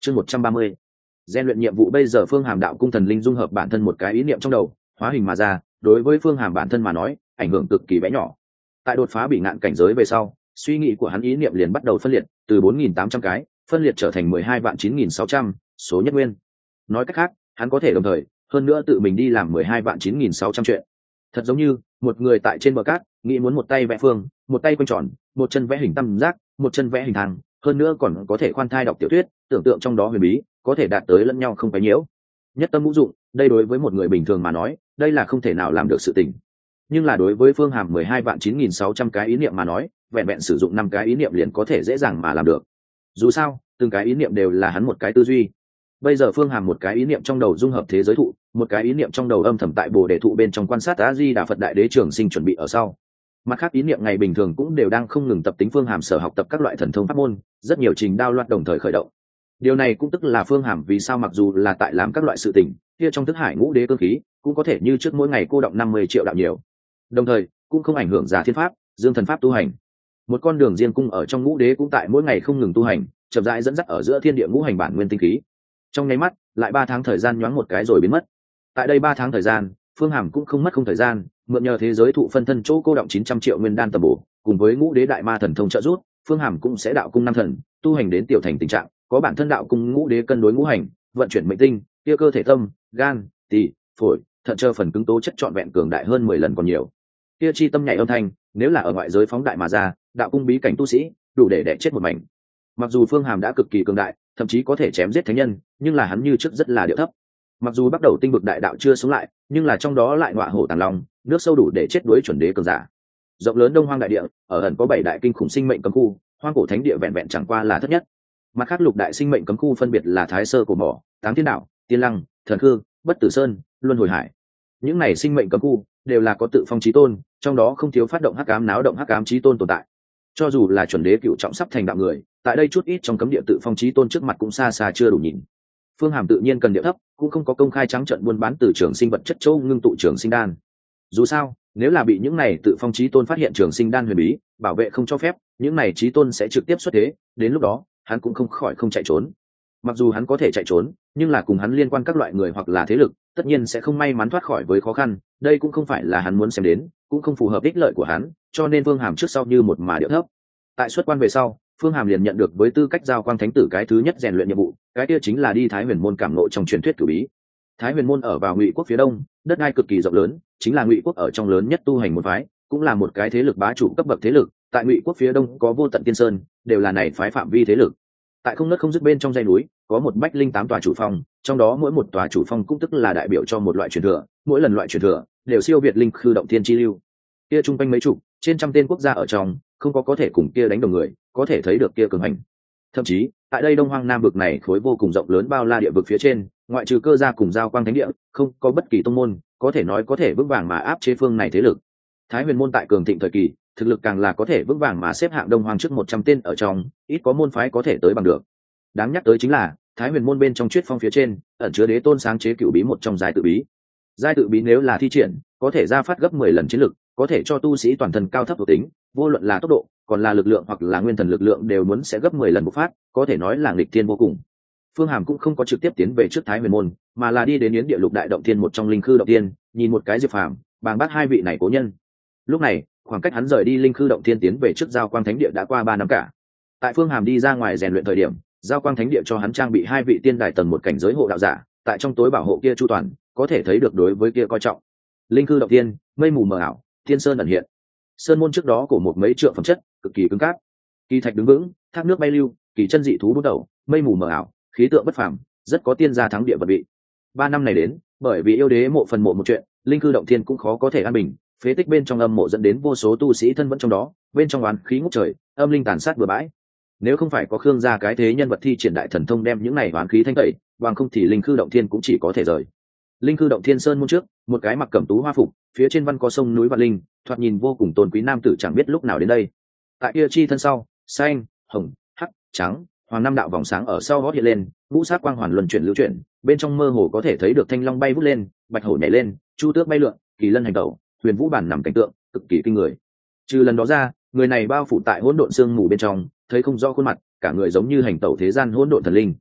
Chương 130. Gen luyện nhiệm vụ. Bây giờ Phương Hàm đạo cung thần linh dung hợp bản thân một cái ý niệm trong đầu, hóa hình mà ra, đối với Phương Hàm bản thân mà nói, ảnh hưởng cực kỳ bé nhỏ. Tại đột phá bị ngạn cảnh giới về sau, suy nghĩ của hắn ý niệm liền bắt đầu phân liệt, từ 4.800 cái, phân liệt trở thành 12.9.600 số nhất nguyên. Nói cách khác, hắn có thể đồng thời, hơn nữa tự mình đi làm 12.9.600 chuyện. Thật giống như một người tại trên bờ cát, nghĩ muốn một tay vẽ phương, một tay quanh tròn, một chân vẽ hình tam giác, một chân vẽ hình thang, hơn nữa còn có thể khoan thai đọc tiểu thuyết, tưởng tượng trong đó huyền bí, có thể đạt tới lẫn nhau không phải nhiễu. Nhất tâm ngũ dụng, đây đối với một người bình thường mà nói, đây là không thể nào làm được sự tình. Nhưng là đối với Phương Hàm 12.9.600 cái ý niệm mà nói, vẹn vẹn sử dụng 5 cái ý niệm liền có thể dễ dàng mà làm được. Dù sao, từng cái ý niệm đều là hắn một cái tư duy. Bây giờ Phương Hàm một cái ý niệm trong đầu dung hợp thế giới thụ, một cái ý niệm trong đầu âm thầm tại Bồ Đề thụ bên trong quan sát A Di Đà Phật Đại Đế Trường Sinh chuẩn bị ở sau. Mặt khác ý niệm ngày bình thường cũng đều đang không ngừng tập tính Phương Hàm sở học tập các loại thần thông pháp môn, rất nhiều trình đao loạt đồng thời khởi động. Điều này cũng tức là Phương Hàm vì sao mặc dù là tại làm các loại sự tình, kia trong thức hải ngũ đế cơ khí cũng có thể như trước mỗi ngày cô động 50 triệu đạo nhiều. Đồng thời, cũng không ảnh hưởng Giả Thiên Pháp, Dương Thần Pháp tu hành. Một con đường riêng cung ở trong ngũ đế cũng tại mỗi ngày không ngừng tu hành, chậm rãi dẫn dắt ở giữa thiên địa ngũ hành bản nguyên tinh khí. Trong nháy mắt, lại 3 tháng thời gian nhoáng một cái rồi biến mất. Tại đây 3 tháng thời gian, Phương Hàm cũng không mất không thời gian, mượn nhờ thế giới thụ phân thân chỗ cô động 900 triệu nguyên đan tầm bổ, cùng với ngũ đế đại ma thần thông trợ giúp, Phương Hàm cũng sẽ đạo cung năm thần, tu hành đến tiểu thành tình trạng, có bản thân đạo cung ngũ đế cân đối ngũ hành, vận chuyển mệnh tinh, kia cơ thể tâm, gan, tỳ, phổi, thận chờ phần cứng tố chất trọn vẹn cường đại hơn 10 lần còn nhiều. Kia chi tâm nhạy âm thanh, nếu là ở ngoại giới phóng đại mà ra, đạo cung bí cảnh tu sĩ, đủ để đè chết một mảnh. Mặc dù Phương Hàm đã cực kỳ cường đại, thậm chí có thể chém giết thánh nhân, nhưng là hắn như trước rất là điệu thấp. Mặc dù bắt đầu tinh vực đại đạo chưa sống lại, nhưng là trong đó lại ngọa hổ tàng long, nước sâu đủ để chết đuối chuẩn đế cường giả. Rộng lớn Đông Hoang đại địa, ở ẩn có 7 đại kinh khủng sinh mệnh cấm khu, hoang cổ thánh địa vẹn vẹn chẳng qua là thất nhất. Mặt khác lục đại sinh mệnh cấm khu phân biệt là Thái Sơ cổ mỏ, Táng Thiên đạo, Tiên Lăng, Thần Khư, Bất Tử Sơn, Luân Hồi Hải. Những này sinh mệnh cấm khu đều là có tự phong chí tôn, trong đó không thiếu phát động hắc ám náo động hắc ám chí tôn tồn tại. Cho dù là chuẩn đế cựu trọng sắp thành đạo người, tại đây chút ít trong cấm địa tự phong chí tôn trước mặt cũng xa xa chưa đủ nhìn. Phương Hàm tự nhiên cần địa thấp, cũng không có công khai trắng trợn buôn bán từ trường sinh vật chất châu ngưng tụ trường sinh đan. Dù sao, nếu là bị những này tự phong chí tôn phát hiện trường sinh đan huyền bí, bảo vệ không cho phép, những này chí tôn sẽ trực tiếp xuất thế, đến lúc đó, hắn cũng không khỏi không chạy trốn. Mặc dù hắn có thể chạy trốn, nhưng là cùng hắn liên quan các loại người hoặc là thế lực, tất nhiên sẽ không may mắn thoát khỏi với khó khăn, đây cũng không phải là hắn muốn xem đến, cũng không phù hợp ích lợi của hắn, cho nên Phương Hàm trước sau như một mà điệu thấp. Tại xuất quan về sau, Phương Hàm liền nhận được với tư cách giao quang thánh tử cái thứ nhất rèn luyện nhiệm vụ, cái kia chính là đi Thái Huyền môn cảm ngộ trong truyền thuyết cửu bí. Thái Huyền môn ở vào Ngụy quốc phía đông, đất đai cực kỳ rộng lớn, chính là Ngụy quốc ở trong lớn nhất tu hành môn phái, cũng là một cái thế lực bá chủ cấp bậc thế lực, tại Ngụy quốc phía đông có vô tận tiên sơn, đều là này phái phạm vi thế lực. Tại không nứt không dứt bên trong dãy núi, có một bách linh 8 tòa chủ phong, trong đó mỗi một tòa chủ phong cũng tức là đại biểu cho một loại truyền thừa, mỗi lần loại truyền thừa đều siêu việt linh khư động thiên chi lưu. Kia trung quanh mấy chục, trên trăm tên quốc gia ở trong, không có thể cùng kia đánh đồng người, có thể thấy được kia cường hành. Thậm chí, tại đây Đông Hoang Nam vực này khối vô cùng rộng lớn bao la địa vực phía trên, ngoại trừ cơ gia cùng giao quang thánh địa, không có bất kỳ tông môn có thể nói có thể vững vàng mà áp chế phương này thế lực. Thái Huyền môn tại cường thịnh thời kỳ, thực lực càng là có thể vững vàng mà xếp hạng Đông Hoang trước 100 tên ở trong, ít có môn phái có thể tới bằng được. Đáng nhắc tới chính là, Thái Huyền môn bên trong Chuyết Phong phía trên, ẩn chứa đế tôn sáng chế cửu bí một trong giai tự bí. Giai tự bí nếu là thi triển, có thể ra phát gấp 10 lần chiến lực, có thể cho tu sĩ toàn thân cao thấp thuộc tính, vô luận là tốc độ, còn là lực lượng hoặc là nguyên thần lực lượng đều muốn sẽ gấp 10 lần bộc phát, có thể nói là nghịch thiên vô cùng. Phương Hàm cũng không có trực tiếp tiến về trước Thái Huyền môn, mà là đi đến Yến Địa Lục Đại động thiên một trong linh khư động thiên, nhìn một cái Diệp Phàm, bàng bác hai vị này cố nhân. Lúc này, khoảng cách hắn rời đi linh khư động thiên tiến về trước giao quang thánh địa đã qua 3 năm cả. Tại Phương Hàm đi ra ngoài rèn luyện thời điểm, giao quang thánh địa cho hắn trang bị 2 vị tiên đài tầng một cảnh giới hộ đạo giả, tại trong tối bảo hộ kia chu toàn, có thể thấy được đối với kia coi trọng. Linh khư động thiên, mây mù mờ ảo, thiên sơn ẩn hiện. Sơn môn trước đó của một mấy trượng phẩm chất, cực kỳ cứng cáp. Kỳ thạch đứng vững, thác nước bay lưu, kỳ chân dị thú bút đầu, mây mù mờ ảo, khí tượng bất phàm, rất có tiên gia thắng địa vật vị. 3 năm này đến, bởi vì yêu đế mộ phần mộ một chuyện, linh cư động thiên cũng khó có thể an bình, phế tích bên trong âm mộ dẫn đến vô số tu sĩ thân vẫn trong đó, bên trong oán khí ngút trời, âm linh tàn sát bừa bãi. Nếu không phải có Khương gia cái thế nhân vật thi triển đại thần thông đem những này oán khí thanh tẩy, bằng không thì linh cư động thiên cũng chỉ có thể rời. Linh cư động thiên sơn môn trước, một cái mặc cẩm tú hoa phục, phía trên văn có sông núi và linh, thoạt nhìn vô cùng tôn quý nam tử chẳng biết lúc nào đến đây. Tại kia chi thân sau, xanh, hồng, hắc, trắng, hoàng năm đạo vòng sáng ở sau gót hiện lên, ngũ sát quang hoàn luân chuyển lưu chuyển, bên trong mơ hồ có thể thấy được thanh long bay vút lên, bạch hổ nhảy lên, chu tước bay lượn, kỳ lân hành tẩu, huyền vũ bản nằm cảnh tượng cực kỳ kinh người. Trừ lần đó ra, người này bao phủ tại hỗn độn sương mù bên trong, thấy không rõ khuôn mặt, cả người giống như hành tẩu thế gian hỗn độn thần linh.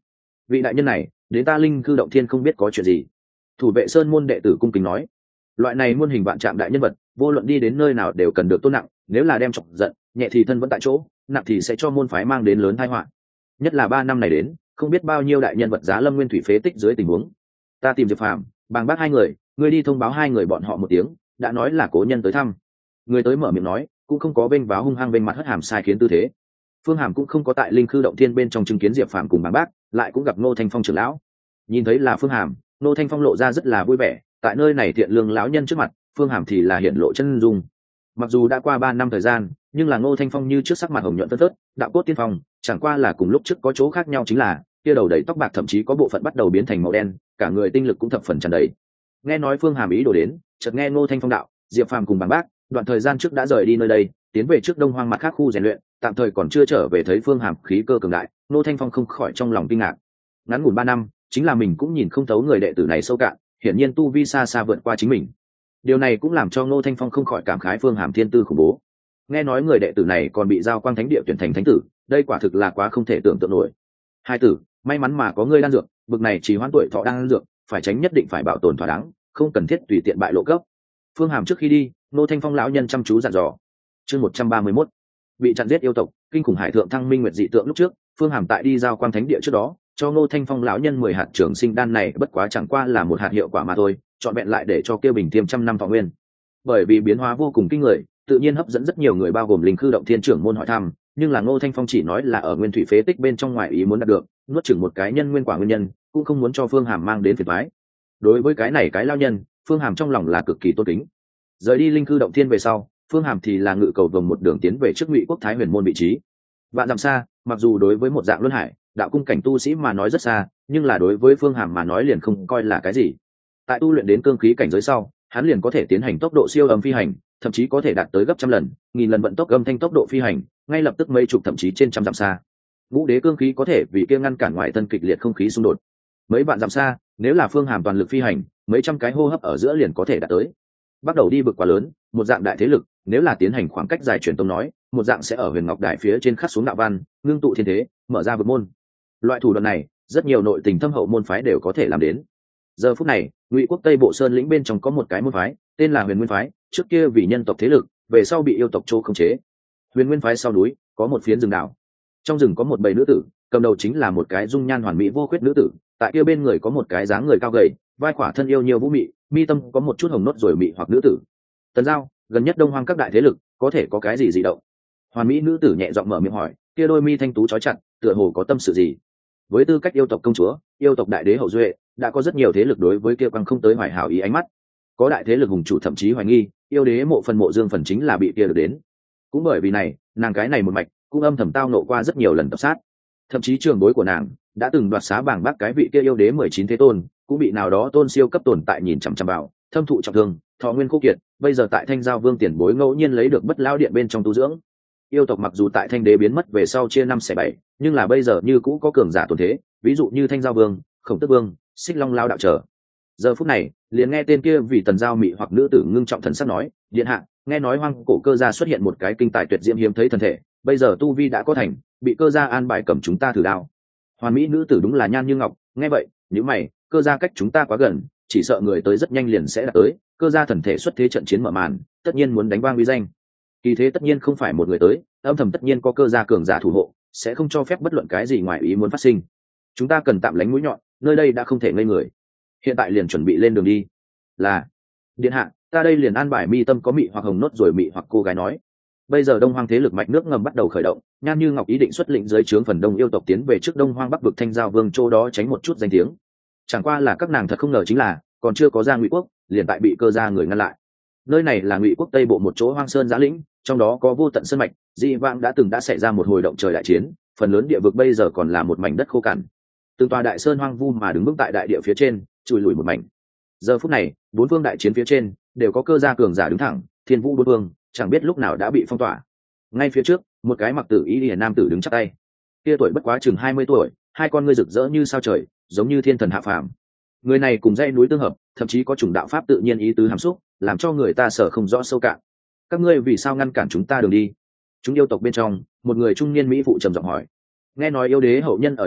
vị đại nhân này đến ta linh cư động thiên không biết có chuyện gì. Thủ vệ sơn môn đệ tử cung kính nói, loại này muôn hình vạn trạng đại nhân vật vô luận đi đến nơi nào đều cần được tôn nặng, nếu là đem chọc giận nhẹ thì thân vẫn tại chỗ, nặng thì sẽ cho môn phái mang đến lớn tai họa. Nhất là 3 năm này đến không biết bao nhiêu đại nhân vật giá lâm nguyên thủy phế tích dưới tình huống. Ta tìm Diệp Phàm, Bàng Bác 2 người, ngươi đi thông báo 2 người bọn họ một tiếng, đã nói là cố nhân tới thăm. Người tới mở miệng nói, cũng không có vênh váo hung hăng bên mặt hất hàm sai khiến tư thế. Phương Hàm cũng không có tại linh khư động thiên bên trong chứng kiến Diệp Phàm cùng Bàng Bác, lại cũng gặp Ngô Thanh Phong trưởng lão. Nhìn thấy là Phương Hàm, Ngô Thanh Phong lộ ra rất là vui vẻ, tại nơi này thiện lương lão nhân trước mặt, Phương Hàm thì là hiện lộ chân dung. Mặc dù đã qua 3 năm thời gian, nhưng là Ngô Thanh Phong như trước sắc mặt hồng nhuận tớt tớt, đạo cốt tiên phong, chẳng qua là cùng lúc trước có chỗ khác nhau chính là kia đầu đầy tóc bạc thậm chí có bộ phận bắt đầu biến thành màu đen, cả người tinh lực cũng thập phần tràn đầy. Nghe nói Phương Hàm ý đồ đến, chợt nghe Ngô Thanh Phong đạo, Diệp Phàm cùng Bàng Bác, đoạn thời gian trước đã rời đi nơi đây, tiến về trước Đông Hoang mặt khác khu rèn luyện, tạm thời còn chưa trở về. Thấy Phương Hàm khí cơ cường đại, Ngô Thanh Phong không khỏi trong lòng kinh ngạc. Ngắn ngủn 3 năm, chính là mình cũng nhìn không thấu người đệ tử này sâu cạn, hiển nhiên tu vi xa xa vượt qua chính mình. Điều này cũng làm cho Ngô Thanh Phong không khỏi cảm khái Phương Hàm thiên tư khủng bố. Nghe nói người đệ tử này còn bị giao quang thánh địa tuyển thành thánh tử, đây quả thực là quá không thể tưởng tượng nổi. Hai tử, may mắn mà có ngươi đan dược, bực này chỉ hoãn tuổi thọ đan dược, phải tránh nhất định phải bảo tồn thỏa đáng, không cần thiết tùy tiện bại lộ cấp. Phương Hàm trước khi đi, Ngô Thanh Phong lão nhân chăm chú dặn dò. Chương 131, bị chặn giết yêu tộc, kinh khủng hải thượng thăng minh nguyệt dị tượng. Lúc trước, Phương Hàm tại đi giao quang thánh địa trước đó, cho Ngô Thanh Phong lão nhân 10 hạt trường sinh đan này bất quá chẳng qua là một hạt hiệu quả mà thôi, chọn vẹn lại để cho kêu bình tiêm trăm năm thọ nguyên. Bởi vì biến hóa vô cùng kinh người, tự nhiên hấp dẫn rất nhiều người bao gồm linh khư động thiên trưởng môn hỏi thăm, nhưng là Ngô Thanh Phong chỉ nói là ở nguyên thủy phế tích bên trong ngoài ý muốn đạt được, nuốt chửng một cái nhân nguyên quả nguyên nhân, cũng không muốn cho Phương Hàm mang đến phiền toái. Đối với cái này cái lao nhân, Phương Hàm trong lòng là cực kỳ tôn kính. Rời đi linh khư động thiên về sau, Phương Hàm thì là ngự cầu vồng một đường tiến về trước Ngụy Quốc Thái Huyền môn vị trí. Vạn dặm xa, mặc dù đối với một dạng luân hải, đạo cung cảnh tu sĩ mà nói rất xa, nhưng là đối với Phương Hàm mà nói liền không coi là cái gì. Tại tu luyện đến cương khí cảnh giới sau, hắn liền có thể tiến hành tốc độ siêu âm phi hành, thậm chí có thể đạt tới gấp trăm lần, nghìn lần vận tốc âm thanh tốc độ phi hành, ngay lập tức mấy chục thậm chí trên trăm dặm xa. Ngũ đế cương khí có thể vì kia ngăn cản ngoại thân kịch liệt không khí xung đột. Mấy vạn dặm xa, nếu là Phương Hàm toàn lực phi hành, mấy trăm cái hô hấp ở giữa liền có thể đạt tới. Bắt đầu đi vực quá lớn, một dạng đại thế lực, nếu là tiến hành khoảng cách dài truyền tông nói, một dạng sẽ ở Huyền Ngọc Đài phía trên khắc xuống đạo văn, ngưng tụ thiên thế, mở ra vực môn. Loại thủ đoạn này, rất nhiều nội tình thâm hậu môn phái đều có thể làm đến. Giờ phút này, Ngụy Quốc Tây Bộ Sơn lĩnh bên trong có một cái môn phái, tên là Huyền Nguyên phái, trước kia vì nhân tộc thế lực, về sau bị yêu tộc Trô khống chế. Huyền Nguyên phái sau núi có một phiến rừng đảo, trong rừng có một bầy nữ tử, cầm đầu chính là một cái dung nhan hoàn mỹ vô khuyết nữ tử, tại kia bên người có một cái dáng người cao gầy, vai khỏa thân yêu nhiều vũ mị, mi tâm có một chút hồng nốt rồi mị hoặc nữ tử. Tần Giao, gần nhất Đông Hoang các đại thế lực, có thể có cái gì dị động? Hoàn mỹ nữ tử nhẹ giọng mở miệng hỏi, kia đôi mi thanh tú chói chặt, tựa hồ có tâm sự gì. Với tư cách yêu tộc công chúa, yêu tộc đại đế hậu duệ, đã có rất nhiều thế lực đối với kia quang không tới hoài hảo ý ánh mắt. Có đại thế lực hùng chủ thậm chí hoài nghi, yêu đế mộ phần mộ dương phần chính là bị kia được đến. Cũng bởi vì này, nàng cái này một mạch, cũng âm thầm tao nộ qua rất nhiều lần tập sát. Thậm chí trường bối của nàng đã từng đoạt xá bảng bác cái vị kia yêu đế 19 thế tôn, cũng bị nào đó tôn siêu cấp tồn tại nhìn chằm chằm vào, thâm thụ trọng thương, thọ nguyên khô kiệt, bây giờ tại Thanh Giao Vương tiền bối ngẫu nhiên lấy được bất lao điện bên trong tu dưỡng. Yêu tộc mặc dù tại Thanh đế biến mất về sau chia 5/7, nhưng là bây giờ như cũ có cường giả tồn thế, ví dụ như Thanh Giao Vương, Khổng Tước Vương, Xích Long Lao đạo trở. Giờ phút này, liền nghe tên kia vì Tần Giao mị hoặc nữ tử ngưng trọng thần sắc nói, điện hạ, nghe nói Hoang Cổ Cơ gia xuất hiện một cái kinh tài tuyệt diễm hiếm thấy thần thể, bây giờ tu vi đã có thành, bị Cơ gia an bài cầm chúng ta thử đao. Hoàn mỹ nữ tử đúng là nhan như ngọc, nghe vậy, nếu mày, Cơ gia cách chúng ta quá gần, chỉ sợ người tới rất nhanh liền sẽ đạt tới, Cơ gia thần thể xuất thế trận chiến mở màn, tất nhiên muốn đánh vang uy danh. Kỳ thế tất nhiên không phải một người tới, âm thầm tất nhiên có Cơ gia cường giả thủ hộ, sẽ không cho phép bất luận cái gì ngoài ý muốn phát sinh. Chúng ta cần tạm lánh mũi nhọn, nơi đây đã không thể ngây người. Hiện tại liền chuẩn bị lên đường đi. Là, điện hạ, ta đây liền an bài mi tâm có mị hoặc hồng nốt rồi mị hoặc cô gái nói. Bây giờ Đông Hoang thế lực mạch nước ngầm bắt đầu khởi động, Nhan Như Ngọc ý định xuất lĩnh dưới trướng phần đông yêu tộc tiến về trước Đông Hoang Bắc vực Thanh Giao Vương chỗ đó tránh một chút danh tiếng. Chẳng qua là các nàng thật không ngờ chính là, còn chưa có ra Ngụy Quốc, liền tại bị Cơ gia người ngăn lại. Nơi này là Ngụy Quốc Tây bộ một chỗ hoang sơn giã lĩnh, trong đó có vô tận sơn mạch, dị vãng đã xảy ra một hồi động trời đại chiến, phần lớn địa vực bây giờ còn là một mảnh đất khô cằn. Từng tòa đại sơn hoang vu mà đứng vững tại đại địa phía trên, chùi lùi một mảnh. Giờ phút này, bốn phương đại chiến phía trên đều có Cơ gia cường giả đứng thẳng, Thiên Vũ bốn vương, chẳng biết lúc nào đã bị phong tỏa. Ngay phía trước, một cái mặc tử y lìa nam tử đứng chắp tay. Kia tuổi bất quá chừng 20 tuổi, hai con ngươi rực rỡ như sao trời, giống như thiên thần hạ phàm. Người này cùng dãy núi tương hợp, thậm chí có chủng đạo pháp tự nhiên ý tứ hàm xúc, làm cho người ta sở không rõ sâu cạn. Các ngươi vì sao ngăn cản chúng ta đường đi? Chúng yêu tộc bên trong, một người trung niên mỹ phụ trầm giọng hỏi. Nghe nói yêu đế hậu nhân ở đây,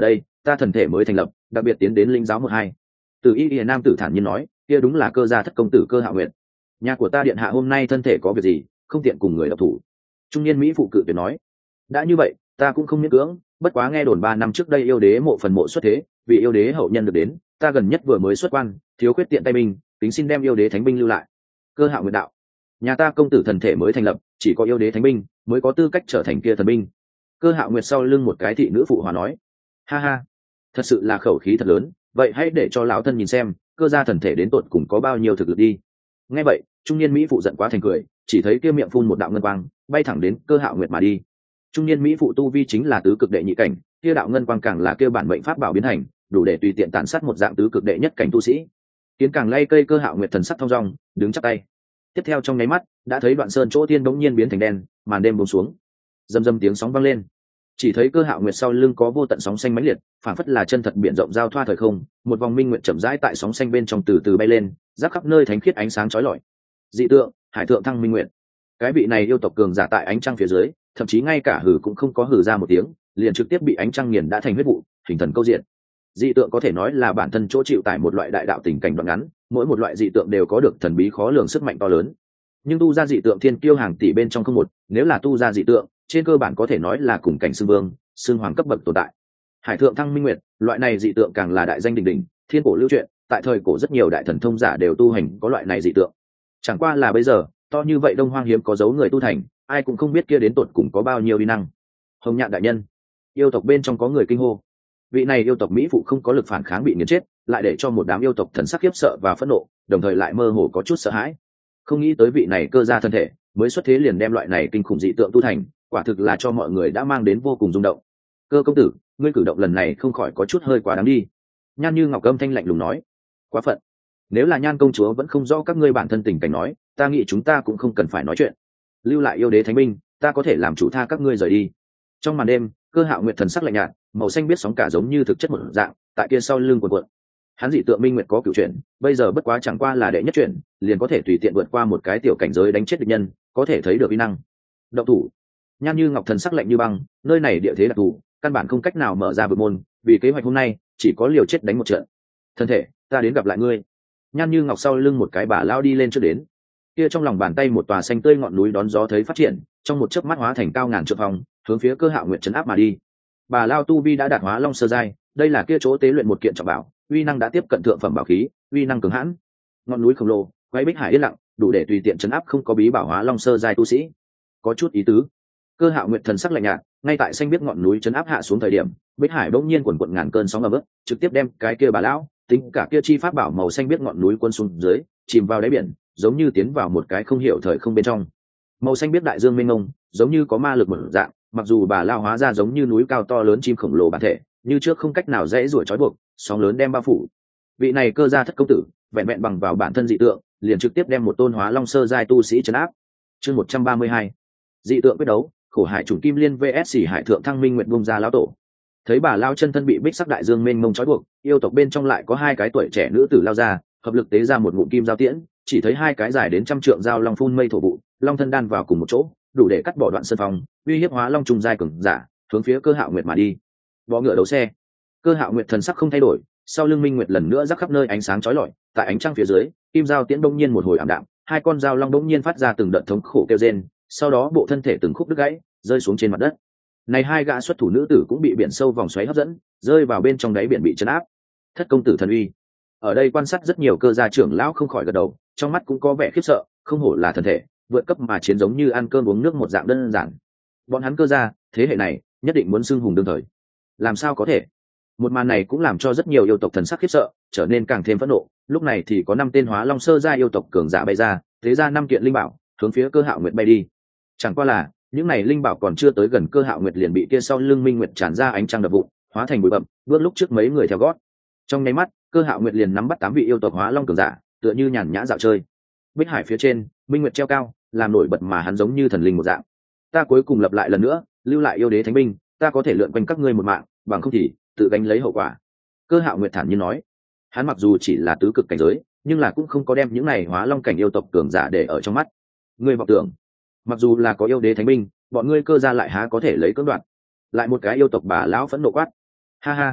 ta thần thể mới thành lập, đặc biệt tiến đến linh giáo 12. Từ Y nam tử thản nhiên nói, kia đúng là Cơ gia thất công tử Cơ Hạo Nguyệt. Nhà của ta điện hạ hôm nay thân thể có việc gì, không tiện cùng người độc thủ. Trung niên mỹ phụ cự tuyệt nói, đã như vậy, ta cũng không miễn cưỡng, bất quá nghe đồn 3 năm trước đây yêu đế mộ phần mộ xuất thế, vì yêu đế hậu nhân được đến, ta gần nhất vừa mới xuất quan, thiếu khuyết tiện tay binh, tính xin đem yêu đế thánh binh lưu lại. Cơ Hạo Nguyệt đạo, nhà ta công tử thần thể mới thành lập, chỉ có yêu đế thánh binh mới có tư cách trở thành kia thần binh. Cơ Hạo Nguyệt sau lưng một cái thị nữ phụ hòa nói, ha ha, thật sự là khẩu khí thật lớn, vậy hãy để cho lão thân nhìn xem Cơ gia thần thể đến tột cùng có bao nhiêu thực lực đi. Nghe vậy trung niên mỹ phụ giận quá thành cười, chỉ thấy kia miệng phun một đạo ngân quang bay thẳng đến Cơ Hạo Nguyệt mà đi. Trung niên mỹ phụ tu vi chính là tứ cực đệ nhị cảnh, kia đạo ngân quang càng là kêu bản mệnh pháp bảo biến thành, đủ để tùy tiện tàn sát một dạng tứ cực đệ nhất cảnh tu sĩ. Kiến càng lay cây Cơ Hạo Nguyệt thần sắc thong dong đứng chắp tay. Tiếp theo trong nháy mắt đã thấy đoạn sơn chỗ tiên bỗng nhiên biến thành đen, màn đêm buông xuống, rầm rầm tiếng sóng vang lên. Chỉ thấy Cơ Hạo Nguyệt sau lưng có vô tận sóng xanh mãnh liệt, phản phất là chân thật biển rộng giao thoa thời không, một vòng minh nguyệt chậm rãi tại sóng xanh bên trong từ từ bay lên, rắc khắp nơi thánh khiết ánh sáng chói lọi. Dị tượng, Hải thượng thăng minh nguyệt. Cái vị này yêu tộc cường giả tại ánh trăng phía dưới, thậm chí ngay cả hử cũng không có hử ra một tiếng, liền trực tiếp bị ánh trăng nghiền đã thành huyết vụ, hình thần câu diện. Dị tượng có thể nói là bản thân chỗ chịu tải một loại đại đạo tình cảnh đoạn ngắn, mỗi một loại dị tượng đều có được thần bí khó lường sức mạnh to lớn. Nhưng tu ra dị tượng thiên kiêu hàng tỷ bên trong không một, nếu là tu ra dị tượng, trên cơ bản có thể nói là cùng cảnh xưng vương, xưng hoàng cấp bậc tồn tại. Hải thượng thăng minh nguyệt, loại này dị tượng càng là đại danh đỉnh đỉnh, thiên cổ lưu truyền, tại thời cổ rất nhiều đại thần thông giả đều tu hành có loại này dị tượng. Chẳng qua là bây giờ, to như vậy Đông Hoang hiếm có dấu người tu thành, ai cũng không biết kia đến tột cùng có bao nhiêu uy năng. Hồng Nhạn đại nhân, yêu tộc bên trong có người kinh hô. Vị này yêu tộc mỹ phụ không có lực phản kháng bị nghiền chết, lại để cho một đám yêu tộc thần sắc khiếp sợ và phẫn nộ, đồng thời lại mơ hồ có chút sợ hãi. Không nghĩ tới vị này Cơ gia thân thể mới xuất thế liền đem loại này kinh khủng dị tượng tu thành, quả thực là cho mọi người đã mang đến vô cùng rung động. Cơ công tử, ngươi cử động lần này không khỏi có chút hơi quá đáng đi. Nhan Như Ngọc âm thanh lạnh lùng nói, quá phận. Nếu là Nhan công chúa vẫn không rõ các ngươi bản thân tình cảnh nói, ta nghĩ chúng ta cũng không cần phải nói chuyện. Lưu lại yêu đế thánh binh, ta có thể làm chủ tha các ngươi rời đi. Trong màn đêm, Cơ Hạo Nguyệt thần sắc lạnh nhạt, màu xanh biết sóng cả giống như thực chất một dạng, tại kia sau lưng cuộn cuộn. Hắn dị tượng minh nguyệt có cửu chuyển, bây giờ bất quá chẳng qua là đệ nhất chuyển, liền có thể tùy tiện vượt qua một cái tiểu cảnh giới đánh chết địch nhân, có thể thấy được uy năng. Động thủ. Nhan Như Ngọc thần sắc lạnh như băng, nơi này địa thế đặc thù, căn bản không cách nào mở ra vực môn, vì kế hoạch hôm nay chỉ có liều chết đánh một trận. Thân thể, ta đến gặp lại ngươi. Nhan Như Ngọc sau lưng một cái bà lao đi lên trước đến. Kia trong lòng bàn tay một tòa xanh tươi ngọn núi đón gió thấy phát triển, trong một chớp mắt hóa thành cao ngàn trượng phong, hướng phía Cơ Hạo Nguyệt trấn áp mà đi. Bà lao tu vi đã đạt hóa long sơ giai, đây là kia chỗ tế luyện một kiện trọng bảo, uy năng đã tiếp cận thượng phẩm bảo khí, uy năng cường hãn. Ngọn núi khổng lồ, quay bích hải yên lặng, đủ để tùy tiện trấn áp không có bí bảo hóa long sơ giai tu sĩ. Có chút ý tứ. Cơ Hạo Nguyệt thần sắc lạnh nhạt, ngay tại xanh biết ngọn núi trấn áp hạ xuống thời điểm, bích hải bỗng nhiên quần quần ngàn cơn sóng ầm ĩ, trực tiếp đem cái kia bà lão, tính cả kia chi pháp bảo màu xanh biết ngọn núi cuốn xuống dưới, chìm vào đáy biển, giống như tiến vào một cái không hiểu thời không bên trong. Màu xanh biết đại dương mênh mông, giống như có ma lực mở dạng, mặc dù bà lao hóa ra giống như núi cao to lớn chim khổng lồ bản thể, như trước không cách nào dễ rủi trói buộc, sóng lớn đem bao phủ. Vị này Cơ gia thất công tử, vẹn vẹn bằng vào bản thân dị tượng, liền trực tiếp đem một tôn hóa long sơ giai tu sĩ trấn áp. Chương 132. Dị tượng quyết đấu, Khổ Hải chủng kim liên vs Hải thượng thăng minh nguyệt bung ra lão tổ. Thấy bà lao chân thân bị bích sắc đại dương mênh mông trói buộc, yêu tộc bên trong lại có hai cái tuổi trẻ nữ tử lao ra, hợp lực tế ra một ngụm kim giao tiễn, chỉ thấy hai cái dài đến trăm trượng dao long phun mây thổ vụ, long thân đan vào cùng một chỗ, đủ để cắt bỏ đoạn sơn phong, uy hiếp hóa long trùng giai cường giả, hướng phía Cơ Hạo Nguyệt mà đi. Võ ngựa đấu xe. Cơ Hạo Nguyệt thần sắc không thay đổi, sau lưng minh nguyệt lần nữa rắc khắp nơi ánh sáng chói lọi, tại ánh trăng phía dưới, kim giao tiễn đông nhiên một hồi ảm đạm, hai con dao long đông nhiên phát ra từng đợt thống khổ kêu rên, sau đó bộ thân thể từng khúc đứt gãy, rơi xuống trên mặt đất. Này hai gã xuất thủ nữ tử cũng bị biển sâu vòng xoáy hấp dẫn, rơi vào bên trong đáy biển bị trấn áp. Thất công tử thần uy. Ở đây quan sát rất nhiều Cơ gia trưởng lão không khỏi gật đầu, trong mắt cũng có vẻ khiếp sợ, không hổ là thần thể, vượt cấp mà chiến giống như ăn cơm uống nước một dạng đơn giản. Bọn hắn Cơ gia, thế hệ này, nhất định muốn xưng hùng đương thời. Làm sao có thể? Một màn này cũng làm cho rất nhiều yêu tộc thần sắc khiếp sợ, trở nên càng thêm phẫn nộ. Lúc này thì có 5 tên hóa long sơ giai yêu tộc cường giả bay ra, thế ra 5 kiện linh bảo, hướng phía Cơ Hạo Nguyệt bay đi. Chẳng qua là, những này linh bảo còn chưa tới gần Cơ Hạo Nguyệt liền bị kia sau lưng minh nguyệt tràn ra ánh trăng đập vụn, hóa thành bụi bặm, bước lúc trước mấy người theo gót. Trong nháy mắt, Cơ Hạo Nguyệt liền nắm bắt 8 vị yêu tộc hóa long cường giả, tựa như nhàn nhã dạo chơi. Bích hải phía trên, minh nguyệt treo cao, làm nổi bật mà hắn giống như thần linh một dạng. Ta cuối cùng lập lại lần nữa, lưu lại yêu đế thánh binh, ta có thể lượn quanh các ngươi một mạng, bằng không thì tự gánh lấy hậu quả. Cơ Hạo Nguyệt thản nhiên nói. Hắn mặc dù chỉ là tứ cực cảnh giới, nhưng là cũng không có đem những này hóa long cảnh yêu tộc cường giả để ở trong mắt. Ngươi vọng tưởng, mặc dù là có yêu đế thánh binh, bọn ngươi Cơ gia lại há có thể lấy cưỡng đoạt. Lại một cái yêu tộc bà lão phẫn nộ quát. Ha ha,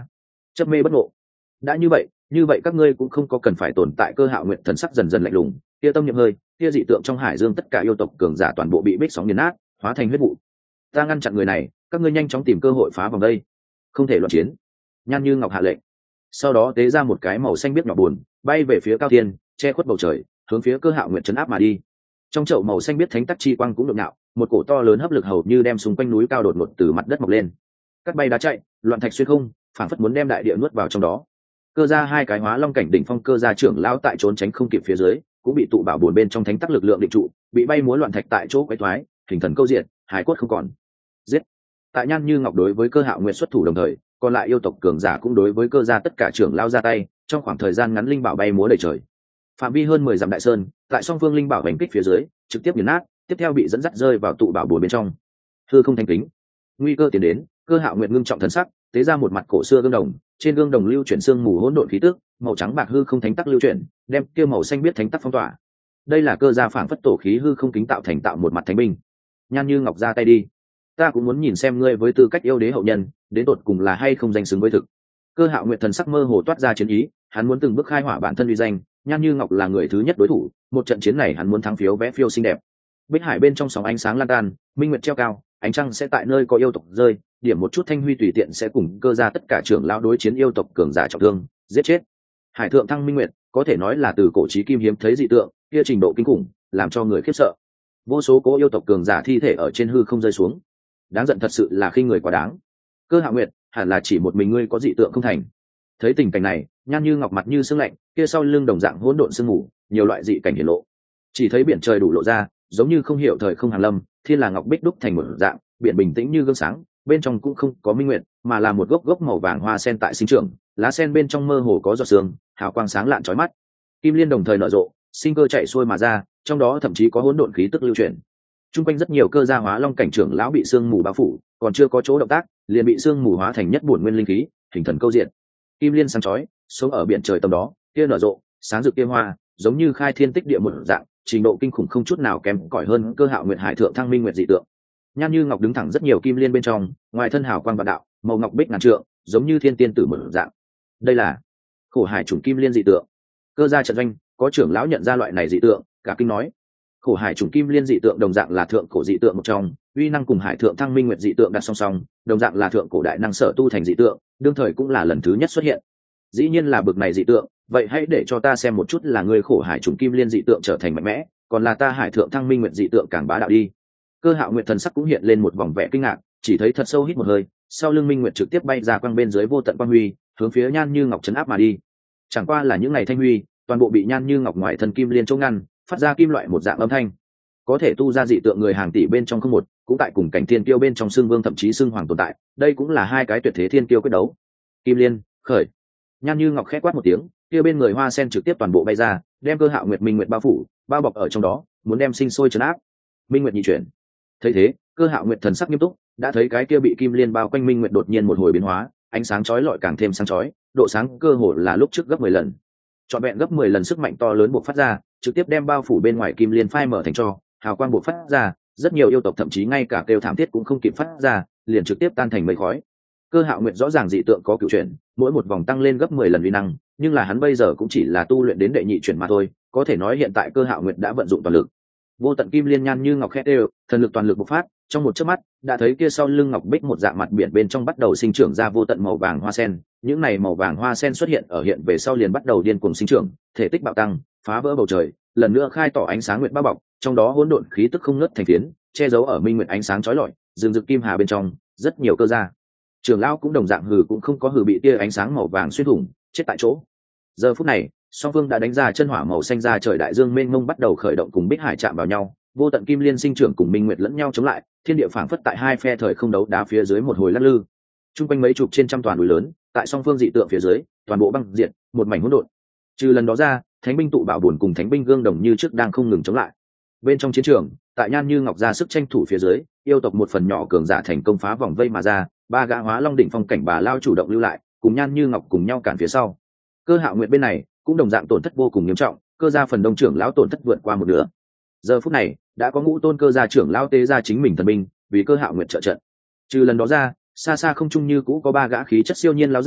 chấp mê bất ngộ. Đã như vậy các ngươi cũng không có cần phải tồn tại. Cơ hạo nguyện thần sắc dần dần lạnh lùng, kia tâm niệm hơi, kia dị tượng trong hải dương tất cả yêu tộc cường giả toàn bộ bị bích sóng nghiền nát, hóa thành huyết vụ. Ta ngăn chặn người này, các ngươi nhanh chóng tìm cơ hội phá vòng đây, không thể loạn chiến. Nhan Như Ngọc hạ lệnh, sau đó tế ra một cái màu xanh biếc nhỏ buồn, bay về phía cao thiên, che khuất bầu trời, hướng phía Cơ hạo nguyện chấn áp mà đi. Trong chậu màu xanh biếc thánh tắc chi quang cũng đột ngạo, một cổ to lớn hấp lực hầu như đem xung quanh núi cao đột ngột từ mặt đất mọc lên, cắt bay đá chạy, loạn thạch xuyên không, phảng phất muốn đem đại địa nuốt vào trong đó. Cơ gia hai cái hóa long cảnh đỉnh phong cơ gia trưởng lão tại trốn tránh không kịp phía dưới, cũng bị tụ bảo buồn bên trong thánh tắc lực lượng định trụ, bị bay múa loạn thạch tại chỗ quấy thoái, hình thần câu diện, hải cốt không còn. Giết! Tại Nhan Như Ngọc đối với Cơ hạo nguyện xuất thủ đồng thời, còn lại yêu tộc cường giả cũng đối với cơ gia tất cả trưởng lao ra tay. Trong khoảng thời gian ngắn linh bảo bay múa đầy trời, phạm vi hơn 10 dặm đại sơn, tại song phương linh bảo hành kích phía dưới trực tiếp nghiền nát, tiếp theo bị dẫn dắt rơi vào tụ bảo buồn bên trong. Hư không thanh kính, nguy cơ tiến đến. Cơ hạo nguyện ngưng trọng thần sắc, tế ra một mặt cổ xưa gương đồng, trên gương đồng lưu chuyển sương mù hỗn độn khí tức, màu trắng bạc hư không thánh tắc lưu chuyển, đem kia màu xanh biết thánh tắc phong tỏa. Đây là cơ gia phảng phất tổ khí hư không kính tạo thành tạo một mặt thánh binh. Nhan Như Ngọc ra tay đi, ta cũng muốn nhìn xem ngươi với tư cách yêu đế hậu nhân đến tột cùng là hay không danh xứng với thực. Cơ hạo nguyện thần sắc mơ hồ toát ra chiến ý, hắn muốn từng bước khai hỏa bản thân uy danh. Nhan Như Ngọc là người thứ nhất đối thủ, một trận chiến này hắn muốn thắng phiếu vé phiêu xinh đẹp. Bích hải bên trong sóng ánh sáng lan tan, minh nguyệt treo cao, ánh trăng sẽ tại nơi có yêu tộc rơi, điểm một chút thanh huy tùy tiện sẽ cùng cơ ra tất cả trưởng lão đối chiến yêu tộc cường giả trọng thương, giết chết. Hải thượng thăng minh nguyệt có thể nói là từ cổ chí kim hiếm thấy dị tượng, kia trình độ kinh khủng làm cho người khiếp sợ. Vô số cố yêu tộc cường giả thi thể ở trên hư không rơi xuống, đáng giận thật sự là khi người quá đáng. Cơ hạo nguyệt, hẳn là chỉ một mình ngươi có dị tượng không thành. Thấy tình cảnh này, Nhan Như Ngọc mặt như sương lạnh, kia sau lưng đồng dạng hỗn độn sương mù, nhiều loại dị cảnh hiển lộ. Chỉ thấy biển trời đủ lộ ra, giống như không hiểu thời không hàng lâm, thiên là ngọc bích đúc thành một dạng, biển bình tĩnh như gương sáng, bên trong cũng không có minh nguyệt, mà là một gốc màu vàng hoa sen tại sinh trưởng, lá sen bên trong mơ hồ có giọt sương, hào quang sáng lạn chói mắt. Kim liên đồng thời nở rộ, sinh cơ chạy xuôi mà ra, trong đó thậm chí có hỗn độn khí tức lưu chuyển. Trung quanh rất nhiều cơ gia hóa long cảnh trưởng lão bị sương mù bao phủ, còn chưa có chỗ động tác, liền bị sương mù hóa thành nhất bổn nguyên linh khí, hình thần câu diện. Kim liên sáng chói, sống ở biển trời tầm đó, kia nở rộ, sáng rực kia hoa, giống như khai thiên tích địa một dạng, trình độ kinh khủng không chút nào kém cỏi hơn Cơ hạo nguyệt hải thượng thăng minh nguyệt dị tượng. Nhan Như Ngọc đứng thẳng rất nhiều kim liên bên trong, ngoài thân hào quang vạn đạo, màu ngọc bích ngàn trượng, giống như thiên tiên tử một dạng. Đây là khổ hải chủng kim liên dị tượng. Cơ gia trận doanh có trưởng lão nhận ra loại này dị tượng, cả kinh nói: khổ hải chủng kim liên dị tượng đồng dạng là thượng cổ dị tượng một trong, uy năng cùng hải thượng thăng minh nguyệt dị tượng đặt song song, đồng dạng là thượng cổ đại năng sở tu thành dị tượng, đương thời cũng là lần thứ nhất xuất hiện. Dĩ nhiên là bực này dị tượng, vậy hãy để cho ta xem một chút là người khổ hải chủng kim liên dị tượng trở thành mạnh mẽ, còn là ta hải thượng thăng minh nguyệt dị tượng càng bá đạo đi. Cơ hạo nguyệt thần sắc cũng hiện lên một vòng vẻ kinh ngạc, chỉ thấy thật sâu hít một hơi, sau lưng minh nguyệt trực tiếp bay ra quang bên dưới vô tận quang huy, hướng phía Nhan Như Ngọc chấn áp mà đi. Chẳng qua là những ngày thanh huy, toàn bộ bị Nhan Như Ngọc ngoài thân kim liên chống ngăn, phát ra kim loại một dạng âm thanh. Có thể tu ra dị tượng người hàng tỷ bên trong không một, cũng tại cùng cảnh thiên kiêu bên trong xương vương thậm chí xương hoàng tồn tại, đây cũng là hai cái tuyệt thế thiên kiêu quyết đấu. Kim liên khởi. Nhan Như Ngọc khẽ quát một tiếng, kia bên người hoa sen trực tiếp toàn bộ bay ra, đem Cơ hạo nguyệt minh nguyệt bao phủ, bao bọc ở trong đó, muốn đem sinh sôi trấn áp. Minh nguyệt nhị chuyển. Thấy thế, Cơ hạo nguyệt thần sắc nghiêm túc, đã thấy cái kia bị kim liên bao quanh minh nguyệt đột nhiên một hồi biến hóa, ánh sáng chói lọi càng thêm sáng chói, độ sáng cơ hồ là lúc trước gấp 10 lần. Trọn vẹn gấp 10 lần sức mạnh to lớn bộc phát ra, trực tiếp đem bao phủ bên ngoài kim liên phai mở thành tro, hào quang bộc phát ra, rất nhiều yêu tộc thậm chí ngay cả kêu thảm thiết cũng không kịp phát ra, liền trực tiếp tan thành mây khói. Cơ hạo nguyệt rõ ràng dị tượng có cửu chuyển, mỗi một vòng tăng lên gấp 10 lần uy năng, nhưng là hắn bây giờ cũng chỉ là tu luyện đến đệ nhị chuyển mà thôi, có thể nói hiện tại Cơ hạo nguyệt đã vận dụng toàn lực. Vô tận kim liên Nhan Như Ngọc khẽ đều, thần lực toàn lực bộc phát, trong một chớp mắt, đã thấy kia sau lưng ngọc bích một dạng mặt biển bên trong bắt đầu sinh trưởng ra vô tận màu vàng hoa sen, những này màu vàng hoa sen xuất hiện ở hiện về sau liền bắt đầu điên cuồng sinh trưởng, thể tích bạo tăng, phá vỡ bầu trời, lần nữa khai tỏ ánh sáng nguyệt bao bọc, trong đó hỗn độn khí tức không ngớt thành phiến, che giấu ở minh nguyệt ánh sáng chói lọi, rừng rực kim hà bên trong, rất nhiều cơ gia trưởng lão cũng đồng dạng hừ cũng không có hừ bị tia ánh sáng màu vàng xuyên thủng, chết tại chỗ. Giờ phút này, song phương đã đánh ra chân hỏa màu xanh ra trời, đại dương mênh mông bắt đầu khởi động cùng bích hải chạm vào nhau, vô tận kim liên sinh trưởng cùng minh nguyệt lẫn nhau chống lại, thiên địa phảng phất tại hai phe thời không đấu đá phía dưới một hồi lắc lư. Trung quanh mấy chục trên trăm toàn núi lớn, tại song phương dị tượng phía dưới, toàn bộ băng diệt, một mảnh hỗn độn. Trừ lần đó ra, thánh binh tụ bảo buồn cùng thánh binh gương đồng như trước đang không ngừng chống lại. Bên trong chiến trường, tại Nhan Như Ngọc ra sức tranh thủ phía dưới, yêu tộc một phần nhỏ cường giả thành công phá vòng vây mà ra, ba gã hóa long đỉnh phong cảnh bà lao chủ động lưu lại, cùng Nhan Như Ngọc cùng nhau cản phía sau. Cơ hạo nguyệt bên này cũng đồng dạng tổn thất vô cùng nghiêm trọng, cơ gia phần đông trưởng lão tổn thất vượt qua một nửa. Giờ phút này, đã có ngũ tôn cơ gia trưởng lão tế ra chính mình thần binh, vì Cơ hạo nguyệt trợ trận. Trừ lần đó ra, xa xa không trung như cũ có ba gã khí chất siêu nhiên lão giả,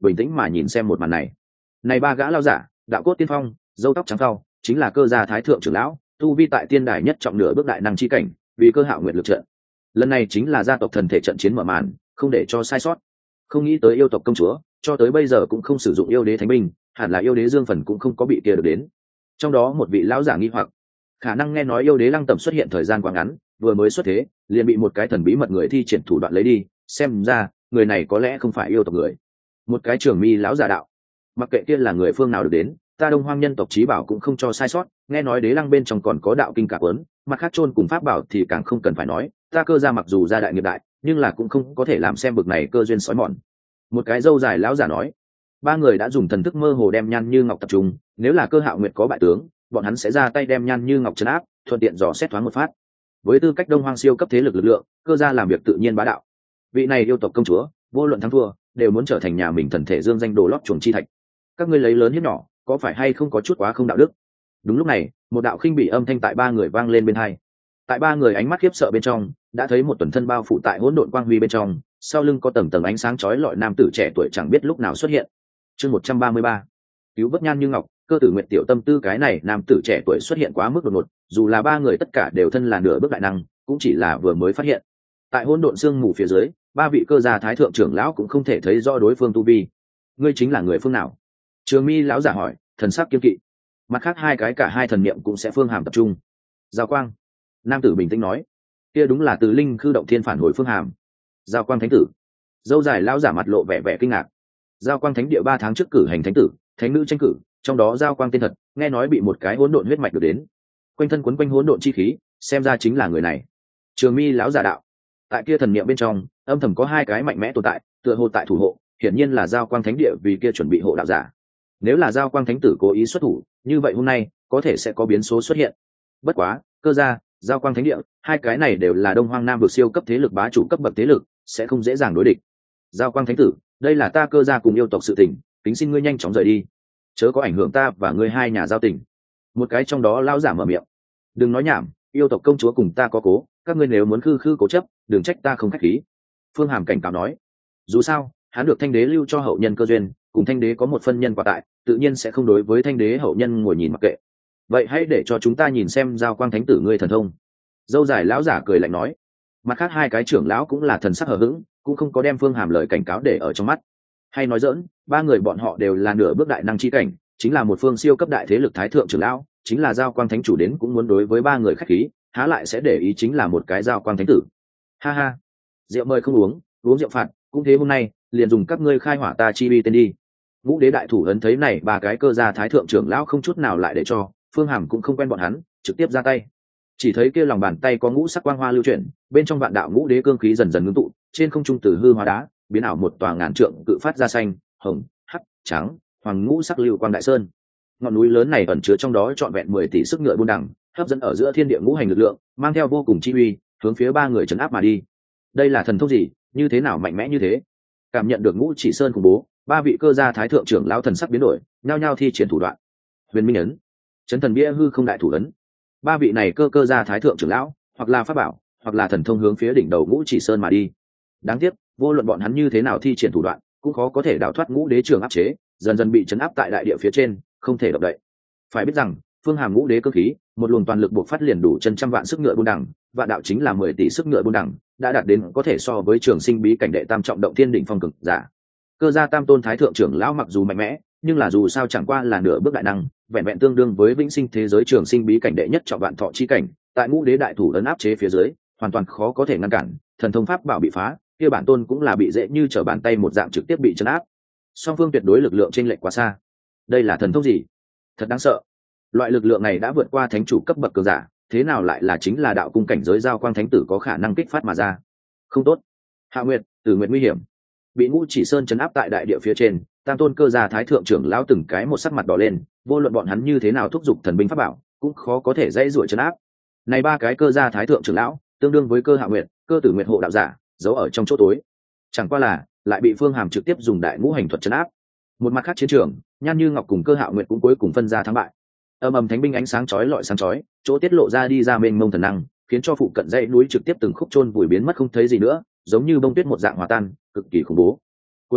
bình tĩnh mà nhìn xem một màn này. Này ba gã lao giả, đạo cốt tiên phong, râu tóc trắng phau, chính là Cơ gia thái thượng trưởng lão, tu vi tại tiên đài nhất trọng nửa bước đại năng chi cảnh, vì Cơ Hạo Nguyệt lực trận. Lần này chính là gia tộc thần thể trận chiến mở màn, không để cho sai sót. Không nghĩ tới yêu tộc công chúa, cho tới bây giờ cũng không sử dụng yêu đế thánh binh, hẳn là yêu đế dương phần cũng không có bị kia được đến. Trong đó một vị lão giả nghi hoặc, khả năng nghe nói yêu đế lăng tẩm xuất hiện thời gian quá ngắn, vừa mới xuất thế, liền bị một cái thần bí mật người thi triển thủ đoạn lấy đi, xem ra, người này có lẽ không phải yêu tộc người. Một cái trưởng mi lão giả đạo, mặc kệ kia là người phương nào được đến, ta Đông Hoang nhân tộc chí bảo cũng không cho sai sót, nghe nói đế lăng bên trong còn có đạo kinh cả cuốn, mặt khác chôn cùng pháp bảo thì càng không cần phải nói, ta Cơ gia mặc dù gia đại nghiệp đại, nhưng là cũng không có thể làm xem bực này cơ duyên sói mòn. Một cái râu dài lão giả nói, ba người đã dùng thần thức mơ hồ đem Nhan Như Ngọc tập trung, nếu là Cơ Hạo Nguyệt có bại tướng, bọn hắn sẽ ra tay đem Nhan Như Ngọc trấn áp, thuận tiện dò xét thoáng một phát. Với tư cách Đông Hoang siêu cấp thế lực lực lượng, Cơ gia làm việc tự nhiên bá đạo. Vị này yêu tộc công chúa, vô luận thắng thua, đều muốn trở thành nhà mình thần thể dương danh đồ lót chuồng chi thạch. Các ngươi lấy lớn hiếp nhỏ, có phải hay không có chút quá không đạo đức? Đúng lúc này, một đạo khinh bỉ âm thanh tại ba người vang lên bên tai. Tại ba người ánh mắt khiếp sợ bên trong, đã thấy một tuần thân bao phủ tại hỗn độn quang huy bên trong, sau lưng có tầng tầng ánh sáng chói lọi nam tử trẻ tuổi chẳng biết lúc nào xuất hiện. Chương 133. Cứu vớt Nhan Như Ngọc, Cơ Tử Nguyệt tiểu tâm tư cái này nam tử trẻ tuổi xuất hiện quá mức đột ngột, dù là ba người tất cả đều thân là nửa bước đại năng, cũng chỉ là vừa mới phát hiện. Tại hỗn độn sương mù phía dưới, ba vị Cơ gia thái thượng trưởng lão cũng không thể thấy rõ đối phương tu vi. Ngươi chính là người phương nào? Trường Mi lão giả hỏi, thần sắc kiên kỵ. Mặt khác hai cái cả hai thần niệm cũng sẽ phương hàm tập trung. Giao Quang. Nam tử bình tĩnh nói, kia đúng là từ linh khư động thiên phản hồi phương hàm. Giao Quang thánh tử. Dâu dài lão giả mặt lộ vẻ vẻ kinh ngạc. Giao Quang thánh địa 3 tháng trước cử hành thánh tử, thánh nữ tranh cử, trong đó Giao Quang tên thật, nghe nói bị một cái hỗn độn huyết mạch được đến. Quanh thân quấn quanh hỗn độn chi khí, xem ra chính là người này. Trường Mi lão giả đạo, tại kia thần niệm bên trong, âm thầm có hai cái mạnh mẽ tồn tại, tựa hồ tại thủ hộ, hiển nhiên là Giao Quang thánh địa vì kia chuẩn bị hộ đạo giả. Nếu là Giao Quang thánh tử cố ý xuất thủ, như vậy hôm nay có thể sẽ có biến số xuất hiện. Bất quá, Cơ gia, Giao Quang thánh địa, hai cái này đều là Đông Hoang Nam vực siêu cấp thế lực bá chủ cấp bậc thế lực, sẽ không dễ dàng đối địch. Giao Quang thánh tử, đây là ta Cơ gia cùng yêu tộc sự tình, kính xin ngươi nhanh chóng rời đi, chớ có ảnh hưởng ta và ngươi hai nhà giao tình. Một cái trong đó lão giả mở miệng, đừng nói nhảm, yêu tộc công chúa cùng ta có cố, các ngươi nếu muốn khư khư cố chấp, đừng trách ta không khách khí. Phương Hàm cảnh cáo nói, dù sao hắn được thanh đế lưu cho hậu nhân cơ duyên, cùng thanh đế có một phân nhân quả tại, tự nhiên sẽ không đối với thanh đế hậu nhân ngồi nhìn mặc kệ. Vậy hãy để cho chúng ta nhìn xem Giao Quang thánh tử ngươi thần thông. Dâu dài lão giả cười lạnh nói. Mặt khác hai cái trưởng lão cũng là thần sắc hờ hững, cũng không có đem Phương Hàm lời cảnh cáo để ở trong mắt. Hay nói dỡn, ba người bọn họ đều là nửa bước đại năng chi cảnh, chính là một phương siêu cấp đại thế lực thái thượng trưởng lão, chính là Giao Quang thánh chủ đến cũng muốn đối với ba người khách khí, há lại sẽ để ý chính là một cái Giao Quang thánh tử. Ha ha, rượu mời không uống, uống rượu phạt, cũng thế hôm nay liền dùng các ngươi khai hỏa ta chi uy tên đi. Ngũ đế đại thủ ấn thấy này ba cái Cơ gia thái thượng trưởng lão không chút nào lại để cho, Phương Hàm cũng không quen bọn hắn, trực tiếp ra tay. Chỉ thấy kia lòng bàn tay có ngũ sắc quang hoa lưu chuyển, bên trong vạn đạo ngũ đế cương khí dần dần ngưng tụ, trên không trung từ hư hóa đá biến ảo một tòa ngàn trượng cự phát ra xanh, hồng, hắc, trắng, hoàng ngũ sắc lưu quang đại sơn. Ngọn núi lớn này ẩn chứa trong đó trọn vẹn 10 tỷ sức ngựa buôn đẳng, hấp dẫn ở giữa thiên địa ngũ hành lực lượng, mang theo vô cùng chi uy, hướng phía ba người trấn áp mà đi. Đây là thần thông gì, như thế nào mạnh mẽ như thế? Cảm nhận được ngũ chỉ sơn khủng bố, ba vị Cơ gia thái thượng trưởng lão thần sắc biến đổi, nhao nhao thi triển thủ đoạn. Huyền Minh ấn, Chấn Thần Bia hư không đại thủ ấn. Ba vị này cơ gia thái thượng trưởng lão, hoặc là pháp bảo, hoặc là thần thông hướng phía đỉnh đầu ngũ chỉ sơn mà đi. Đáng tiếc, vô luận bọn hắn như thế nào thi triển thủ đoạn, cũng khó có thể đào thoát ngũ đế trường áp chế, dần dần bị chấn áp tại đại địa phía trên, không thể động đậy. Phải biết rằng, Phương Hàm ngũ đế cơ khí, một luồng toàn lực buộc phát liền đủ chân trăm vạn sức ngựa buôn đẳng, vạn đạo chính là 10 tỷ sức ngựa buôn đẳng, đã đạt đến có thể so với trường sinh bí cảnh đệ tam trọng động thiên đỉnh phong cực giả. Cơ gia tam tôn thái thượng trưởng lão mặc dù mạnh mẽ, nhưng là dù sao chẳng qua là nửa bước đại năng, vẹn vẹn tương đương với vĩnh sinh thế giới trường sinh bí cảnh đệ nhất trọng vạn thọ chi cảnh, tại ngũ đế đại thủ ấn áp chế phía dưới, hoàn toàn khó có thể ngăn cản, thần thông pháp bảo bị phá, kia bản tôn cũng là bị dễ như trở bàn tay một dạng trực tiếp bị chấn áp. Song phương tuyệt đối lực lượng chênh lệch quá xa. Đây là thần thông gì? Thật đáng sợ. Loại lực lượng này đã vượt qua thánh chủ cấp bậc cường giả, thế nào lại là chính là đạo cung cảnh giới Giao Quang thánh tử có khả năng kích phát mà ra? Không tốt. Hạ Nguyệt, Tử Nguyệt nguy hiểm. Bị ngũ chỉ sơn chấn áp tại đại địa phía trên, tam tôn Cơ gia thái thượng trưởng lão từng cái một sắc mặt đỏ lên, vô luận bọn hắn như thế nào thúc giục thần binh pháp bảo, cũng khó có thể dễ dụa chấn áp. Này ba cái Cơ gia thái thượng trưởng lão, tương đương với Cơ Hạ Nguyệt, Cơ Tử Nguyệt hộ đạo giả, giấu ở trong chỗ tối. Chẳng qua là, lại bị Phương Hàm trực tiếp dùng đại ngũ hành thuật chấn áp. Một mặt khác chiến trường, Nhan Như Ngọc cùng Cơ Hạ Nguyệt cũng cuối cùng phân ra thắng bại. Âm ầm thánh binh ánh sáng chói lọi sáng chói, chỗ tiết lộ ra đi ra mênh mông thần năng, khiến cho phụ cận dãy núi trực tiếp từng khúc chôn vùi biến mất không thấy gì nữa, giống như bông tuyết một dạng hòa tan, cực kỳ khủng bố. Cuối cùng,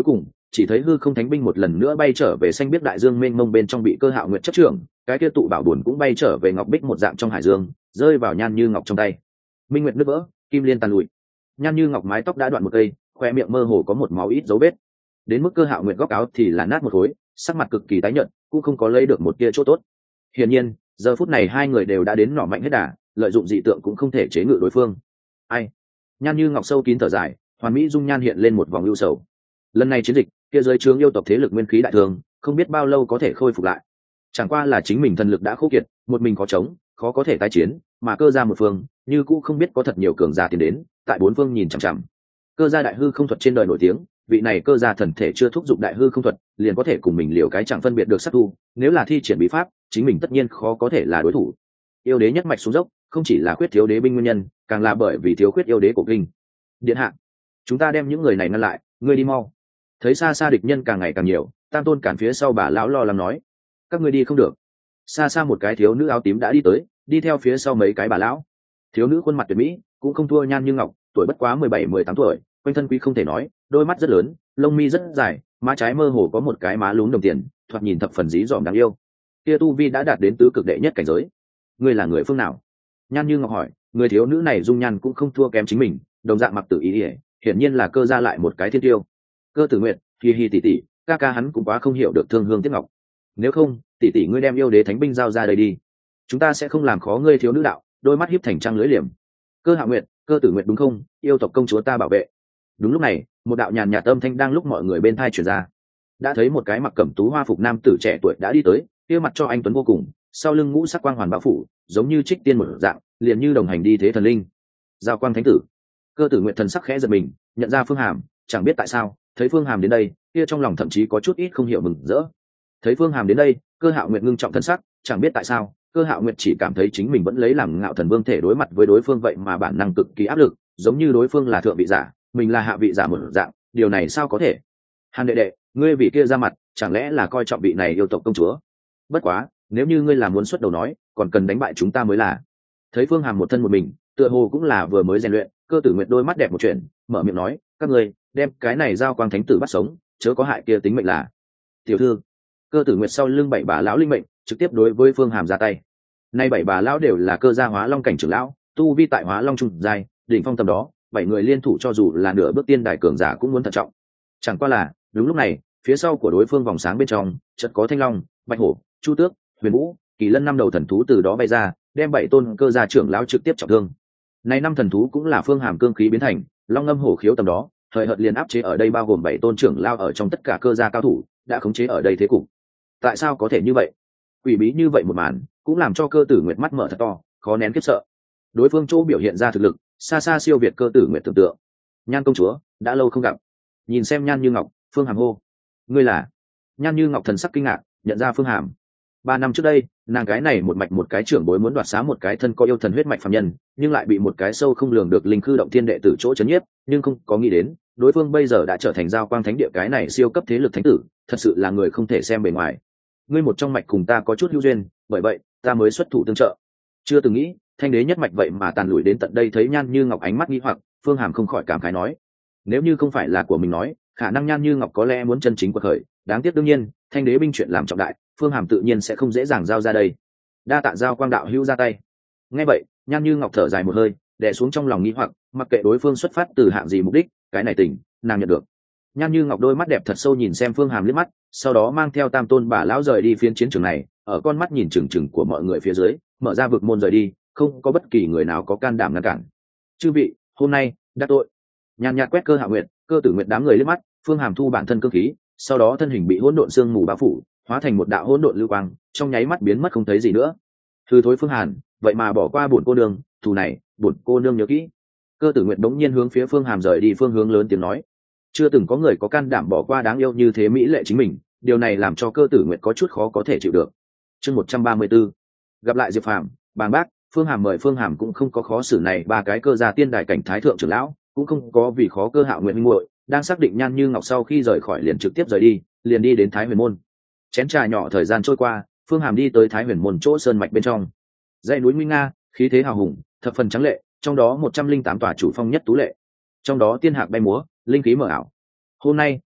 chỉ thấy hư không thánh binh một lần nữa bay trở về xanh biết đại dương mênh mông bên trong bị Cơ Hạo Nguyệt chấp trưởng, cái kia tụ bảo buồn cũng bay trở về ngọc bích một dạng trong hải dương, rơi vào Nhan Như Ngọc trong tay. Minh nguyệt nứt vỡ, kim liên tàn lụi. Nhan Như Ngọc mái tóc đã đoạn một cây, khoe miệng mơ hồ có một máu ít dấu vết. Đến mức Cơ Hạo Nguyệt góc áo thì là nát một khối, sắc mặt cực kỳ tái nhợt, cũng không có lấy được một tia chỗ tốt. Hiển nhiên, giờ phút này hai người đều đã đến nỏ mạnh hết đà, lợi dụng dị tượng cũng không thể chế ngự đối phương. Ai? Nhan Như Ngọc sâu kín thở dài, hoàn mỹ dung nhan hiện lên một vòng ưu sầu. Lần này chiến dịch, kia giới trướng yêu tộc thế lực nguyên khí đại thường, không biết bao lâu có thể khôi phục lại. Chẳng qua là chính mình thần lực đã khô kiệt, một mình có chống, khó có thể tái chiến, mà Cơ gia một phương, như cũ không biết có thật nhiều cường giả tiến đến, tại bốn phương nhìn chằm chằm. Cơ gia đại hư không thuật trên đời nổi tiếng, vị này Cơ gia thần thể chưa thúc giục đại hư không thuật, liền có thể cùng mình liều cái chẳng phân biệt được sát thu, nếu là thi triển bí pháp, chính mình tất nhiên khó có thể là đối thủ. Yêu đế nhất mạch xuống dốc, không chỉ là khuyết thiếu đế binh nguyên nhân, càng là bởi vì thiếu khuyết yêu đế của kinh. Điện hạ, chúng ta đem những người này ngăn lại, ngươi đi mau. Thấy xa xa địch nhân càng ngày càng nhiều, Tam Tôn cản phía sau bà lão lo lắng nói, các ngươi đi không được. Xa xa một cái thiếu nữ áo tím đã đi tới, đi theo phía sau mấy cái bà lão. Thiếu nữ khuôn mặt tuyệt mỹ, cũng không thua Nhan Như Ngọc, tuổi bất quá 17-18 tuổi, quanh thân quý không thể nói, đôi mắt rất lớn, lông mi rất dài, má trái mơ hồ có một cái má lúm đồng tiền, thoạt nhìn thập phần dí dỏm đáng yêu. Kia tu vi đã đạt đến tứ cực đệ nhất cảnh giới. Ngươi là người phương nào? Nhan Như Ngọc hỏi. Người thiếu nữ này dung nhan cũng không thua kém chính mình, đồng dạng mặc tử ý ỉa, hiển nhiên là Cơ gia lại một cái thiên tiêu. Cơ Tử Nguyệt, hi hi tỷ tỷ, ca ca hắn cũng quá không hiểu được thương hương tiếc ngọc. Nếu không, tỷ tỷ ngươi đem yêu đế thánh binh giao ra đây đi, chúng ta sẽ không làm khó ngươi thiếu nữ đạo. Đôi mắt hiếp thành trăng lưỡi liềm. Cơ Hạo Nguyệt, Cơ Tử Nguyệt đúng không? Yêu tộc công chúa ta bảo vệ. Đúng lúc này, một đạo nhàn nhạt âm thanh đang lúc mọi người bên tai truyền ra. Đã thấy một cái mặc cẩm tú hoa phục nam tử trẻ tuổi đã đi tới, kia mặt cho anh tuấn vô cùng, sau lưng ngũ sắc quang hoàn bao phủ, giống như trích tiên một dạng, liền như đồng hành đi thế thần linh. Giao Quang Thánh Tử. Cơ Tử Nguyệt thần sắc khẽ giật mình, nhận ra Phương Hàm, chẳng biết tại sao, thấy Phương Hàm đến đây, kia trong lòng thậm chí có chút ít không hiểu mừng rỡ. Thấy Phương Hàm đến đây, Cơ Hạo Nguyệt ngưng trọng thần sắc, chẳng biết tại sao, Cơ Hạo Nguyệt chỉ cảm thấy chính mình vẫn lấy làm ngạo thần vương thể đối mặt với đối phương, vậy mà bản năng cực kỳ áp lực, giống như đối phương là thượng vị giả, mình là hạ vị giả một dạng, điều này sao có thể? Hàn đệ đệ, ngươi vị kia ra mặt, chẳng lẽ là coi trọng vị này yêu tộc công chúa? Bất quá, nếu như ngươi là muốn xuất đầu nói, còn cần đánh bại chúng ta mới là. Thấy Phương Hàm một thân một mình, tựa hồ cũng là vừa mới rèn luyện, Cơ Tử Nguyệt đôi mắt đẹp một chuyện, mở miệng nói, các ngươi đem cái này Giao Quang Thánh Tử bắt sống, chớ có hại kia tính mệnh là. Tiểu thư. Cơ Tử Nguyệt sau lưng bảy bà lão linh mệnh, trực tiếp đối với Phương Hàm ra tay. Nay bảy bà lão đều là Cơ gia Hóa Long cảnh trưởng lão, tu vi tại Hóa Long trung giai, đỉnh phong tầm đó, bảy người liên thủ cho dù là nửa bước tiên đài cường giả cũng muốn thận trọng. Chẳng qua là, đúng lúc này, phía sau của đối phương vòng sáng bên trong, chợt có Thanh Long, Bạch Hổ, Chu Tước, Huyền Vũ, Kỳ Lân năm đầu thần thú từ đó bay ra, đem bảy tôn Cơ gia trưởng lão trực tiếp trọng thương. Này năm thần thú cũng là Phương Hàm cương khí biến thành, Long Ngâm Hổ Khiếu tầm đó, thời hợt liền áp chế ở đây bao gồm bảy tôn trưởng lão ở trong tất cả Cơ gia cao thủ, đã khống chế ở đây thế cục. Tại sao có thể như vậy? Quỷ bí như vậy một màn, cũng làm cho Cơ Tử Nguyệt mắt mở thật to, khó nén khiếp sợ. Đối phương chỗ biểu hiện ra thực lực, xa xa siêu việt Cơ Tử Nguyệt tưởng tượng. Nhan công chúa, đã lâu không gặp. Nhìn xem Nhan Như Ngọc, Phương Hàm hô. Ngươi là? Nhan Như Ngọc thần sắc kinh ngạc, nhận ra Phương Hàm. 3 năm trước đây, nàng gái này một mạch một cái trưởng bối muốn đoạt xá một cái thân có yêu thần huyết mạch phàm nhân, nhưng lại bị một cái sâu không lường được linh khư động thiên đệ tử chỗ chấn nhiếp, nhưng không có nghĩ đến, đối phương bây giờ đã trở thành Giao Quang Thánh Địa cái này siêu cấp thế lực thánh tử, thật sự là người không thể xem bề ngoài. Ngươi một trong mạch cùng ta có chút hữu duyên, bởi vậy, ta mới xuất thủ tương trợ. Chưa từng nghĩ, Thanh đế nhất mạch vậy mà tàn lùi đến tận đây. Thấy Nhan Như Ngọc ánh mắt nghi hoặc, Phương Hàm không khỏi cảm khái nói: nếu như không phải là của mình nói, khả năng Nhan Như Ngọc có lẽ muốn chân chính quật khởi, đáng tiếc đương nhiên, Thanh đế binh chuyện làm trọng đại, Phương Hàm tự nhiên sẽ không dễ dàng giao ra đây. Đa tạ Giao Quang đạo hữu ra tay. Nghe vậy, Nhan Như Ngọc thở dài một hơi, đè xuống trong lòng nghi hoặc, mặc kệ đối phương xuất phát từ hạng gì mục đích, cái này tình, nàng nhận được. Nhan Như Ngọc đôi mắt đẹp thật sâu nhìn xem Phương Hàm liếc mắt, sau đó mang theo Tam Tôn bà lão rời đi phiến chiến trường này, ở con mắt nhìn chừng chừng của mọi người phía dưới, mở ra vực môn rời đi, không có bất kỳ người nào có can đảm ngăn cản. Chư vị, hôm nay đắc tội. Nhàn nhạt quét Cơ Hạo Nguyệt, Cơ Tử Nguyệt đám người liếc mắt, Phương Hàm thu bản thân cương khí, sau đó thân hình bị hỗn độn sương mù bao phủ, hóa thành một đạo hỗn độn lưu quang, trong nháy mắt biến mất không thấy gì nữa. Thư thối Phương Hàn, vậy mà bỏ qua bổn cô nương, thù này, bổn cô nương nhớ kỹ. Cơ Tử Nguyệt bỗng nhiên hướng phía Phương Hàm rời đi phương hướng lớn tiếng nói. Chưa từng có người có can đảm bỏ qua đáng yêu như thế mỹ lệ chính mình, điều này làm cho Cơ Tử Nguyệt có chút khó có thể chịu được. Chương 134. Gặp lại Diệp Phàm, Bàng Bác, Phương Hàm mời. Phương Hàm cũng không có khó xử này ba cái Cơ gia tiên đài cảnh thái thượng trưởng lão, cũng không có vì khó Cơ Hạo Nguyệt minh muội, đang xác định Nhan Như Ngọc sau khi rời khỏi liền trực tiếp rời đi, liền đi đến Thái Huyền môn. Chén trà nhỏ thời gian trôi qua, Phương Hàm đi tới Thái Huyền môn chỗ sơn mạch bên trong. Dãy núi nguy nga, khí thế hào hùng, thập phần trắng lệ, trong đó 108 tòa chủ phong nhất tú lệ. Trong đó tiên hạc bay múa, linh khí mờ ảo. Hôm nay,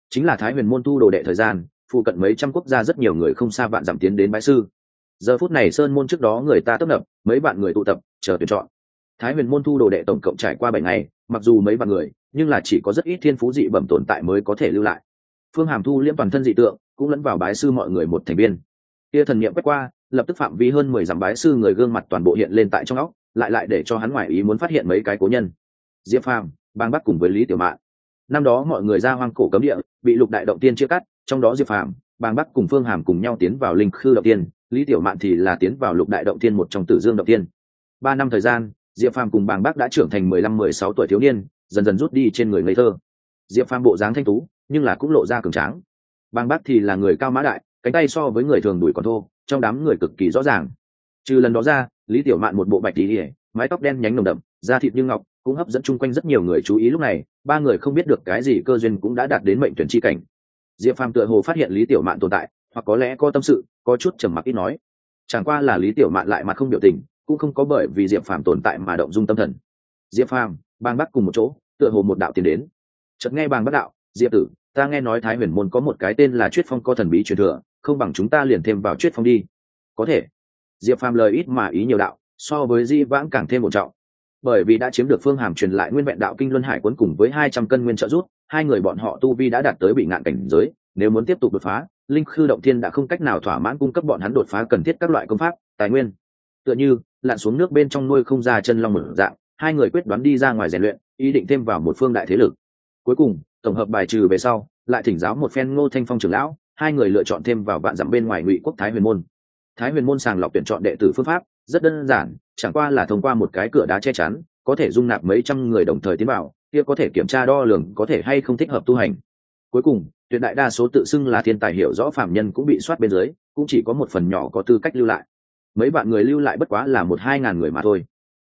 chính là Thái Huyền môn thu đồ đệ thời gian, phụ cận mấy trăm quốc gia rất nhiều người không xa vạn dặm tiến đến bái sư. Giờ phút này sơn môn trước đó người ta tấp nập, mấy bạn người tụ tập chờ tuyển chọn. Thái Huyền môn thu đồ đệ tổng cộng trải qua 7 ngày, mặc dù mấy vạn người, nhưng là chỉ có rất ít thiên phú dị bẩm tồn tại mới có thể lưu lại. Phương Hàm thu liễm toàn thân dị tượng, cũng lẫn vào bái sư mọi người một thành viên. Kia thần niệm quét qua, lập tức phạm vi hơn 10 dặm bái sư người gương mặt toàn bộ hiện lên tại trong óc, lại để cho hắn ngoài ý muốn phát hiện mấy cái cố nhân. Diệp Phàm, Bang Bắc cùng với Lý Tiểu Mạn. Năm đó mọi người ra hoang cổ cấm địa, bị Lục Đại động tiên chia cắt, trong đó Diệp Phàm, Bang Bắc cùng Phương Hàm cùng nhau tiến vào Linh Khư động tiên, Lý Tiểu Mạn thì là tiến vào Lục Đại động tiên một trong Tử Dương động tiên. 3 năm thời gian, Diệp Phàm cùng Bang Bắc đã trưởng thành 15-16 tuổi thiếu niên, dần dần rút đi trên người ngây thơ. Diệp Phàm bộ dáng thanh tú, nhưng là cũng lộ ra cường tráng. Bang Bắc thì là người cao mã đại, cánh tay so với người thường đùi còn thô, trong đám người cực kỳ rõ ràng. Trừ lần đó ra, Lý Tiểu Mạn một bộ bạch tí, mái tóc đen nhánh nồng đậm, da thịt như ngọc, cũng hấp dẫn chung quanh rất nhiều người chú ý. Lúc này, ba người không biết được cái gì cơ duyên cũng đã đạt đến mệnh tuyển chi cảnh. Diệp Phàm tựa hồ phát hiện Lý Tiểu Mạn tồn tại, hoặc có lẽ có tâm sự, có chút trầm mặc ít nói. Chẳng qua là Lý Tiểu Mạn lại mặt không biểu tình, cũng không có bởi vì Diệp Phàm tồn tại mà động dung tâm thần. Diệp Phàm, Bang Bắc cùng một chỗ, tựa hồ một đạo tiến đến. Chợt nghe Bang Bắc đạo, Diệp tử, ta nghe nói Thái Huyền môn có một cái tên là Chuyết Phong có thần bí truyền thừa, không bằng chúng ta liền thêm vào Chuyết Phong đi. Có thể. Diệp Phàm lời ít mà ý nhiều đạo, so với Di Vãng càng thêm một trọng. Bởi vì đã chiếm được Phương Hàm truyền lại nguyên vẹn đạo kinh luân hải cuốn cùng với 200 cân nguyên trợ giúp, hai người bọn họ tu vi đã đạt tới bị ngạn cảnh giới, nếu muốn tiếp tục đột phá, Linh Khư động thiên đã không cách nào thỏa mãn cung cấp bọn hắn đột phá cần thiết các loại công pháp, tài nguyên. Tựa như lặn xuống nước bên trong nuôi không ra chân long mở dạng, hai người quyết đoán đi ra ngoài rèn luyện, ý định thêm vào một phương đại thế lực. Cuối cùng, tổng hợp bài trừ về sau, lại thỉnh giáo một phen Ngô Thanh Phong trưởng lão, hai người lựa chọn thêm vào vạn dặm bên ngoài Ngụy quốc Thái Huyền môn. Thái Huyền môn sàng lọc tuyển chọn đệ tử phương pháp rất đơn giản, chẳng qua là thông qua một cái cửa đá che chắn, có thể dung nạp mấy trăm người đồng thời tiến vào, kia có thể kiểm tra đo lường có thể hay không thích hợp tu hành. Cuối cùng, tuyệt đại đa số tự xưng là thiên tài hiểu rõ phàm nhân cũng bị soát bên dưới, cũng chỉ có một phần nhỏ có tư cách lưu lại. Mấy bạn người lưu lại bất quá là 1-2 ngàn người mà thôi.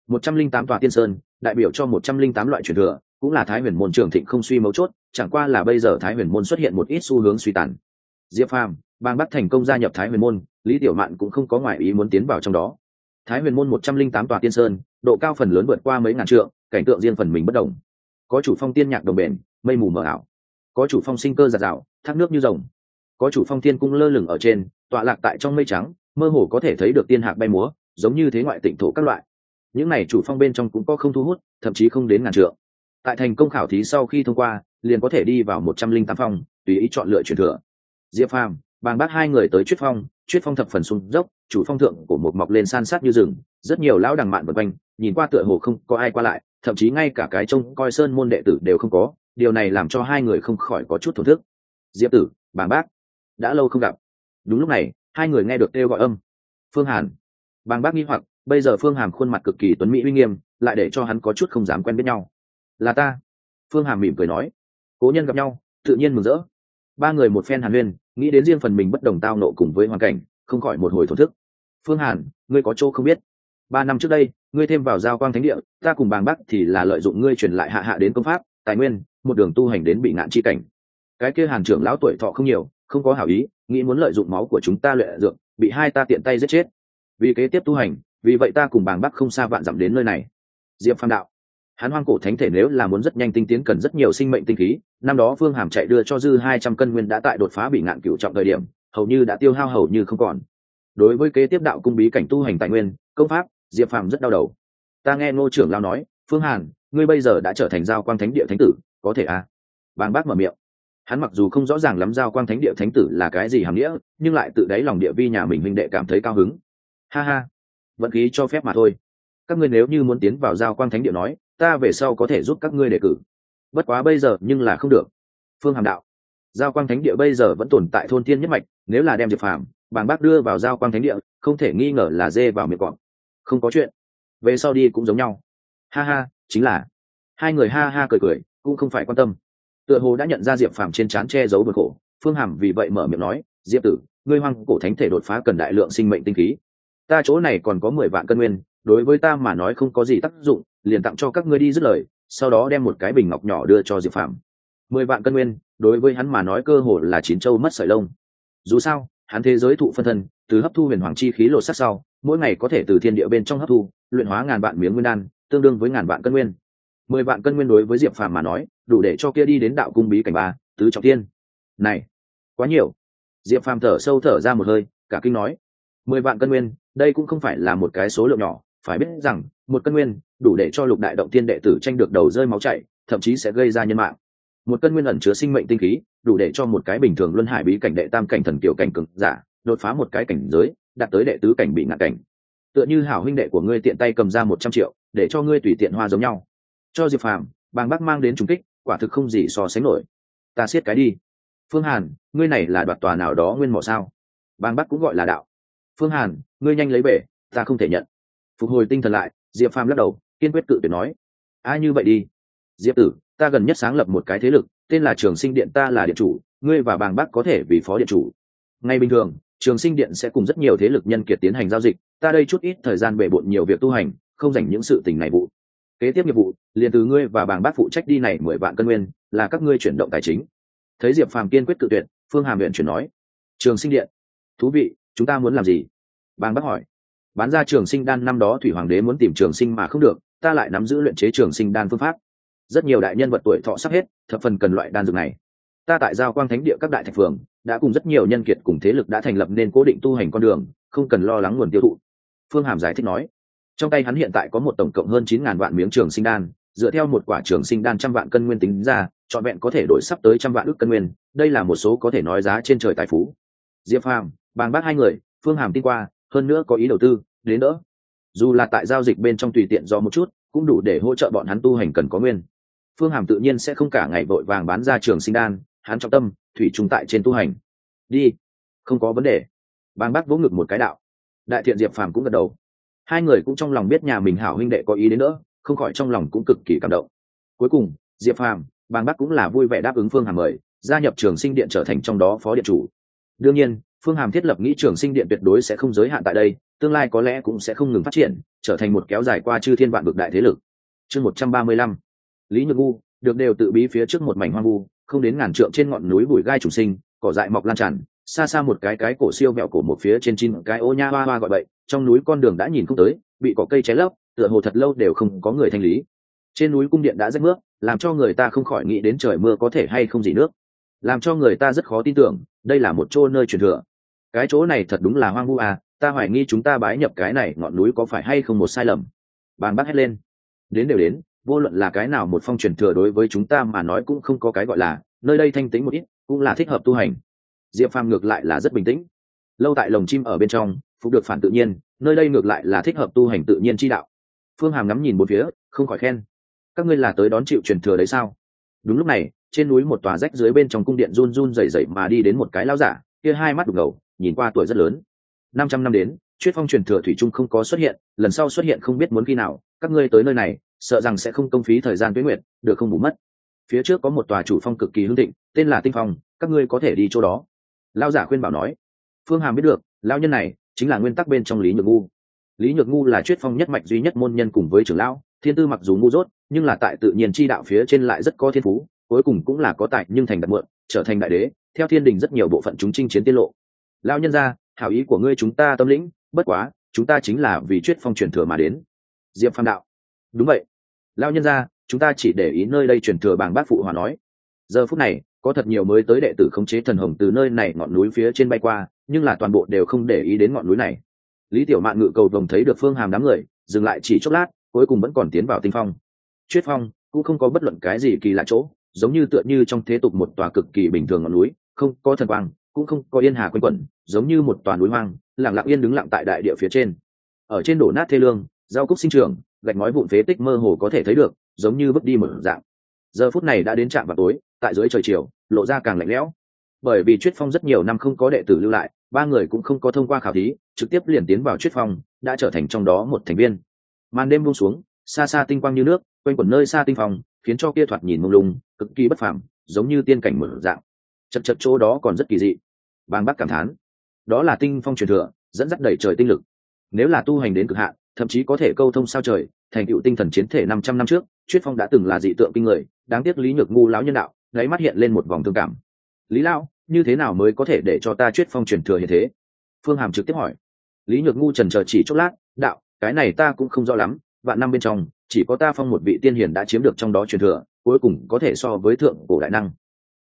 108 tòa tiên sơn, đại biểu cho 108 loại truyền thừa, cũng là Thái Huyền môn trưởng thịnh không suy mấu chốt, chẳng qua là bây giờ Thái Huyền môn xuất hiện một ít xu hướng suy tàn. Diệp Phàm, Bang Bắc thành công gia nhập Thái Huyền môn, Lý Tiểu Mạn cũng không có ngoại ý muốn tiến vào trong đó. Thái Huyền môn 108 tòa tiên sơn, độ cao phần lớn vượt qua mấy ngàn trượng, cảnh tượng riêng phần mình bất đồng. Có chủ phong tiên nhạc đồng bền, mây mù mờ ảo; có chủ phong sinh cơ giạt rào, thác nước như rồng; có chủ phong tiên cung lơ lửng ở trên, tọa lạc tại trong mây trắng, mơ hồ có thể thấy được tiên hạc bay múa, giống như thế ngoại tịnh thổ các loại. Những này chủ phong bên trong cũng có không thu hút, thậm chí không đến ngàn trượng. Tại thành công khảo thí sau khi thông qua, liền có thể đi vào 108 phong, tùy ý chọn lựa truyền thừa. Diệp Phàm, Bang Bắc hai người tới Chuyết Phong thập phần sung dốc, chủ phong thượng của một mọc lên san sát như rừng, rất nhiều lão đằng mạn vần quanh, nhìn qua tựa hồ không có ai qua lại, thậm chí ngay cả cái trông coi sơn môn đệ tử đều không có, điều này làm cho hai người không khỏi có chút thổn thức. Diệp tử, Bang Bắc, đã lâu không gặp. Đúng lúc này, hai người nghe được kêu gọi âm. Phương Hàn. Bang Bắc nghi hoặc, bây giờ Phương Hàm khuôn mặt cực kỳ tuấn mỹ uy nghiêm, lại để cho hắn có chút không dám quen biết nhau. Là ta. Phương Hàm mỉm cười nói. Cố nhân gặp nhau, tự nhiên mừng rỡ. Ba người một phen hàn huyên, nghĩ đến riêng phần mình bất đồng tao nộ cùng với hoàn cảnh, không khỏi một hồi thổn thức. Phương Hàn, ngươi có chỗ không biết. 3 năm trước đây, ngươi thêm vào Giao Quang Thánh Địa, ta cùng Bang Bắc thì là lợi dụng ngươi truyền lại hạ đến công pháp, tài nguyên, một đường tu hành đến bị ngạn chi cảnh. Cái kia Hàn trưởng lão tuổi thọ không nhiều, không có hảo ý, nghĩ muốn lợi dụng máu của chúng ta luyện dược, bị hai ta tiện tay giết chết. Vì kế tiếp tu hành, vì vậy ta cùng Bang Bắc không xa vạn dặm đến nơi này. Diệp Phàm đạo, hắn hoang cổ thánh thể nếu là muốn rất nhanh tinh tiến cần rất nhiều sinh mệnh tinh khí, năm đó Phương Hàm chạy đưa cho dư 200 cân nguyên đã tại đột phá bị ngạn cửu trọng thời điểm, hầu như đã tiêu hao hầu như không còn. Đối với kế tiếp đạo cung bí cảnh tu hành tài nguyên, công pháp, Diệp Phàm rất đau đầu. Ta nghe Ngô trưởng lão nói, Phương Hàn, ngươi bây giờ đã trở thành Giao Quang Thánh Địa thánh tử, có thể à? Bang Bắc mở miệng. Hắn mặc dù không rõ ràng lắm Giao Quang Thánh Địa thánh tử là cái gì hàm nghĩa, nhưng lại tự đáy lòng địa vi nhà mình huynh đệ cảm thấy cao hứng. Ha ha, vận khí cho phép mà thôi. Các ngươi nếu như muốn tiến vào Giao Quang Thánh Địa nói, ta về sau có thể giúp các ngươi đề cử. Bất quá bây giờ nhưng là không được. Phương Hàm đạo, Giao Quang Thánh Địa bây giờ vẫn tồn tại thôn thiên nhất mạch, nếu là đem Diệp Phàm, Bang Bắc đưa vào Giao Quang Thánh Địa, không thể nghi ngờ là dê vào miệng cọp. Không có chuyện, về sau đi cũng giống nhau. Ha ha, chính là. Hai người ha ha cười cười, cũng không phải quan tâm. Tựa hồ đã nhận ra Diệp Phàm trên trán che giấu buồn khổ, Phương Hàm vì vậy mở miệng nói, Diệp tử, ngươi hoang cổ thánh thể đột phá cần đại lượng sinh mệnh tinh khí. Ta chỗ này còn có 10 vạn cân nguyên, đối với ta mà nói không có gì tác dụng, liền tặng cho các ngươi đi dứt lời, sau đó đem một cái bình ngọc nhỏ đưa cho Diệp Phàm. 10 vạn cân nguyên, đối với hắn mà nói cơ hồ là chín châu mất sợi lông. Dù sao, hắn thế giới thụ phân thân, từ hấp thu huyền hoàng chi khí lột xác sau, mỗi ngày có thể từ thiên địa bên trong hấp thu, luyện hóa ngàn vạn miếng nguyên đan, tương đương với ngàn vạn cân nguyên. 10 vạn cân nguyên đối với Diệp Phàm mà nói, đủ để cho kia đi đến đạo cung bí cảnh 3, tứ trọng thiên. Này, quá nhiều. Diệp Phàm thở sâu thở ra một hơi, cả kinh nói: 10 vạn cân nguyên, đây cũng không phải là một cái số lượng nhỏ, phải biết rằng một cân nguyên đủ để cho lục đại động tiên đệ tử tranh được đầu rơi máu chảy, thậm chí sẽ gây ra nhân mạng. Một cân nguyên ẩn chứa sinh mệnh tinh khí, đủ để cho một cái bình thường luân hải bí cảnh đệ tam cảnh thần kiều cảnh cường giả đột phá một cái cảnh giới, đạt tới đệ tứ cảnh bị ngạn cảnh. Tựa như hảo huynh đệ của ngươi tiện tay cầm ra 100 triệu, để cho ngươi tùy tiện hoa giống nhau. Cho Diệp Phàm, Bàng Bắc mang đến trùng kích, quả thực không gì so sánh nổi. Ta siết cái đi. Phương Hàn, ngươi này là đoạt tòa nào đó nguyên mỏ sao? Bàng Bắc cũng gọi là đạo. Phương Hàn, ngươi nhanh lấy về, ta không thể nhận. Phục hồi tinh thần lại, Diệp Phàm lắc đầu, kiên quyết cự tuyệt nói: như vậy đi. Diệp tử, ta gần nhất sáng lập một cái thế lực, tên là Trường Sinh Điện, ta là điện chủ, ngươi và Bàng Bắc có thể vì phó điện chủ. Ngay bình thường, Trường Sinh Điện sẽ cùng rất nhiều thế lực nhân kiệt tiến hành giao dịch, ta đây chút ít thời gian bề bộn nhiều việc tu hành, không dành những sự tình này vụ. Kế tiếp nghiệp vụ, liền từ ngươi và Bàng Bắc phụ trách đi này 10 vạn cân nguyên, là các ngươi chuyển động tài chính. Thấy Diệp Phàm kiên quyết cự tuyệt, Phương Hàm huyện chuyển nói: Trường Sinh Điện, thú vị, chúng ta muốn làm gì? Bàng Bắc hỏi. Bán ra Trường Sinh đan, năm đó Thủy Hoàng đế muốn tìm trường sinh mà không được, ta lại nắm giữ luyện chế Trường Sinh đan phương pháp. Rất nhiều đại nhân vật tuổi thọ sắp hết, thập phần cần loại đan dược này. Ta tại Giao Quang Thánh Địa các đại thạch phường đã cùng rất nhiều nhân kiệt cùng thế lực đã thành lập nên cố định tu hành con đường, không cần lo lắng nguồn tiêu thụ. Phương Hàm giải thích nói. Trong tay hắn hiện tại có một tổng cộng hơn 9.000 vạn miếng Trường Sinh đan, dựa theo một quả Trường Sinh đan 100 vạn cân nguyên tính ra, trọn vẹn có thể đổi sắp tới 100 vạn ức cân nguyên, đây là một số có thể nói giá trên trời tài phú. Diệp Phàm, Bàng Bắc hai người, Phương Hàm tin qua, hơn nữa có ý đầu tư đến đỡ, dù là tại giao dịch bên trong tùy tiện do một chút, cũng đủ để hỗ trợ bọn hắn tu hành cần có nguyên. Phương Hàm tự nhiên sẽ không cả ngày vội vàng bán ra Trường Sinh đan, hắn trọng tâm thủy chung tại trên tu hành. Đi, không có vấn đề. Bàng Bắc vỗ ngực một cái đạo. Đại thiện Diệp Phàm cũng gật đầu. Hai người cũng trong lòng biết nhà mình hảo huynh đệ có ý đến nữa, không khỏi trong lòng cũng cực kỳ cảm động. Cuối cùng, Diệp Phàm, Bàng Bắc cũng là vui vẻ đáp ứng Phương Hàm mời, gia nhập Trường Sinh Điện trở thành trong đó phó điện chủ. Đương nhiên, Phương Hàm thiết lập nghĩ Trường Sinh Điện tuyệt đối sẽ không giới hạn tại đây, tương lai có lẽ cũng sẽ không ngừng phát triển, trở thành một kéo dài qua chư thiên vạn vực đại thế lực. Chương 135. Lý Nhược Ngu được đều tự bí phía trước một mảnh hoang vu, không đến ngàn trượng trên ngọn núi bụi gai trùng sinh, cỏ dại mọc lan tràn, xa xa một cái cổ siêu vẹo cổ một phía trên chín cái ô nha hoa hoa gọi bậy, trong núi con đường đã nhìn không tới, bị cỏ cây ché lấp, tựa hồ thật lâu đều không có người thanh lý. Trên núi cung điện đã rách nước, làm cho người ta không khỏi nghĩ đến trời mưa có thể hay không gì nước, làm cho người ta rất khó tin tưởng đây là một chỗ nơi truyền thừa. Cái chỗ này thật đúng là hoang vu à, ta hoài nghi chúng ta bái nhập cái này ngọn núi có phải hay không một sai lầm. Bàng Bắc hét lên. Đến đều đến, vô luận là cái nào một phong truyền thừa đối với chúng ta mà nói cũng không có cái gọi là, nơi đây thanh tĩnh một ít, cũng là thích hợp tu hành. Diệp Phàm ngược lại là rất bình tĩnh. Lâu tại lồng chim ở bên trong, phục được phản tự nhiên, nơi đây ngược lại là thích hợp tu hành tự nhiên chi đạo. Phương Hàm ngắm nhìn bốn phía, không khỏi khen. Các ngươi là tới đón chịu truyền thừa đấy sao? Đúng lúc này, trên núi một tòa rách dưới bên trong cung điện run run rẩy rẩy mà đi đến một cái lão giả, kia hai mắt đục ngầu, nhìn qua tuổi rất lớn. 500 năm đến, Chuyết Phong truyền thừa thủy chung không có xuất hiện, lần sau xuất hiện không biết muốn khi nào, các ngươi tới nơi này, sợ rằng sẽ không công phí thời gian tuế nguyệt, được không bù mất. Phía trước có một tòa chủ phong cực kỳ hưng thịnh, tên là Tinh Phong, các ngươi có thể đi chỗ đó. Lão giả khuyên bảo nói. Phương Hàm biết được, lão nhân này chính là nguyên tắc bên trong Lý Nhược Ngu. Lý Nhược Ngu là Chuyết Phong nhất mạch duy nhất môn nhân cùng với trưởng lão, thiên tư mặc dù ngu dốt, nhưng là tại tự nhiên chi đạo phía trên lại rất có thiên phú, cuối cùng cũng là có tài nhưng thành đạt mượn, trở thành đại đế, theo thiên đình rất nhiều bộ phận chúng chinh chiến tiết lộ. Lão nhân gia, hảo ý của ngươi chúng ta tâm lĩnh, bất quá, chúng ta chính là vì Chuyết Phong truyền thừa mà đến. Diệp Phàm đạo. Đúng vậy. Lão nhân gia, chúng ta chỉ để ý nơi đây truyền thừa. Bàng Bác phụ hòa nói. Giờ phút này, có thật nhiều mới tới đệ tử khống chế thần hồng từ nơi này ngọn núi phía trên bay qua, nhưng là toàn bộ đều không để ý đến ngọn núi này. Lý Tiểu Mạn ngự cầu vồng thấy được Phương Hàm đám người, dừng lại chỉ chốc lát, cuối cùng vẫn còn tiến vào Tinh Phong. Chuyết Phong cũng không có bất luận cái gì kỳ lạ chỗ, giống như tựa như trong thế tục một tòa cực kỳ bình thường ngọn núi, không có thần quang, cũng không có yên hà quanh quẩn, giống như một tòa núi hoang, lặng lặng yên đứng lặng tại đại địa phía trên. Ở trên đổ nát thê lương, rau cúc sinh trưởng, gạch ngói vụn phế tích mơ hồ có thể thấy được, giống như vứt đi một dạng. Giờ phút này đã đến trạm vào tối, tại dưới trời chiều, lộ ra càng lạnh lẽo. Bởi vì Chuyết Phong rất nhiều năm không có đệ tử lưu lại, ba người cũng không có thông qua khảo thí, trực tiếp liền tiến vào Chuyết Phong, đã trở thành trong đó một thành viên. Màn đêm buông xuống, xa xa tinh quang như nước, quanh quẩn nơi xa tinh phong, khiến cho kia thoạt nhìn mông lung, cực kỳ bất phàm, giống như tiên cảnh mở dạng. Chật chật chỗ đó còn rất kỳ dị. Bàng Bắc cảm thán, đó là tinh phong truyền thừa, dẫn dắt đẩy trời tinh lực. Nếu là tu hành đến cực hạn, thậm chí có thể câu thông sao trời, thành tựu tinh thần chiến thể 500 năm trước, Chuyết Phong đã từng là dị tượng kinh người, đáng tiếc Lý Nhược Ngu lão nhân đạo, đáy mắt hiện lên một vòng thương cảm. Lý lão, như thế nào mới có thể để cho ta Chuyết Phong truyền thừa như thế? Phương Hàm trực tiếp hỏi. Lý Nhược Ngu chần chờ chỉ chốc lát, đạo, cái này ta cũng không rõ lắm, vạn năm bên trong, chỉ có ta Phong một vị tiên hiền đã chiếm được trong đó truyền thừa, cuối cùng có thể so với thượng cổ đại năng.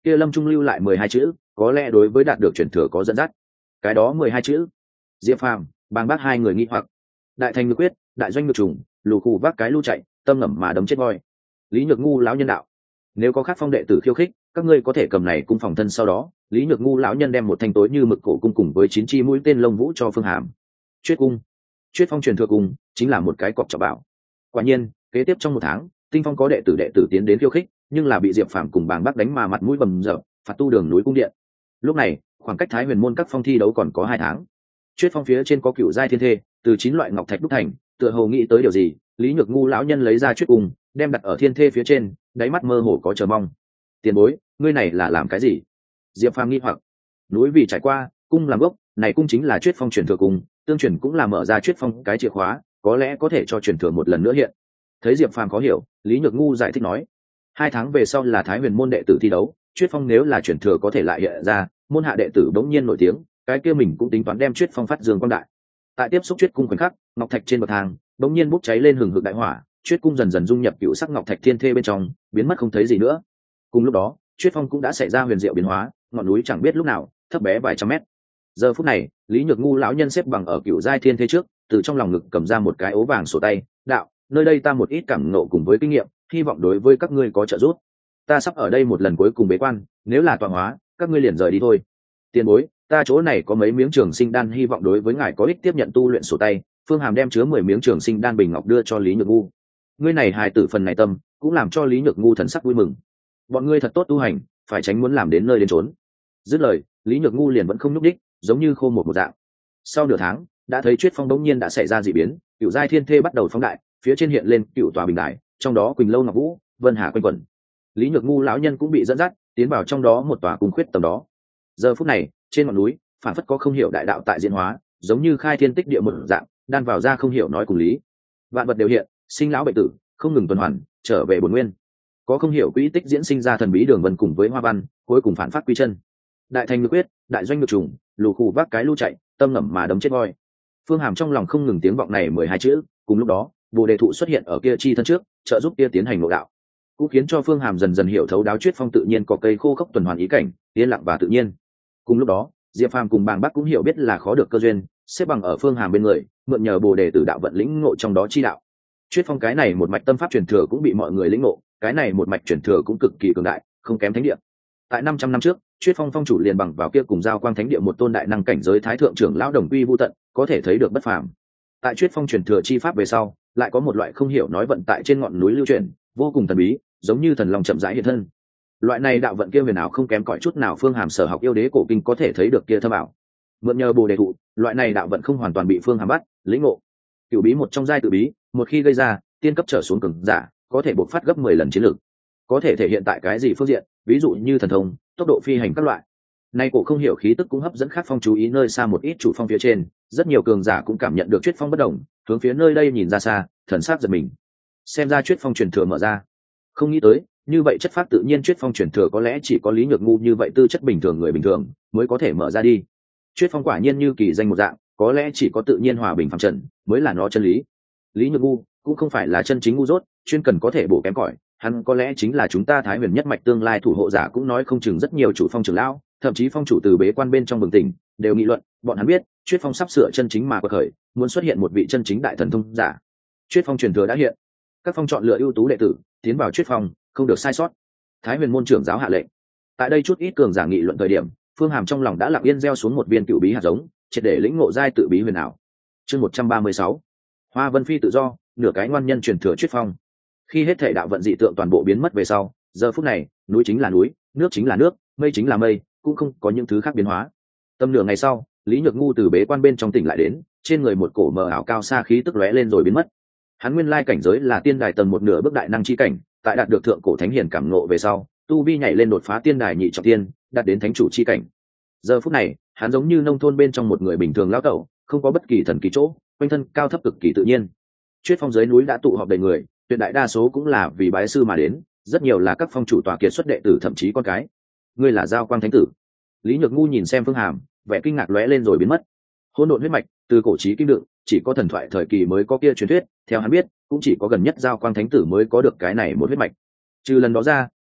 kia lâm trung lưu lại 12 chữ, có lẽ đối với đạt được truyền thừa có dẫn dắt. Cái đó 12 chữ. Diệp Phàm, Bàng Bác hai người nghi hoặc. Đại thành ngược quyết, đại doanh ngược trùng, lù khù vác cái lưu chạy, tâm ngẩm mà đấm chết voi. Lý Nhược Ngu lão nhân đạo, nếu có khác phong đệ tử khiêu khích, các ngươi có thể cầm này cung phòng thân. Sau đó Lý Nhược Ngu lão nhân đem một thanh tối như mực cổ cung cùng với 9 chi mũi tên lông vũ cho Phương Hàm. Chuyết cung, Chuyết phong truyền thừa cung chính là một cái cọc trọng bảo. Quả nhiên kế tiếp trong 1 tháng, Tinh Phong có đệ tử tiến đến khiêu khích, nhưng là bị Diệp Phàm cùng Bàng Bác đánh mà mặt mũi bầm dập, phạt tu đường núi cung điện. Lúc này khoảng cách Thái Huyền môn các phong thi đấu còn có 2 tháng. Chuyết phong phía trên có cựu giai thiên thê, từ 9 loại ngọc thạch đúc thành, tựa hồ nghĩ tới điều gì, Lý Nhược Ngu lão nhân lấy ra chuyết cung, đem đặt ở thiên thê phía trên, đáy mắt mơ hồ có chờ mong. Tiền bối, ngươi này là làm cái gì? Diệp Phàm nghi hoặc. Núi vì trải qua, cung làm gốc, này cung chính là chuyết phong truyền thừa cung, tương truyền cũng là mở ra chuyết phong cái chìa khóa, có lẽ có thể cho truyền thừa một lần nữa hiện. Thấy Diệp Phàm khó hiểu, Lý Nhược Ngu giải thích nói, 2 tháng về sau là Thái Huyền môn đệ tử thi đấu, chuyết phong nếu là truyền thừa có thể lại hiện ra, môn hạ đệ tử bỗng nhiên nổi tiếng, cái kia mình cũng tính toán đem chuyết phong phát dương quang đại. Tại tiếp xúc chuyết cung khoảnh khắc, ngọc thạch trên bậc thang bỗng nhiên bốc cháy lên hừng hực đại hỏa, chuyết cung dần dần dung nhập cựu sắc ngọc thạch thiên thê bên trong, biến mất không thấy gì nữa. Cùng lúc đó chuyết phong cũng đã xảy ra huyền diệu biến hóa, ngọn núi chẳng biết lúc nào thấp bé vài trăm mét. Giờ phút này Lý Nhược Ngu lão nhân xếp bằng ở cựu giai thiên thê trước, từ trong lòng ngực cầm ra một cái ố vàng sổ tay, đạo, nơi đây ta một ít cảm ngộ cùng với kinh nghiệm, hy vọng đối với các ngươi có trợ giúp. Ta sắp ở đây một lần cuối cùng bế quan, nếu là tọa hóa, các ngươi liền rời đi thôi. Tiền bối, ta chỗ này có mấy miếng trường sinh đan, hy vọng đối với ngài có ích, tiếp nhận tu luyện sổ tay. Phương Hàm đem chứa 10 miếng trường sinh đan bình ngọc đưa cho Lý Nhược Ngu. Ngươi này hài tử phần này tâm, cũng làm cho Lý Nhược Ngu thần sắc vui mừng. Bọn ngươi thật tốt tu hành, phải tránh muốn làm đến nơi đến chốn. Dứt lời, Lý Nhược Ngu liền vẫn không nhúc đích, giống như khô một dạng. Sau nửa tháng, đã thấy chuyết phong bỗng nhiên đã xảy ra dị biến, cựu giai thiên thê bắt đầu phóng đại, phía trên hiện lên cựu tòa bình đài, trong đó Quỳnh Lâu Ngọc Vũ, Vân Hà quanh quẩn. Lý Nhược Ngu lão nhân cũng bị dẫn dắt tiến vào trong đó một tòa cung khuyết tầm đó. Giờ phút này trên ngọn núi phản phất có không hiểu đại đạo tại diễn hóa, giống như khai thiên tích địa một dạng, đan vào ra không hiểu nói cùng lý. Vạn vật đều hiện, sinh lão bệnh tử, không ngừng tuần hoàn, trở về bổn nguyên. Có không hiểu quỹ tích diễn sinh ra thần bí đường vân cùng với hoa văn, cuối cùng phản phát quy chân. Đại thành ngược quyết, đại doanh ngược trùng, lù khù vác cái lưu chạy, tâm ngẩm mà đấm chết voi. Phương Hàm trong lòng không ngừng tiếng vọng này 12 chữ, cùng lúc đó Bồ Đề thụ xuất hiện ở kia chi thân trước, trợ giúp kia tiến hành ngộ đạo, cũng khiến cho Phương Hàm dần dần hiểu thấu đáo chuyết phong tự nhiên có cây khô khốc tuần hoàn ý cảnh, yên lặng và tự nhiên. Cùng lúc đó Diệp Phàm cùng Bàng Bác cũng hiểu biết là khó được cơ duyên, xếp bằng ở Phương Hàm bên người, mượn nhờ Bồ Đề tử đạo vận lĩnh ngộ trong đó chi đạo. Chuyết phong cái này một mạch tâm pháp truyền thừa cũng bị mọi người lĩnh ngộ, cái này một mạch truyền thừa cũng cực kỳ cường đại, không kém thánh địa. Tại 500 năm trước, Chuyết phong phong chủ liền bằng vào kia cùng giao quang thánh địa một tôn đại năng cảnh giới thái thượng trưởng lão đồng quy vu tận, có thể thấy được bất phàm. Tại Chuyết phong truyền thừa chi pháp về sau, lại có một loại không hiểu nói vận tại trên ngọn núi lưu truyền, vô cùng thần bí, giống như thần long chậm rãi hiện thân. Loại này đạo vận kia huyền ảo không kém cỏi chút nào Phương Hàm sở học yêu đế cổ kinh có thể thấy được kia thâm ảo. Mượn nhờ Bồ Đề thụ, loại này đạo vận không hoàn toàn bị Phương Hàm bắt lĩnh ngộ. Cửu bí một trong giai tự bí, một khi gây ra, tiên cấp trở xuống cường giả có thể bộc phát gấp 10 lần chiến lược. Có thể thể hiện tại cái gì phương diện, ví dụ như thần thông, tốc độ phi hành các loại. Nay cổ không hiểu khí tức cũng hấp dẫn khác phong chú ý nơi xa một ít chủ phong phía trên, rất nhiều cường giả cũng cảm nhận được Chuyết phong bất động, hướng phía nơi đây nhìn ra xa, thần sắc giật mình. Xem ra Chuyết phong truyền thừa mở ra. Không nghĩ tới, như vậy chất pháp tự nhiên Chuyết phong truyền thừa có lẽ chỉ có Lý Nhược Ngu như vậy tư chất bình thường người bình thường mới có thể mở ra đi. Chuyết phong quả nhiên như kỳ danh một dạng, có lẽ chỉ có tự nhiên hòa bình phàm trần mới là nó chân lý. Lý Nhược Ngu cũng không phải là chân chính ngu dốt, chuyên cần có thể bổ kém cỏi, hắn có lẽ chính là chúng ta Thái Huyền nhất mạch tương lai thủ hộ giả, cũng nói không chừng. Rất nhiều chủ phong trưởng lão, thậm chí phong chủ từ bế quan bên trong bừng tỉnh, đều nghị luận, bọn hắn biết Chuyết phong sắp sửa chân chính mà quật khởi, muốn xuất hiện một vị chân chính đại thần thông giả. Chuyết phong truyền thừa đã hiện, các phong chọn lựa ưu tú đệ tử tiến vào Chuyết phong, không được sai sót. Thái Huyền môn trưởng giáo hạ lệnh. Tại đây chút ít cường giả nghị luận thời điểm, Phương Hàm trong lòng đã lặng yên gieo xuống một viên cựu bí hạt giống, triệt để lĩnh ngộ giai tự bí huyền ảo. Chương 136. Hoa Vân Phi tự do, nửa cái ngoan nhân truyền thừa Chuyết phong. Khi hết thể đạo vận dị tượng toàn bộ biến mất về sau, giờ phút này, núi chính là núi, nước chính là nước, mây chính là mây, cũng không có những thứ khác biến hóa. Tầm nửa ngày sau, Lý Nhược Ngu từ bế quan bên trong tỉnh lại đến, trên người một cổ mờ ảo cao xa khí tức lóe lên rồi biến mất. Hắn nguyên lai cảnh giới là tiên đài tầng một nửa bước đại năng chi cảnh, tại đạt được thượng cổ thánh hiển cảm ngộ về sau, tu vi nhảy lên đột phá tiên đài nhị trọng tiên, đạt đến thánh chủ chi cảnh. Giờ phút này, hắn giống như nông thôn bên trong một người bình thường lão cẩu, không có bất kỳ thần kỳ chỗ, quanh thân cao thấp cực kỳ tự nhiên. Chuyết phong dưới núi đã tụ họp đầy người, tuyệt đại đa số cũng là vì bái sư mà đến, rất nhiều là các phong chủ tòa kiệt xuất đệ tử, thậm chí con cái. Ngươi là Giao Quang thánh tử? Lý Nhược Ngu nhìn xem Phương Hàm, vẻ kinh ngạc lóe lên rồi biến mất. Hỗn độn huyết mạch, từ cổ chí kim đựng, chỉ có thần thoại thời kỳ mới có kia truyền thuyết, theo hắn biết, cũng chỉ có gần nhất Giao Quang thánh tử mới có được cái này một huyết mạch. Trừ lần đó ra,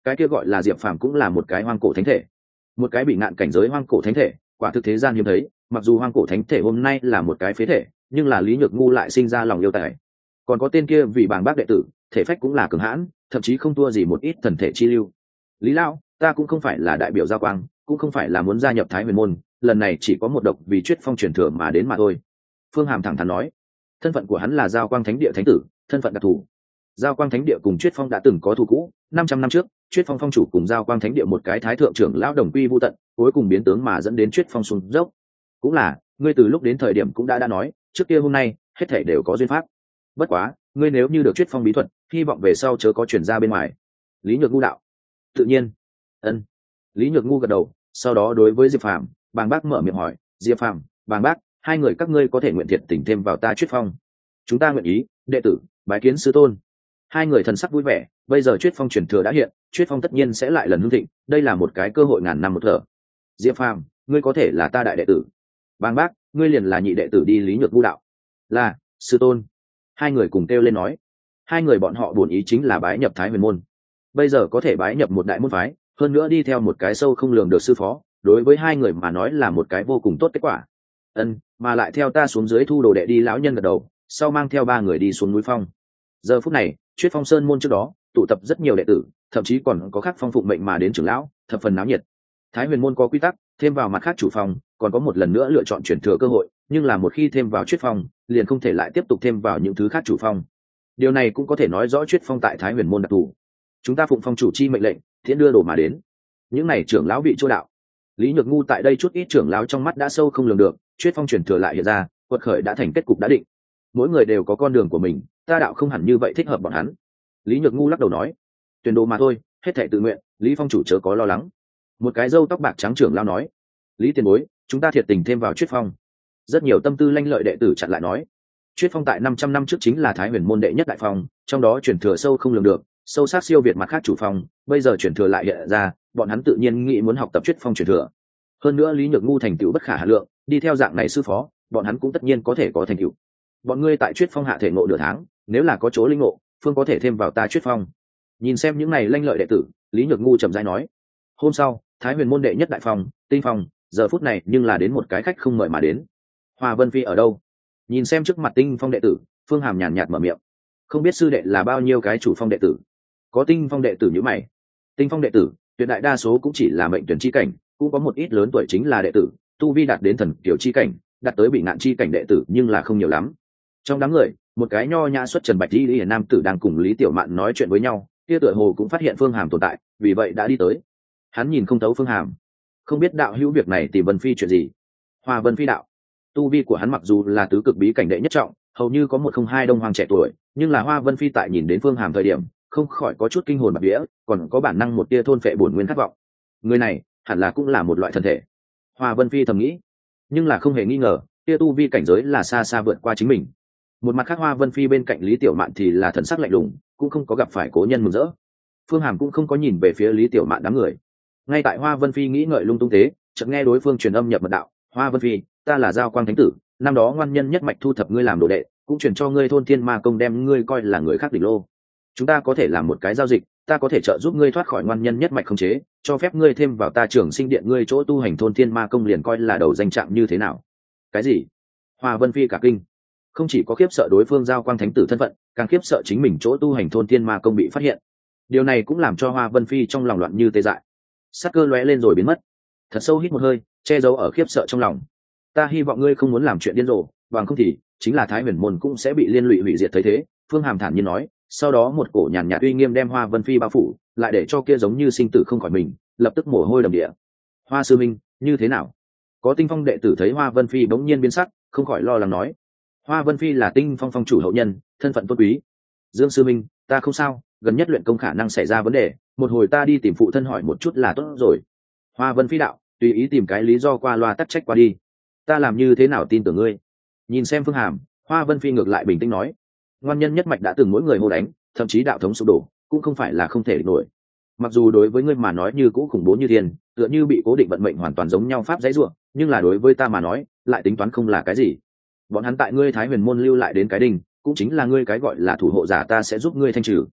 cái kia gọi là Diệp Phàm cũng là một cái hoang cổ thánh thể, một cái bị ngạn cảnh giới hoang cổ thánh thể, quả thực thế gian hiếm thấy. Mặc dù hoang cổ thánh thể hôm nay là một cái phế thể, nhưng là Lý Nhược Ngu lại sinh ra lòng yêu tài. Còn có tên kia vì bàng bác đệ tử, thể phách cũng là cường hãn, thậm chí không thua gì một ít thần thể chi lưu. Lý lão, ta cũng không phải là đại biểu Giao Quang, cũng không phải là muốn gia nhập Thái Huyền môn, lần này chỉ có một độc vì Chuyết Phong truyền thừa mà đến mà thôi. Phương Hàm thẳng thắn nói, thân phận của hắn là Giao Quang Thánh Địa thánh tử, thân phận đặc thù. Giao Quang Thánh Địa cùng Chuyết Phong đã từng có thù cũ, 500 năm trước, Chuyết Phong phong chủ cùng Giao Quang Thánh Địa một cái thái thượng trưởng lão đồng quy vu tận, cuối cùng biến tướng mà dẫn đến Chuyết Phong xuống dốc. Cũng là, ngươi từ lúc đến thời điểm cũng đã nói, trước kia hôm nay, hết thảy đều có duyên pháp. Bất quá, ngươi nếu như được Chuyết Phong bí thuật, hy vọng về sau chớ có truyền ra bên ngoài. Lý Nhược Ngu đạo. Tự nhiên. Ân. Lý Nhược Ngu gật đầu, sau đó đối với Diệp Phàm, Bàng Bác mở miệng hỏi, Diệp Phàm, Bàng Bác, hai người các ngươi có thể nguyện thiệt tình thêm vào ta Chuyết Phong. Chúng ta nguyện ý, đệ tử, bái kiến sư tôn. Hai người thần sắc vui vẻ, bây giờ Chuyết Phong truyền thừa đã hiện, Chuyết Phong tất nhiên sẽ lại lần hưng thịnh, đây là một cái cơ hội ngàn năm một thở. Diệp Phàm, ngươi có thể là ta đại đệ tử. Bàng Bác, ngươi liền là nhị đệ tử đi. Lý Nhược Ngu đạo. Là, sư tôn. Hai người cùng kêu lên nói. Hai người bọn họ buồn ý chính là bái nhập Thái Huyền môn. Bây giờ có thể bái nhập một đại môn phái, hơn nữa đi theo một cái sâu không lường được sư phó, đối với hai người mà nói là một cái vô cùng tốt kết quả. Ân, mà lại theo ta xuống dưới thu đồ đệ đi. Lão nhân gật đầu, sau mang theo ba người đi xuống núi phong. Giờ phút này, Chuyết Phong Sơn môn trước đó tụ tập rất nhiều đệ tử, thậm chí còn có khác phong phụng mệnh mà đến trưởng lão, thập phần náo nhiệt. Thái Huyền môn có quy tắc, thêm vào mặt khác chủ phong, còn có một lần nữa lựa chọn chuyển thừa cơ hội, nhưng là một khi thêm vào Chuyết Phong, liền không thể lại tiếp tục thêm vào những thứ khác chủ phong. Điều này cũng có thể nói rõ Chuyết Phong tại Thái Huyền môn đặc thù. Chúng ta phụng phong chủ chi mệnh lệnh, thiện đưa đồ mà đến. Những này trưởng lão bị chỗ đạo. Lý Nhược Ngu tại đây chút ít trưởng lão trong mắt đã sâu không lường được, Chuyết Phong chuyển thừa lại hiện ra, quật khởi đã thành kết cục đã định. Mỗi người đều có con đường của mình, ta đạo không hẳn như vậy thích hợp bọn hắn. Lý Nhược Ngu lắc đầu nói, tuyển đồ mà thôi, hết thảy tự nguyện, Lý phong chủ chớ có lo lắng. Một cái râu tóc bạc trắng trưởng lão nói, Lý tiền bối, chúng ta thiệt tình thêm vào Chuyết Phong. Rất nhiều tâm tư lanh lợi đệ tử chặn lại nói, Chuyết Phong tại 500 năm trước chính là Thái Huyền môn đệ nhất đại phong, trong đó chuyển thừa sâu không lường được, sâu sắc siêu việt mặt khác chủ phong, bây giờ chuyển thừa lại hiện ra, bọn hắn tự nhiên nghĩ muốn học tập Chuyết Phong chuyển thừa. Hơn nữa Lý Nhược Ngu thành tựu bất khả hà lượng, đi theo dạng này sư phó, bọn hắn cũng tất nhiên có thể có thành tựu. Bọn ngươi tại Chuyết Phong hạ thể ngộ nửa tháng, nếu là có chỗ linh ngộ, phương có thể thêm vào ta Chuyết Phong. Nhìn xem những này lanh lợi đệ tử, Lý Nhược Ngu trầm rãi nói. Hôm sau, Thái Huyền môn đệ nhất đại phong, Tinh Phong, giờ phút này nhưng là đến một cái khách không mời mà đến. Hoa Vân Phi ở đâu? Nhìn xem trước mặt Tinh Phong đệ tử, Phương Hàm nhàn nhạt mở miệng. Không biết sư đệ là bao nhiêu cái chủ phong đệ tử? Có Tinh Phong đệ tử như mày. Tinh Phong đệ tử, tuyệt đại đa số cũng chỉ là mệnh tuyển chi cảnh, cũng có một ít lớn tuổi chính là đệ tử, tu vi đạt đến thần kiểu chi cảnh, đạt tới bị ngạn chi cảnh đệ tử nhưng là không nhiều lắm. Trong đám người, một cái nho nhã xuất trần bạch y lý nam tử đang cùng Lý Tiểu Mạn nói chuyện với nhau, kia tựa hồ cũng phát hiện Phương Hàm tồn tại, vì vậy đã đi tới. Hắn nhìn không thấu Phương Hàm, không biết đạo hữu việc này tìm Vân Phi chuyện gì. Hoa Vân Phi đạo, tu vi của hắn mặc dù là tứ cực bí cảnh đệ nhất trọng, hầu như có 102 đông hoàng trẻ tuổi, nhưng là Hoa Vân Phi tại nhìn đến Phương Hàm thời điểm, không khỏi có chút kinh hồn bạt vía, còn có bản năng một tia thôn phệ bổn nguyên khát vọng. Người này, hẳn là cũng là một loại thần thể. Hoa Vân Phi thầm nghĩ, nhưng là không hề nghi ngờ, tia tu vi cảnh giới là xa xa vượt qua chính mình. Một mặt khác, Hoa Vân Phi bên cạnh Lý Tiểu Mạn thì là thần sắc lạnh lùng, cũng không có gặp phải cố nhân mừng rỡ. Phương Hàm cũng không có nhìn về phía Lý Tiểu Mạn đám người. Ngay tại Hoa Vân Phi nghĩ ngợi lung tung thế, chợt nghe đối phương truyền âm nhập mật đạo, Hoa Vân Phi, ta là Giao Quang Thánh Tử, năm đó ngoan nhân nhất mạch thu thập ngươi làm đồ đệ, cũng truyền cho ngươi thôn thiên ma công đem ngươi coi là người khác đỉnh lô. Chúng ta có thể làm một cái giao dịch, ta có thể trợ giúp ngươi thoát khỏi ngoan nhân nhất mạch khống chế, cho phép ngươi thêm vào ta Trường Sinh Điện ngươi chỗ tu hành thôn thiên ma công liền coi là đầu danh trạng như thế nào? Cái gì? Hoa Vân Phi cả kinh, không chỉ có khiếp sợ đối phương Giao Quang Thánh Tử thân phận, càng khiếp sợ chính mình chỗ tu hành thôn thiên ma công bị phát hiện. Điều này cũng làm cho Hoa Vân Phi trong lòng loạn như tê dại, sát cơ lóe lên rồi biến mất. Thật sâu hít một hơi, che giấu ở khiếp sợ trong lòng. Ta hy vọng ngươi không muốn làm chuyện điên rồ, bằng không thì chính là Thái Huyền môn cũng sẽ bị liên lụy hủy diệt thấy thế. Phương Hàm thản nhiên nói, sau đó một cổ nhàn nhạt uy nghiêm đem Hoa Vân Phi bao phủ, lại để cho kia giống như sinh tử không khỏi mình, lập tức mồ hôi đầm địa. Hoa sư minh, như thế nào? Có Tinh Phong đệ tử thấy Hoa Vân Phi bỗng nhiên biến sắc, không khỏi lo lắng nói. Hoa Vân Phi là Tinh Phong phong chủ hậu nhân, thân phận tôn quý. Dương sư minh, ta không sao, gần nhất luyện công khả năng xảy ra vấn đề, một hồi ta đi tìm phụ thân hỏi một chút là tốt rồi. Hoa Vân Phi đạo, tùy ý tìm cái lý do qua loa tắc trách qua đi. Ta làm như thế nào tin tưởng ngươi? Nhìn xem Phương Hàm, Hoa Vân Phi ngược lại bình tĩnh nói, ngoan nhân nhất mạch đã từng mỗi người hô đánh, thậm chí đạo thống sụp đổ, cũng không phải là không thể nổi. Mặc dù đối với ngươi mà nói như cũ khủng bố như thiên, tựa như bị cố định vận mệnh hoàn toàn giống nhau pháp dãy ruộng, nhưng là đối với ta mà nói, lại tính toán không là cái gì. Bọn hắn tại ngươi Thái Huyền môn lưu lại đến cái đình, cũng chính là ngươi cái gọi là thủ hộ giả, ta sẽ giúp ngươi thanh trừ.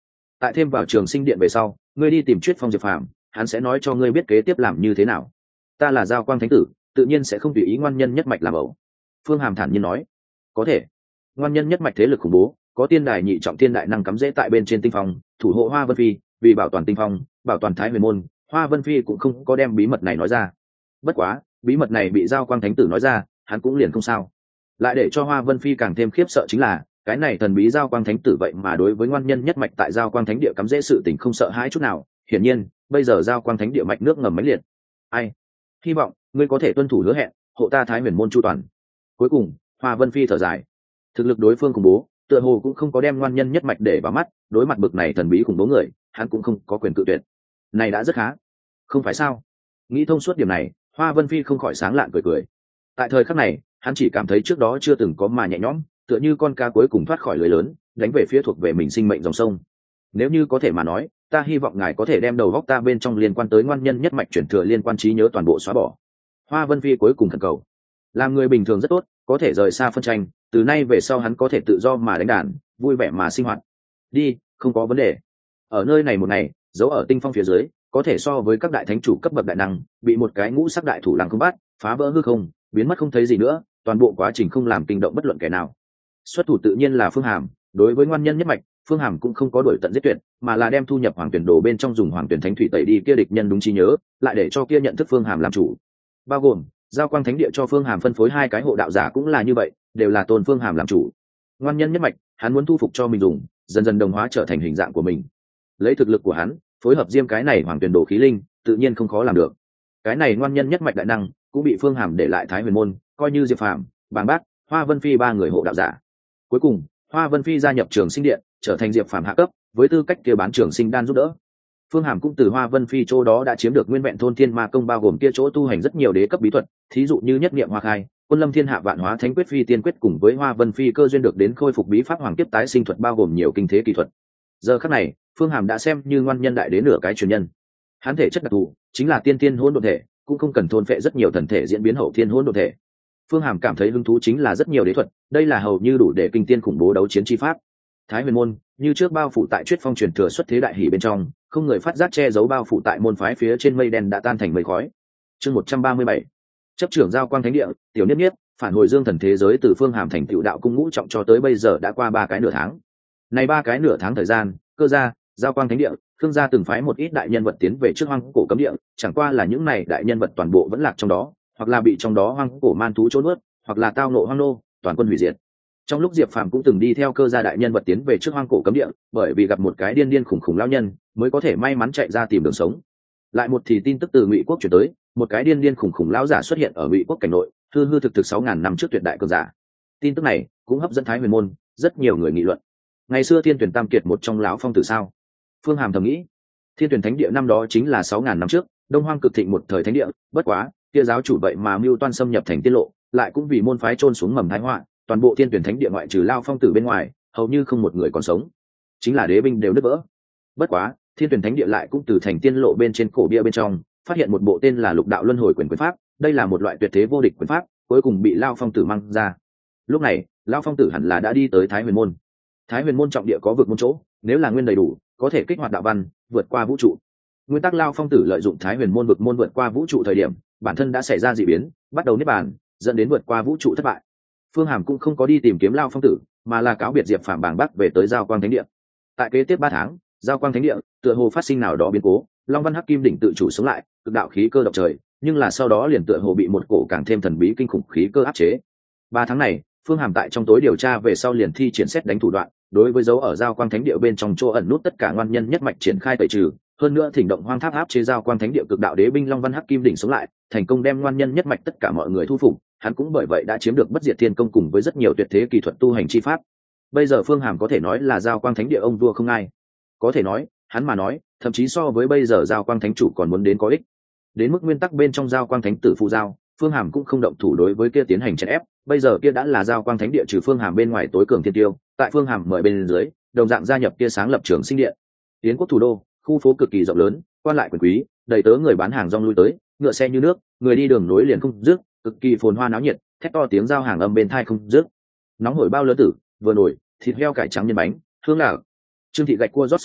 tại thêm vào trường sinh điện về sau, ngươi đi tìm Triết Phong Diệp Phàm, hắn sẽ nói cho ngươi biết kế tiếp làm như thế nào. Ta là Giao Quang Thánh Tử, tự nhiên sẽ không tùy ý ngoan nhân nhất mạch làm ẩu. Phương Hàm thản nhiên nói. Có thể. Ngoan nhân nhất mạch thế lực khủng bố, có tiên đài nhị trọng thiên đại năng cắm rễ tại bên trên tinh phong, thủ hộ Hoa Vân Phi, vì bảo toàn tinh phong, bảo toàn Thái Huyền môn, Hoa Vân Phi cũng không có đem bí mật này nói ra. Bất quá, bí mật này bị Giao Quang Thánh Tử nói ra, hắn cũng liền không sao. Lại để cho Hoa Vân Phi càng thêm khiếp sợ chính là, cái này thần bí Giao Quang Thánh Tử vậy mà đối với ngoan nhân nhất mạch tại Giao Quang Thánh địa cắm rễ sự tình không sợ hãi chút nào. Hiển nhiên, bây giờ Giao Quang Thánh địa mạch nước ngầm mãnh liệt. Ai? Hy vọng ngươi có thể tuân thủ hứa hẹn, hộ ta Thái Huyền môn chu toàn. Cuối cùng, Hoa Vân Phi thở dài. Thực lực đối phương khủng bố, tựa hồ cũng không có đem ngoan nhân nhất mạch để vào mắt, đối mặt bực này thần bí khủng bố người, hắn cũng không có quyền cự tuyệt. Này đã rất khá, không phải sao? Nghĩ thông suốt điểm này, Hoa Vân Phi không khỏi sáng lạn cười cười. Tại thời khắc này, hắn chỉ cảm thấy trước đó chưa từng có mà nhẹ nhõm, tựa như con cá cuối cùng thoát khỏi lưới lớn, đánh về phía thuộc về mình sinh mệnh dòng sông. Nếu như có thể mà nói, ta hy vọng ngài có thể đem đầu góc ta bên trong liên quan tới ngoan nhân nhất mạch chuyển thừa liên quan trí nhớ toàn bộ xóa bỏ. Hoa Vân Phi cuối cùng khẩn cầu. Làm người bình thường rất tốt, có thể rời xa phân tranh, từ nay về sau hắn có thể tự do mà đánh đàn, vui vẻ mà sinh hoạt. Đi, không có vấn đề. Ở nơi này một ngày, giấu ở tinh phong phía dưới, có thể so với các đại thánh chủ cấp bậc đại năng, bị một cái ngũ sắc đại thủ lăng không bắt, phá vỡ hư không, biến mất không thấy gì nữa, toàn bộ quá trình không làm kinh động bất luận kẻ nào. Xuất thủ tự nhiên là Phương Hàm, đối với ngoan nhân nhất mạch, Phương Hàm cũng không có đuổi tận giết tuyệt, mà là đem thu nhập Hoàng Tuyển Đồ bên trong dùng Hoàng Tuyển Thánh thủy tẩy đi kia địch nhân đúng trí nhớ, lại để cho kia nhận thức Phương Hàm làm chủ. Bao gồm, Giao Quang Thánh địa cho Phương Hàm phân phối 2 cái hộ đạo giả cũng là như vậy, đều là tôn Phương Hàm làm chủ. Ngoan nhân nhất mạch, hắn muốn thu phục cho mình dùng, dần dần đồng hóa trở thành hình dạng của mình. Lấy thực lực của hắn, phối hợp diêm cái này Hoàng Tuyển Đồ khí linh, tự nhiên không khó làm được. Cái này ngoan nhân nhất mạch đại năng, cũng bị Phương Hàm để lại Thái Huyền môn, coi như Diệp Phàm, Bàng Bác, Hoa Vân Phi 3 người hộ đạo giả. Cuối cùng, Hoa Vân Phi gia nhập Trường Sinh điện, trở thành Diệp Phàm hạ cấp, với tư cách kia bán Trường Sinh đan giúp đỡ. Phương Hàm cũng từ Hoa Vân Phi chỗ đó đã chiếm được nguyên vẹn thôn thiên ma công, bao gồm kia chỗ tu hành rất nhiều đế cấp bí thuật, thí dụ như nhất niệm hoa khai, quân lâm thiên hạ vạn hóa thánh quyết phi tiên quyết, cùng với Hoa Vân Phi cơ duyên được đến khôi phục bí pháp hoàng kiếp tái sinh thuật, bao gồm nhiều kinh thế kỳ thuật. Giờ khắc này, Phương Hàm đã xem như ngoan nhân đại đế nửa cái truyền nhân. Hắn thể chất đặc thù, chính là tiên tiên hỗn độn thể, cũng không cần thôn phệ rất nhiều thần thể diễn biến hậu thiên hỗn độn thể. Phương Hàm cảm thấy hứng thú chính là rất nhiều đế thuật, đây là hầu như đủ để kinh tiên khủng bố đấu chiến chi pháp. Thái Huyền môn như trước bao phủ tại Triết Phong truyền thừa xuất thế đại hỷ bên trong, không người phát giác che giấu bao phủ tại môn phái phía trên mây đen đã tan thành mây khói. Chương 137. Chấp trưởng Giao Quang Thánh địa, tiểu niếp niếp, phản hồi dương thần thế giới từ Phương Hàm thành tựu đạo cung ngũ trọng cho tới bây giờ đã qua 3 cái nửa tháng. Này 3 cái nửa tháng thời gian, Cơ gia, Giao Quang Thánh địa, Khương gia từng phái một ít đại nhân vật tiến về trước hoang cổ cấm địa, chẳng qua là những này đại nhân vật toàn bộ vẫn lạc trong đó, hoặc là bị trong đó hoang cổ man thú trốn nuốt, hoặc là tao nộ hoang nô, toàn quân hủy diệt. Trong lúc Diệp Phàm cũng từng đi theo Cơ gia đại nhân vật tiến về trước hoang cổ cấm địa, bởi vì gặp một cái điên điên khủng khủng lão nhân, mới có thể may mắn chạy ra tìm đường sống. Lại một thì tin tức từ Ngụy quốc truyền tới, một cái điên điên khủng khủng lão giả xuất hiện ở Ngụy quốc cảnh nội, hư hư thực thực 6000 năm trước tuyệt đại cường giả. Tin tức này cũng hấp dẫn Thái Huyền môn, rất nhiều người nghị luận. Ngày xưa Thiên Tuyển Tam Kiệt một trong lão phong tử sao? Phương Hàm thầm nghĩ. Thiên Tuyển Thánh địa năm đó chính là 6000 năm trước, Đông Hoang cực thịnh một thời thánh địa, bất quá, kia giáo chủ vậy mà mưu toan xâm nhập thành tiết lộ, lại cũng vì môn phái trôn xuống mầm thái họa, toàn bộ Thiên Tuyển Thánh địa ngoại trừ Lao Phong tử bên ngoài, hầu như không một người còn sống. Chính là đế binh đều nứt vỡ. Bất quá, Thiên Tuyển Thánh địa lại cũng từ thành tiên lộ bên trên cổ bia bên trong, phát hiện một bộ tên là Lục Đạo Luân Hồi quyền pháp, đây là một loại tuyệt thế vô địch quyền pháp, cuối cùng bị Lao Phong tử mang ra. Lúc này, Lao Phong tử hẳn là đã đi tới Thái Huyền môn. Thái Huyền môn trọng địa có vực môn chỗ, nếu là nguyên đầy đủ, có thể kích hoạt đạo văn, vượt qua vũ trụ. Nguyên tắc Lao Phong tử lợi dụng Thái Huyền môn vực môn vượt qua vũ trụ thời điểm, bản thân đã xảy ra dị biến, bắt đầu niết bàn, dẫn đến vượt qua vũ trụ thất bại. Phương Hàm cũng không có đi tìm kiếm Lao Phong tử, mà là cáo biệt Diệp Phàm Bàng Bắc về tới Giao Quang Thánh địa. Tại kế tiếp 3 tháng, Giao Quang Thánh địa tựa hồ phát sinh nào đó biến cố, Long Văn Hắc Kim đỉnh tự chủ sống lại, cực đạo khí cơ động trời, nhưng là sau đó liền tựa hồ bị một cổ càng thêm thần bí kinh khủng khí cơ áp chế. 3 tháng này, Phương Hàm tại trong tối điều tra về sau liền thi triển xét đánh thủ đoạn, đối với dấu ở Giao Quang Thánh địa bên trong chỗ ẩn nút tất cả ngoan nhân nhất mạch triển khai tẩy trừ, hơn nữa thỉnh động hoang tháp áp chế Giao Quang Thánh địa cực đạo đế binh Long Văn Hắc Kim đỉnh sống lại, thành công đem ngoan nhân nhất mạch tất cả mọi người thu phục, hắn cũng bởi vậy đã chiếm được bất diệt thiên công cùng với rất nhiều tuyệt thế kỳ thuật tu hành chi pháp. Bây giờ Phương Hàm có thể nói là Giao Quang Thánh địa ông vua không ai. Có thể nói, hắn mà nói, thậm chí so với bây giờ Giao Quang Thánh chủ còn muốn đến có ích. Đến mức nguyên tắc bên trong Giao Quang Thánh tử phụ giao, Phương Hàm cũng không động thủ đối với kia tiến hành chèn ép, bây giờ kia đã là Giao Quang Thánh địa trừ Phương Hàm bên ngoài tối cường thiên tiêu, tại Phương Hàm mời bên dưới, đồng dạng gia nhập kia sáng lập Trường Sinh điện. Yến quốc thủ đô, khu phố cực kỳ rộng lớn, quan lại quyền quý, đầy tớ người bán hàng rong lui tới, ngựa xe như nước, người đi đường nối liền không dứt, cực kỳ phồn hoa náo nhiệt, thét to tiếng giao hàng âm bên tai không dứt. Nóng hổi bao lớn tử, vừa nổi, thịt heo cải trắng nhân bánh, hương lạ. Trương thị gạch cua rót số bao,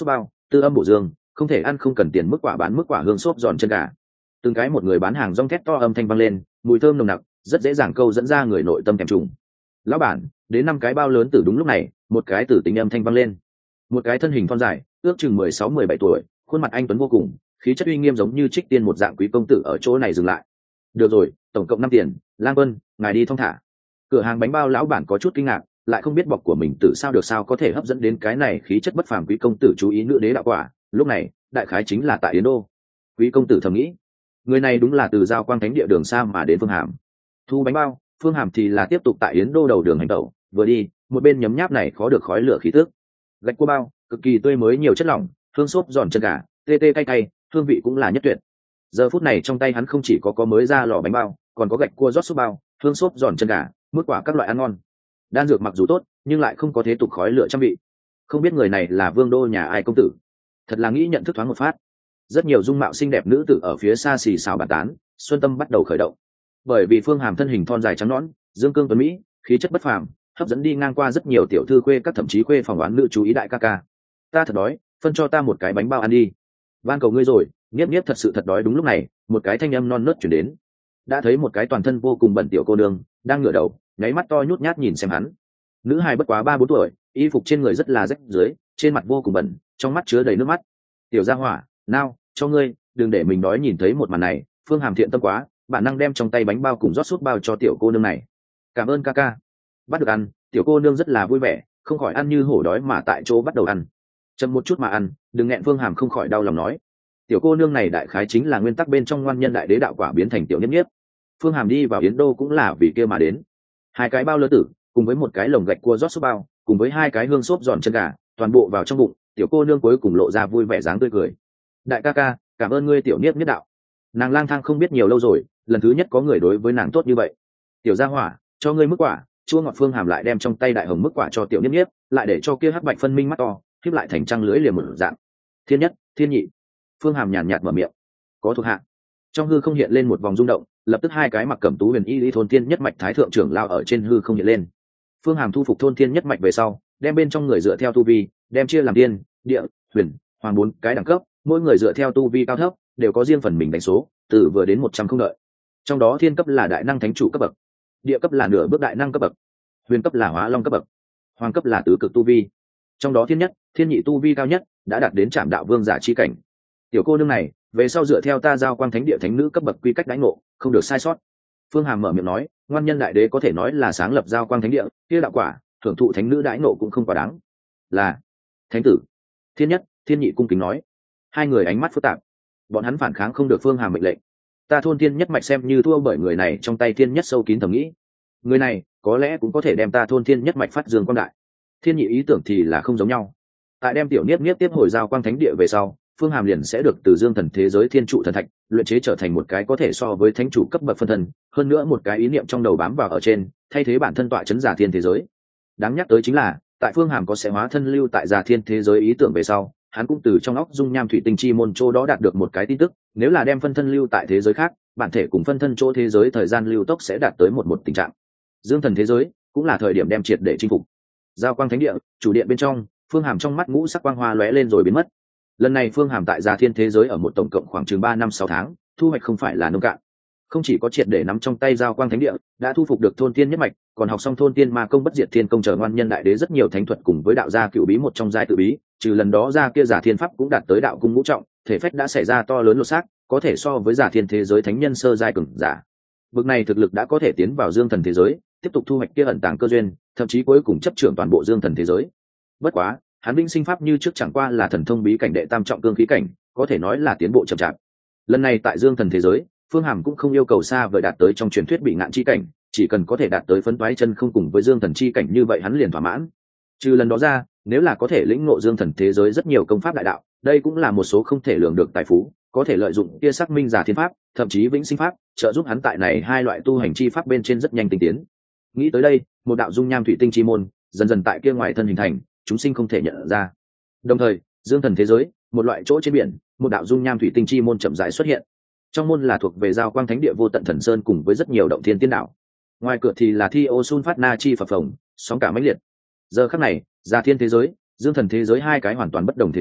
tư âm bổ dương, không thể ăn không cần tiền mức quả bán mức quả hương xốp giòn chân gà. Từng cái một người bán hàng rong thét to âm thanh vang lên, mùi thơm nồng nặc, rất dễ dàng câu dẫn ra người nội tâm thèm trùng. Lão bản, đến 5 cái bao lớn từ đúng lúc này, một cái tử tính âm thanh vang lên. Một cái thân hình thon dài, ước chừng 16-17 tuổi, khuôn mặt anh tuấn vô cùng, khí chất uy nghiêm giống như trích tiên một dạng quý công tử ở chỗ này dừng lại. Được rồi, tổng cộng 5 tiền, Lang Vân, ngài đi thong thả. Cửa hàng bánh bao lão bản có chút kinh ngạc, lại không biết bọc của mình tự sao được sao có thể hấp dẫn đến cái này khí chất bất phàm quý công tử chú ý nữ đế đạo quả. Lúc này, đại khái chính là tại Yến Đô. Quý công tử thầm nghĩ, người này đúng là từ Giao Quang Thánh địa đường xa mà đến Phương Hàm. Thu bánh bao, Phương Hàm thì là tiếp tục tại Yến Đô đầu đường hành tẩu, vừa đi, một bên nhấm nháp này khó được khói lửa khí tức. Gạch cua bao, cực kỳ tươi mới nhiều chất lỏng, hương xốp giòn chân gà, tê tê cay cay, hương vị cũng là nhất tuyệt. Giờ phút này trong tay hắn không chỉ có mới ra lò bánh bao, còn có gạch cua rót súp bao, hương xốp giòn chân gà, mức quả các loại ăn ngon. Đan dược mặc dù tốt, nhưng lại không có thế tục khói lửa trăm vị. Không biết người này là vương đô nhà ai công tử? Thật là nghĩ nhận thức thoáng một phát. Rất nhiều dung mạo xinh đẹp nữ tử ở phía xa xì xào bàn tán, xuân tâm bắt đầu khởi động. Bởi vì Phương Hàm thân hình thon dài trắng nõn, dương cương tuấn mỹ, khí chất bất phàm, hấp dẫn đi ngang qua rất nhiều tiểu thư khuê các thậm chí khuê phòng đoán nữ chú ý đại ca ca. Ta thật đói, phân cho ta một cái bánh bao ăn đi. Van cầu ngươi rồi, Niếp Niếp thật sự thật đói. Đúng lúc này, một cái thanh âm non nớt chuyển đến. Đã thấy một cái toàn thân vô cùng bẩn tiểu cô nương đang ngửa đầu, nháy mắt to nhút nhát nhìn xem hắn. Nữ hài bất quá 3-4 tuổi, y phục trên người rất là rách rưới, trên mặt vô cùng bẩn, trong mắt chứa đầy nước mắt. Tiểu gia hỏa, nào, cho ngươi, đừng để mình đói. Nhìn thấy một màn này, Phương Hàm thiện tâm quá, bản năng đem trong tay bánh bao cùng rót súp bao cho tiểu cô nương này. Cảm ơn ca ca. Bắt được ăn, tiểu cô nương rất là vui vẻ, không khỏi ăn như hổ đói mà tại chỗ bắt đầu ăn. Chậm một chút mà ăn, đừng nghẹn. Phương Hàm không khỏi đau lòng nói. Tiểu cô nương này đại khái chính là nguyên tắc bên trong ngoan nhân đại đế đạo quả biến thành tiểu Niếp Niếp. Phương Hàm đi vào Yến Đô cũng là vì kia mà đến. 2 cái bao lứa tử, cùng với một cái lồng gạch cua rót súp bao, cùng với 2 cái hương xốp giòn chân gà, toàn bộ vào trong bụng. Tiểu cô nương cuối cùng lộ ra vui vẻ dáng tươi cười. Đại ca ca, cảm ơn ngươi tiểu Niếp Niếp đạo. Nàng lang thang không biết nhiều lâu rồi, lần thứ nhất có người đối với nàng tốt như vậy. Tiểu gia hỏa, cho ngươi mức quả. Chua ngọt. Phương Hàm lại đem trong tay đại hồng mức quả cho tiểu Niếp Niếp, lại để cho kia hắc bạch phân minh mắt to khép lại thành trăng lưỡi liềm một dạng. Thiên nhất, thiên nhị. Phương Hàm nhàn nhạt mở miệng. Có thuộc hạ. Trong hư không hiện lên một vòng rung động, lập tức 2 cái mặc cẩm tú huyền y lý thôn thiên nhất mạch thái thượng trưởng lao ở trên hư không hiện lên. Phương Hàm thu phục thôn thiên nhất mạch về sau, đem bên trong người dựa theo tu vi, đem chia làm tiên, địa, huyền, hoàng 4 cái đẳng cấp, mỗi người dựa theo tu vi cao thấp, đều có riêng phần mình đánh số, từ vừa đến 100 không đợi. Trong đó thiên cấp là đại năng thánh chủ cấp bậc, địa cấp là nửa bước đại năng cấp bậc, huyền cấp là hóa long cấp bậc, hoàng cấp là tứ cực tu vi. Trong đó thiên nhất, thiên nhị tu vi cao nhất, đã đạt đến trảm đạo vương giả chi cảnh. Tiểu cô nương này, về sau dựa theo ta Giao Quang Thánh địa thánh nữ cấp bậc quy cách đãi ngộ, không được sai sót. Phương Hàm mở miệng nói, ngoan nhân đại đế có thể nói là sáng lập Giao Quang Thánh địa, kia đạo quả, thưởng thụ thánh nữ đãi ngộ cũng không quá đáng. Là thánh tử. Thiên nhất, thiên nhị cung kính nói. 2 người ánh mắt phức tạp, bọn hắn phản kháng không được Phương Hàm mệnh lệnh. Ta thôn thiên nhất mạch xem như thua bởi người này, trong tay thiên nhất sâu kín thầm nghĩ, người này có lẽ cũng có thể đem ta thôn thiên nhất mạch phát dương quang đại. Thiên nhị ý tưởng thì là không giống nhau. Tại đem tiểu Niếp Niếp tiếp hồi Giao Quang Thánh địa về sau, Phương Hàm liền sẽ được từ dương thần thế giới thiên trụ thần thạch luyện chế trở thành một cái có thể so với thánh chủ cấp bậc phân thân, hơn nữa một cái ý niệm trong đầu bám vào ở trên, thay thế bản thân tọa chấn giả thiên thế giới. Đáng nhắc tới chính là, tại Phương Hàm có sẽ hóa thân lưu tại giả thiên thế giới ý tưởng về sau, hắn cũng từ trong óc dung nham thủy tinh chi môn chỗ đó đạt được một cái tin tức, nếu là đem phân thân lưu tại thế giới khác, bản thể cùng phân thân chỗ thế giới thời gian lưu tốc sẽ đạt tới một tình trạng. Dương thần thế giới cũng là thời điểm đem triệt để chinh phục. Giao Quang Thánh địa chủ điện bên trong, Phương Hàm trong mắt ngũ sắc quang hoa lóe lên rồi biến mất. Lần này Phương Hàm tại Già Thiên thế giới ở một tổng cộng khoảng chừng 3 năm 6 tháng, thu hoạch không phải là nông cạn. Không chỉ có triệt để nắm trong tay Giao Quang Thánh địa, đã thu phục được thôn tiên nhất mạch, còn học xong thôn tiên ma công bất diệt thiên công chờ ngoan nhân đại đế rất nhiều thánh thuật cùng với đạo gia cựu bí một trong giai tự bí, trừ lần đó ra kia Già Thiên pháp cũng đạt tới đạo cung ngũ trọng, thể phách đã xảy ra to lớn lột xác, có thể so với Già Thiên thế giới thánh nhân sơ giai cường giả. Bực này thực lực đã có thể tiến vào Dương thần thế giới, tiếp tục thu hoạch kia ẩn tàng cơ duyên, thậm chí cuối cùng chấp trưởng toàn bộ Dương thần thế giới. Bất quá, hắn vĩnh sinh pháp như trước chẳng qua là thần thông bí cảnh đệ tam trọng cương khí cảnh, có thể nói là tiến bộ chậm chạp. Lần này tại Dương thần thế giới, Phương Hàm cũng không yêu cầu xa vời đạt tới trong truyền thuyết bị ngạn chi cảnh, chỉ cần có thể đạt tới phấn toái chân không cùng với Dương thần chi cảnh như vậy hắn liền thỏa mãn. Trừ lần đó ra, nếu là có thể lĩnh ngộ Dương thần thế giới rất nhiều công pháp đại đạo, đây cũng là một số không thể lường được tài phú, có thể lợi dụng kia xác minh giả thiên pháp, thậm chí vĩnh sinh pháp, trợ giúp hắn tại này 2 loại tu hành chi pháp bên trên rất nhanh tinh tiến. Nghĩ tới đây, một đạo dung nham thủy tinh chi môn dần dần tại kia ngoài thân hình thành, chúng sinh không thể nhận ra. Đồng thời, Dương thần thế giới, một loại chỗ trên biển, một đạo dung nham thủy tinh chi môn chậm rãi xuất hiện. Trong môn là thuộc về Giao Quang Thánh địa vô tận thần sơn cùng với rất nhiều động thiên tiên đạo. Ngoài cửa thì là Thi Ô Sun Phát Na chi phập phồng, sóng cả mãnh liệt. Giờ khắc này, Già Thiên thế giới, Dương thần thế giới 2 cái hoàn toàn bất đồng thế giới,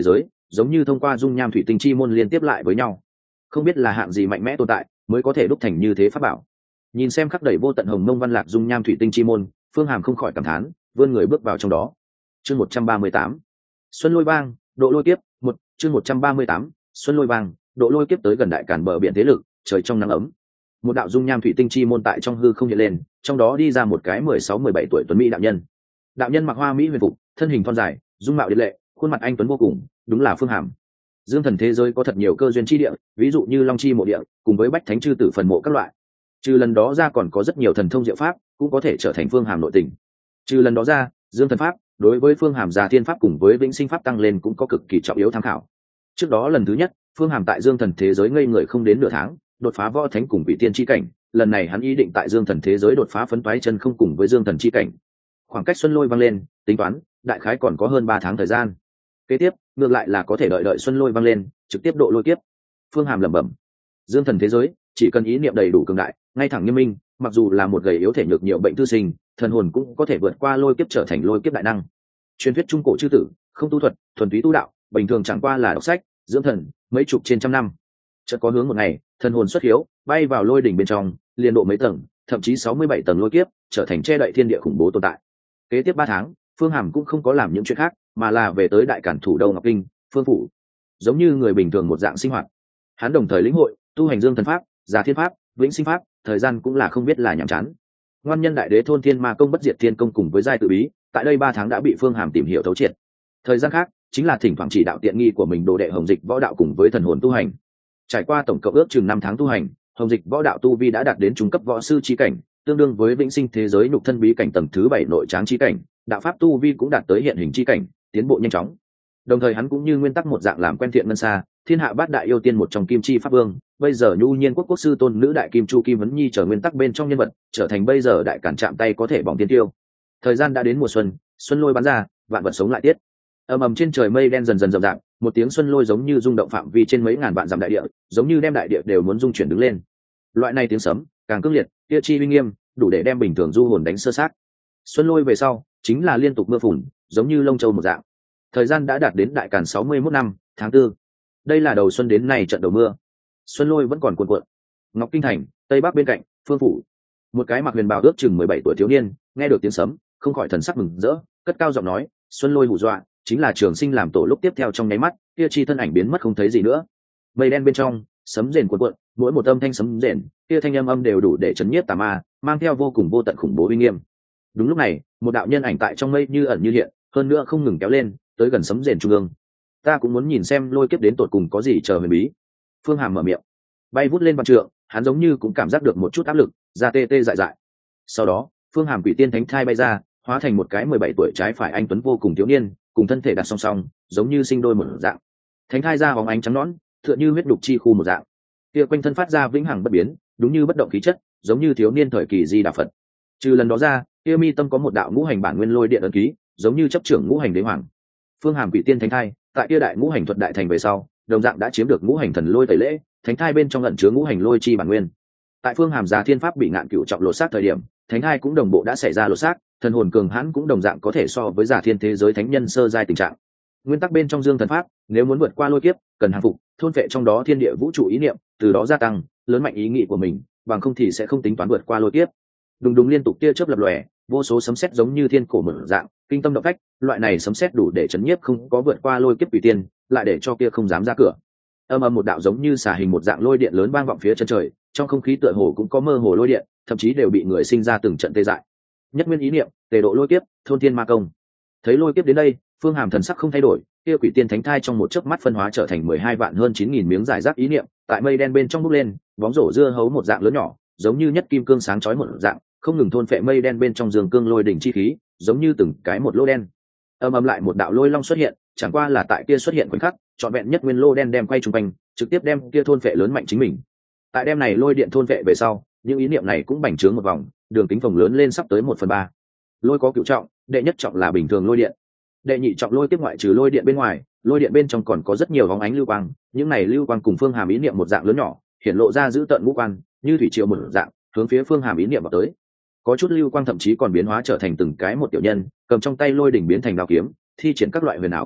giống như thông qua dung nham thủy tinh chi môn liên tiếp lại với nhau. Không biết là hạng gì mạnh mẽ tồn tại mới có thể đúc thành như thế pháp bảo. Nhìn xem khắc đầy vô tận hồng mông văn lạc dung nham thủy tinh chi môn, Phương Hàm không khỏi cảm thán, vươn người bước vào trong đó. Chương 138. Xuân lôi bang, độ lôi kiếp, chương 138. Xuân lôi bang, độ lôi kiếp tới gần đại cản bờ biển thế lực, trời trong nắng ấm. Một đạo dung nham thủy tinh chi môn tại trong hư không hiện lên, trong đó đi ra một cái 16-17 tuổi tuấn mỹ đạo nhân. Đạo nhân mặc hoa mỹ huyền phục, thân hình thon dài, dung mạo điệt lệ, khuôn mặt anh tuấn vô cùng, đúng là Phương Hàm. Dương thần thế giới có thật nhiều cơ duyên chi địa, ví dụ như Long Chi mộ địa, cùng với Bách Thánh chư tử phần mộ các loại. Trừ lần đó ra còn có rất nhiều thần thông diệu pháp, cũng có thể trở thành Phương Hàm nội tình. Trừ lần đó ra, Dương thần pháp đối với Phương Hàm già thiên pháp cùng với vĩnh sinh pháp tăng lên cũng có cực kỳ trọng yếu tham khảo. Trước đó lần thứ nhất, Phương Hàm tại Dương thần thế giới ngây người không đến nửa tháng, đột phá võ thánh cùng vị tiên chi cảnh. Lần này hắn ý định tại Dương thần thế giới đột phá phấn toái chân không cùng với Dương thần chi cảnh. Khoảng cách xuân lôi vang lên, tính toán đại khái còn có hơn 3 tháng thời gian. Kế tiếp ngược lại là có thể đợi xuân lôi vang lên, trực tiếp độ lôi kiếp. Phương Hàm lẩm bẩm. Dương thần thế giới chỉ cần ý niệm đầy đủ cường đại, ngay thẳng nghiêm minh, mặc dù là một gầy yếu thể nhược nhiều bệnh tư sinh, thần hồn cũng có thể vượt qua lôi kiếp trở thành lôi kiếp đại năng. Truyền thuyết trung cổ chư tử không tu thuật, thuần túy tu đạo, bình thường chẳng qua là đọc sách dưỡng thần mấy chục trên trăm năm. Chợt có hướng một ngày, thần hồn xuất hiếu, bay vào lôi đỉnh bên trong, liền độ mấy tầng, thậm chí 67 tầng lôi kiếp, trở thành che đậy thiên địa khủng bố tồn tại. Kế tiếp 3 tháng, Phương Hàm cũng không có làm những chuyện khác, mà là về tới đại cản thủ đô Ngọc Kinh, Phương phủ. Giống như người bình thường một dạng sinh hoạt. Hắn đồng thời lĩnh hội, tu hành Dương thần pháp, Già thiên pháp, Vĩnh sinh pháp, thời gian cũng là không biết là nhàm chán. Ngoan nhân đại đế thôn thiên ma công bất diệt thiên công cùng với giai tự bí, tại đây 3 tháng đã bị Phương Hàm tìm hiểu thấu triệt. Thời gian khác chính là thỉnh thoảng chỉ đạo tiện nghi của mình đồ đệ Hồng Dịch võ đạo cùng với thần hồn tu hành. Trải qua tổng cộng ước chừng 5 tháng tu hành, Hồng Dịch võ đạo tu vi đã đạt đến trung cấp võ sư chi cảnh, tương đương với vĩnh sinh thế giới nhục thân bí cảnh tầng thứ 7 nội tráng chi cảnh, đạo pháp tu vi cũng đạt tới hiện hình chi cảnh, tiến bộ nhanh chóng. Đồng thời hắn cũng như nguyên tắc một dạng làm quen thiện ngân xa, thiên hạ bát đại yêu tiên một trong kim chi pháp vương, bây giờ nhu nhiên quốc quốc sư tôn nữ đại kim chu kim vấn nhi trở nguyên tắc bên trong nhân vật, trở thành bây giờ đại cản chạm tay có thể bỏng tiên tiêu. Thời gian đã đến mùa xuân, xuân lôi bắn ra, vạn vật sống lại tiết. Ầm ầm trên trời mây đen dần dần rậm rạp, một tiếng xuân lôi giống như rung động phạm vi trên mấy ngàn vạn dặm đại địa, giống như đem đại địa đều muốn rung chuyển đứng lên. Loại này tiếng sấm càng cương liệt, kia chi uy nghiêm, đủ để đem bình thường du hồn đánh sơ sát. Xuân lôi về sau, chính là liên tục mưa phùn, giống như lông châu một dạng. Thời gian đã đạt đến đại càn 61 năm, tháng 4. Đây là đầu xuân đến nay trận đầu mưa. Xuân lôi vẫn còn cuồn cuộn. Ngọc Kinh thành, tây bắc bên cạnh, Phương phủ. Một cái mặc huyền bào ước chừng 17 tuổi thiếu niên, nghe được tiếng sấm, không khỏi thần sắc mừng rỡ, cất cao giọng nói, xuân lôi hù dọa, chính là Trường Sinh làm tổ lúc tiếp theo trong nháy mắt, kia chi thân ảnh biến mất không thấy gì nữa. Mây đen bên trong, sấm rền cuộn cuộn, mỗi một âm thanh sấm rền, kia thanh âm đều đủ để chấn nhiếp tà ma, mang theo vô cùng vô tận khủng bố uy nghiêm. Đúng lúc này, một đạo nhân ảnh tại trong mây như ẩn như hiện, hơn nữa không ngừng kéo lên, tới gần sấm rền trung ương. Ta cũng muốn nhìn xem lôi kiếp đến tột cùng có gì chờ huyền bí. Phương Hàm mở miệng, bay vút lên vạn trượng, hắn giống như cũng cảm giác được một chút áp lực, da tê tê dại dại. Sau đó, Phương Hàm quỷ tiên thánh thai bay ra, hóa thành một cái 17 tuổi trái phải anh tuấn vô cùng thiếu niên, cùng thân thể đặt song song, giống như sinh đôi một dạng. Thánh thai ra bóng ánh trắng nõn, tựa như huyết đục chi khu một dạng. Kia quanh thân phát ra vĩnh hằng bất biến, đúng như bất động khí chất, giống như thiếu niên thời kỳ Di Đà Phật. Trừ lần đó ra, kia mi tâm có một đạo ngũ hành bản nguyên lôi điện ấn ký, giống như chấp trưởng ngũ hành đế hoàng. Phương Hàm quỷ tiên thánh thai, tại kia đại ngũ hành thuật đại thành về sau, đồng dạng đã chiếm được ngũ hành thần lôi tẩy lễ, thánh thai bên trong ẩn chứa ngũ hành lôi chi bản nguyên. Tại Phương Hàm già thiên pháp bị ngạn cửu trọng lột xác thời điểm, thánh thai cũng đồng bộ đã xảy ra lột xác, thần hồn cường hãn cũng đồng dạng có thể so với giả thiên thế giới thánh nhân sơ giai tình trạng. Nguyên tắc bên trong Dương thần pháp, nếu muốn vượt qua lôi kiếp, cần hàng phục, thôn phệ trong đó thiên địa vũ trụ ý niệm, từ đó gia tăng, lớn mạnh ý nghĩ của mình, bằng không thì sẽ không tính toán vượt qua lôi kiếp. Đùng đùng liên tục tia chớp lập lòe, vô số sấm sét giống như thiên cổ mở dạng, kinh tâm động phách, loại này sấm sét đủ để chấn nhiếp không có vượt qua lôi kiếp tùy tiên, lại để cho kia không dám ra cửa. Âm ầm một đạo giống như xà hình một dạng lôi điện lớn vang vọng phía chân trời, trong không khí tựa hồ cũng có mơ hồ lôi điện, thậm chí đều bị người sinh ra từng trận tê dại. Nhất nguyên ý niệm, tề độ lôi kiếp, thôn thiên ma công. Thấy lôi kiếp đến đây, Phương Hàm thần sắc không thay đổi, kia quỷ tiên thánh thai trong một chớp mắt phân hóa trở thành 12 vạn hơn 9.000 miếng giải rác ý niệm, tại mây đen bên trong bốc lên, bóng rổ dưa hấu một dạng lớn nhỏ, giống như nhất kim cương sáng chói một dạng, không ngừng thôn phệ mây đen bên trong dương cương lôi đỉnh chi khí, giống như từng cái một lô đen. Âm ầm lại một đạo lôi long xuất hiện, chẳng qua là tại kia xuất hiện khoảnh khắc, trọn vẹn nhất nguyên lô đen đem quay trung quanh, trực tiếp đem kia thôn phệ lớn mạnh chính mình. Tại đem này lôi điện thôn phệ về sau, những ý niệm này cũng bành trướng một vòng, đường kính phồng lớn lên sắp tới 1/3. Lôi có cửu trọng, đệ nhất trọng là bình thường lôi điện, đệ nhị trọng lôi tiếp ngoại trừ lôi điện bên ngoài, lôi điện bên trong còn có rất nhiều bóng ánh lưu quang, những này lưu quang cùng Phương Hàm ý niệm một dạng lớn nhỏ, hiển lộ ra giữ tận ngũ quan, như thủy triều một dạng, hướng phía Phương Hàm ý niệm vào tới. Có chút lưu quang thậm chí còn biến hóa trở thành từng cái một tiểu nhân, cầm trong tay lôi đỉnh biến thành đao kiếm, thi triển các loại huyền ảo quyền pháp,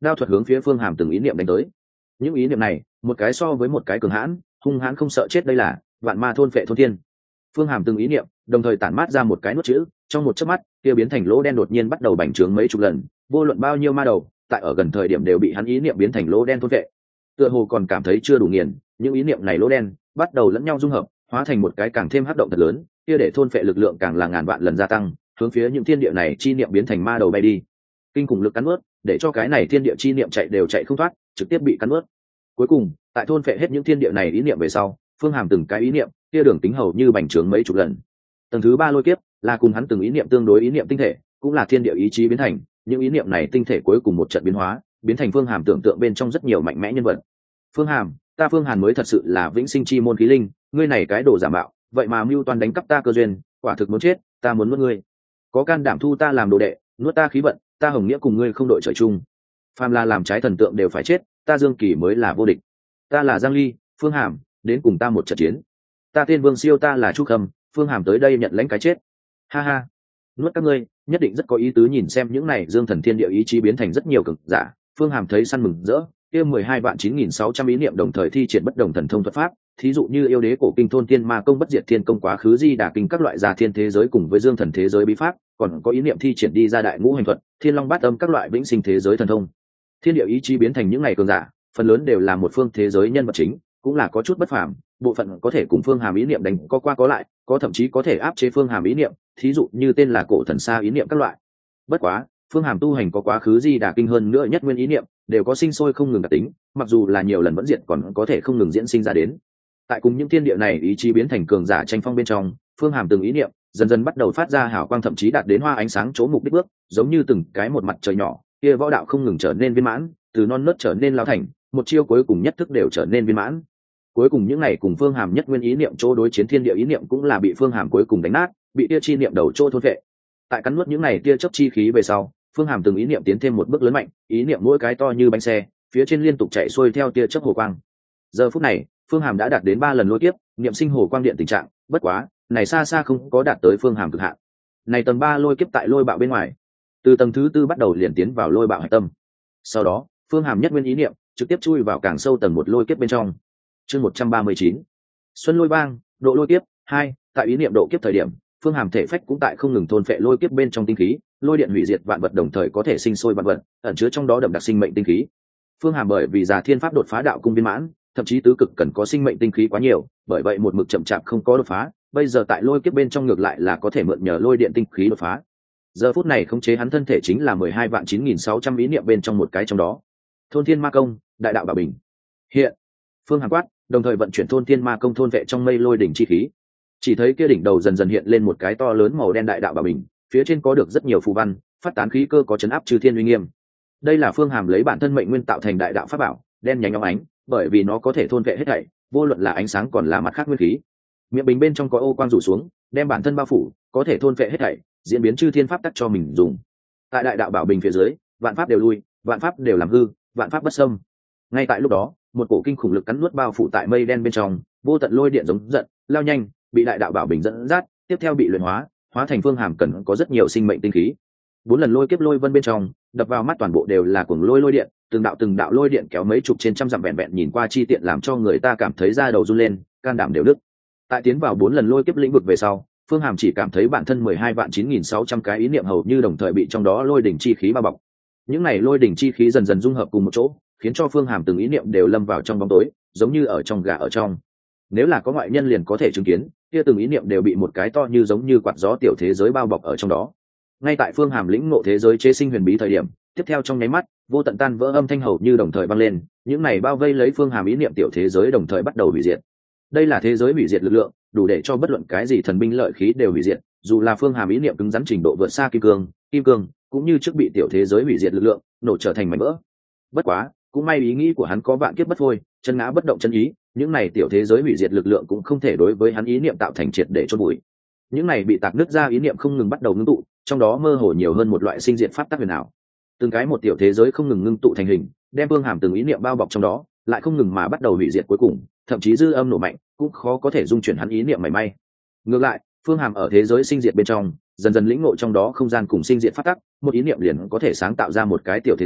đao thuật hướng phía phương hàm từng ý niệm đánh tới. Những ý niệm này một cái so với một cái cường hãn, hung hãn không sợ chết. đây là vạn ma thôn phệ thôn thiên. Phương hàm từng ý niệm đồng thời tản mát ra một cái nuốt chữ, trong một chớp mắt kia biến thành lỗ đen đột nhiên bắt đầu bành trướng mấy chục lần, vô luận bao nhiêu ma đầu tại ở gần thời điểm đều bị hắn ý niệm biến thành lỗ đen thôn phệ. Tựa hồ còn cảm thấy chưa đủ nghiền, những ý niệm này lỗ đen bắt đầu lẫn nhau dung hợp, hóa thành một cái càng thêm hấp động thật lớn, kia để thôn phệ lực lượng càng là ngàn vạn lần gia tăng, hướng phía những thiên địa này chi niệm biến thành ma đầu bay đi. Kinh khủng lực cắn nuốt, để cho cái này thiên địa chi niệm chạy đều chạy không thoát, trực tiếp bị cắn nuốt. Cuối cùng, tại thôn phệ hết những thiên địa này ý niệm về sau, phương hàm từng cái ý niệm kia đường tính hầu như bành trướng mấy chục lần. Tầng thứ 3 lôi kiếp là cùng hắn từng ý niệm tương đối ý niệm tinh thể, cũng là thiên địa ý chí biến thành, những ý niệm này tinh thể cuối cùng một trận biến hóa, biến thành phương hàm tưởng tượng bên trong rất nhiều mạnh mẽ nhân vật. Phương hàm, ta phương hàn mới thật sự là vĩnh sinh chi môn khí linh, ngươi này cái đồ giả mạo, vậy mà mưu toàn đánh cắp ta cơ duyên, quả thực muốn chết, ta muốn nuốt ngươi. Có can đảm thu ta làm đồ đệ, nuốt ta khí vận, ta hồng nghĩa cùng ngươi không đội trời chung. Phàm là làm trái thần tượng đều phải chết, ta Dương Kỳ mới là vô địch. Ta là Giang Ly, Phương Hàm, đến cùng ta một trận chiến. Ta tên Vương Siêu, ta là Chu Khâm, Phương Hàm tới đây nhận lãnh cái chết. Ha ha, nuốt các ngươi, nhất định rất có ý tứ. Nhìn xem những này Dương Thần Thiên Địa ý chí biến thành rất nhiều cực giả, Phương Hàm thấy săn mừng rỡ, kia 12.9600 ý niệm đồng thời thi triển bất đồng thần thông thuật pháp, thí dụ như yêu đế cổ kinh thôn tiên ma công bất diệt thiên công quá khứ di đà kinh các loại già thiên thế giới cùng với dương thần thế giới bí pháp, còn có ý niệm thi triển đi ra đại ngũ hành thuật, thiên long bát âm các loại vĩnh sinh thế giới thần thông. Thiên địa ý chí biến thành những ngày cường giả, phần lớn đều là một phương thế giới nhân vật chính, cũng là có chút bất phàm, bộ phận có thể cùng phương hàm ý niệm đánh có qua có lại, có thậm chí có thể áp chế phương hàm ý niệm, thí dụ như tên là cổ thần sa ý niệm các loại. Bất quá, phương hàm tu hành có quá khứ di đà kinh hơn nữa nhất nguyên ý niệm đều có sinh sôi không ngừng đặc tính, mặc dù là nhiều lần vẫn diệt còn có thể không ngừng diễn sinh ra đến. Tại cùng những thiên địa này ý chí biến thành cường giả tranh phong bên trong, phương hàm từng ý niệm dần dần bắt đầu phát ra hào quang, thậm chí đạt đến hoa ánh sáng chỗ mục đích bước, giống như từng cái một mặt trời nhỏ, kia võ đạo không ngừng trở nên viên mãn, từ non nớt trở nên lao thành, một chiêu cuối cùng nhất thức đều trở nên viên mãn. Cuối cùng những này cùng phương hàm nhất nguyên ý niệm chỗ đối chiến thiên địa ý niệm cũng là bị phương hàm cuối cùng đánh nát, bị tia chi niệm đầu chỗ thôn vệ. Tại cắn nuốt những này tia chớp chi khí về sau, phương hàm từng ý niệm tiến thêm một bước lớn mạnh, ý niệm mỗi cái to như bánh xe, phía trên liên tục chạy xuôi theo tia chớp hồ quang. Giờ phút này, phương hàm đã đạt đến 3 lần lôi kiếp, niệm sinh hồ quang điện tình trạng, bất quá này xa xa không có đạt tới phương hàm cực hạn. Này tầng 3 lôi kiếp tại lôi bạo bên ngoài, từ tầng thứ 4 bắt đầu liền tiến vào lôi bạo hạch tâm. Sau đó, phương hàm nhất nguyên ý niệm trực tiếp chui vào càng sâu tầng 1 lôi kiếp bên trong. Chương 139. Xuân lôi bang, độ lôi kiếp 2, tại ý niệm độ kiếp thời điểm, phương hàm thể phách cũng tại không ngừng thôn phệ lôi kiếp bên trong tinh khí, lôi điện hủy diệt vạn vật đồng thời có thể sinh sôi vạn vật, ẩn chứa trong đó đậm đặc sinh mệnh tinh khí. Phương hàm bởi vì già thiên pháp đột phá đạo cung viên mãn, thậm chí tứ cực cần có sinh mệnh tinh khí quá nhiều, bởi vậy một mực chậm chạp không có đột phá, bây giờ tại lôi kiếp bên trong ngược lại là có thể mượn nhờ lôi điện tinh khí đột phá. Giờ phút này khống chế hắn thân thể chính là 12.9600 ý niệm bên trong một cái trong đó. Thôn thiên ma công, đại đạo bảo bình. Hiện, phương hàm quát, đồng thời vận chuyển thôn thiên ma công thôn vệ trong mây lôi đỉnh chi khí. Chỉ thấy kia đỉnh đầu dần dần hiện lên một cái to lớn màu đen đại đạo bảo bình, phía trên có được rất nhiều phù văn, phát tán khí cơ có chấn áp chư thiên uy nghiêm. Đây là phương hàm lấy bản thân mệnh nguyên tạo thành đại đạo pháp bảo, đen nhánh óng ánh, bởi vì nó có thể thôn vệ hết thảy, vô luận là ánh sáng còn là mặt khác nguyên khí. Miệng bình bên trong có ô quang rủ xuống, đem bản thân bao phủ, có thể thôn vệ hết thảy, diễn biến chư thiên pháp tắc cho mình dùng. Tại đại đạo bảo bình phía dưới, vạn pháp đều lui, vạn pháp đều làm hư, vạn pháp bất xâm. Ngay tại lúc đó, một cổ kinh khủng lực cắn nuốt bao phủ tại mây đen bên trong, vô tận lôi điện giống giận, lao nhanh, bị đại đạo bảo bình dẫn dắt, tiếp theo bị luyện hóa, hóa thành phương hàm cần có rất nhiều sinh mệnh tinh khí. 4 lần lôi kiếp lôi vân bên trong, đập vào mắt toàn bộ đều là cuồng lôi điện, từng đạo lôi điện kéo mấy chục trên trăm dặm vẹn vẹn nhìn qua chi tiện làm cho người ta cảm thấy da đầu run lên, can đảm đều đứt. Tại tiến vào 4 lần lôi kiếp lĩnh vực về sau, phương hàm chỉ cảm thấy bản thân 12.9600 cái ý niệm hầu như đồng thời bị trong đó lôi đỉnh chi khí bao bọc. Những này lôi đỉnh chi khí dần dần dung hợp cùng một chỗ, khiến cho phương hàm từng ý niệm đều lâm vào trong bóng tối, giống như ở trong gà ở trong. Nếu là có ngoại nhân liền có thể chứng kiến, kia từng ý niệm đều bị một cái to như giống như quạt gió tiểu thế giới bao bọc ở trong đó. Ngay tại phương hàm lĩnh ngộ thế giới chế sinh huyền bí thời điểm, tiếp theo trong nháy mắt, vô tận tan vỡ âm thanh hầu như đồng thời vang lên, những này bao vây lấy phương hàm ý niệm tiểu thế giới đồng thời bắt đầu hủy diệt. Đây là thế giới hủy diệt lực lượng, đủ để cho bất luận cái gì thần binh lợi khí đều hủy diệt, dù là phương hàm ý niệm cứng rắn trình độ vượt xa kim cương cũng như trước bị tiểu thế giới hủy diệt lực lượng nổ trở thành mảnh vỡ. Bất quá, cũng may ý nghĩ của hắn có vạn kiếp bất phôi, chân ngã bất động chân ý, những này tiểu thế giới hủy diệt lực lượng cũng không thể đối với hắn ý niệm tạo thành triệt để chôn bụi. Những này bị tạc nứt ra ý niệm không ngừng bắt đầu ngưng tụ, trong đó mơ hồ nhiều hơn một loại sinh diệt pháp tắc huyền ảo. Từng cái một tiểu thế giới không ngừng ngưng tụ thành hình, đem phương hàm từng ý niệm bao bọc trong đó, lại không ngừng mà bắt đầu hủy diệt cuối cùng, thậm chí dư âm nổ mạnh, cũng khó có thể dung chuyển hắn ý niệm mảy may. Ngược lại, phương hàm ở thế giới sinh diệt bên trong, dần dần lĩnh ngộ trong đó không gian cùng sinh diệt pháp tắc, một ý niệm liền có thể sáng tạo ra một cái tiểu thế giới,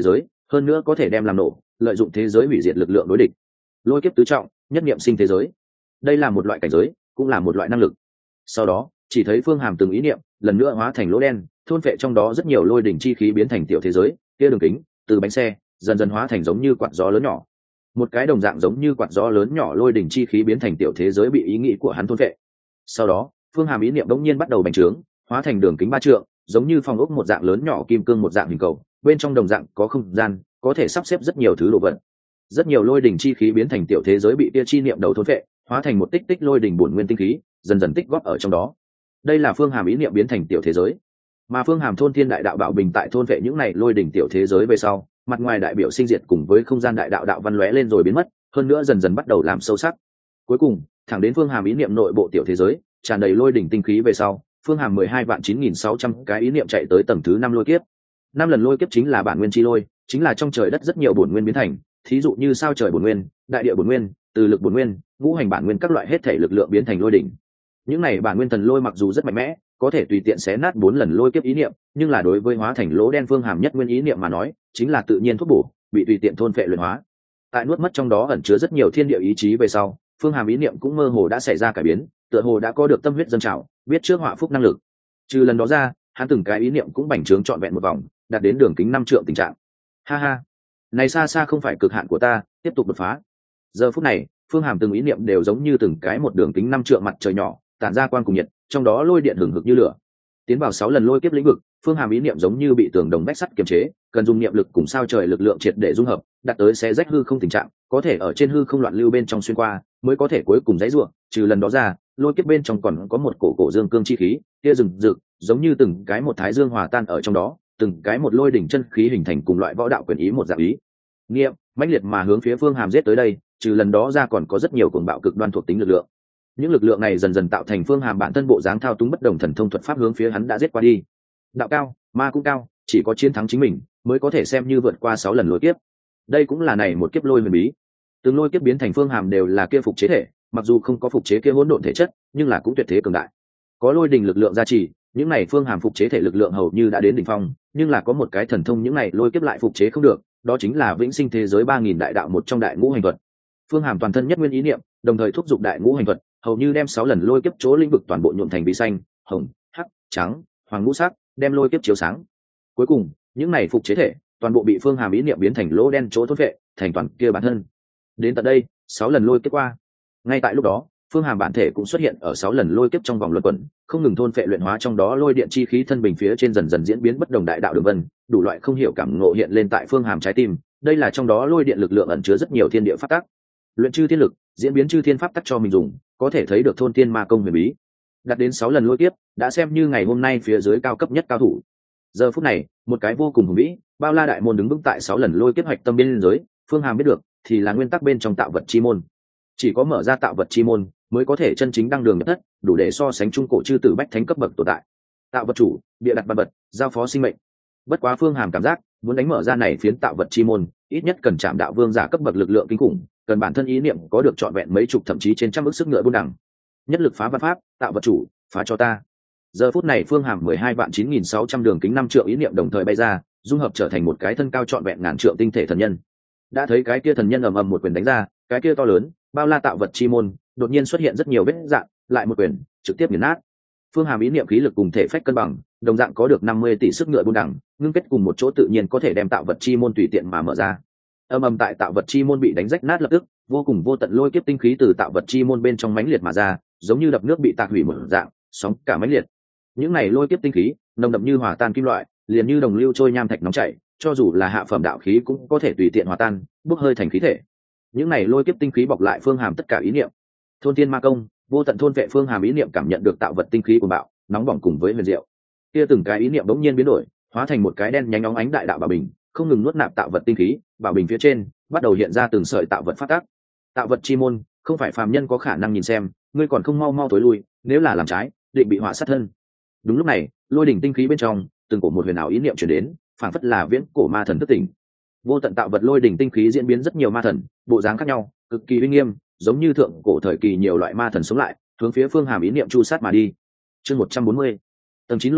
hơn nữa có thể đem làm nổ, lợi dụng thế giới hủy diệt lực lượng đối địch. Lôi kiếp tứ trọng, nhất niệm sinh thế giới. Đây là một loại cảnh giới, cũng là một loại năng lực. Sau đó chỉ thấy Phương Hàm từng ý niệm lần nữa hóa thành lỗ đen, thôn phệ trong đó rất nhiều lôi đỉnh chi khí biến thành tiểu thế giới, kia đường kính từ bánh xe dần dần hóa thành giống như quạt gió lớn nhỏ. Một cái đồng dạng giống như quạt gió lớn nhỏ lôi đỉnh chi khí biến thành tiểu thế giới bị ý nghĩ của hắn thôn phệ. Sau đó Phương Hàm ý niệm đống nhiên bắt đầu bành trướng, hóa thành đường kính 3 trượng, giống như phòng ốc một dạng lớn nhỏ kim cương một dạng hình cầu, bên trong đồng dạng có không gian, có thể sắp xếp rất nhiều thứ đồ vật. Rất nhiều lôi đỉnh chi khí biến thành tiểu thế giới bị tia chi niệm đầu thôn phệ, hóa thành một tích tích lôi đỉnh bổn nguyên tinh khí, dần dần tích góp ở trong đó. Đây là Phương Hàm ý niệm biến thành tiểu thế giới. Mà Phương Hàm thôn thiên đại đạo bảo bình tại thôn vệ những này lôi đỉnh tiểu thế giới về sau, mặt ngoài đại biểu sinh diệt cùng với không gian đại đạo đạo văn lóe lên rồi biến mất, hơn nữa dần dần bắt đầu làm sâu sắc. Cuối cùng thẳng đến Phương Hàm ý niệm nội bộ tiểu thế giới tràn đầy lôi đỉnh tinh khí về sau, Phương Hàm 12.9600 cái ý niệm chạy tới tầng thứ 5 lôi kiếp. 5 lần lôi kiếp chính là bản nguyên chi lôi, chính là trong trời đất rất nhiều bổn nguyên biến thành, thí dụ như sao trời bổn nguyên, đại địa bổn nguyên, từ lực bổn nguyên, ngũ hành bản nguyên các loại hết thể lực lượng biến thành lôi đỉnh. Những này bản nguyên thần lôi mặc dù rất mạnh mẽ, có thể tùy tiện xé nát 4 lần lôi kiếp ý niệm, nhưng là đối với hóa thành lỗ đen Phương Hàm nhất nguyên ý niệm mà nói, chính là tự nhiên thuốc bổ, bị tùy tiện thôn phệ luyện hóa. Tại nuốt mất trong đó ẩn chứa rất nhiều thiên địa ý chí về sau, Phương Hàm ý niệm cũng mơ hồ đã xảy ra cải biến, tựa hồ đã có được tâm huyết dâng trào, biết trước họa phúc năng lực. Trừ lần đó ra, hắn từng cái ý niệm cũng bành trướng trọn vẹn một vòng, đạt đến đường kính 5 trượng tình trạng. Ha ha, này xa xa không phải cực hạn của ta, tiếp tục đột phá. Giờ phút này, Phương Hàm từng ý niệm đều giống như từng cái một đường kính 5 trượng mặt trời nhỏ, tản ra quang cùng nhiệt, trong đó lôi điện hừng hực như lửa. Tiến vào 6 lần lôi kiếp lĩnh vực, Phương Hàm ý niệm giống như bị tường đồng bách sắt kiềm chế, cần dùng niệm lực cùng sao trời lực lượng triệt để dung hợp, đạt tới xé rách hư không tình trạng, có thể ở trên hư không loạn lưu bên trong xuyên qua, mới có thể cuối cùng dãy rủa. Trừ lần đó ra, lôi kiếp bên trong còn có một cổ dương cương chi khí, kia rừng rực, giống như từng cái một thái dương hòa tan ở trong đó, từng cái một lôi đỉnh chân khí hình thành cùng loại võ đạo quyền ý một dạng ý. Niệm mãnh liệt mà hướng phía Phương Hàm giết tới đây, trừ lần đó ra còn có rất nhiều cuồng bạo cực đoan thuộc tính lực lượng. Những lực lượng này dần dần tạo thành Phương Hàm bản thân bộ dáng thao túng bất đồng thần thông thuật pháp hướng phía hắn đã giết qua đi. Đạo cao, ma cũng cao, chỉ có chiến thắng chính mình mới có thể xem như vượt qua 6 lần lôi kiếp. Đây cũng là này một kiếp lôi huyền bí. Từng lôi kiếp biến thành Phương Hàm đều là kia phục chế thể, mặc dù không có phục chế kia hỗn độn thể chất, nhưng là cũng tuyệt thế cường đại. Có lôi đình lực lượng gia trì, những này Phương Hàm phục chế thể lực lượng hầu như đã đến đỉnh phong, nhưng là có một cái thần thông những này lôi kiếp lại phục chế không được, đó chính là vĩnh sinh thế giới 3000 đại đạo một trong đại ngũ hành thuật. Phương Hàm toàn thân nhất nguyên ý niệm, đồng thời thúc giục đại ngũ hành thuật, hầu như đem 6 lần lôi kiếp chỗ lĩnh vực toàn bộ nhuộm thành bí xanh, hồng, hắc, trắng, hoàng ngũ sắc, đem lôi kiếp chiếu sáng. Cuối cùng, những này phục chế thể toàn bộ bị Phương Hàm ý niệm biến thành lỗ đen chỗ thôn vệ, thành toàn kia bản thân. Đến tận đây, 6 lần lôi kiếp qua. Ngay tại lúc đó, Phương Hàm bản thể cũng xuất hiện ở 6 lần lôi kiếp trong vòng luẩn quẩn, không ngừng thôn phệ luyện hóa trong đó lôi điện chi khí thân bình phía trên dần dần diễn biến bất đồng đại đạo đường vân, đủ loại không hiểu cảm ngộ hiện lên tại Phương Hàm trái tim, đây là trong đó lôi điện lực lượng ẩn chứa rất nhiều thiên địa pháp tắc. Luyện chư thiên lực, diễn biến chư thiên pháp tắc cho mình dùng, có thể thấy được thôn thiên ma công huyền bí. Đạt đến 6 lần lôi kiếp, đã xem như ngày hôm nay phía dưới cao cấp nhất cao thủ. Giờ phút này, một cái vô cùng hùng vĩ, bao la đại môn đứng vững tại 6 lần lôi kiếp hoạch tâm biên giới, Phương Hàm biết được, thì là nguyên tắc bên trong tạo vật chi môn. Chỉ có mở ra tạo vật chi môn, mới có thể chân chính đăng đường nhập thất, đủ để so sánh trung cổ chư tử bách thánh cấp bậc tồn tại. Tạo vật chủ, địa đặt văn vật, giao phó sinh mệnh. Bất quá Phương Hàm cảm giác, muốn đánh mở ra này phiến tạo vật chi môn, ít nhất cần chạm đạo vương giả cấp bậc lực lượng kinh khủng, cần bản thân ý niệm có được trọn vẹn mấy chục thậm chí trên trăm ức sức ngựa buôn đẳng. Nhất lực phá văn pháp, tạo vật chủ, phá cho ta. Giờ phút này Phương Hàm 12.9600 đường kính 5 trượng ý niệm đồng thời bay ra, dung hợp trở thành một cái thân cao trọn vẹn ngàn trượng tinh thể thần nhân. Đã thấy cái kia thần nhân ầm ầm một quyền đánh ra, cái kia to lớn, bao la tạo vật chi môn, đột nhiên xuất hiện rất nhiều vết rạn, lại một quyền, trực tiếp nghiền nát. Phương Hàm ý niệm khí lực cùng thể phách cân bằng, đồng dạng có được 50 tỷ sức ngựa buôn đẳng, ngưng kết cùng một chỗ tự nhiên có thể đem tạo vật chi môn tùy tiện mà mở ra. Ầm ầm tại tạo vật chi môn bị đánh rách nát lập tức, vô cùng vô tận lôi kiếp tinh khí từ tạo vật chi môn bên trong mãnh liệt mà ra, giống như đập nước bị tạc hủy một dạng, sóng cả mãnh liệt. Những này lôi kiếp tinh khí, nồng đậm như hòa tan kim loại, liền như đồng lưu trôi nham thạch nóng chảy, cho dù là hạ phẩm đạo khí cũng có thể tùy tiện hòa tan, bốc hơi thành khí thể. Những này lôi kiếp tinh khí bọc lại Phương Hàm tất cả ý niệm. Thôn thiên ma công, vô tận thôn vệ Phương Hàm ý niệm cảm nhận được tạo vật tinh khí của bạo, nóng bỏng cùng với huyền diệu. Kia từng cái ý niệm bỗng nhiên biến đổi, hóa thành một cái đen nhánh óng ánh đại đạo bảo bình, không ngừng nuốt nạp tạo vật tinh khí, bảo bình phía trên bắt đầu hiện ra từng sợi tạo vật phát tác. Tạo vật chi môn, không phải phàm nhân có khả năng nhìn xem, ngươi còn không mau mau tối lui, nếu là làm trái, định bị họa sát thân. Đúng lúc này, lôi đỉnh tinh khí bên trong, từng cổ một huyền ảo ý niệm truyền đến, phảng phất là viễn cổ ma thần thức tỉnh. Vô tận tạo vật lôi đỉnh tinh khí diễn biến rất nhiều ma thần, bộ dáng khác nhau, cực kỳ uy nghiêm, giống như thượng cổ thời kỳ nhiều loại ma thần sống lại, hướng phía Phương Hàm ý niệm chu sát mà đi. Chương 140. Tầng 9 lôi kiếp,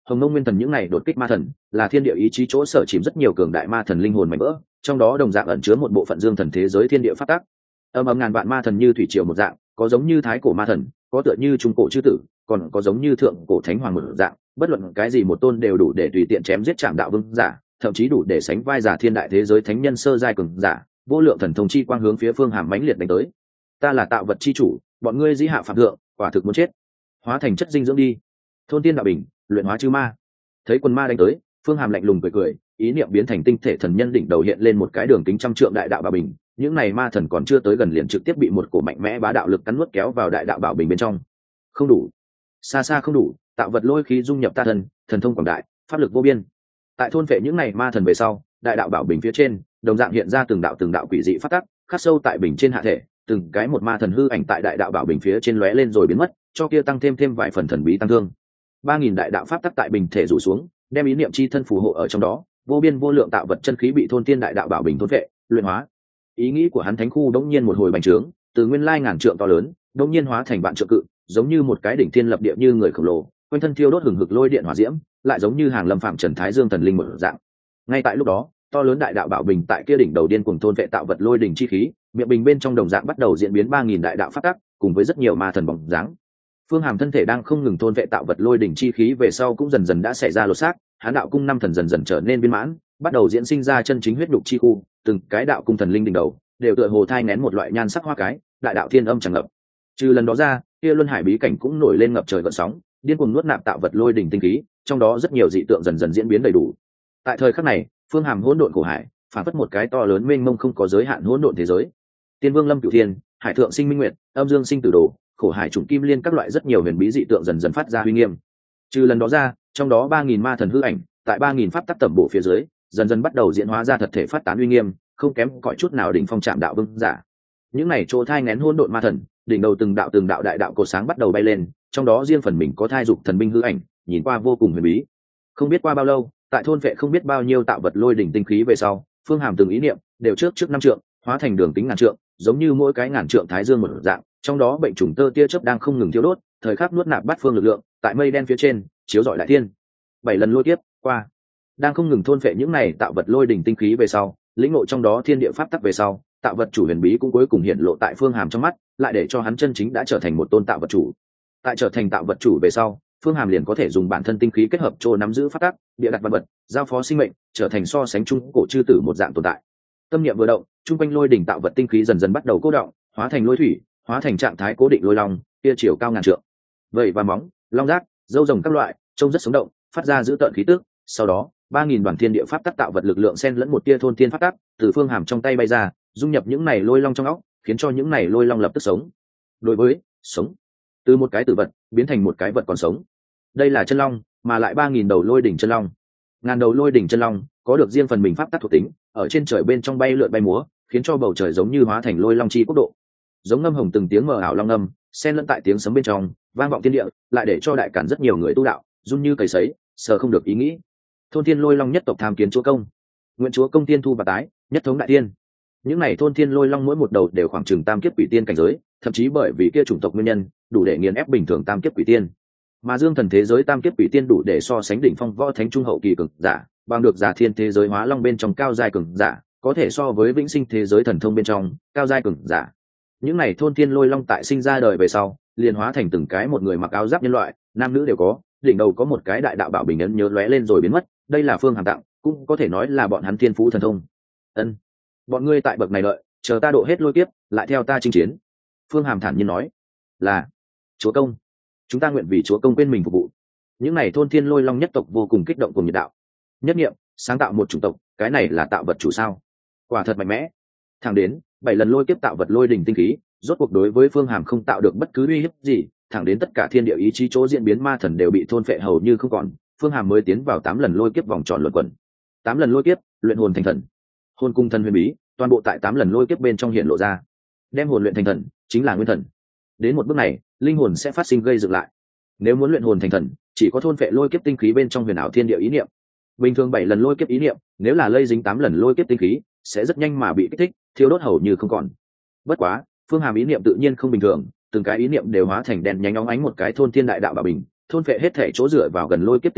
Hồng Mông Nguyên Thần những này đột kích ma thần là thiên địa ý chí chỗ sở chìm rất nhiều cường đại ma thần linh hồn mảnh vỡ, trong đó đồng dạng ẩn chứa một bộ phận dương thần thế giới thiên địa phát tác. Âm ngàn vạn ma thần như thủy triều một dạng, có giống như thái cổ ma thần, có tựa như trung cổ chư tử, còn có giống như thượng cổ thánh hoàng một dạng, bất luận cái gì một tôn đều đủ để tùy tiện chém giết chạm đạo vương giả, thậm chí đủ để sánh vai giả thiên đại thế giới thánh nhân sơ giai cường giả, vô lượng thần thông chi quang hướng phía Phương Hàm mãnh liệt đánh tới. Ta là tạo vật chi chủ, bọn ngươi dĩ hạ phạm thượng, quả thực muốn chết. Hóa thành chất dinh dưỡng đi. Thôn tiên đạo bình, luyện hóa chư ma. Thấy quần ma đánh tới, Phương Hàm lạnh lùng cười cười, ý niệm biến thành tinh thể thần nhân đỉnh đầu hiện lên một cái đường kính trăm trượng đại đạo bảo bình. Những này ma thần còn chưa tới gần liền trực tiếp bị một cổ mạnh mẽ bá đạo lực cắn nuốt kéo vào đại đạo bảo bình bên trong. Không đủ, xa xa không đủ, tạo vật lôi khí dung nhập ta thân, thần thông quảng đại, pháp lực vô biên. Tại thôn vệ những này ma thần về sau, đại đạo bảo bình phía trên đồng dạng hiện ra từng đạo quỷ dị phát tắc, khắc sâu tại bình trên hạ thể, từng cái một ma thần hư ảnh tại đại đạo bảo bình phía trên lóe lên rồi biến mất, cho kia tăng thêm vài phần thần bí tăng thương. 3000 đại đạo pháp tắc tại bình thể rủ xuống, đem ý niệm chi thân phù hộ ở trong đó, vô biên vô lượng tạo vật chân khí bị thôn tiên đại đạo bảo bình thôn vệ, luyện hóa. Ý nghĩ của hắn thánh khu đống nhiên một hồi bành trướng, từ nguyên lai ngàn trượng to lớn, đống nhiên hóa thành vạn trượng cự, giống như một cái đỉnh thiên lập địa như người khổng lồ, quanh thân thiêu đốt hừng hực lôi điện hỏa diễm, lại giống như hàng lâm phạm trần thái dương thần linh một dạng. Ngay tại lúc đó, to lớn đại đạo bảo bình tại kia đỉnh đầu điên cuồng thôn vệ tạo vật lôi đỉnh chi khí, miệng bình bên trong đồng dạng bắt đầu diễn biến 3000 đại đạo pháp tắc, cùng với rất nhiều ma thần bóng dáng. Phương Hàm thân thể đang không ngừng thôn vệ tạo vật lôi đỉnh chi khí về sau cũng dần dần đã xảy ra lột xác, hán đạo cung năm thần dần dần trở nên viên mãn, bắt đầu diễn sinh ra chân chính huyết nhục chi khu, từng cái đạo cung thần linh đỉnh đầu đều tựa hồ thai nén một loại nhan sắc hoa cái, đại đạo thiên âm tràn ngập. Trừ lần đó ra, kia luân hải bí cảnh cũng nổi lên ngập trời gợn sóng, điên cuồng nuốt nạp tạo vật lôi đỉnh tinh khí, trong đó rất nhiều dị tượng dần dần diễn biến đầy đủ. Tại thời khắc này, Phương Hàm hỗn độn cổ hải, phản phất một cái to lớn mênh mông không có giới hạn hỗn độn thế giới. Tiên Vương Lâm Cửu Thiên, Hải Thượng Sinh Minh Nguyệt, Âm Dương Sinh Tử Đồ, Khổ Hải Trùng Kim Liên các loại rất nhiều huyền bí dị tượng dần dần phát ra uy nghiêm. Trừ lần đó ra, trong đó 3000 ma thần hư ảnh, tại 3000 pháp tắc tẩm bổ phía dưới, dần dần bắt đầu diễn hóa ra thật thể phát tán uy nghiêm, không kém cỏi chút nào đỉnh phong trạm đạo vương giả. Những này chỗ thai nghén hỗn độn ma thần, đỉnh đầu từng đạo đại đạo cột sáng bắt đầu bay lên, trong đó riêng phần mình có thai dục thần binh hư ảnh, nhìn qua vô cùng huyền bí. Không biết qua bao lâu, tại thôn vệ không biết bao nhiêu tạo vật lôi đỉnh tinh khí về sau, Phương Hàm từng ý niệm đều trước 5 trượng, hóa thành đường kính ngàn trượng, giống như mỗi cái ngàn trượng thái dương một dạng, trong đó bệnh trùng tơ tia chớp đang không ngừng thiêu đốt, thời khắc nuốt nạp bát phương lực lượng, tại mây đen phía trên, chiếu rọi đại thiên. 7 lần lôi kiếp qua, đang không ngừng thôn vệ những này tạo vật lôi đỉnh tinh khí về sau, lĩnh ngộ trong đó thiên địa pháp tắc về sau, tạo vật chủ huyền bí cũng cuối cùng hiện lộ tại Phương Hàm trong mắt, lại để cho hắn chân chính đã trở thành một tôn tạo vật chủ. Tại trở thành tạo vật chủ về sau, Phương Hàm liền có thể dùng bản thân tinh khí kết hợp chỗ nắm giữ pháp tắc, địa đặt vật vật, giao phó sinh mệnh, trở thành so sánh trung cổ chư tử một dạng tồn tại. Tâm niệm vừa động, trung quanh lôi đỉnh tạo vật tinh khí dần dần bắt đầu cố động, hóa thành lôi thủy, hóa thành trạng thái cố định lôi long, kia chiều cao ngàn trượng. Vậy và móng, long giác, râu rồng các loại, trông rất sống động, phát ra dữ tợn khí tức. Sau đó, 3000 đoàn thiên địa pháp tắc tạo vật lực lượng xen lẫn một tia thôn thiên pháp tắc, từ Phương Hàm trong tay bay ra, dung nhập những này lôi long trong óc, khiến cho những này lôi long lập tức sống. Đối với sống, từ một cái tử vật biến thành một cái vật còn sống. Đây là chân long, mà lại 3000 đầu lôi đỉnh chân long. Ngàn đầu lôi đỉnh chân long có được riêng phần mình pháp tắc thuộc tính, ở trên trời bên trong bay lượn bay múa, khiến cho bầu trời giống như hóa thành lôi long chi quốc độ. Giống ngâm hồng từng tiếng mờ ảo long ngâm, xen lẫn tại tiếng sấm bên trong, vang vọng thiên địa, lại để cho đại cản rất nhiều người tu đạo run như cầy sấy, sờ không được ý nghĩ. Thôn thiên lôi long nhất tộc tham kiến chúa công, nguyện chúa công tiên thu và tái, nhất thống đại tiên. Những này thôn thiên lôi long mỗi một đầu đều khoảng chừng tam kiếp quỷ tiên cảnh giới, thậm chí bởi vì kia chủng tộc nguyên nhân, đủ để nghiền ép bình thường tam kiếp quỷ tiên. Mà dương thần thế giới tam kiếp quỷ tiên đủ để so sánh đỉnh phong võ thánh trung hậu kỳ cường giả, bằng được giả thiên thế giới hóa long bên trong cao giai cường giả, có thể so với vĩnh sinh thế giới thần thông bên trong cao giai cường giả. Những này thôn thiên lôi long tại sinh ra đời về sau, liền hóa thành từng cái một người mặc áo giáp nhân loại, nam nữ đều có, đỉnh đầu có một cái đại đạo bảo bình ấn nhớ lóe lên rồi biến mất, đây là Phương Hàm tặng, cũng có thể nói là bọn hắn thiên phú thần thông. Ân, bọn ngươi tại bậc này đợi, chờ ta độ hết lôi kiếp, lại theo ta chinh chiến. Phương Hàm thản nhiên nói, là chúa công, chúng ta nguyện vì chúa công quên mình phục vụ. Những này thôn thiên lôi long nhất tộc vô cùng kích động cùng nhiệt đạo. Nhất nghiệm sáng tạo một chủng tộc, cái này là tạo vật chủ sao? Quả thật mạnh mẽ. Thẳng đến 7 lần lôi kiếp tạo vật lôi đỉnh tinh khí, rốt cuộc đối với Phương Hàm không tạo được bất cứ uy hiếp gì, thẳng đến tất cả thiên địa ý chí chỗ diễn biến ma thần đều bị thôn phệ hầu như không còn, Phương Hàm mới tiến vào 8 lần lôi kiếp vòng tròn luẩn quẩn. 8 lần lôi kiếp, luyện hồn thành thần. Hồn cung thần huyền bí, toàn bộ tại 8 lần lôi kiếp bên trong hiện lộ ra. Đem hồn luyện thành thần, chính là nguyên thần. Đến một bước này, linh hồn sẽ phát sinh gây dựng lại. Nếu muốn luyện hồn thành thần, chỉ có thôn phệ lôi kiếp tinh khí bên trong huyền ảo thiên địa ý niệm. Bình thường 7 lần lôi kiếp ý niệm, nếu là lây dính 8 lần lôi kiếp tinh khí, sẽ rất nhanh mà bị kích thích, thiêu đốt hầu như không còn. Bất quá, Phương Hàm ý niệm tự nhiên không bình thường, từng cái ý niệm đều hóa thành đèn nhánh óng ánh một cái thôn thiên đại đạo bảo bình, thôn phệ hết thể chỗ dựa vào gần lôi kiếp tinh khí,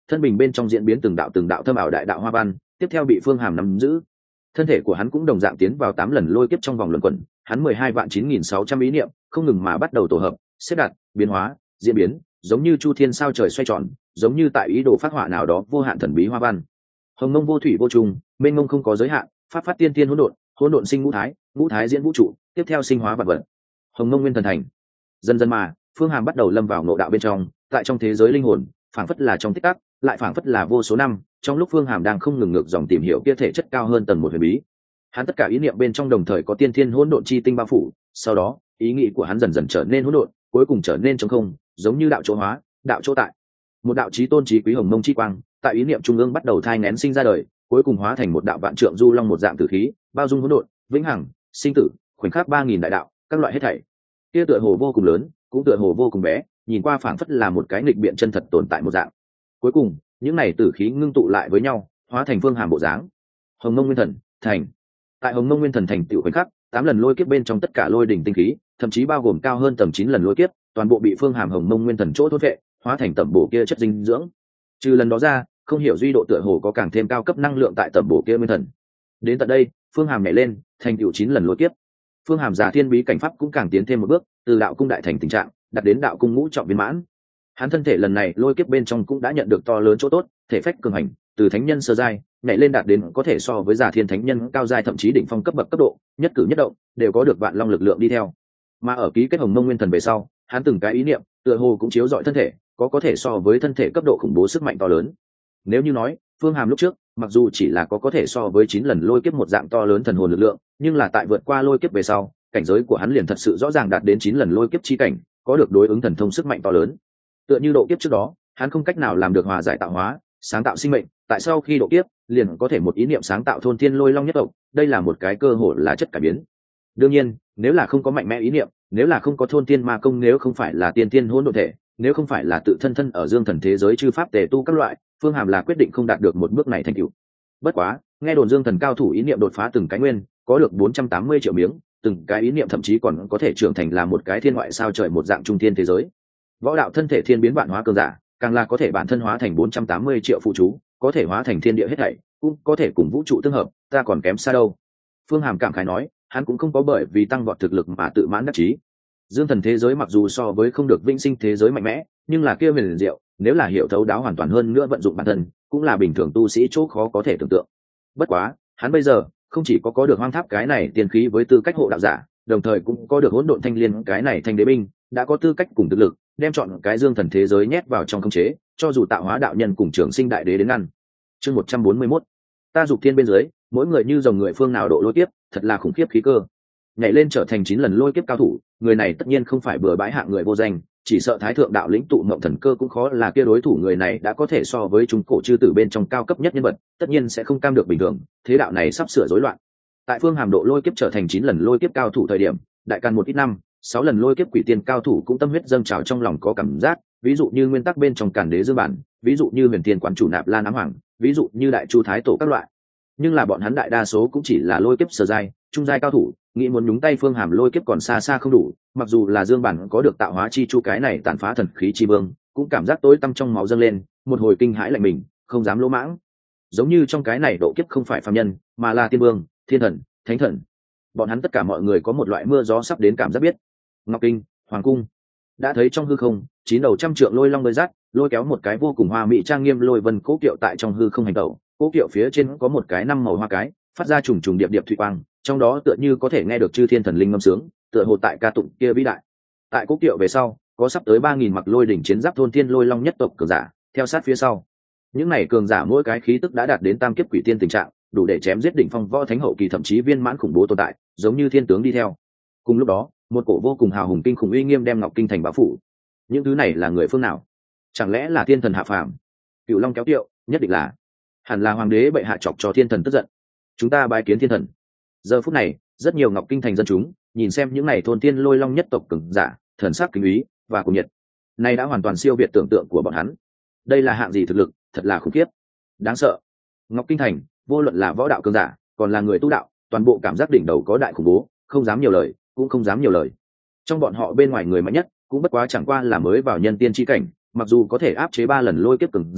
thân bình bên trong diễn biến từng đạo thâm ảo đại đạo hoa văn, tiếp theo bị Phương Hàm nắm giữ. Thân thể của hắn cũng đồng dạng tiến vào 8 lần lôi kiếp trong vòng luẩn quẩn, hắn 12.9600 ý niệm không ngừng mà bắt đầu tổ hợp, xếp đặt, biến hóa, diễn biến, giống như chu thiên sao trời xoay tròn, giống như tại ý đồ phát họa nào đó vô hạn thần bí hoa văn. Hồng mông vô thủy vô trùng, mênh mông không có giới hạn, pháp phát tiên tiên hỗn độn, hỗn độn sinh ngũ thái diễn vũ trụ, tiếp theo sinh hóa vật vật. Hồng mông nguyên thần thành. Dần dần mà, Phương Hàm bắt đầu lâm vào ngộ đạo bên trong, tại trong thế giới linh hồn, phảng phất là trong tích tắc, lại phảng phất là vô số năm, trong lúc Phương Hàm đang không ngừng ngược dòng tìm hiểu kia thể chất cao hơn tầng một huyền bí. Hắn tất cả ý niệm bên trong đồng thời có tiên thiên hỗn độn chi tinh bao phủ, sau đó, ý nghĩ của hắn dần dần trở nên hỗn độn, cuối cùng trở nên trống không, giống như đạo chỗ hóa, đạo chỗ tại. Một đạo chí tôn chí quý hồng mông chi quang, tại ý niệm trung ương bắt đầu thai nghén sinh ra đời, cuối cùng hóa thành một đạo vạn trượng du long một dạng tử khí, bao dung hỗn độn, vĩnh hằng, sinh tử, khoảnh khắc 3000 đại đạo, các loại hết thảy. Kia tựa hồ vô cùng lớn, cũng tựa hồ vô cùng bé, nhìn qua phảng phất là một cái nghịch biện chân thật tồn tại một dạng. Cuối cùng, những này tử khí ngưng tụ lại với nhau, hóa thành Phương Hàm bộ dáng. Hồng mông nguyên thần thành. Tại Hồng mông nguyên thần thành tiểu khoảnh khắc, 8 lần lôi kiếp bên trong tất cả lôi đỉnh tinh khí, thậm chí bao gồm cao hơn tầm 9 lần lôi kiếp, toàn bộ bị Phương Hàm Hồng mông nguyên thần chỗ thôn vệ, hóa thành tẩm bổ kia chất dinh dưỡng. Trừ lần đó ra, không hiểu duy độ tựa hồ có càng thêm cao cấp năng lượng tại tẩm bổ kia nguyên thần. Đến tận đây, Phương Hàm nhảy lên, thành tựu 9 lần lôi kiếp. Phương Hàm giả thiên bí cảnh pháp cũng càng tiến thêm một bước, từ đạo cung đại thành tình trạng, đạt đến đạo cung ngũ trọng viên mãn. Hắn thân thể lần này lôi kiếp bên trong cũng đã nhận được to lớn chỗ tốt, thể phách cường hành, từ thánh nhân sơ giai nhảy lên đạt đến có thể so với giả thiên thánh nhân cao giai thậm chí đỉnh phong cấp bậc cấp độ, nhất cử nhất động đều có được vạn long lực lượng đi theo. Mà ở ký kết Hồng mông nguyên thần về sau, hắn từng cái ý niệm tựa hồ cũng chiếu rọi thân thể, có thể so với thân thể cấp độ khủng bố sức mạnh to lớn. Nếu như nói Phương Hàm lúc trước mặc dù chỉ là có thể so với 9 lần lôi kiếp một dạng to lớn thần hồn lực lượng, nhưng là tại vượt qua lôi kiếp về sau, cảnh giới của hắn liền thật sự rõ ràng đạt đến 9 lần lôi kiếp chi cảnh, có được đối ứng thần thông sức mạnh to lớn. Tựa như độ kiếp trước đó, hắn không cách nào làm được hòa giải tạo hóa, sáng tạo sinh mệnh, tại sau khi độ kiếp, liền có thể một ý niệm sáng tạo thôn thiên lôi long nhất tộc, đây là một cái cơ hội là chất cải biến. Đương nhiên, nếu là không có mạnh mẽ ý niệm, nếu là không có thôn thiên ma công, nếu không phải là tiên tiên hỗn độn thể, nếu không phải là tự thân ở dương thần thế giới chư pháp tề tu các loại, Phương Hàm là quyết định không đạt được một bước này thành tựu. Bất quá, nghe đồn dương thần cao thủ ý niệm đột phá từng cái nguyên, có được 480 triệu miếng, từng cái ý niệm thậm chí còn có thể trưởng thành là một cái thiên ngoại sao trời một dạng trung thiên thế giới. Võ đạo thân thể thiên biến vạn hóa cường giả, càng là có thể bản thân hóa thành 480 triệu phụ chú, có thể hóa thành thiên địa hết thảy, cũng có thể cùng vũ trụ tương hợp, ta còn kém xa đâu. Phương Hàm cảm khái nói, hắn cũng không có bởi vì tăng vọt thực lực mà tự mãn đắc chí. Dương thần thế giới mặc dù so với không được vĩnh sinh thế giới mạnh mẽ, nhưng là kia huyền diệu, nếu là hiểu thấu đáo hoàn toàn hơn nữa vận dụng bản thân, cũng là bình thường tu sĩ chỗ khó có thể tưởng tượng. Bất quá, hắn bây giờ không chỉ có được hoang tháp cái này tiền khí với tư cách hộ đạo giả, đồng thời cũng có được hỗn độn thanh liên cái này thanh đế binh, đã có tư cách cùng thực lực, đem chọn cái dương thần thế giới nhét vào trong khống chế, cho dù tạo hóa đạo nhân cùng trường sinh đại đế đến ngăn. Chương 141. Ta dục thiên bên dưới, mỗi người như dòng người phương nào độ lôi kiếp, thật là khủng khiếp khí cơ. Nhảy lên trở thành 9 lần lôi kiếp cao thủ, người này tất nhiên không phải bừa bãi hạng người vô danh, chỉ sợ thái thượng đạo lĩnh tụ mộng thần cơ cũng khó là kia đối thủ, người này đã có thể so với trung cổ chư tử bên trong cao cấp nhất nhân vật, tất nhiên sẽ không cam được bình thường, thế đạo này sắp sửa rối loạn. Tại Phương Hàm độ lôi kiếp trở thành 9 lần lôi kiếp cao thủ thời điểm, đại can một ít năm, 6 lần lôi kiếp quỷ tiên cao thủ cũng tâm huyết dâng trào trong lòng có cảm giác, ví dụ như nguyên tắc bên trong Càn Đế Dương bản, ví dụ như Huyền Tiên quán chủ Nạp Lan Ám Hoàng, ví dụ như Đại Chu Thái Tổ các loại. Nhưng là bọn hắn đại đa số cũng chỉ là lôi kiếp sơ giai, trung giai cao thủ, nghĩ muốn nhúng tay Phương Hàm lôi kiếp còn xa xa không đủ, mặc dù là Dương bản có được tạo hóa chi chu cái này tàn phá thần khí chi vương, cũng cảm giác tối tăm trong máu dâng lên, một hồi kinh hãi lạnh mình, không dám lỗ mãng. Giống như trong cái này độ kiếp không phải phàm nhân, mà là tiên vương, thiên thần, thánh thần. Bọn hắn tất cả mọi người có một loại mưa gió sắp đến cảm giác biết. Ngọc Kinh, Hoàng cung, đã thấy trong hư không, 9 đầu trăm trượng lôi long bơi dắt, lôi kéo một cái vô cùng hoa mỹ trang nghiêm lôi vân cố kiệu tại trong hư không hành tẩu. Cố kiệu phía trên có một cái 5 màu hoa cái, phát ra trùng trùng điệp điệp thủy quang, trong đó tựa như có thể nghe được chư thiên thần linh ngâm sướng, tựa hồ tại ca tụng kia vĩ đại. Tại cố kiệu về sau, có sắp tới 3000 mặc lôi đỉnh chiến giáp thôn thiên lôi long nhất tộc cường giả, theo sát phía sau. Những này cường giả mỗi cái khí tức đã đạt đến tam kiếp quỷ tiên tình trạng, đủ để chém giết đỉnh phong võ thánh hậu kỳ thậm chí viên mãn khủng bố tồn tại, giống như thiên tướng đi theo. Cùng lúc đó, một cổ vô cùng hào hùng kinh khủng uy nghiêm đem Ngọc Kinh thành bao phủ. Những thứ này là người phương nào? Chẳng lẽ là thiên thần hạ phàm? Cửu Long kéo kiệu, nhất định là. Hẳn là hoàng đế bệ hạ chọc cho thiên thần tức giận. Chúng ta bái kiến thiên thần. Giờ phút này, rất nhiều Ngọc Kinh thành dân chúng nhìn xem những này thôn tiên lôi long nhất tộc cường giả, thần sắc kính ý và cuồng nhiệt. Này đã hoàn toàn siêu việt tưởng tượng của bọn hắn. Đây là hạng gì thực lực, thật là khủng khiếp, đáng sợ. Ngọc Kinh thành, vô luận là võ đạo cường giả, còn là người tu đạo, toàn bộ cảm giác đỉnh đầu có đại khủng bố, không dám nhiều lời, cũng không dám nhiều lời. Trong bọn họ bên ngoài người mạnh nhất, cũng bất quá chẳng qua là mới vào nhân tiên chi cảnh, mặc dù có thể áp chế 3 lần lôi kiếp cường giả,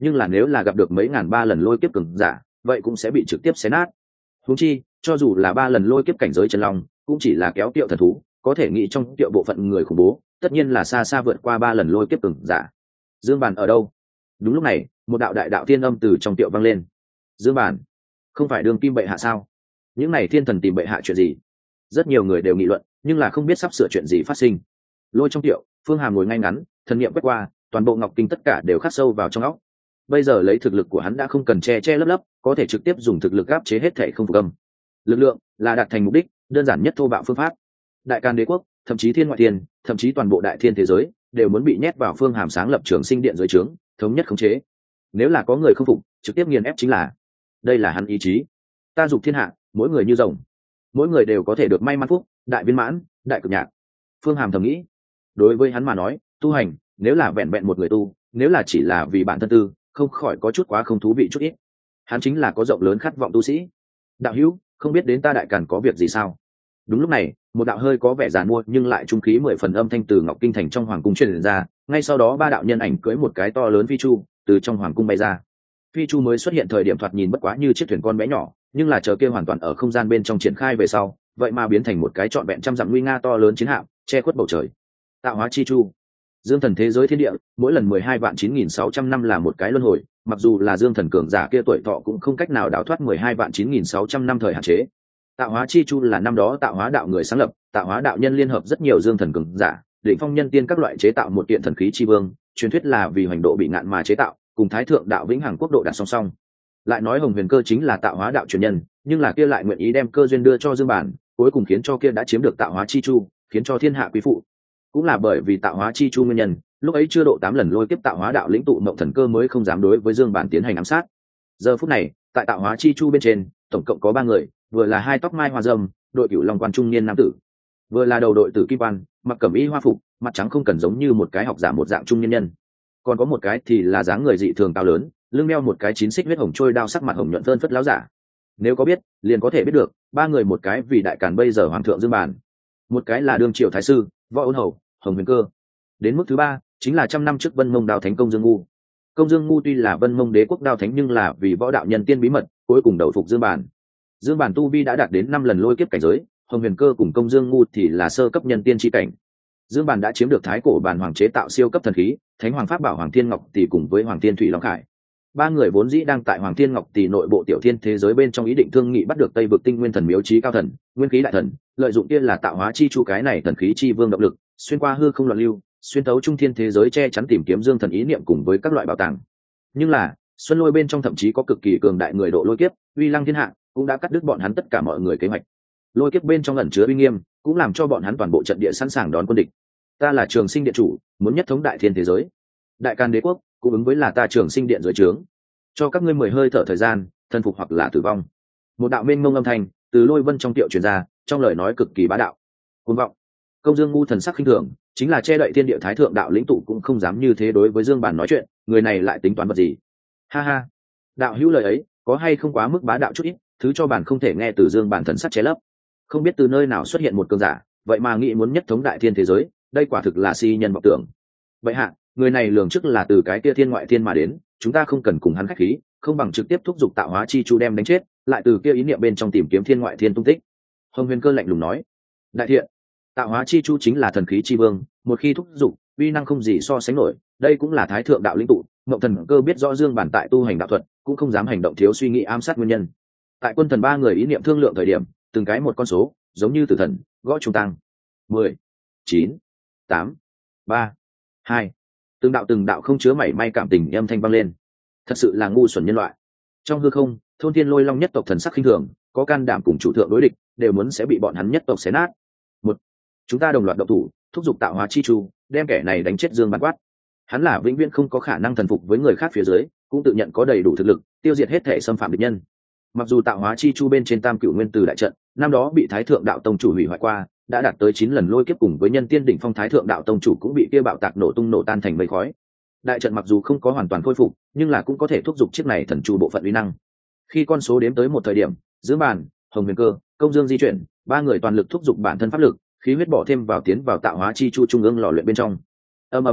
nhưng là nếu là gặp được mấy ngàn ba lần lôi kiếp cường giả vậy cũng sẽ bị trực tiếp xé nát. Huống chi cho dù là 3 lần lôi kiếp cảnh giới chân long cũng chỉ là kéo tiệu thần thú, có thể nghĩ trong tiệu bộ phận người khủng bố tất nhiên là xa xa vượt qua 3 lần lôi kiếp cường giả. Dương Bàn ở đâu? Đúng lúc này một đạo đại đạo thiên âm từ trong tiệu vang lên. Dương Bàn không phải Đường Kim bệ hạ sao? Những này thiên thần tìm bệ hạ chuyện gì? Rất nhiều người đều nghị luận nhưng là không biết sắp sửa chuyện gì phát sinh. Lôi trong tiệu, Phương Hàm ngồi ngay ngắn, thần niệm quét qua, toàn bộ ngọc kinh tất cả đều khắc sâu vào trong óc. Bây giờ lấy thực lực của hắn đã không cần che che lấp lấp, có thể trực tiếp dùng thực lực áp chế hết thảy không phục âm. Lực lượng là đạt thành mục đích, đơn giản nhất thô bạo phương pháp. Đại Càn Đế quốc, thậm chí thiên ngoại thiên, thậm chí toàn bộ đại thiên thế giới đều muốn bị nhét vào Phương Hàm sáng lập Trường Sinh Điện dưới trướng, thống nhất khống chế. Nếu là có người không phục, trực tiếp nghiền ép chính là. Đây là hắn ý chí. Ta dục thiên hạ, mỗi người như rồng, mỗi người đều có thể được may mắn phúc, đại viên mãn, đại cực nhạc. Phương Hàm thầm nghĩ. Đối với hắn mà nói, tu hành, nếu là vẹn vẹn một người tu, nếu là chỉ là vì bản thân tư, không khỏi có chút quá không thú vị chút ít. Hắn chính là có rộng lớn khát vọng tu sĩ. Đạo hữu, không biết đến ta Đại Càn có việc gì sao? Đúng lúc này, một đạo hơi có vẻ giàn mua nhưng lại trung khí 10 phần âm thanh từ Ngọc Kinh thành trong hoàng cung truyền ra, ngay sau đó 3 đạo nhân ảnh cưỡi một cái to lớn phi chu từ trong hoàng cung bay ra. Phi chu mới xuất hiện thời điểm thoạt nhìn bất quá như chiếc thuyền con bé nhỏ, nhưng là chờ kia hoàn toàn ở không gian bên trong triển khai về sau, vậy mà biến thành một cái trọn vẹn trăm dặm nguy nga to lớn chiến hạm, che khuất bầu trời. Tạo hóa chi chu, dương thần thế giới thiên địa, mỗi lần 12.9600 năm là một cái luân hồi, mặc dù là dương thần cường giả kia tuổi thọ cũng không cách nào đào thoát 12.9600 năm thời hạn chế. Tạo hóa chi chu là năm đó tạo hóa đạo người sáng lập, tạo hóa đạo nhân liên hợp rất nhiều dương thần cường giả, định phong nhân tiên các loại chế tạo một kiện thần khí chi vương, truyền thuyết là vì hoành độ bị ngạn mà chế tạo, cùng thái thượng đạo vĩnh hằng quốc độ đặt song song. Lại nói Hồng Huyền Cơ chính là tạo hóa đạo truyền nhân, nhưng là kia lại nguyện ý đem cơ duyên đưa cho Dương Bản, cuối cùng khiến cho kia đã chiếm được tạo hóa chi chu, khiến cho thiên hạ quý phụ. Cũng là bởi vì tạo hóa chi chu nguyên nhân, lúc ấy chưa độ 8 lần lôi kiếp tạo hóa đạo lĩnh tụ mộng thần cơ mới không dám đối với Dương Bản tiến hành ám sát. Giờ phút này, tại tạo hóa chi chu bên trên, tổng cộng có 3 người, vừa là 2 tóc mai hoa râm, đội cửu long quan trung niên nam tử, vừa là đầu đội tử kim quan, mặc cẩm y hoa phục, mặt trắng không cần giống như một cái học giả một dạng trung niên nhân. Còn có một cái thì là dáng người dị thường cao lớn, lưng đeo một cái 9 xích huyết hồng trôi đao sắc mặt hồng nhuận phơn phất láo giả. Nếu có biết, liền có thể biết được, 3 người một cái vì Đại Càn bây giờ hoàng thượng Dương Bản, một cái là đương triều thái sư, Võ Ôn Hầu, Hồng Huyền Cơ. Đến mức thứ 3, chính là trăm năm trước Vân Mông Đao Thánh Công Dương Ngu. Công Dương Ngu tuy là Vân Mông Đế quốc đao thánh nhưng là vì võ đạo nhân tiên bí mật, cuối cùng đầu phục Dương Bản. Dương Bản tu vi đã đạt đến 5 lần lôi kiếp cảnh giới, Hồng Huyền Cơ cùng Công Dương Ngu thì là sơ cấp nhân tiên chi cảnh. Dương Bản đã chiếm được thái cổ bản hoàng chế tạo siêu cấp thần khí, Thánh Hoàng Pháp Bảo Hoàng Thiên Ngọc Tỷ cùng với Hoàng Thiên Thủy Long Khải. 3 người vốn dĩ đang tại Hoàng Thiên Ngọc Tỷ nội bộ tiểu thiên thế giới bên trong ý định thương nghị bắt được Tây vực Tinh Nguyên Thần Miếu Chí Cao Thần, Nguyên Khí Đại Thần, lợi dụng kia là tạo hóa chi chu cái này thần khí chi vương động lực, xuyên qua hư không loạn lưu, xuyên tấu trung thiên thế giới che chắn tìm kiếm Dương Thần ý niệm cùng với các loại bảo tàng. Nhưng là, Xuân Lôi bên trong thậm chí có cực kỳ cường đại người độ lôi kiếp, uy lăng thiên hạ, cũng đã cắt đứt bọn hắn tất cả mọi người kế hoạch. Lôi kiếp bên trong ẩn chứa uy nghiêm, cũng làm cho bọn hắn toàn bộ trận địa sẵn sàng đón quân địch. Ta là Trường Sinh Điện chủ, muốn nhất thống đại thiên thế giới. Đại Càn Đế quốc, cũng ứng với là ta Trường Sinh Điện dưới trướng. Cho các ngươi 10 hơi thở thời gian, thân phục hoặc là tử vong. Một đạo mênh mông âm thanh từ Lôi Vân trong tiệu truyền ra, trong lời nói cực kỳ bá đạo. Cuồng vọng. Công Dương Ngu thần sắc khinh thường, chính là che đậy thiên địa thái thượng đạo lĩnh tụ cũng không dám như thế đối với Dương Bản nói chuyện, người này lại tính toán vật gì? Ha ha. Đạo hữu lời ấy, có hay không quá mức bá đạo chút ít, thứ cho bản không thể nghe từ Dương Bản thần sắc chế lấp. Không biết từ nơi nào xuất hiện một cường giả, vậy mà nghĩ muốn nhất thống đại thiên thế giới, đây quả thực là si nhân vọng tưởng. Vậy hạ, người này lường trước là từ cái kia thiên ngoại thiên mà đến, chúng ta không cần cùng hắn khách khí, không bằng trực tiếp thúc giục tạo hóa chi chu đem đánh chết, lại từ kia ý niệm bên trong tìm kiếm thiên ngoại thiên tung tích. Hồng Huyền Cơ lạnh lùng nói. Đại thiện, tạo hóa chi chu chính là thần khí chi vương, một khi thúc giục, uy năng không gì so sánh nổi, đây cũng là thái thượng đạo lĩnh tụ. Ngộ Thần Cơ biết rõ Dương Bản tại tu hành đạo thuật, cũng không dám hành động thiếu suy nghĩ ám sát nguyên nhân. Tại quân thần 3 người ý niệm thương lượng thời điểm, từng cái một con số, giống như tử thần, gõ trung tăng. 10, 9, 8, 3, 2. Từng đạo không chứa mảy may cảm tình âm thanh vang lên. Thật sự là ngu xuẩn nhân loại. Trong hư không, thôn Thiên Lôi Long nhất tộc thần sắc khinh thường, có can đảm cùng chủ thượng đối địch, đều muốn sẽ bị bọn hắn nhất tộc xé nát. Một, chúng ta đồng loạt động thủ, thúc giục tạo hóa chi chu, đem kẻ này đánh chết Dương Bản quát. Hắn là vĩnh viễn không có khả năng thần phục với người khác phía dưới, cũng tự nhận có đầy đủ thực lực, tiêu diệt hết thể xâm phạm địch nhân. Mặc dù tạo hóa chi chu bên trên Tam Cửu Nguyên Từ đại trận, năm đó bị Thái Thượng Đạo Tông chủ hủy hoại qua, đã đạt tới 9 lần lôi kiếp cùng với nhân tiên đỉnh phong Thái Thượng Đạo Tông chủ cũng bị kia bạo tạc nổ tung nổ tan thành mây khói. Đại trận mặc dù không có hoàn toàn khôi phục, nhưng là cũng có thể thúc giục chiếc này thần chu bộ phận uy năng. Khi con số đếm tới một thời điểm, Dương Bản, Hồng Huyền Cơ, Công Dương di chuyển, 3 người toàn lực thúc giục bản thân pháp lực, khí huyết bỏ thêm vào tiến vào tạo hóa chi chu trung ương lò luyện bên trong. Âm âm lập tức,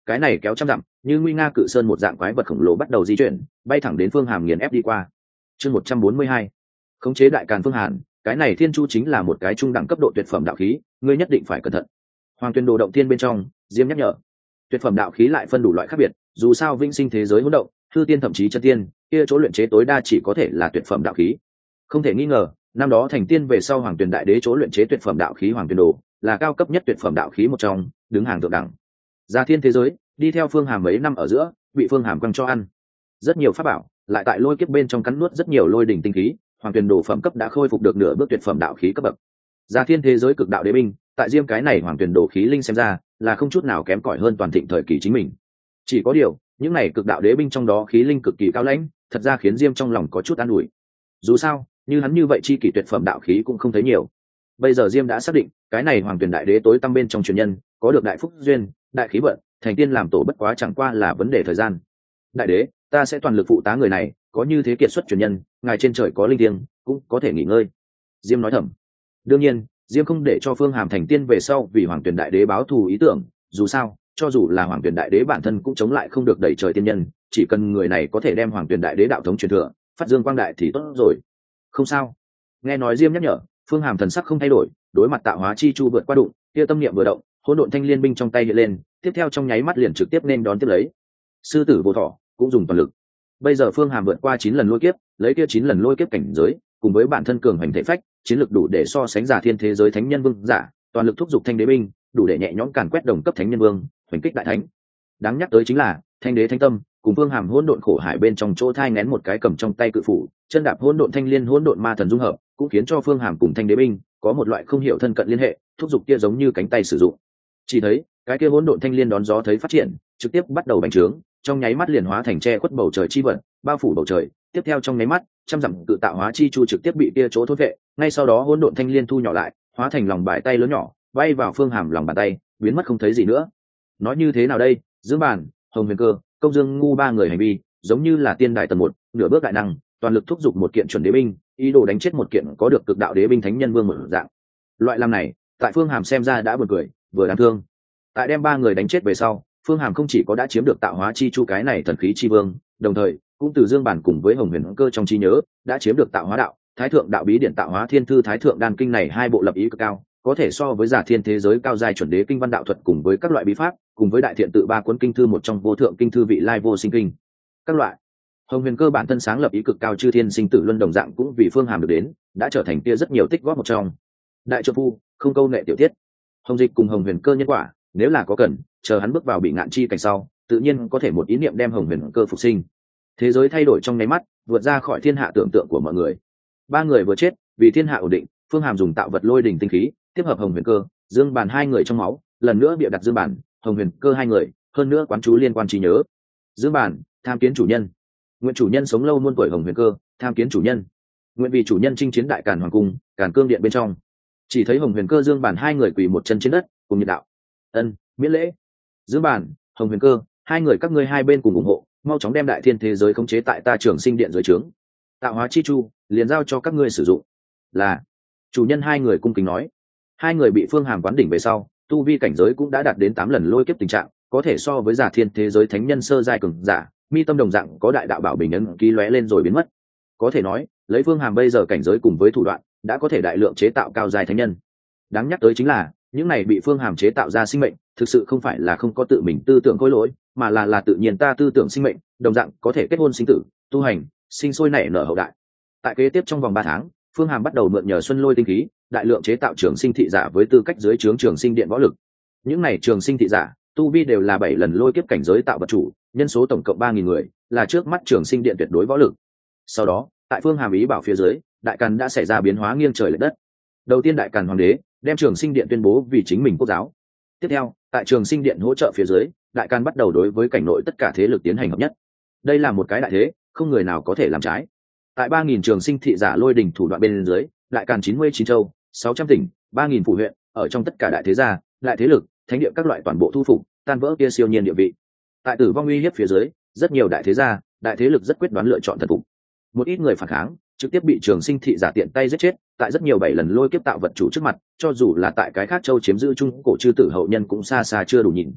cái này kéo trăm dặm như nguy nga cự sơn một dạng quái vật khổng lồ bắt đầu di chuyển, bay thẳng đến phương hàm nghiền ép đi qua. Chương 142. Khống chế đại càn phương hàn, cái này thiên chu chính là một cái trung đẳng cấp độ tuyệt phẩm đạo khí, ngươi nhất định phải cẩn thận. Hoàng Tuyền Đồ động thiên bên trong, Diêm nhắc nhở. Tuyệt phẩm đạo khí lại phân đủ loại khác biệt, dù sao vĩnh sinh thế giới hỗn động, hư tiên thậm chí chân tiên, kia chỗ luyện chế tối đa chỉ có thể là tuyệt phẩm đạo khí. Không thể nghi ngờ, năm đó thành tiên về sau Hoàng Tuyền Đại Đế chỗ luyện chế tuyệt phẩm đạo khí Hoàng Tuyền Đồ, là cao cấp nhất tuyệt phẩm đạo khí một trong, đứng hàng thượng đẳng. Gia thiên thế giới, đi theo Phương Hàm mấy năm ở giữa, bị Phương Hàm quăng cho ăn. Rất nhiều pháp bảo, lại tại lôi kiếp bên trong cắn nuốt rất nhiều lôi đỉnh tinh khí, Hoàng Tuyền Đồ phẩm cấp đã khôi phục được nửa bước tuyệt phẩm đạo khí cấp bậc. Gia thiên thế giới cực đạo đế binh, tại Diêm cái này Hoàng Tuyền Đồ khí linh xem ra, là không chút nào kém cỏi hơn toàn thịnh thời kỳ chính mình. Chỉ có điều, những này cực đạo đế binh trong đó khí linh cực kỳ cao lãnh, thật ra khiến Diêm trong lòng có chút an ủi. Dù sao, như hắn như vậy chi kỷ tuyệt phẩm đạo khí cũng không thấy nhiều. Bây giờ Diêm đã xác định, cái này Hoàng Tuyền Đại Đế tối tăm bên trong truyền nhân, có được đại phúc duyên, đại khí vận, thành tiên làm tổ bất quá chẳng qua là vấn đề thời gian. Đại đế, ta sẽ toàn lực phụ tá người này, có như thế kiệt xuất truyền nhân, ngài trên trời có linh thiêng, cũng có thể nghỉ ngơi. Diêm nói thầm. Đương nhiên, Diêm không để cho Phương Hàm thành tiên về sau vì Hoàng Tuyền Đại Đế báo thù ý tưởng, dù sao, cho dù là Hoàng Tuyền Đại Đế bản thân cũng chống lại không được đẩy trời tiên nhân, chỉ cần người này có thể đem Hoàng Tuyền Đại Đế đạo thống truyền thừa, phát dương quang đại thì tốt rồi. Không sao. Nghe nói Diêm nhắc nhở, Phương Hàm thần sắc không thay đổi, đối mặt tạo hóa chi chu vượt qua đụng, kia tâm niệm vừa động, hỗn độn thanh liên binh trong tay hiện lên, tiếp theo trong nháy mắt liền trực tiếp nên đón tiếp lấy. Sư tử vô thọ cũng dùng toàn lực. Bây giờ Phương Hàm vượt qua 9 lần lôi kiếp, lấy kia 9 lần lôi kiếp cảnh giới, cùng với bản thân cường hành thể phách, chiến lực đủ để so sánh giả thiên thế giới thánh nhân vương giả, toàn lực thúc giục thanh đế binh, đủ để nhẹ nhõm càn quét đồng cấp thánh nhân vương, hoành kích đại thánh. Đáng nhắc tới chính là, thanh đế thánh tâm, cùng Phương Hàm hỗn độn khổ hải bên trong chỗ thai nghén một cái cầm trong tay cự phủ, chân đạp hỗn độn thanh liên hỗn độn ma thần dung hợp, cũng khiến cho Phương Hàm cùng thanh đế binh có một loại không hiểu thân cận liên hệ, thúc giục kia giống như cánh tay sử dụng. Chỉ thấy, cái kia hỗn độn thanh liên đón gió thấy phát triển, trực tiếp bắt đầu bành trướng, trong nháy mắt liền hóa thành che khuất bầu trời chi vật, bao phủ bầu trời, tiếp theo trong nháy mắt, trăm dặm cự tạo hóa chi chu trực tiếp bị kia chỗ thôn vệ, ngay sau đó hỗn độn thanh liên thu nhỏ lại, hóa thành lòng bàn tay lớn nhỏ, bay vào Phương Hàm lòng bàn tay, biến mất không thấy gì nữa. Nói như thế nào đây, Dương Bản, Hồng Huyền Cơ, Công Dương ngu ba người hành vi, giống như là tiên đại tầng một, nửa bước đại năng, toàn lực thúc giục một kiện chuẩn đế binh, ý đồ đánh chết một kiện có được cực đạo đế binh thánh nhân vương một dạng. Loại làm này, tại Phương Hàm xem ra đã buồn cười, vừa đáng thương. Tại đem ba người đánh chết về sau, Phương Hàm không chỉ có đã chiếm được tạo hóa chi chu cái này thần khí chi vương, đồng thời cũng từ Dương Bản cùng với Hồng Huyền Cơ trong trí nhớ đã chiếm được tạo hóa đạo, thái thượng đạo bí điển tạo hóa thiên thư thái thượng đan kinh này hai bộ lập ý cực cao, có thể so với giả thiên thế giới cao giai chuẩn đế kinh văn đạo thuật cùng với các loại bí pháp, cùng với đại thiện tự ba cuốn kinh thư một trong vô thượng kinh thư vị lai vô sinh kinh. Các loại Hồng Huyền Cơ bản thân sáng lập ý cực cao chư thiên sinh tử luân đồng dạng cũng vì Phương Hàm được đến, đã trở thành kia rất nhiều tích góp một trong. Đại trợ phu, không câu nệ tiểu tiết. Hồng Dịch cùng Hồng Huyền Cơ nhân quả, nếu là có cần, chờ hắn bước vào bị ngạn chi cảnh sau, tự nhiên có thể một ý niệm đem Hồng Huyền Cơ phục sinh. Thế giới thay đổi trong nháy mắt, vượt ra khỏi thiên hạ tưởng tượng của mọi người. Ba người vừa chết, vì thiên hạ ổn định, Phương Hàm dùng tạo vật lôi đỉnh tinh khí, tiếp hợp Hồng Huyền Cơ, Dương Bản hai người trong máu, lần nữa bịa đặt Dương Bản, Hồng Huyền Cơ hai người, hơn nữa quán chú liên quan trí nhớ. Dương Bản, tham kiến chủ nhân. Nguyện chủ nhân sống lâu muôn tuổi. Hồng Huyền Cơ, tham kiến chủ nhân. Nguyện vì chủ nhân chinh chiến đại càn hoàng cung, càn cương điện bên trong. Chỉ thấy Hồng Huyền Cơ Dương Bản hai người quỳ một chân trên đất, cùng nhiệt đạo. Ân, miễn lễ. Dương Bản, Hồng Huyền Cơ, hai người các ngươi hai bên cùng ủng hộ, mau chóng đem đại thiên thế giới khống chế tại ta Trường Sinh điện dưới trướng. Tạo hóa chi chu, liền giao cho các ngươi sử dụng. Là. Chủ nhân hai người cung kính nói. Hai người bị Phương Hàm quán đỉnh về sau, tu vi cảnh giới cũng đã đạt đến 8 lần lôi kiếp tình trạng, có thể so với giả thiên thế giới thánh nhân sơ giai cường giả, mi tâm đồng dạng có đại đạo bảo bình ấn ký lóe lên rồi biến mất. Có thể nói, lấy Phương Hàm bây giờ cảnh giới cùng với thủ đoạn, đã có thể đại lượng chế tạo cao giai thánh nhân. Đáng nhắc tới chính là, những này bị Phương Hàm chế tạo ra sinh mệnh, thực sự không phải là không có tự mình tư tưởng khối lỗi, mà là tự nhiên ta tư tưởng sinh mệnh, đồng dạng có thể kết hôn sinh tử, tu hành, sinh sôi nảy nở hậu đại. Tại kế tiếp trong vòng 3 tháng, Phương Hàm bắt đầu mượn nhờ Xuân Lôi tinh khí, đại lượng chế tạo trường sinh thị giả với tư cách dưới trướng Trường Sinh điện võ lực. Những này trường sinh thị giả, tu vi đều là 7 lần lôi kiếp cảnh giới tạo vật chủ, nhân số tổng cộng 3000 người, là trước mắt Trường Sinh điện tuyệt đối võ lực. Sau đó, tại Phương Hàm ý bảo phía dưới, đại càn đã xảy ra biến hóa nghiêng trời lệch đất. Đầu tiên đại càn hoàng đế đem Trường Sinh điện tuyên bố vì chính mình quốc giáo. Tiếp theo, tại Trường Sinh điện hỗ trợ phía dưới, đại càn bắt đầu đối với cảnh nội tất cả thế lực tiến hành hợp nhất. Đây là một cái đại thế, không người nào có thể làm trái. Tại 3000 trường sinh thị giả lôi đỉnh thủ đoạn bên dưới, đại càn 99 châu, 600 tỉnh, 3000 phủ huyện, ở trong tất cả đại thế gia, đại thế lực, thánh địa các loại toàn bộ thu phục, tan vỡ kia siêu nhiên địa vị. Tại tử vong uy hiếp phía dưới, rất nhiều đại thế gia, đại thế lực rất quyết đoán lựa chọn thần phục. Một ít người phản kháng, trực tiếp bị trường sinh thị giả tiện tay giết chết, tại rất nhiều 7 lần lôi kiếp tạo vật chủ trước mặt, cho dù là tại cái khác châu chiếm giữ chung cổ chư tử hậu nhân cũng xa xa chưa đủ nhìn.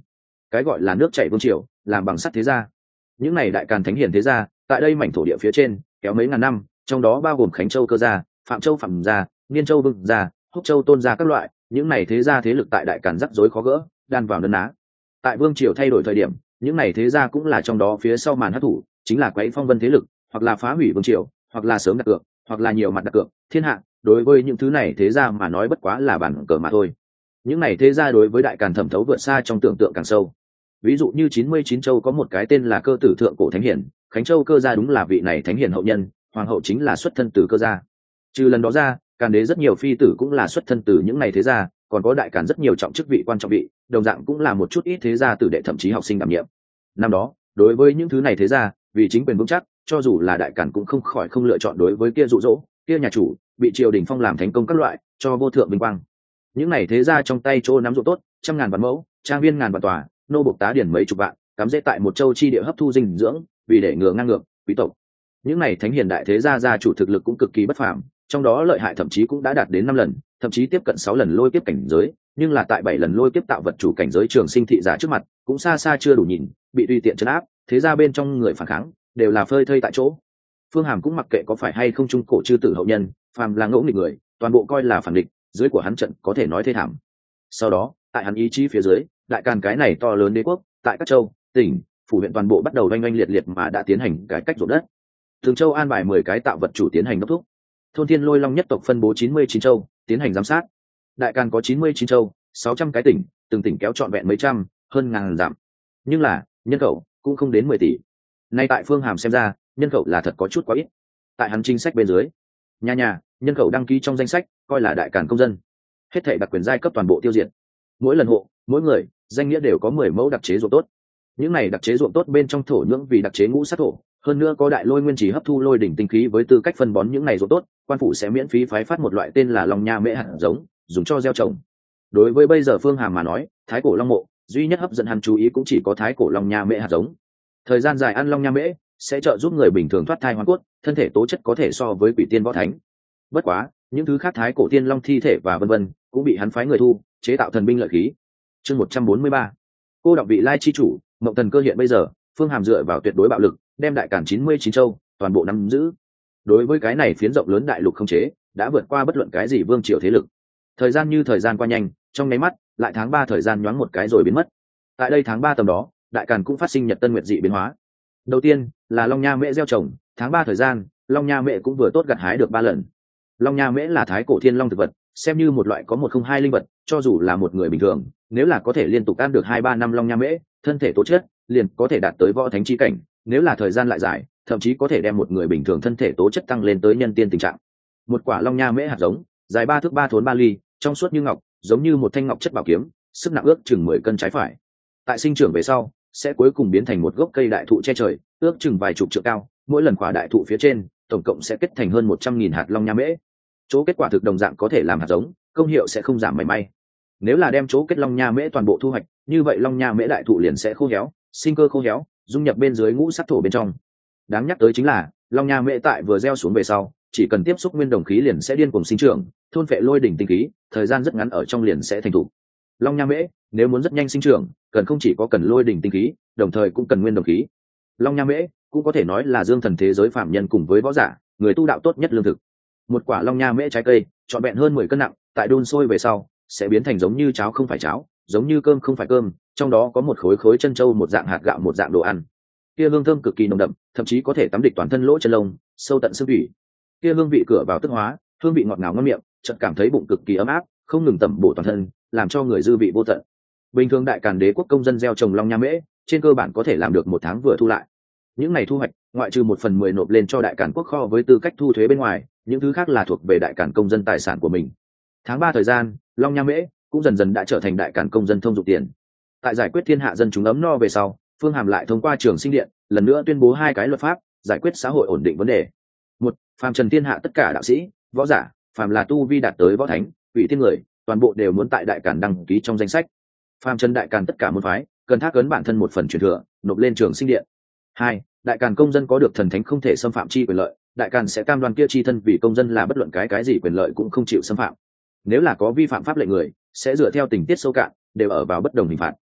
cái gọi là nước chảy vương triều làm bằng sắt thế gia. Những này đại càn thánh hiền thế gia tại đây mảnh thổ địa phía trên kéo mấy ngàn năm, trong đó bao gồm Khánh Châu Cơ gia, Phạm Châu Phạm gia, Niên Châu Vương gia, Húc Châu Tôn gia các loại. Những này thế gia thế lực tại đại càn rắc rối khó gỡ, đan vào nấn ná. Tại vương triều thay đổi thời điểm, những này thế gia cũng là trong đó phía sau màn hắc thủ, chính là quấy phong vân thế lực, hoặc là phá hủy vương triều, hoặc là sớm đặt cược, hoặc là nhiều mặt đặt cược. Thiên hạ đối với những thứ này thế gia mà nói bất quá là bản cờ mà thôi. Những này thế gia đối với đại càn thẩm thấu vượt xa trong tưởng tượng càng sâu. Ví dụ như 99 châu có một cái tên là Cơ tử thượng cổ thánh hiển, Khánh Châu Cơ gia đúng là vị này thánh hiển hậu nhân, hoàng hậu chính là xuất thân từ Cơ gia. Trừ lần đó ra, càn đế rất nhiều phi tử cũng là xuất thân từ những này thế gia, còn có đại càn rất nhiều trọng chức vị quan trọng vị, đồng dạng cũng là một chút ít thế gia tử đệ thậm chí học sinh đảm nhiệm. Năm đó, đối với những thứ này thế gia, vì chính quyền vững chắc, cho dù là đại càn cũng không khỏi không lựa chọn đối với kia dụ dỗ, kia nhà chủ bị triều đình phong làm thành công các loại, cho vô thượng vinh quang. Những này thế gia trong tay chỗ nắm ruộng tốt, trăm ngàn vạn mẫu, trang viên ngàn vạn tòa, nô bộc tá điển mấy chục vạn, cắm rễ tại một châu chi địa hấp thu dinh dưỡng, vì để ngừa ngang ngược quý tộc. Những này thánh hiền đại thế gia gia chủ thực lực cũng cực kỳ bất phàm, trong đó lợi hại thậm chí cũng đã đạt đến 5 lần, thậm chí tiếp cận 6 lần lôi kiếp cảnh giới, nhưng là tại 7 lần lôi kiếp tạo vật chủ cảnh giới trường sinh thị giả trước mặt, cũng xa xa chưa đủ nhìn, bị tùy tiện trấn áp, thế gia bên trong người phản kháng đều là phơi thây tại chỗ. Phương Hàm cũng mặc kệ có phải hay không trung cổ chư tử hậu nhân, phàm là ngỗ nghịch người, toàn bộ coi là phản địch, dưới của hắn trận có thể nói thê thảm. Sau đó, tại hắn ý chí phía dưới, đại càn cái này to lớn đế quốc, tại các châu, tỉnh, phủ huyện toàn bộ bắt đầu oanh oanh liệt liệt mà đã tiến hành cải cách ruộng đất. Thường châu an bài 10 cái tạo vật chủ tiến hành đốc thúc. Thôn Thiên Lôi Long nhất tộc phân bố 99 châu, tiến hành giám sát. Đại càn có 99 châu, 600 cái tỉnh, từng tỉnh kéo trọn vẹn mấy trăm, hơn ngàn dặm. Nhưng là, nhân khẩu cũng không đến 10 tỷ. Nay tại Phương Hàm xem ra, nhân khẩu là thật có chút quá ít. Tại hắn chính sách bên dưới, nhà nhân khẩu đăng ký trong danh sách, coi là đại càn công dân. Hết thảy đặc quyền giai cấp toàn bộ tiêu diệt. Mỗi lần hộ, mỗi người, danh nghĩa đều có 10 mẫu đặc chế ruộng tốt. Những này đặc chế ruộng tốt bên trong thổ nhưỡng vì đặc chế ngũ sắc thổ, hơn nữa có đại lôi nguyên chỉ hấp thu lôi đỉnh tinh khí với tư cách phân bón những này ruộng tốt, quan phủ sẽ miễn phí phái phát một loại tên là Long Nha Mễ hạt giống, dùng cho gieo trồng. Đối với bây giờ Phương Hàm mà nói, thái cổ long mộ duy nhất hấp dẫn hắn chú ý cũng chỉ có thái cổ Long Nha Mễ hạt giống. Thời gian dài ăn Long Nha Mễ sẽ trợ giúp người bình thường thoát thai hóa cốt, thân thể tố chất có thể so với quỷ tiên võ thánh. Bất quá, những thứ khác thái cổ tiên long thi thể và vân vân cũng bị hắn phái người thu, chế tạo thần binh lợi khí. Chương 143. Cô đọc vị lai chi chủ, Mộng Thần Cơ hiện bây giờ, Phương Hàm dựa vào tuyệt đối bạo lực, đem đại càn 99 châu toàn bộ nắm giữ. Đối với cái này phiến rộng lớn đại lục không chế, đã vượt qua bất luận cái gì vương triều thế lực. Thời gian như thời gian qua nhanh, trong nháy mắt, lại tháng 3 thời gian nhoáng một cái rồi biến mất. Tại đây tháng 3 tầm đó, đại càn cũng phát sinh nhật tân nguyệt dị biến hóa. Đầu tiên là Long Nha Mễ gieo trồng, tháng 3 thời gian, Long Nha Mễ cũng vừa tốt gặt hái được 3 lần. Long Nha Mễ là thái cổ thiên long thực vật, xem như một loại có 102 linh vật, cho dù là một người bình thường, nếu là có thể liên tục ăn được 2-3 năm Long Nha Mễ, thân thể tố chất liền có thể đạt tới võ thánh chi cảnh, nếu là thời gian lại dài, thậm chí có thể đem một người bình thường thân thể tố chất tăng lên tới nhân tiên tình trạng. Một quả Long Nha Mễ hạt giống, dài 3 thước 3 thốn 3 ly, trong suốt như ngọc, giống như một thanh ngọc chất bảo kiếm, sức nặng ước chừng 10 cân trái phải. Tại sinh trưởng về sau, sẽ cuối cùng biến thành một gốc cây đại thụ che trời, ước chừng vài chục trượng cao, mỗi lần quả đại thụ phía trên, tổng cộng sẽ kết thành hơn 100.000 hạt Long Nha Mễ. Chỗ kết quả thực đồng dạng có thể làm hạt giống, công hiệu sẽ không giảm mảy may. Nếu là đem chỗ kết Long Nha Mễ toàn bộ thu hoạch, như vậy Long Nha Mễ đại thụ liền sẽ khô héo, sinh cơ khô héo, dung nhập bên dưới ngũ sắc thổ bên trong. Đáng nhắc tới chính là, Long Nha Mễ tại vừa gieo xuống về sau, chỉ cần tiếp xúc nguyên đồng khí liền sẽ điên cuồng sinh trưởng, thôn phệ lôi đỉnh tinh khí, thời gian rất ngắn ở trong liền sẽ thành thủ. Long Nha Mễ nếu muốn rất nhanh sinh trưởng, cần không chỉ có cần lôi đỉnh tinh khí, đồng thời cũng cần nguyên đồng khí. Long Nha Mễ cũng có thể nói là dương thần thế giới phạm nhân cùng với võ giả, người tu đạo tốt nhất lương thực. Một quả Long Nha Mễ trái cây, trọn vẹn hơn 10 cân nặng, tại đun sôi về sau, sẽ biến thành giống như cháo không phải cháo, giống như cơm không phải cơm, trong đó có một khối khối chân châu, một dạng hạt gạo, một dạng đồ ăn. Kia hương thơm cực kỳ nồng đậm, thậm chí có thể tắm địch toàn thân lỗ chân lông, sâu tận xương thủy. Kia hương vị cửa vào tức hóa, hương vị ngọt ngào ngon miệng, chợt cảm thấy bụng cực kỳ ấm áp, không ngừng tẩm bổ toàn thân, làm cho người dư vị vô tận. Bình thường đại càn đế quốc công dân gieo trồng Long Nha Mễ, trên cơ bản có thể làm được 1 tháng vừa thu lại. Những này thu hoạch, ngoại trừ 1/10 nộp lên cho đại càn quốc kho với tư cách thu thuế bên ngoài, những thứ khác là thuộc về đại càn công dân tài sản của mình. Tháng 3 thời gian, Long Nha Mễ cũng dần dần đã trở thành đại càn công dân thông dụng tiền. Tại giải quyết thiên hạ dân chúng ấm no về sau, Phương Hàm lại thông qua Trường Sinh Điện, lần nữa tuyên bố 2 cái luật pháp, giải quyết xã hội ổn định vấn đề. 1. Phàm trần thiên hạ tất cả đạo sĩ, võ giả, phàm là tu vi đạt tới võ thánh, ủy tiên người, toàn bộ đều muốn tại đại càn đăng ký trong danh sách. Phàm trần đại càn tất cả môn phái, cần thác ấn bản thân một phần truyền thừa, nộp lên Trường Sinh Điện. 2. Đại càn công dân có được thần thánh không thể xâm phạm chi quyền lợi, đại càn sẽ cam đoan kia chi thân vì công dân là bất luận cái gì quyền lợi cũng không chịu xâm phạm. Nếu là có vi phạm pháp lệnh người, sẽ dựa theo tình tiết sâu cạn, đều ở vào bất đồng hình phạt.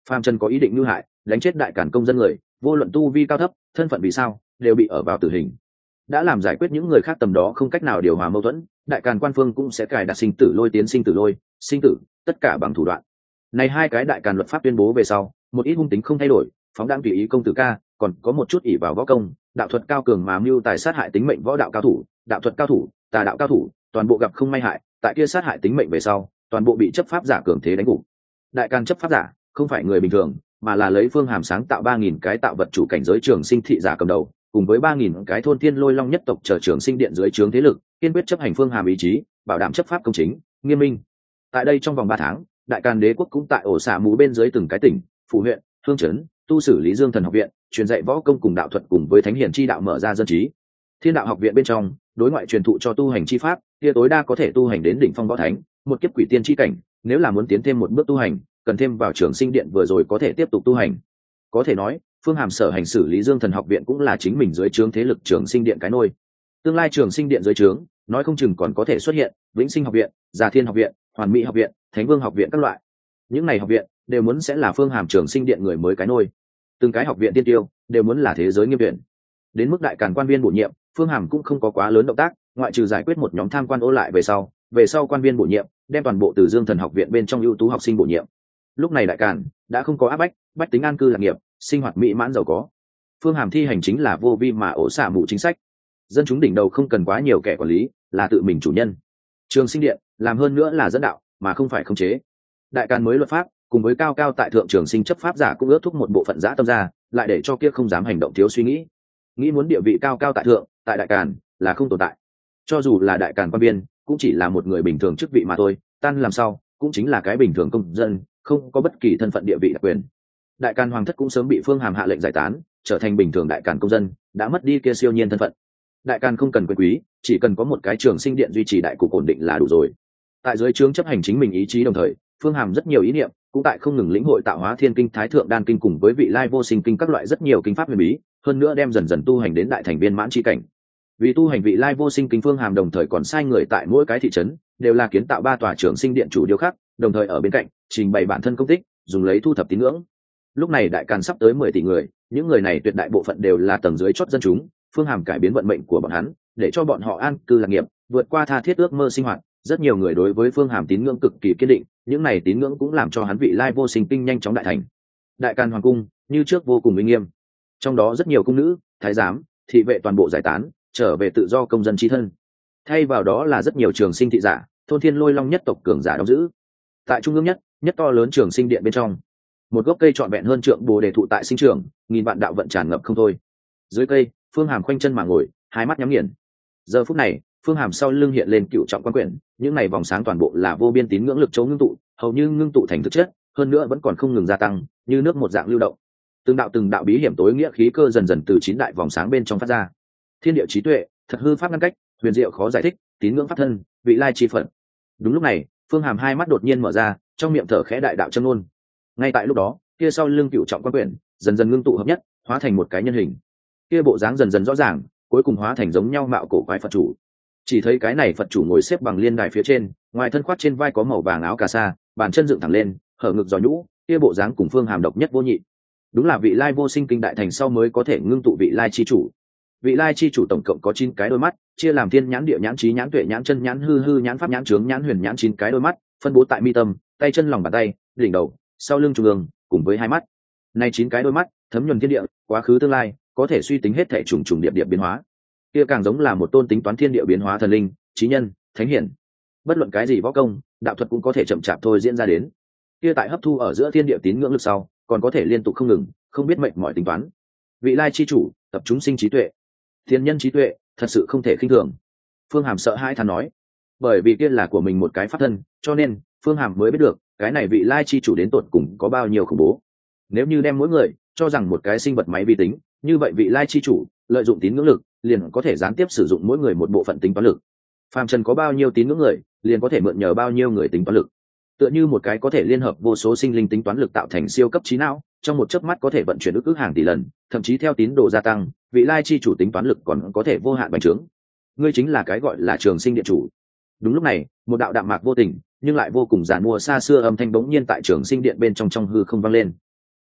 Phàm Trần có ý định mưu hại, đánh chết đại càn công dân người, vô luận tu vi cao thấp, thân phận vì sao, đều bị ở vào tử hình. Đã làm giải quyết những người khác tầm đó không cách nào điều hòa mâu thuẫn, đại càn quan phương cũng sẽ cài đặt sinh tử lôi tiến sinh tử lôi, sinh tử, tất cả bằng thủ đoạn. Này hai cái đại càn luật pháp tuyên bố về sau, một ít hung tính không thay đổi, phóng đãng tùy ý công tử ca, còn có một chút ỷ vào võ công, đạo thuật cao cường mà mưu tài sát hại tính mệnh võ đạo cao thủ, đạo thuật cao thủ, tà đạo cao thủ, toàn bộ gặp không may hại, tại kia sát hại tính mệnh về sau, toàn bộ bị chấp pháp giả cường thế đánh gục. Đại càn chấp pháp giả không phải người bình thường, mà là lấy Phương Hàm sáng tạo 3000 cái tạo vật chủ cảnh giới trường sinh thị giả cầm đầu, cùng với 3000 cái thôn thiên lôi long nhất tộc trở trường sinh điện dưới trướng thế lực, kiên quyết chấp hành Phương Hàm ý chí, bảo đảm chấp pháp công chính, nghiêm minh. Tại đây trong vòng 3 tháng, đại càn đế quốc cũng tại ổ xả mũ bên dưới từng cái tỉnh, phủ huyện, hương trấn, tu xử lý dương thần học viện, truyền dạy võ công cùng đạo thuật cùng với thánh hiển chi đạo mở ra dân trí. Thiên đạo học viện bên trong, đối ngoại truyền thụ cho tu hành chi pháp, kia tối đa có thể tu hành đến đỉnh phong võ thánh, một kiếp quỷ tiên chi cảnh, nếu là muốn tiến thêm một bước tu hành, cần thêm vào trường sinh điện vừa rồi có thể tiếp tục tu hành. Có thể nói, Phương Hàm sở hành xử lý dương thần học viện cũng là chính mình dưới trướng thế lực trường sinh điện cái nôi. Tương lai trường sinh điện dưới trướng, nói không chừng còn có thể xuất hiện vĩnh sinh học viện, già thiên học viện, hoàn mỹ học viện, thánh vương học viện các loại. Những này học viện đều muốn sẽ là Phương Hàm trường sinh điện người mới cái nôi. Từng cái học viện tiên tiêu đều muốn là thế giới nghiêm viện. Đến mức đại càn quan viên bổ nhiệm, Phương Hàm cũng không có quá lớn động tác, ngoại trừ giải quyết một nhóm tham quan ô lại về sau quan viên bổ nhiệm, đem toàn bộ từ dương thần học viện bên trong ưu tú học sinh bổ nhiệm. Lúc này đại càn đã không có áp bách tính an cư lạc nghiệp, sinh hoạt mỹ mãn giàu có. Phương Hàm thi hành chính là vô vi mà ổ xả mụ chính sách, dân chúng đỉnh đầu không cần quá nhiều kẻ quản lý, là tự mình chủ nhân. Trường sinh điện làm hơn nữa là dẫn đạo mà không phải khống chế. Đại càn mới luật pháp cùng với cao cao tại thượng trường sinh chấp pháp giả cũng ước thúc một bộ phận dã tâm ra, lại để cho kia không dám hành động thiếu suy nghĩ muốn địa vị cao cao tại thượng tại đại càn là không tồn tại. Cho dù là đại càn quan viên cũng chỉ là một người bình thường chức vị mà thôi, tan làm sao cũng chính là cái bình thường công dân, không có bất kỳ thân phận địa vị đặc quyền. Đại càn hoàng thất cũng sớm bị Phương Hàm hạ lệnh giải tán, trở thành bình thường đại càn công dân, đã mất đi kia siêu nhiên thân phận. Đại càn không cần quyền quý, chỉ cần có một cái trường sinh điện duy trì đại cục ổn định là đủ rồi. Tại dưới trướng chấp hành chính mình ý chí đồng thời, Phương Hàm rất nhiều ý niệm cũng tại không ngừng lĩnh hội tạo hóa thiên kinh, thái thượng đan kinh cùng với vị lai vô sinh kinh các loại rất nhiều kinh pháp huyền bí, hơn nữa đem dần dần tu hành đến đại thành viên mãn chi cảnh. Vì tu hành vị lai vô sinh kinh, Phương Hàm đồng thời còn sai người tại mỗi cái thị trấn đều là kiến tạo 3 tòa trường sinh điện chủ điêu khắc, đồng thời ở bên cạnh trình bày bản thân công tích, dùng lấy thu thập tín ngưỡng. Lúc này đại càn sắp tới 10 tỷ người, những người này tuyệt đại bộ phận đều là tầng dưới chót dân chúng. Phương Hàm cải biến vận mệnh của bọn hắn, để cho bọn họ an cư lạc nghiệp, vượt qua tha thiết ước mơ sinh hoạt. Rất nhiều người đối với Phương Hàm tín ngưỡng cực kỳ kiên định, những này tín ngưỡng cũng làm cho hắn vị lai vô sinh kinh nhanh chóng đại thành. Đại càn hoàng cung như trước vô cùng uy nghiêm, trong đó rất nhiều cung nữ, thái giám, thị vệ toàn bộ giải tán, trở về tự do công dân trí thân. Thay vào đó là rất nhiều trường sinh thị giả, thôn thiên lôi long nhất tộc cường giả đóng giữ. Tại trung ương nhất to lớn trường sinh điện bên trong, một gốc cây trọn vẹn hơn trượng bồ đề thụ tại sinh trường, nghìn vạn đạo vận tràn ngập không thôi. Dưới cây, Phương Hàm khoanh chân mà ngồi, hai mắt nhắm nghiền. Giờ phút này, Phương Hàm sau lưng hiện lên cựu trọng quan quyển, những này vòng sáng toàn bộ là vô biên tín ngưỡng lực chỗ ngưng tụ, hầu như ngưng tụ thành thực chất, hơn nữa vẫn còn không ngừng gia tăng, như nước một dạng lưu động. Từng đạo bí hiểm tối nghĩa khí cơ dần dần từ 9 đại vòng sáng bên trong phát ra. Thiên địa trí tuệ, thật hư pháp ngăn cách, huyền diệu khó giải thích, tín ngưỡng pháp thân, vị lai chi phận. Đúng lúc này, Phương Hàm hai mắt đột nhiên mở ra, trong miệng thở khẽ đại đạo châm ngôn. Ngay tại lúc đó, kia sau lưng cựu trọng quan quyển dần dần ngưng tụ hợp nhất, hóa thành một cái nhân hình. Kia bộ dáng dần dần rõ ràng, cuối cùng hóa thành giống nhau mạo cổ quái Phật chủ. Chỉ thấy cái này Phật chủ ngồi xếp bằng liên đài phía trên, ngoài thân khoác trên vai có màu vàng áo cà sa, bàn chân dựng thẳng lên, hở ngực giò nhũ, kia bộ dáng cùng Phương Hàm độc nhất vô nhị. Đúng là vị lai vô sinh kinh đại thành sau mới có thể ngưng tụ vị lai chi chủ. Vị lai chi chủ tổng cộng có 9 cái đôi mắt, chia làm thiên nhãn, địa nhãn, trí nhãn, tuệ nhãn, chân nhãn, hư nhãn, pháp nhãn, chướng nhãn, huyền nhãn, 9 cái đôi mắt, phân bố tại mi tâm, tay chân lòng bàn tay, đỉnh đầu, sau lưng trung ương, cùng với hai mắt. Này 9 cái đôi mắt, thấm nhuần thiên địa, quá khứ tương lai, có thể suy tính hết thảy trùng trùng điệp điệp biến hóa. Kia càng giống là một tôn tính toán thiên địa biến hóa thần linh, trí nhân, thánh hiển. Bất luận cái gì võ công, đạo thuật cũng có thể chậm chạp thôi diễn ra đến. Kia tại hấp thu ở giữa thiên địa tín ngưỡng lực sau, còn có thể liên tục không ngừng, không biết mệt mỏi tính toán. Vị lai chi chủ, tập chúng sinh trí tuệ, thiên nhân trí tuệ, thật sự không thể khinh thường. Phương Hàm sợ hãi thán nói, bởi vì kia là của mình một cái pháp thân, cho nên Phương Hàm mới biết được cái này vị lai chi chủ đến tột cùng có bao nhiêu khủng bố. Nếu như đem mỗi người cho rằng một cái sinh vật máy vi tính, như vậy vị lai chi chủ lợi dụng tín ngưỡng lực liền có thể gián tiếp sử dụng mỗi người một bộ phận tính toán lực. Phàm trần có bao nhiêu tín ngưỡng người, liền có thể mượn nhờ bao nhiêu người tính toán lực. Tựa như một cái có thể liên hợp vô số sinh linh tính toán lực tạo thành siêu cấp trí não, trong một chớp mắt có thể vận chuyển ức hàng tỷ lần, thậm chí theo tín đồ gia tăng, vị lai chi chủ tính toán lực còn có thể vô hạn bành trướng. Ngươi chính là cái gọi là trường sinh điện chủ. Đúng lúc này, một đạo đạm mạc vô tình nhưng lại vô cùng giản mua xa xưa âm thanh bỗng nhiên tại trường sinh điện bên trong hư không vang lên.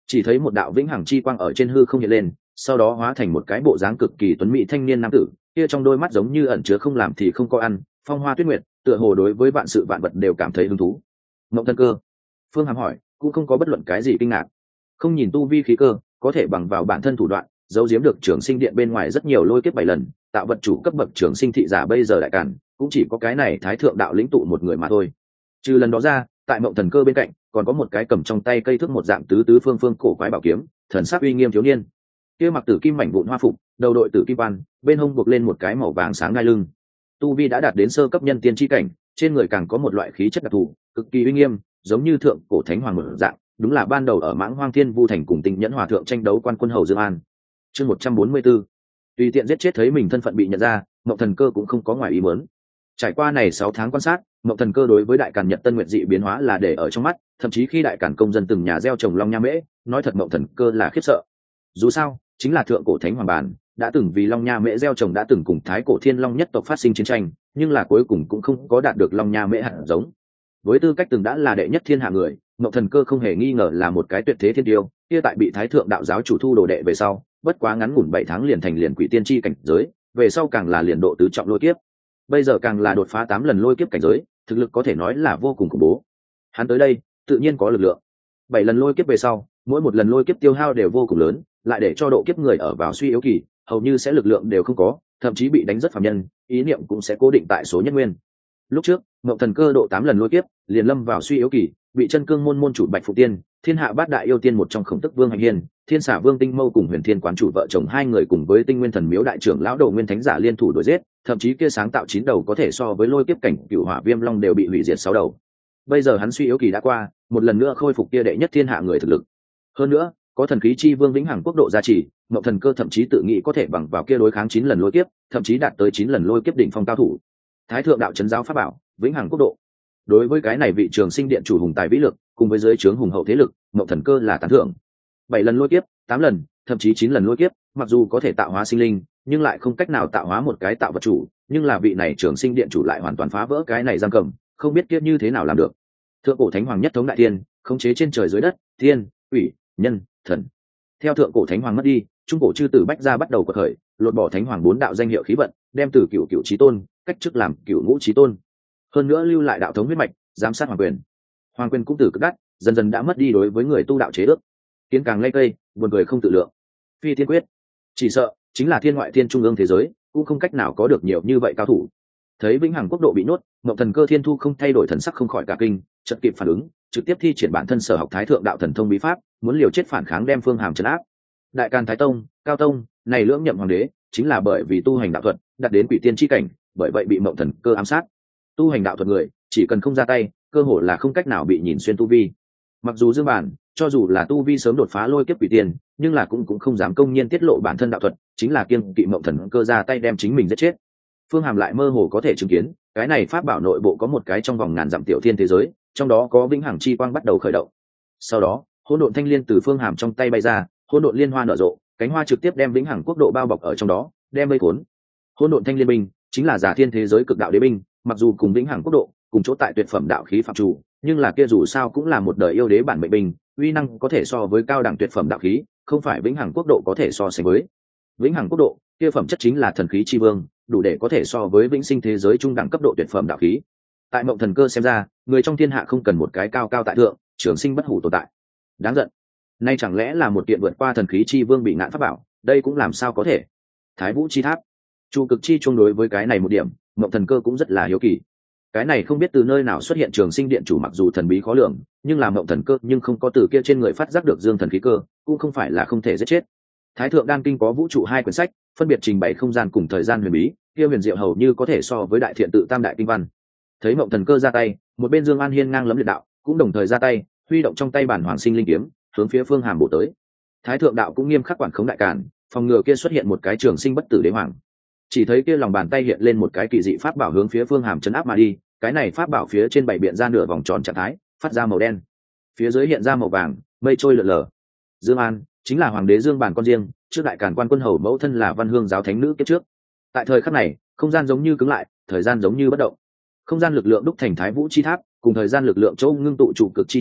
chỉ thấy một đạo vĩnh hằng chi quang ở trên hư không hiện lên, sau đó hóa thành một cái bộ dáng cực kỳ tuấn mỹ thanh niên nam tử, kia trong đôi mắt giống như ẩn chứa không làm thì không có ăn, phong hoa tuyết nguyệt, tựa hồ đối với vạn sự vạn vật đều cảm thấy hứng thú. Mộng Thần Cơ. Phương Hàm hỏi, cũng không có bất luận cái gì kinh ngạc. Không nhìn tu vi khí cơ, có thể bằng vào bản thân thủ đoạn, giấu giếm được Trường Sinh Điện bên ngoài rất nhiều lôi kiếp 7 lần, tạo vật chủ cấp bậc Trường Sinh thị giả bây giờ đại cản, cũng chỉ có cái này Thái thượng đạo lĩnh tụ một người mà thôi. Trừ lần đó ra, tại Mộng Thần Cơ bên cạnh, còn có một cái cầm trong tay cây thước một dạng tứ tứ phương phương cổ quái bảo kiếm, thần sắc uy nghiêm thiếu niên. Kia mặc tử kim mảnh vụn hoa phục, đầu đội tử kim quan, bên hông buộc lên một cái màu vàng sáng ngai lưng. Tu vi đã đạt đến sơ cấp nhân tiên chi cảnh, trên người càng có một loại khí chất đặc thù, cực kỳ uy nghiêm, giống như thượng cổ thánh hoàng một dạng, đúng là ban đầu ở Mãng Hoang Thiên Vu thành cùng Tinh Nhẫn Hòa thượng tranh đấu quan quân hầu Dương An. Chương 144. Tùy tiện giết chết thấy mình thân phận bị nhận ra, Mộng Thần Cơ cũng không có ngoài ý muốn. Trải qua này 6 tháng quan sát, Mộng Thần Cơ đối với Đại Càn Nhật Tân Nguyệt dị biến hóa là để ở trong mắt, thậm chí khi Đại Càn công dân từng nhà gieo trồng long nha mễ, nói thật Mộng Thần Cơ là khiếp sợ. Dù sao, chính là thượng cổ thánh hoàng bản, đã từng vì long nha mễ gieo trồng đã từng cùng Thái cổ Thiên Long nhất tộc phát sinh chiến tranh, nhưng là cuối cùng cũng không có đạt được long nha mễ hạt giống. Với tư cách từng đã là đệ nhất thiên hạ người, Mộng Thần Cơ không hề nghi ngờ là một cái tuyệt thế thiên tiêu, kia tại bị Thái thượng đạo giáo chủ thu đồ đệ về sau, bất quá ngắn ngủn 7 tháng liền thành liền quỷ tiên chi cảnh giới, về sau càng là liền độ tứ trọng lôi kiếp. Bây giờ càng là đột phá 8 lần lôi kiếp cảnh giới, thực lực có thể nói là vô cùng khủng bố. Hắn tới đây, tự nhiên có lực lượng. 7 lần lôi kiếp về sau, mỗi một lần lôi kiếp tiêu hao đều vô cùng lớn, lại để cho độ kiếp người ở vào suy yếu kỳ, hầu như sẽ lực lượng đều không có, thậm chí bị đánh rất phàm nhân, ý niệm cũng sẽ cố định tại số nhất nguyên. Lúc trước, Mộng Thần Cơ độ 8 lần lôi kiếp, liền lâm vào suy yếu kỳ, bị chân cương môn môn chủ Bạch Phụ Tiên, Thiên Hạ Bát Đại yêu tiên một trong Khổng Tức Vương Hành Hiên, Thiên Xà Vương Tinh Mâu cùng Huyền Thiên quán chủ vợ chồng hai người cùng với Tinh Nguyên Thần Miếu đại trưởng lão Đồ Nguyên Thánh giả liên thủ đuổi giết, thậm chí kia sáng tạo 9 đầu có thể so với lôi kiếp cảnh Cửu Hỏa Viêm Long đều bị hủy diệt 6 đầu. Bây giờ hắn suy yếu kỳ đã qua, một lần nữa khôi phục kia đệ nhất thiên hạ người thực lực. Hơn nữa, có thần khí chi vương vĩnh hằng quốc độ gia trì, Mộng Thần Cơ thậm chí tự nghĩ có thể bằng vào kia đối kháng 9 lần lôi kiếp, thậm chí đạt tới 9 lần lôi kiếp đỉnh phong cao thủ. Thái thượng đạo trấn giáo pháp bảo, vĩnh hằng quốc độ. Đối với cái này vị Trường Sinh Điện chủ hùng tài vĩ lực, cùng với dưới trướng hùng hậu thế lực, Mộng Thần Cơ là tán thưởng. 7 lần lôi kiếp, 8 lần, thậm chí 9 lần lôi kiếp, mặc dù có thể tạo hóa sinh linh, nhưng lại không cách nào tạo hóa một cái tạo vật chủ, nhưng là vị này Trường Sinh Điện chủ lại hoàn toàn phá vỡ cái này giam cầm, không biết kiếp như thế nào làm được. Thượng cổ thánh hoàng nhất thống đại thiên, khống chế trên trời dưới đất, thiên, quỷ, nhân, thần. Theo thượng cổ thánh hoàng mất đi, trung cổ chư tử bách gia bắt đầu quật khởi, lột bỏ thánh hoàng 4 đạo danh hiệu khí vận, đem từ cửu cửu chí tôn cách chức làm cửu ngũ chí tôn. Hơn nữa lưu lại đạo thống huyết mạch, giám sát hoàng quyền. Hoàng quyền cũng từ cực đắt, dần dần đã mất đi đối với người tu đạo chế ước. Kiến càng lây cây, buồn cười không tự lượng. Phi thiên quyết, chỉ sợ chính là thiên ngoại thiên trung ương thế giới, cũng không cách nào có được nhiều như vậy cao thủ. Thấy vĩnh hằng quốc độ bị nuốt, Mộng Thần Cơ thiên thu không thay đổi thần sắc không khỏi cả kinh, chợt kịp phản ứng, trực tiếp thi triển bản thân sở học Thái thượng đạo thần thông bí pháp, muốn liều chết phản kháng đem Phương Hàm trấn áp. Đại Càn Thái Tông, Cao Tông, này lưỡng nhậm hoàng đế, chính là bởi vì tu hành đạo thuật, đạt đến quỷ tiên chi cảnh, bởi vậy bị Mộng Thần Cơ ám sát. Tu hành đạo thuật người, chỉ cần không ra tay, cơ hội là không cách nào bị nhìn xuyên tu vi. Mặc dù Dương Bản, cho dù là tu vi sớm đột phá lôi kiếp quỷ tiên, nhưng là cũng không dám công nhiên tiết lộ bản thân đạo thuật, chính là kiêng kỵ Mộng Thần Cơ ra tay đem chính mình giết chết. Phương Hàm lại mơ hồ có thể chứng kiến, cái này pháp bảo nội bộ có một cái trong vòng ngàn dặm tiểu thiên thế giới, trong đó có vĩnh hằng chi quang bắt đầu khởi động. Sau đó, hỗn độn thanh liên từ Phương Hàm trong tay bay ra, hỗn độn liên hoa nở rộ, cánh hoa trực tiếp đem vĩnh hằng quốc độ bao bọc ở trong đó, đem vây cuốn. Hỗn độn thanh liên binh chính là giả thiên thế giới cực đạo đế binh, mặc dù cùng vĩnh hằng quốc độ cùng chỗ tại tuyệt phẩm đạo khí phạm chủ, nhưng là kia dù sao cũng là một đời yêu đế bản mệnh binh, uy năng có thể so với cao đẳng tuyệt phẩm đạo khí, không phải vĩnh hằng quốc độ có thể so sánh với. Vĩnh hằng quốc độ kia phẩm chất chính là thần khí chi vương, đủ để có thể so với vĩnh sinh thế giới trung đẳng cấp độ tuyệt phẩm đạo khí. Tại Mộng Thần Cơ xem ra, người trong thiên hạ không cần một cái cao cao tại thượng, trường sinh bất hủ tồn tại. Đáng giận, nay chẳng lẽ là một kiện vượt qua thần khí chi vương bị ngạn pháp bảo, đây cũng làm sao có thể. Thái Vũ chi tháp, chu cực chi chung đối với cái này một điểm, Mộng Thần Cơ cũng rất là hiếu kỳ. Cái này không biết từ nơi nào xuất hiện Trường Sinh Điện chủ, mặc dù thần bí khó lường, nhưng là Mộng Thần Cơ nhưng không có từ kia trên người phát giác được dương thần khí cơ, cũng không phải là không thể giết chết. Thái thượng đan kinh có vũ trụ 2 quyển sách, phân biệt trình bày không gian cùng thời gian huyền bí, kia huyền diệu hầu như có thể so với đại thiện tự tam đại kinh văn. Thấy Mộng Thần Cơ ra tay, một bên Dương An Hiên ngang lấm liệt đạo, cũng đồng thời ra tay, huy động trong tay bản hoàng sinh linh kiếm, hướng phía Phương Hàm bổ tới. Thái thượng đạo cũng nghiêm khắc quản khống đại càn, phòng ngừa kia xuất hiện một cái trường sinh bất tử đế hoàng. Chỉ thấy kia lòng bàn tay hiện lên một cái kỳ dị pháp bảo hướng phía Phương Hàm chấn áp mà đi, cái này pháp bảo phía trên bảy biện ra nửa vòng tròn trạng thái, phát ra màu đen, phía dưới hiện ra màu vàng, mây trôi lượn lờ. Dương An chính là hoàng đế Dương Bản con riêng, trước đại càn quan quân hầu mẫu thân là Văn Hương giáo thánh nữ kiếp trước. Tại thời khắc này, không gian giống như cứng lại, thời gian giống như bất động. Không gian lực lượng đúc thành Thái Vũ chi tháp, cùng thời gian lực lượng châu ngưng tụ trụ cực chi trùng,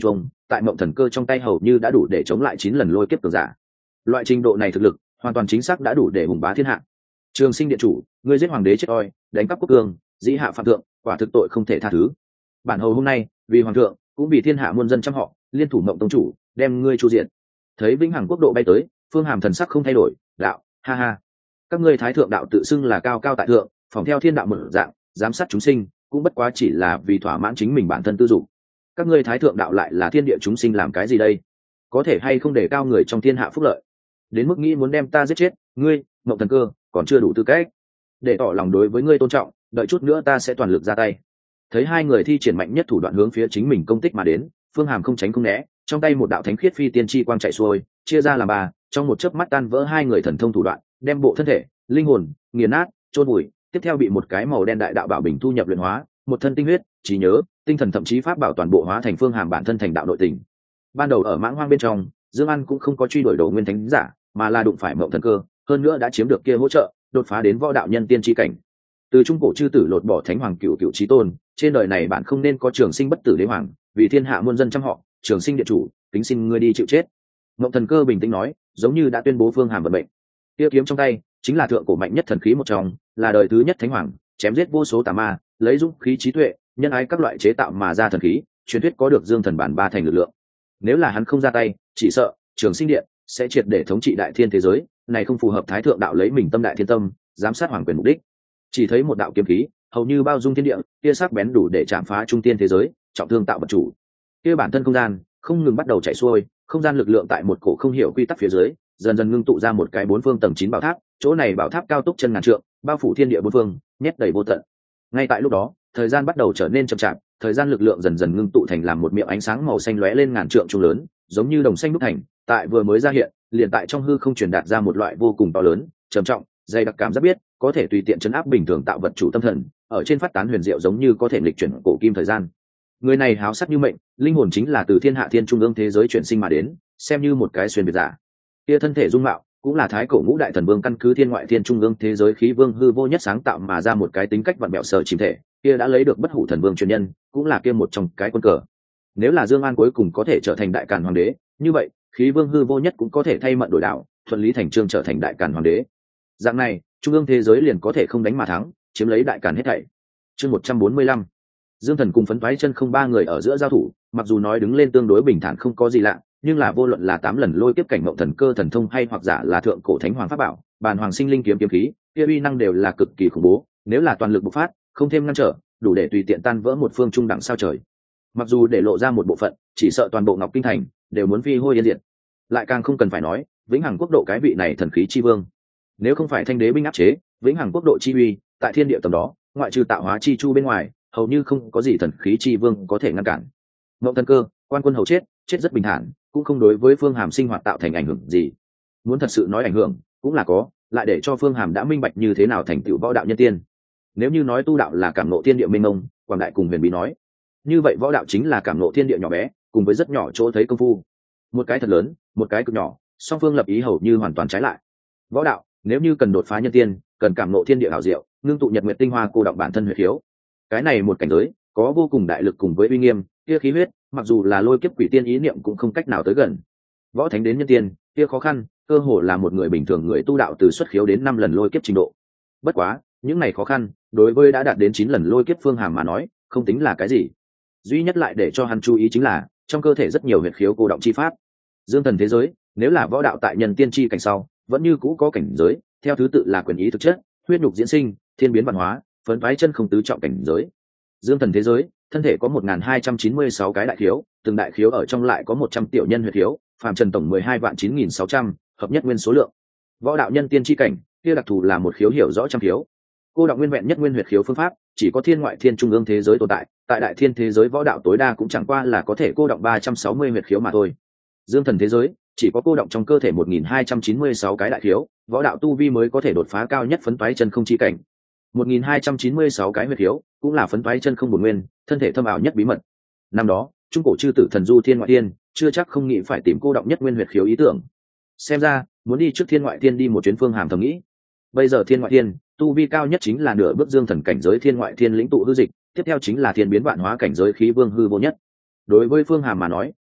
tại mộng thần cơ trong tay hầu như đã đủ để chống lại 9 lần lôi kiếp cường giả. Loại trình độ này thực lực hoàn toàn chính xác đã đủ để hùng bá thiên hạ. Trường Sinh điện chủ, ngươi giết hoàng đế chết oi, đánh cắp quốc cương, dĩ hạ phạm thượng, quả thực tội không thể tha thứ. Bản hầu hôm nay vì hoàng thượng cũng vì thiên hạ muôn dân trăm họ, liên thủ mộng tông chủ đem ngươi chu diệt. Thấy vĩnh hằng quốc độ bay tới, Phương Hàm thần sắc không thay đổi, đạo, ha ha, các ngươi thái thượng đạo tự xưng là cao cao tại thượng, phỏng theo thiên đạo mở dạng, giám sát chúng sinh, cũng bất quá chỉ là vì thỏa mãn chính mình bản thân tư dục. Các ngươi thái thượng đạo lại là thiên địa chúng sinh làm cái gì đây? Có thể hay không để cao người trong thiên hạ phúc lợi, đến mức nghĩ muốn đem ta giết chết, ngươi mộng thần cơ còn chưa đủ tư cách. Để tỏ lòng đối với ngươi tôn trọng, đợi chút nữa ta sẽ toàn lực ra tay. Thấy hai người thi triển mạnh nhất thủ đoạn hướng phía chính mình công tích mà đến, Phương Hàm không tránh không né, trong tay một đạo thánh khiết phi tiên chi quang chạy xuôi, chia ra làm ba, trong một chớp mắt tan vỡ hai người thần thông thủ đoạn, đem bộ thân thể, linh hồn nghiền nát, chôn vùi. Tiếp theo bị một cái màu đen đại đạo bảo bình thu nhập luyện hóa, một thân tinh huyết, trí nhớ, tinh thần thậm chí pháp bảo toàn bộ hóa thành Phương Hàm bản thân thành đạo nội tình. Ban đầu ở mãng hoang bên trong, Dương An cũng không có truy đuổi đồ nguyên thánh giả, mà là đụng phải mộng thần cơ, hơn nữa đã chiếm được kia hỗ trợ, đột phá đến võ đạo nhân tiên chi cảnh. Từ trung cổ chư tử lột bỏ thánh hoàng cựu chí tôn, trên đời này bạn không nên có trường sinh bất tử đế hoàng, vì thiên hạ muôn dân trăm họ, trường sinh điện chủ, kính xin ngươi đi chịu chết. Mộng thần cơ bình tĩnh nói, giống như đã tuyên bố Phương Hàm vận mệnh. Kia kiếm trong tay chính là thượng cổ mạnh nhất thần khí một trong, là đời thứ nhất thánh hoàng, chém giết vô số tà ma, lấy dũng khí trí tuệ, nhân ái các loại chế tạo mà ra thần khí, truyền thuyết có được dương thần bản ba thành lực lượng. Nếu là hắn không ra tay, chỉ sợ trường sinh điện sẽ triệt để thống trị đại thiên thế giới, này không phù hợp thái thượng đạo lấy mình tâm đại thiên tâm, giám sát hoàng quyền mục đích. Chỉ thấy một đạo kiếm khí, hầu như bao dung thiên địa, kia sắc bén đủ để chạm phá trung tiên thế giới, trọng thương tạo vật chủ. Kia bản thân không gian không ngừng bắt đầu chạy xuôi, không gian lực lượng tại một cổ không hiểu quy tắc phía dưới, dần dần ngưng tụ ra một cái 4 phương tầng 9 bảo tháp, chỗ này bảo tháp cao túc chân ngàn trượng, bao phủ thiên địa bốn phương, nhét đầy vô tận. Ngay tại lúc đó, thời gian bắt đầu trở nên chậm chạp, thời gian lực lượng dần dần ngưng tụ thành làm một miệng ánh sáng màu xanh lóe lên ngàn trượng trung lớn, giống như đồng xanh đúc thành, tại vừa mới ra hiện, liền tại trong hư không truyền đạt ra một loại vô cùng to lớn, trầm trọng, dày đặc cảm giác biết, có thể tùy tiện chấn áp bình thường tạo vật chủ tâm thần, ở trên phát tán huyền diệu giống như có thể lịch chuyển cổ kim thời gian. Người này háo sắc như mệnh, linh hồn chính là từ thiên hạ thiên trung ương thế giới chuyển sinh mà đến, xem như một cái xuyên biệt giả. Kia thân thể dung mạo cũng là thái cổ ngũ đại thần vương căn cứ thiên ngoại thiên trung ương thế giới khí vương hư vô nhất sáng tạo mà ra một cái tính cách vặn bẹo sở chìm thể, kia đã lấy được bất hủ thần vương truyền nhân, cũng là kia một trong cái quân cờ. Nếu là Dương An cuối cùng có thể trở thành đại càn hoàng đế, như vậy khí vương hư vô nhất cũng có thể thay mận đổi đạo, thuận lý thành chương trở thành đại càn hoàng đế. Dạng này, trung ương thế giới liền có thể không đánh mà thắng, chiếm lấy đại càn hết thảy. Chương 145. Dương Thần cùng Phấn Toái Chân không ba người ở giữa giao thủ, mặc dù nói đứng lên tương đối bình thản không có gì lạ, nhưng là vô luận là 8 lần lôi kiếp cảnh mộng thần cơ thần thông hay hoặc giả là thượng cổ thánh hoàng pháp bảo, bàn hoàng sinh linh kiếm kiếm khí, kia uy năng đều là cực kỳ khủng bố, nếu là toàn lực bộc phát, không thêm ngăn trở, đủ để tùy tiện tan vỡ một phương trung đẳng sao trời. Mặc dù để lộ ra một bộ phận, chỉ sợ toàn bộ Ngọc Kinh thành đều muốn phi hôi yên diệt. Lại càng không cần phải nói, vĩnh hằng quốc độ cái vị này thần khí chi vương, nếu không phải thanh đế binh áp chế, vĩnh hằng quốc độ chi uy, tại thiên địa tầm đó, ngoại trừ tạo hóa chi chu bên ngoài, hầu như không có gì thần khí chi vương có thể ngăn cản. Mộng thần cơ, quan quân hầu chết rất bình thản, cũng không đối với Phương Hàm sinh hoạt tạo thành ảnh hưởng gì. Muốn thật sự nói ảnh hưởng, cũng là có, lại để cho Phương Hàm đã minh bạch như thế nào thành tựu võ đạo nhân tiên. Nếu như nói tu đạo là cảm ngộ thiên địa mênh mông, quảng đại cùng huyền bí nói, như vậy võ đạo chính là cảm ngộ thiên địa nhỏ bé, cùng với rất nhỏ chỗ thấy công phu. Một cái thật lớn, một cái cực nhỏ, song phương lập ý hầu như hoàn toàn trái lại. Võ đạo, nếu như cần đột phá nhân tiên, cần cảm ngộ thiên địa hảo diệu, ngưng tụ nhật nguyệt tinh hoa cô đọng bản thân huyết khiếu. Cái này một cảnh giới, có vô cùng đại lực cùng với uy nghiêm, kia khí huyết, mặc dù là lôi kiếp quỷ tiên ý niệm cũng không cách nào tới gần. Võ thánh đến nhân tiên, kia khó khăn, cơ hồ là một người bình thường người tu đạo từ xuất khiếu đến 5 lần lôi kiếp trình độ. Bất quá, những này khó khăn, đối với đã đạt đến 9 lần lôi kiếp Phương Hàm mà nói, không tính là cái gì. Duy nhất lại để cho hắn chú ý chính là, trong cơ thể rất nhiều huyệt khiếu cô động chi pháp. Dương thần thế giới, nếu là võ đạo tại nhân tiên chi cảnh sau, vẫn như cũ có cảnh giới, theo thứ tự là quyền ý thực chất, huyết nhục diễn sinh, thiên biến văn hóa, Phấn Toái Chân không tứ trọng cảnh giới. Dương thần thế giới, thân thể có 1296 cái đại khiếu, từng đại khiếu ở trong lại có 100 tiểu nhân huyệt khiếu, phàm trần tổng 129600, hợp nhất nguyên số lượng. Võ đạo nhân tiên chi cảnh, kia đặc thù là một khiếu hiểu rõ trăm khiếu. Cô đạo nguyên vẹn nhất nguyên huyệt khiếu phương pháp, chỉ có thiên ngoại thiên trung ương thế giới tồn tại, tại đại thiên thế giới võ đạo tối đa cũng chẳng qua là có thể cô động 360 huyệt khiếu mà thôi. Dương thần thế giới, chỉ có cô động trong cơ thể 1296 cái đại khiếu, võ đạo tu vi mới có thể đột phá cao nhất Phấn Toái Chân không chi cảnh. 1296 cái huyệt khiếu, cũng là Phấn Toái Chân không bổn nguyên, thân thể thâm ảo nhất bí mật. Năm đó, trung cổ chư tử thần du thiên ngoại thiên, chưa chắc không nghĩ phải tìm cô động nhất nguyên huyệt khiếu ý tưởng. Xem ra, muốn đi trước thiên ngoại thiên đi một chuyến Phương Hàm thầm nghĩ. Bây giờ thiên ngoại thiên, tu vi cao nhất chính là nửa bước dương thần cảnh giới thiên ngoại thiên lĩnh tụ hư dịch, tiếp theo chính là thiên biến vạn hóa cảnh giới khí vương hư vô nhất. Đối với Phương Hàm mà nói,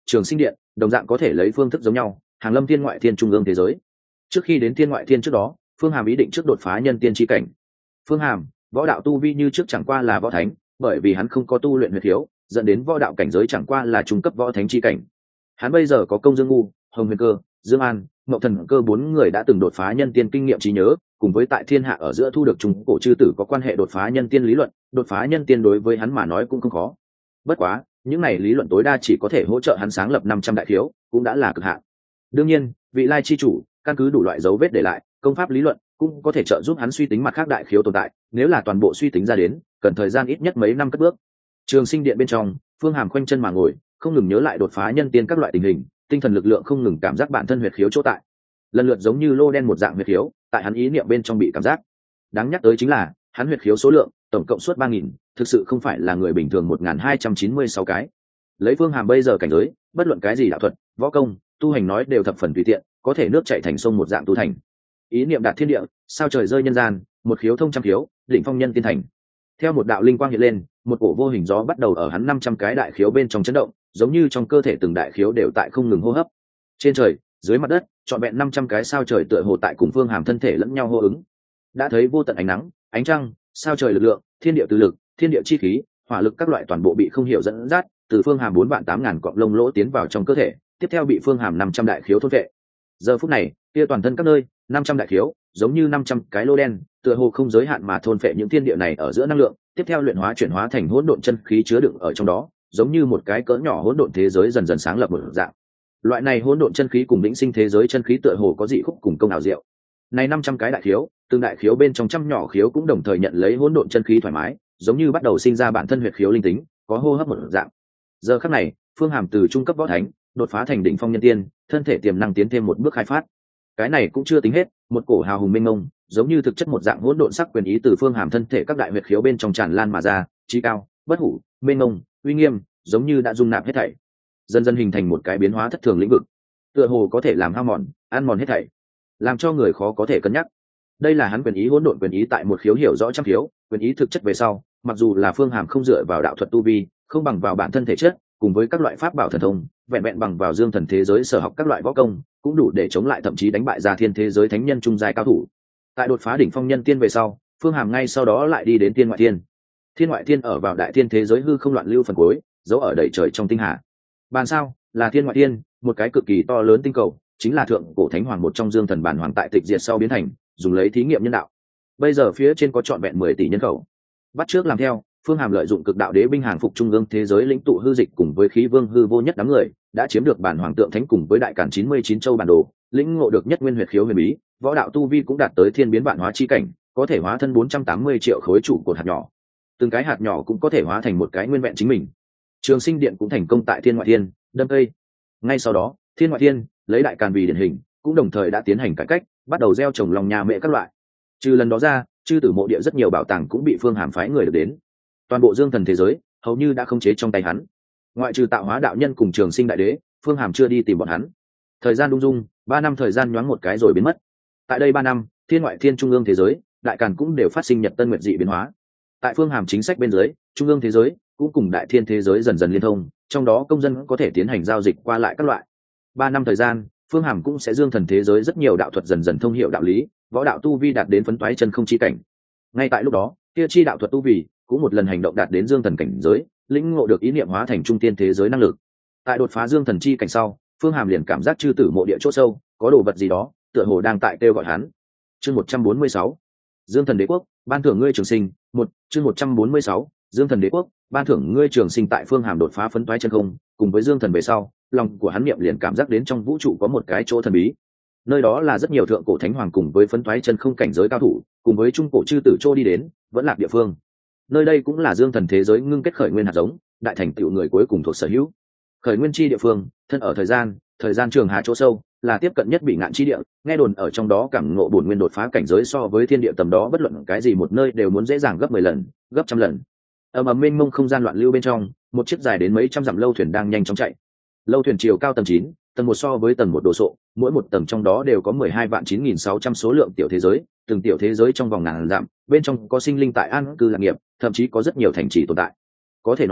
Trường Sinh Điện đồng dạng có thể lấy phương thức giống nhau hàng lâm thiên ngoại thiên trung ương thế giới. Trước khi đến thiên ngoại thiên trước đó, Phương Hàm ý định trước đột phá nhân tiên chi cảnh. Phương Hàm võ đạo tu vi như trước chẳng qua là võ thánh, bởi vì hắn không có tu luyện huyết khiếu, dẫn đến võ đạo cảnh giới chẳng qua là trung cấp võ thánh chi cảnh. Hắn bây giờ có Công Dương Ngu, Hồng Huyền Cơ, Dương An, Ngộ Thần Cơ bốn người đã từng đột phá nhân tiên kinh nghiệm trí nhớ, cùng với tại thiên hạ ở giữa thu được trung cổ chư tử có quan hệ đột phá nhân tiên lý luận, đột phá nhân tiên đối với hắn mà nói cũng không khó. Bất quá, những này lý luận tối đa chỉ có thể hỗ trợ hắn sáng lập 500 đại khiếu, cũng đã là cực hạn. Đương nhiên, vị lai chi chủ, căn cứ đủ loại dấu vết để lại, công pháp lý luận cũng có thể trợ giúp hắn suy tính mặt khác đại khiếu tồn tại, nếu là toàn bộ suy tính ra đến, cần thời gian ít nhất mấy năm cất bước. Trường Sinh Điện bên trong, Phương Hàm khoanh chân mà ngồi, không ngừng nhớ lại đột phá nhân tiên các loại tình hình, tinh thần lực lượng không ngừng cảm giác bản thân huyệt khiếu chỗ tại. Lần lượt giống như lô đen một dạng huyệt khiếu, tại hắn ý niệm bên trong bị cảm giác. Đáng nhắc tới chính là, hắn huyệt khiếu số lượng tổng cộng suốt 3000, thực sự không phải là người bình thường 1296 cái. Lấy Phương Hàm bây giờ cảnh giới, bất luận cái gì đạo thuật, võ công, tu hành nói đều thập phần tùy tiện, có thể nước chảy thành sông một dạng tu thành. Ý niệm đạt thiên địa, sao trời rơi nhân gian, một khiếu thông trăm khiếu, đỉnh phong nhân tiên thành. Theo một đạo linh quang hiện lên, một cổ vô hình gió bắt đầu ở hắn 500 cái đại khiếu bên trong chấn động, giống như trong cơ thể từng đại khiếu đều tại không ngừng hô hấp. Trên trời, dưới mặt đất, trọn vẹn 500 cái sao trời tựa hồ tại cùng Phương Hàm thân thể lẫn nhau hô ứng. Đã thấy vô tận ánh nắng, ánh trăng, sao trời lực lượng, thiên địa từ lực, thiên địa chi khí, hỏa lực các loại toàn bộ bị không hiểu dẫn dắt, từ Phương Hàm 48000 cọng lông lỗ tiến vào trong cơ thể, tiếp theo bị Phương Hàm 500 đại khiếu thôn vệ. Giờ phút này, kia toàn thân các nơi, 500 đại khiếu, giống như 500 cái lô đen, tựa hồ không giới hạn mà thôn phệ những thiên địa này ở giữa năng lượng, tiếp theo luyện hóa chuyển hóa thành hỗn độn chân khí chứa đựng ở trong đó, giống như một cái cỡ nhỏ hỗn độn thế giới dần dần sáng lập một dạng. Loại này hỗn độn chân khí cùng vĩnh sinh thế giới chân khí tựa hồ có dị khúc cùng công ảo diệu. Này 500 cái đại khiếu, từng đại khiếu bên trong trăm nhỏ khiếu cũng đồng thời nhận lấy hỗn độn chân khí thoải mái, giống như bắt đầu sinh ra bản thân huyệt khiếu linh tính, có hô hấp một dạng. Giờ khắc này, Phương Hàm từ trung cấp võ thánh đột phá thành đỉnh phong nhân tiên, thân thể tiềm năng tiến thêm một bước khai phát. Cái này cũng chưa tính hết, một cổ hào hùng mênh mông, giống như thực chất một dạng hỗn độn sắc quyền ý từ Phương Hàm thân thể các đại huyệt khiếu bên trong tràn lan mà ra, trí cao, bất hủ, mênh mông, uy nghiêm, giống như đã dung nạp hết thảy, dần dần hình thành một cái biến hóa thất thường lĩnh vực, tựa hồ có thể làm hao mòn, ăn mòn hết thảy, làm cho người khó có thể cân nhắc. Đây là hắn quyền ý hỗn độn quyền ý tại một khiếu hiểu rõ trăm khiếu, quyền ý thực chất về sau, mặc dù là Phương Hàm không dựa vào đạo thuật tu vi, không bằng vào bản thân thể chất, cùng với các loại pháp bảo thần thông, vẹn vẹn bằng vào dương thần thế giới sở học các loại võ công, cũng đủ để chống lại thậm chí đánh bại ra thiên thế giới thánh nhân trung giai cao thủ. Tại đột phá đỉnh phong nhân tiên về sau, Phương Hàm ngay sau đó lại đi đến thiên ngoại thiên. Thiên ngoại thiên ở vào đại thiên thế giới hư không loạn lưu phần cuối, giấu ở đầy trời trong tinh hà. Bàn sao là thiên ngoại thiên, một cái cực kỳ to lớn tinh cầu, chính là thượng cổ thánh hoàng một trong dương thần bản hoàng tại tịch diệt sau biến thành, dùng lấy thí nghiệm nhân đạo. Bây giờ phía trên có trọn vẹn 10 tỷ nhân khẩu. Bắt trước làm theo, Phương Hàm lợi dụng cực đạo đế binh hàng phục trung ương thế giới lĩnh tụ hư dịch cùng với khí vương hư vô nhất đám người, đã chiếm được bản hoàng tượng thánh cùng với đại cản 99 châu bản đồ, lĩnh ngộ được nhất nguyên huyệt khiếu huyền bí, võ đạo tu vi cũng đạt tới thiên biến vạn hóa chi cảnh, có thể hóa thân 480 triệu khối trụ cột hạt nhỏ. Từng cái hạt nhỏ cũng có thể hóa thành một cái nguyên vẹn chính mình. Trường Sinh Điện cũng thành công tại thiên ngoại thiên, đâm cây. Ngay sau đó, thiên ngoại thiên lấy đại càn vì điển hình, cũng đồng thời đã tiến hành cải cách, bắt đầu gieo trồng lòng nhà mẹ các loại. Trừ lần đó ra, chư tử mộ địa rất nhiều bảo tàng cũng bị Phương Hàm phái người được đến. Toàn bộ dương thần thế giới hầu như đã không chế trong tay hắn, ngoại trừ tạo hóa đạo nhân cùng trường sinh đại đế, Phương Hàm chưa đi tìm bọn hắn. Thời gian đung dung, 3 năm thời gian nhoáng một cái rồi biến mất. Tại đây 3 năm, thiên ngoại thiên trung ương thế giới, đại càn cũng đều phát sinh nhật tân nguyệt dị biến hóa. Tại Phương Hàm chính sách bên dưới, trung ương thế giới cũng cùng đại thiên thế giới dần dần liên thông, trong đó công dân có thể tiến hành giao dịch qua lại các loại. 3 năm thời gian, Phương Hàm cũng sẽ dương thần thế giới rất nhiều đạo thuật dần dần thông hiểu đạo lý, võ đạo tu vi đạt đến phấn toái chân không chi cảnh. Ngay tại lúc đó, kia chi đạo thuật tu vi cũng một lần hành động đạt đến dương thần cảnh giới, lĩnh ngộ được ý niệm hóa thành trung tiên thế giới năng lực. Tại đột phá dương thần chi cảnh sau, Phương Hàm liền cảm giác chư tử mộ địa chỗ sâu có đồ vật gì đó, tựa hồ đang tại kêu gọi hắn. Chương 146, Dương Thần Đế Quốc, ban thưởng ngươi trường sinh. Chương 146, Dương Thần Đế Quốc, ban thưởng ngươi trường sinh. Tại Phương Hàm đột phá phấn toái chân không, cùng với dương thần về sau, lòng của hắn niệm liền cảm giác đến trong vũ trụ có một cái chỗ thần bí. Nơi đó là rất nhiều thượng cổ thánh hoàng cùng với phấn toái chân không cảnh giới cao thủ, cùng với trung cổ chư tử trô đi đến, vẫn lạc địa phương. Nơi đây cũng là dương thần thế giới ngưng kết khởi nguyên hạt giống, đại thành tựu người cuối cùng thuộc sở hữu. Khởi nguyên chi địa phương, thân ở thời gian trường hà chỗ sâu, là tiếp cận nhất bị ngạn chi địa, nghe đồn ở trong đó cảm ngộ bổn nguyên đột phá cảnh giới so với thiên địa tầm đó bất luận cái gì một nơi đều muốn dễ dàng gấp 10 lần, gấp trăm lần. Ầm mênh mông không gian loạn lưu bên trong, một chiếc dài đến mấy trăm dặm lâu thuyền đang nhanh chóng chạy. Lâu thuyền chiều cao tầng 9, tầng 1 so với tầng 1 đồ sộ, mỗi một tầng trong đó đều có 12.9600 số lượng tiểu thế giới, từng tiểu thế giới trong vòng ngàn dặm, bên trong có sinh linh tại an cư lạc nghiệp, thậm chí có rất nhiều thành trì tồn tại. Có thể nói,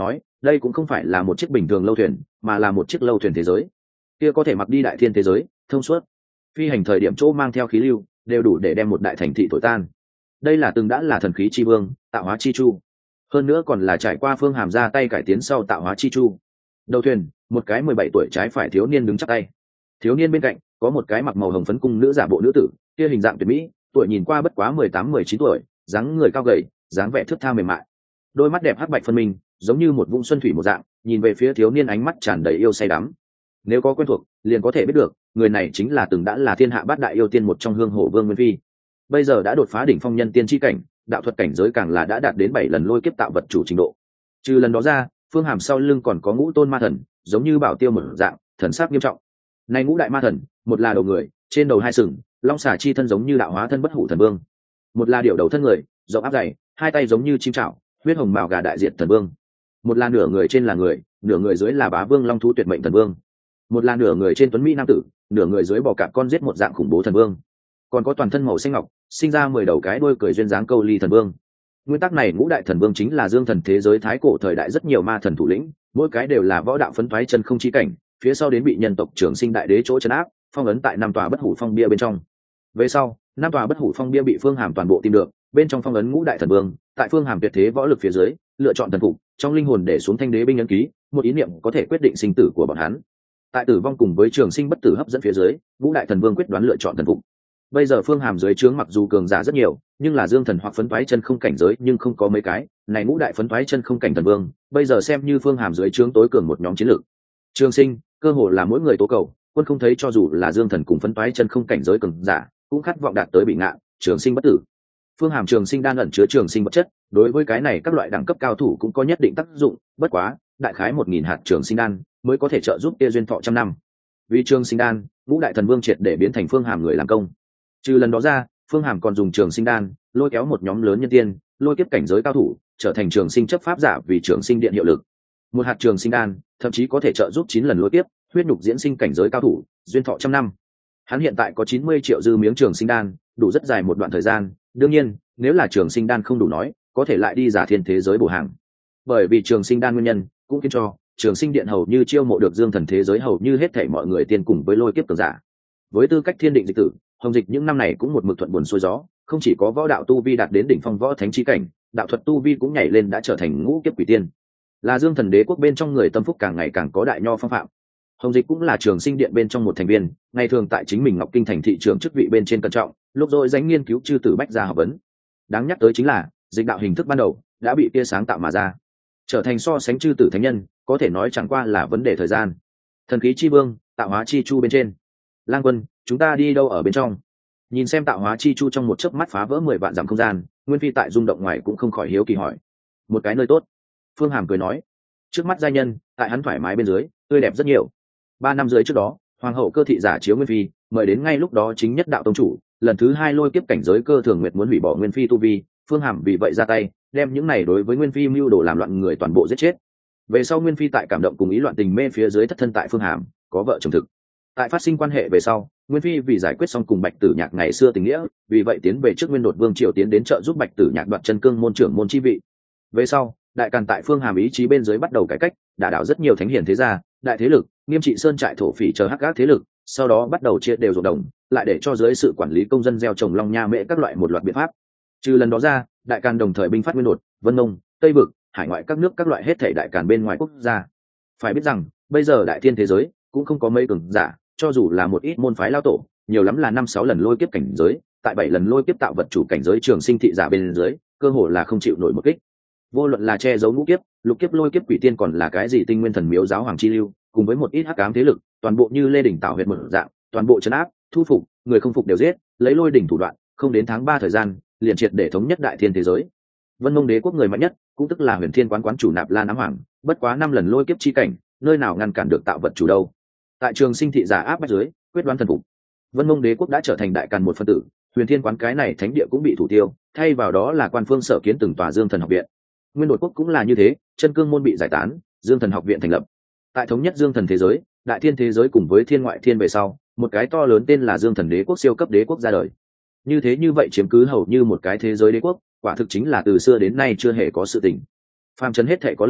đây cũng không phải là một chiếc bình thường lâu thuyền mà là một chiếc lâu thuyền thế giới, kia có thể mặc đi đại thiên thế giới thông suốt, phi hành thời điểm chỗ mang theo khí lưu đều đủ để đem một đại thành thị thổi tan. Đây là từng đã là thần khí chi vương, tạo hóa chi chu, hơn nữa còn là trải qua Phương Hàm ra tay cải tiến sau tạo hóa chi chu. Đầu thuyền, một cái 17 tuổi trái phải thiếu niên đứng chắp tay, thiếu niên bên cạnh có một cái mặc màu hồng phấn cung nữ giả bộ nữ tử, kia hình dạng tuyệt mỹ, tuổi nhìn qua bất quá 18-19 tuổi, dáng người cao gầy, dáng vẻ thướt tha mềm mại, đôi mắt đẹp hắc bạch phân minh, giống như một vũng xuân thủy một dạng, nhìn về phía thiếu niên ánh mắt tràn đầy yêu say đắm. Nếu có quen thuộc liền có thể biết được người này chính là từng đã là thiên hạ bát đại yêu tiên một trong Hương Hổ Vương Nguyên Phi, bây giờ đã đột phá đỉnh phong nhân tiên chi cảnh, đạo thuật cảnh giới càng là đã đạt đến 7 lần lôi kiếp tạo vật chủ trình độ. Trừ lần đó ra, Phương Hàm sau lưng còn có ngũ tôn ma thần, giống như bảo tiêu một dạng, thần sắc nghiêm trọng. Này ngũ đại ma thần, một là đầu người, trên đầu hai sừng, long xà chi thân giống như đạo hóa thân bất hủ thần vương, một là điểu đầu thân người, rộng áp dày, hai tay giống như chim chảo, huyết hồng mào gà đại diện thần vương, một là nửa người trên là người, nửa người dưới là bá vương long thú tuyệt mệnh thần vương, một là nửa người trên tuấn mỹ nam tử, nửa người dưới bò cạp con giết một dạng khủng bố thần vương, còn có toàn thân màu xanh ngọc, sinh ra 10 đầu cái đuôi cười duyên dáng câu ly thần vương. Nguyên tắc này ngũ đại thần vương chính là dương thần thế giới thái cổ thời đại rất nhiều ma thần thủ lĩnh, mỗi cái đều là võ đạo phấn thoái chân không chi cảnh, phía sau đến bị nhân tộc Trường Sinh đại đế chỗ trấn áp, phong ấn tại 5 tòa bất hủ phong bia bên trong. Về sau, 5 tòa bất hủ phong bia bị Phương Hàm toàn bộ tìm được, bên trong phong ấn ngũ đại thần vương, tại Phương Hàm tuyệt thế võ lực phía dưới, lựa chọn thần phục, trong linh hồn để xuống thanh đế binh ấn ký, một ý niệm có thể quyết định sinh tử của bọn hắn. Tại tử vong cùng với Trường Sinh bất tử hấp dẫn phía dưới, ngũ đại thần vương quyết đoán lựa chọn thần phục. Bây giờ Phương Hàm dưới trướng mặc dù cường giả rất nhiều, nhưng là dương thần hoặc phấn toái chân không cảnh giới nhưng không có mấy cái, này ngũ đại phấn toái chân không cảnh thần vương, bây giờ xem như Phương Hàm dưới trướng tối cường một nhóm chiến lược. Trường Sinh, cơ hồ là mỗi người tố cầu, quân không thấy cho dù là dương thần cùng phấn toái chân không cảnh giới cường giả, cũng khát vọng đạt tới bị ngạn, Trường Sinh bất tử. Phương Hàm Trường Sinh đan ẩn chứa trường sinh vật chất, đối với cái này các loại đẳng cấp cao thủ cũng có nhất định tác dụng, bất quá, đại khái 1000 hạt trường sinh đan mới có thể trợ giúp kia duyên thọ trăm năm. Vì trường sinh đan, ngũ đại thần vương triệt để biến thành Phương Hàm người làm công. Trừ lần đó ra, Phương Hàm còn dùng trường sinh đan lôi kéo một nhóm lớn nhân tiên, lôi kiếp cảnh giới cao thủ, trở thành trường sinh chấp pháp giả vì trường sinh điện hiệu lực. Một hạt trường sinh đan thậm chí có thể trợ giúp 9 lần lôi kiếp, huyết nhục diễn sinh cảnh giới cao thủ, duyên thọ trăm năm. Hắn hiện tại có 90 triệu dư miếng trường sinh đan, đủ rất dài một đoạn thời gian, đương nhiên, nếu là trường sinh đan không đủ nói, có thể lại đi giả thiên thế giới bổ hàng. Bởi vì trường sinh đan nguyên nhân, cũng khiến cho trường sinh điện hầu như chiêu mộ được dương thần thế giới hầu như hết thảy mọi người tiên cùng với lôi kiếp cường giả. Với tư cách thiên định dịch tử, Hồng Dịch những năm này cũng một mực thuận buồn xuôi gió, không chỉ có võ đạo tu vi đạt đến đỉnh phong võ thánh chi cảnh, đạo thuật tu vi cũng nhảy lên đã trở thành ngũ kiếp quỷ tiên. Là Dương Thần Đế quốc bên trong người tâm phúc càng ngày càng có đại nho phong phạm. Hồng Dịch cũng là Trường Sinh điện bên trong một thành viên, ngày thường tại chính mình Ngọc Kinh thành thị trường chức vị bên trên cẩn trọng, lúc rồi dánh nghiên cứu chư tử bách gia học vấn. Đáng nhắc tới chính là, dịch đạo hình thức ban đầu đã bị tia sáng tạo mà ra, trở thành so sánh chư tử thánh nhân, có thể nói chẳng qua là vấn đề thời gian. Thần khí chi vương, tạo hóa chi chu bên trên. Lang Quân, chúng ta đi đâu ở bên trong? Nhìn xem tạo hóa chi chu trong một chớp mắt phá vỡ 10 vạn dặm không gian, Nguyên Phi tại rung động ngoài cũng không khỏi hiếu kỳ hỏi. Một cái nơi tốt. Phương Hàm cười nói, trước mắt giai nhân, tại hắn thoải mái bên dưới, tươi đẹp rất nhiều. 3 năm dưới trước đó, hoàng hậu cơ thị giả chiếu Nguyên Phi, mời đến ngay lúc đó chính nhất đạo tông chủ, lần thứ 2 lôi kiếp cảnh giới cơ thường nguyệt muốn hủy bỏ Nguyên Phi tu vi, Phương Hàm vì vậy ra tay, đem những này đối với Nguyên Phi mưu đồ làm loạn người toàn bộ giết chết. Về sau Nguyên Phi tại cảm động cùng ý loạn tình mê phía dưới thất thân tại Phương Hàm, có vợ chồng thực. Tại phát sinh quan hệ về sau, Nguyên Phi vì giải quyết xong cùng Bạch Tử Nhạc ngày xưa tình nghĩa, vì vậy tiến về trước Nguyên Đột Vương triều tiến đến trợ giúp Bạch Tử Nhạc đoạt chân cương môn trưởng môn chi vị. Về sau, đại càn tại Phương Hàm ý chí bên dưới bắt đầu cải cách, đả đảo rất nhiều thánh hiền thế gia, đại thế lực, nghiêm trị sơn trại thổ phỉ chờ hắc ác thế lực, sau đó bắt đầu chia đều ruộng đồng, lại để cho dưới sự quản lý công dân gieo trồng long nha mễ các loại một loạt biện pháp. Trừ lần đó ra, đại càn đồng thời binh phát Nguyên Đột, Vân Nông, Tây Vực, hải ngoại các nước các loại hết thảy đại càn bên ngoài quốc gia. Phải biết rằng, bây giờ đại thiên thế giới cũng không có mấy cường giả, cho dù là một ít môn phái lao tổ, nhiều lắm là 5-6 lần lôi kiếp cảnh giới, tại 7 lần lôi kiếp tạo vật chủ cảnh giới trường sinh thị giả bên dưới, cơ hồ là không chịu nổi một kích. Vô luận là che giấu ngũ kiếp, lục kiếp lôi kiếp quỷ tiên còn là cái gì tinh nguyên thần miếu giáo hoàng chi lưu, cùng với một ít hắc ám thế lực, toàn bộ như lê đỉnh tạo huyệt một dạng, toàn bộ trấn áp, thu phục, người không phục đều giết, lấy lôi đỉnh thủ đoạn, không đến tháng 3 thời gian, liền triệt để thống nhất đại thiên thế giới. Vân Mông Đế quốc người mạnh nhất, cũng tức là Huyền Thiên quán quán chủ Nạp Lan Ám Hoàng, bất quá 5 lần lôi kiếp chi cảnh, nơi nào ngăn cản được tạo vật chủ đâu. Tại trường sinh thị giả áp bách dưới, quyết đoán thần phục. Vân Mông Đế quốc đã trở thành đại càn một phân tử, Huyền Thiên quán cái này thánh địa cũng bị thủ tiêu, thay vào đó là quan phương sở kiến từng tòa Dương Thần học viện. Nguyên Đột quốc cũng là như thế, chân cương môn bị giải tán, Dương Thần học viện thành lập. Tại thống nhất Dương Thần thế giới, đại thiên thế giới cùng với thiên ngoại thiên về sau, một cái to lớn tên là Dương Thần Đế quốc siêu cấp đế quốc ra đời. Như vậy chiếm cứ hầu như một cái thế giới đế quốc, quả thực chính là từ xưa đến nay chưa hề có sự tình. Phàm trần hết thể có linh,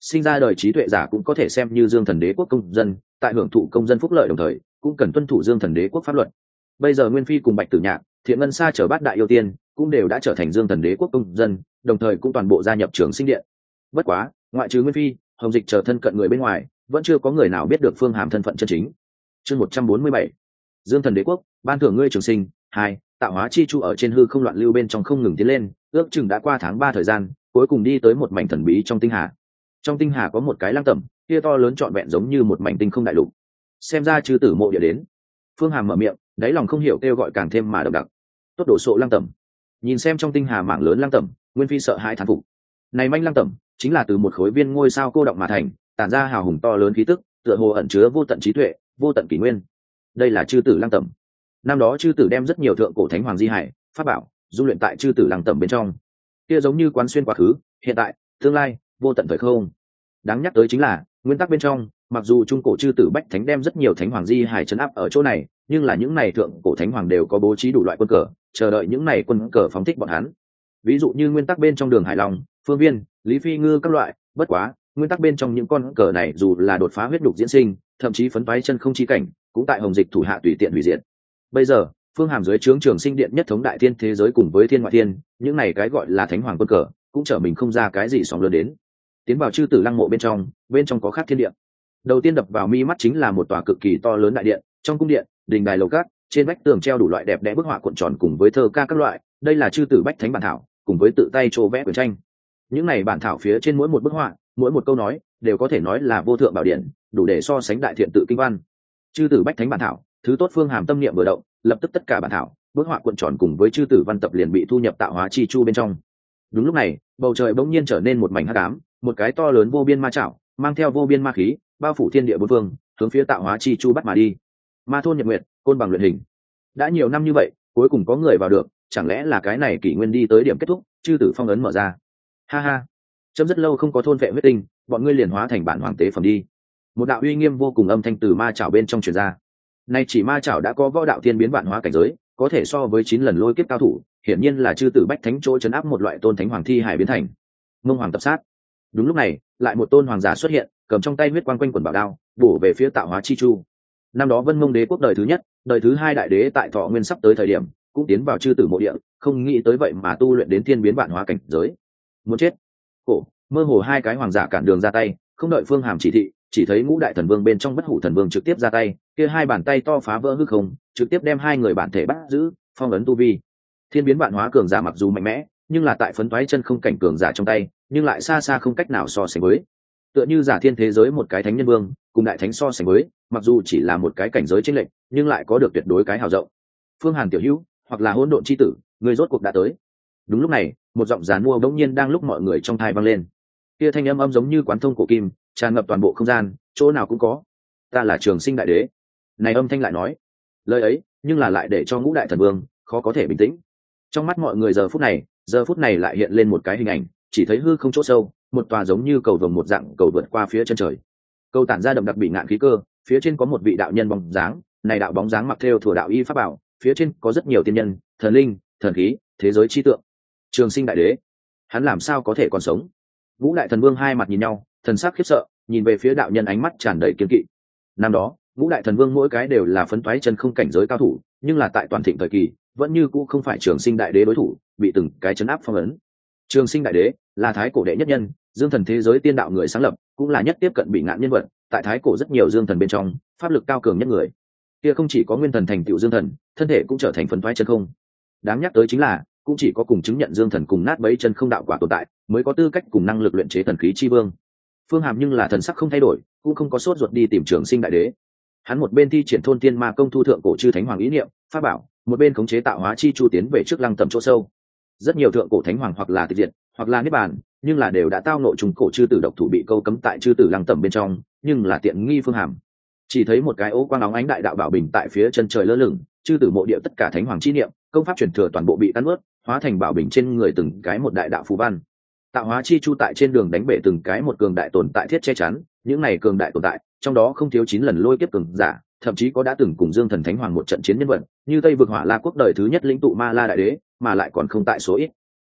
sinh ra đời trí tuệ giả cũng có thể xem như dương thần đế quốc công dân, tại hưởng thụ công dân phúc lợi đồng thời cũng cần tuân thủ dương thần đế quốc pháp luật. Bây giờ Nguyên Phi cùng Bạch Tử Nhạc, Thiện Ngân Sa chở bát đại yêu tiên cũng đều đã trở thành dương thần đế quốc công dân, đồng thời cũng toàn bộ gia nhập Trường Sinh Điện. Bất quá ngoại trừ Nguyên Phi, Hồng Dịch chờ thân cận người bên ngoài, vẫn chưa có người nào biết được Phương Hàm thân phận chân chính. Chương 147, Dương Thần Đế Quốc ban thưởng ngươi trường sinh. 2. Tạo hóa chi chu ở trên hư không loạn lưu bên trong không ngừng tiến lên, ước chừng đã qua tháng 3 thời gian, cuối cùng đi tới một mảnh thần bí trong tinh hà. Trong tinh hà có một cái lăng tẩm, kia to lớn trọn vẹn giống như một mảnh tinh không đại lục. Xem ra chư tử mộ địa đến. Phương Hàm mở miệng, đáy lòng không hiểu kêu gọi càng thêm mà đậm đặc. Tốt đổ sộ lăng tẩm. Nhìn xem trong tinh hà mảng lớn lăng tẩm, Nguyên Phi sợ hãi thán phục. Này manh lăng tẩm chính là từ một khối viên ngôi sao cô động mà thành, tản ra hào hùng to lớn khí tức, tựa hồ ẩn chứa vô tận trí tuệ, vô tận kỷ nguyên. Đây là chư tử lăng tẩm. Năm đó chư tử đem rất nhiều thượng cổ thánh hoàng di hải, pháp bảo dung luyện tại chư tử lăng tẩm bên trong. Kia giống như quán xuyên quá khứ, hiện tại, tương lai, vô tận thời không. Đáng nhắc tới chính là nguyên tắc bên trong, mặc dù trung cổ chư tử bách thánh đem rất nhiều thánh hoàng di hải trấn áp ở chỗ này, nhưng là những này thượng cổ thánh hoàng đều có bố trí đủ loại quân cờ, chờ đợi những này quân cờ phóng thích bọn hắn. Ví dụ như nguyên tắc bên trong Đường Hải Long, Phương Viên, Lý Phi Ngư các loại. Bất quá nguyên tắc bên trong những con cờ này dù là đột phá huyết đục diễn sinh, thậm chí phấn toái chân không chi cảnh, cũng tại Hồng Dịch thủ hạ tùy tiện hủy diệt. Bây giờ Phương Hàm dưới trướng Trường Sinh Điện nhất thống đại thiên thế giới cùng với thiên ngoại thiên, những này cái gọi là thánh hoàng quân cờ cũng trở mình không ra cái gì sóng lớn đến. Tiến vào chư tử lăng mộ bên trong có khác thiên điện. Đầu tiên đập vào mi mắt chính là một tòa cực kỳ to lớn đại điện, trong cung điện đình đài lầu cát, trên vách tường treo đủ loại đẹp đẽ bức họa cuộn tròn cùng với thơ ca các loại. Đây là chư tử bách thánh bản thảo cùng với tự tay trô vẽ quyển tranh. Những này bản thảo phía trên mỗi một bức họa, mỗi một câu nói đều có thể nói là vô thượng bảo điển, đủ để so sánh đại thiện tự kinh văn. Chư tử bách thánh bản thảo, thứ tốt Phương Hàm tâm niệm vừa động, lập tức tất cả bản thảo, bức họa cuộn tròn cùng với chư tử văn tập liền bị thu nhập tạo hóa chi chu bên trong. Đúng lúc này, bầu trời bỗng nhiên trở nên một mảnh hắc ám, một cái to lớn vô biên ma chảo, mang theo vô biên ma khí, bao phủ thiên địa bốn phương, hướng phía tạo hóa chi chu bắt mà đi. Ma thôn Nhật Nguyệt, côn bằng luyện hình. Đã nhiều năm như vậy, cuối cùng có người vào được, chẳng lẽ là cái này kỷ nguyên đi tới điểm kết thúc, chư tử phong ấn mở ra. Ha ha, chấm rất lâu không có thôn vệ huyết tinh, bọn ngươi liền hóa thành bản hoàng tế phẩm đi. Một đạo uy nghiêm vô cùng âm thanh từ ma chảo bên trong truyền ra. Nay chỉ ma chảo đã có võ đạo thiên biến vạn hóa cảnh giới, có thể so với 9 lần lôi kiếp cao thủ, hiển nhiên là chư tử bách thánh chỗ trấn áp một loại tôn thánh hoàng thi hải biến thành. Ngông hoàng tập sát. Đúng lúc này, lại một tôn hoàng giả xuất hiện, cầm trong tay huyết quang quanh quần bảo đao, bổ về phía tạo hóa chi chu. Năm đó Vân Mông Đế quốc đời thứ nhất, đời thứ hai đại đế tại Thọ Nguyên sắp tới thời điểm, cũng tiến vào chư tử mộ địa, không nghĩ tới vậy mà tu luyện đến thiên biến vạn hóa cảnh giới. Muốn chết. Cổ, mơ hồ hai cái hoàng giả cản đường ra tay, không đợi Phương Hàm chỉ thị, chỉ thấy Ngũ Đại Thần Vương bên trong Bất Hủ Thần Vương trực tiếp ra tay, kia hai bàn tay to phá vỡ hư không, trực tiếp đem hai người bản thể bắt giữ, phong ấn tu vi. Thiên biến vạn hóa cường giả mặc dù mạnh mẽ, nhưng là tại phấn toái chân không cảnh cường giả trong tay, nhưng lại xa xa không cách nào so sánh với. Tựa như giả thiên thế giới một cái thánh nhân vương, cùng đại thánh so sánh với, mặc dù chỉ là một cái cảnh giới chênh lệch, nhưng lại có được tuyệt đối cái hào rộng. Phương Hàn tiểu hữu, hoặc là hỗn độn chi tử, người rốt cuộc đã tới. Đúng lúc này, một giọng giàn mua bỗng nhiên đang lúc mọi người trong thai vang lên. Kia thanh âm giống như quán thông cổ kim, tràn ngập toàn bộ không gian, chỗ nào cũng có. Ta là Trường Sinh đại đế. Này âm thanh lại nói, lời ấy, nhưng là lại để cho Ngũ Đại Thần Vương khó có thể bình tĩnh. Trong mắt mọi người giờ phút này lại hiện lên một cái hình ảnh, chỉ thấy hư không chỗ sâu, một tòa giống như cầu vồng một dạng cầu vượt qua phía chân trời. Cầu tản ra đậm đặc bị ngạn khí cơ, phía trên có một vị đạo nhân bóng dáng, này đạo bóng dáng mặc theo thủa đạo y pháp bảo, phía trên có rất nhiều tiên nhân, thần linh, thần khí, thế giới chi tượng. Trường Sinh đại đế, hắn làm sao có thể còn sống? Ngũ Đại Thần Vương hai mặt nhìn nhau, thần sắc khiếp sợ, nhìn về phía đạo nhân ánh mắt tràn đầy kiên kỵ. Năm đó, Ngũ Đại Thần Vương mỗi cái đều là phấn toái chân không cảnh giới cao thủ, nhưng là tại toàn thịnh thời kỳ, vẫn như cũ không phải Trường Sinh đại đế đối thủ, bị từng cái chấn áp phong ấn. Trường Sinh đại đế là thái cổ đệ nhất nhân, dương thần thế giới tiên đạo người sáng lập, cũng là nhất tiếp cận bị ngạn nhân vật, tại thái cổ rất nhiều dương thần bên trong, pháp lực cao cường nhất người. Kia không chỉ có nguyên thần thành tựu dương thần, thân thể cũng trở thành phấn toái chân không. Đáng nhắc tới chính là, cũng chỉ có cùng chứng nhận dương thần cùng nát bấy chân không đạo quả tồn tại, mới có tư cách cùng năng lực luyện chế thần khí chi vương. Phương Hàm nhưng là thần sắc không thay đổi, cũng không có sốt ruột đi tìm Trường Sinh đại đế. Hắn một bên thi triển thôn tiên ma công thu thượng cổ chư thánh hoàng ý niệm, pháp bảo, một bên khống chế tạo hóa chi chu tiến về trước lăng tầm chỗ sâu. Rất nhiều thượng cổ thánh hoàng hoặc là tịch diệt, hoặc là niết bàn, nhưng là đều đã tao nội trùng cổ chư tử độc thủ bị câu cấm tại chư tử lăng tầm bên trong, nhưng là tiện nghi Phương Hàm. Chỉ thấy một cái ố quang óng ánh đại đạo bảo bình tại phía chân trời lơ lửng, chư tử mộ địa tất cả thánh hoàng chi niệm, công pháp truyền thừa toàn bộ bị tan ướt, hóa thành bảo bình trên người từng cái một đại đạo phù văn. Tạo hóa chi chu tại trên đường đánh bể từng cái một cường đại tồn tại thiết che chắn, những này cường đại tồn tại, trong đó không thiếu 9 lần lôi kiếp cường giả, thậm chí có đã từng cùng Dương Thần Thánh Hoàng một trận chiến nhân vật, như Tây vực Hỏa La quốc đời thứ nhất lĩnh tụ Ma La đại đế, mà lại còn không tại số ít.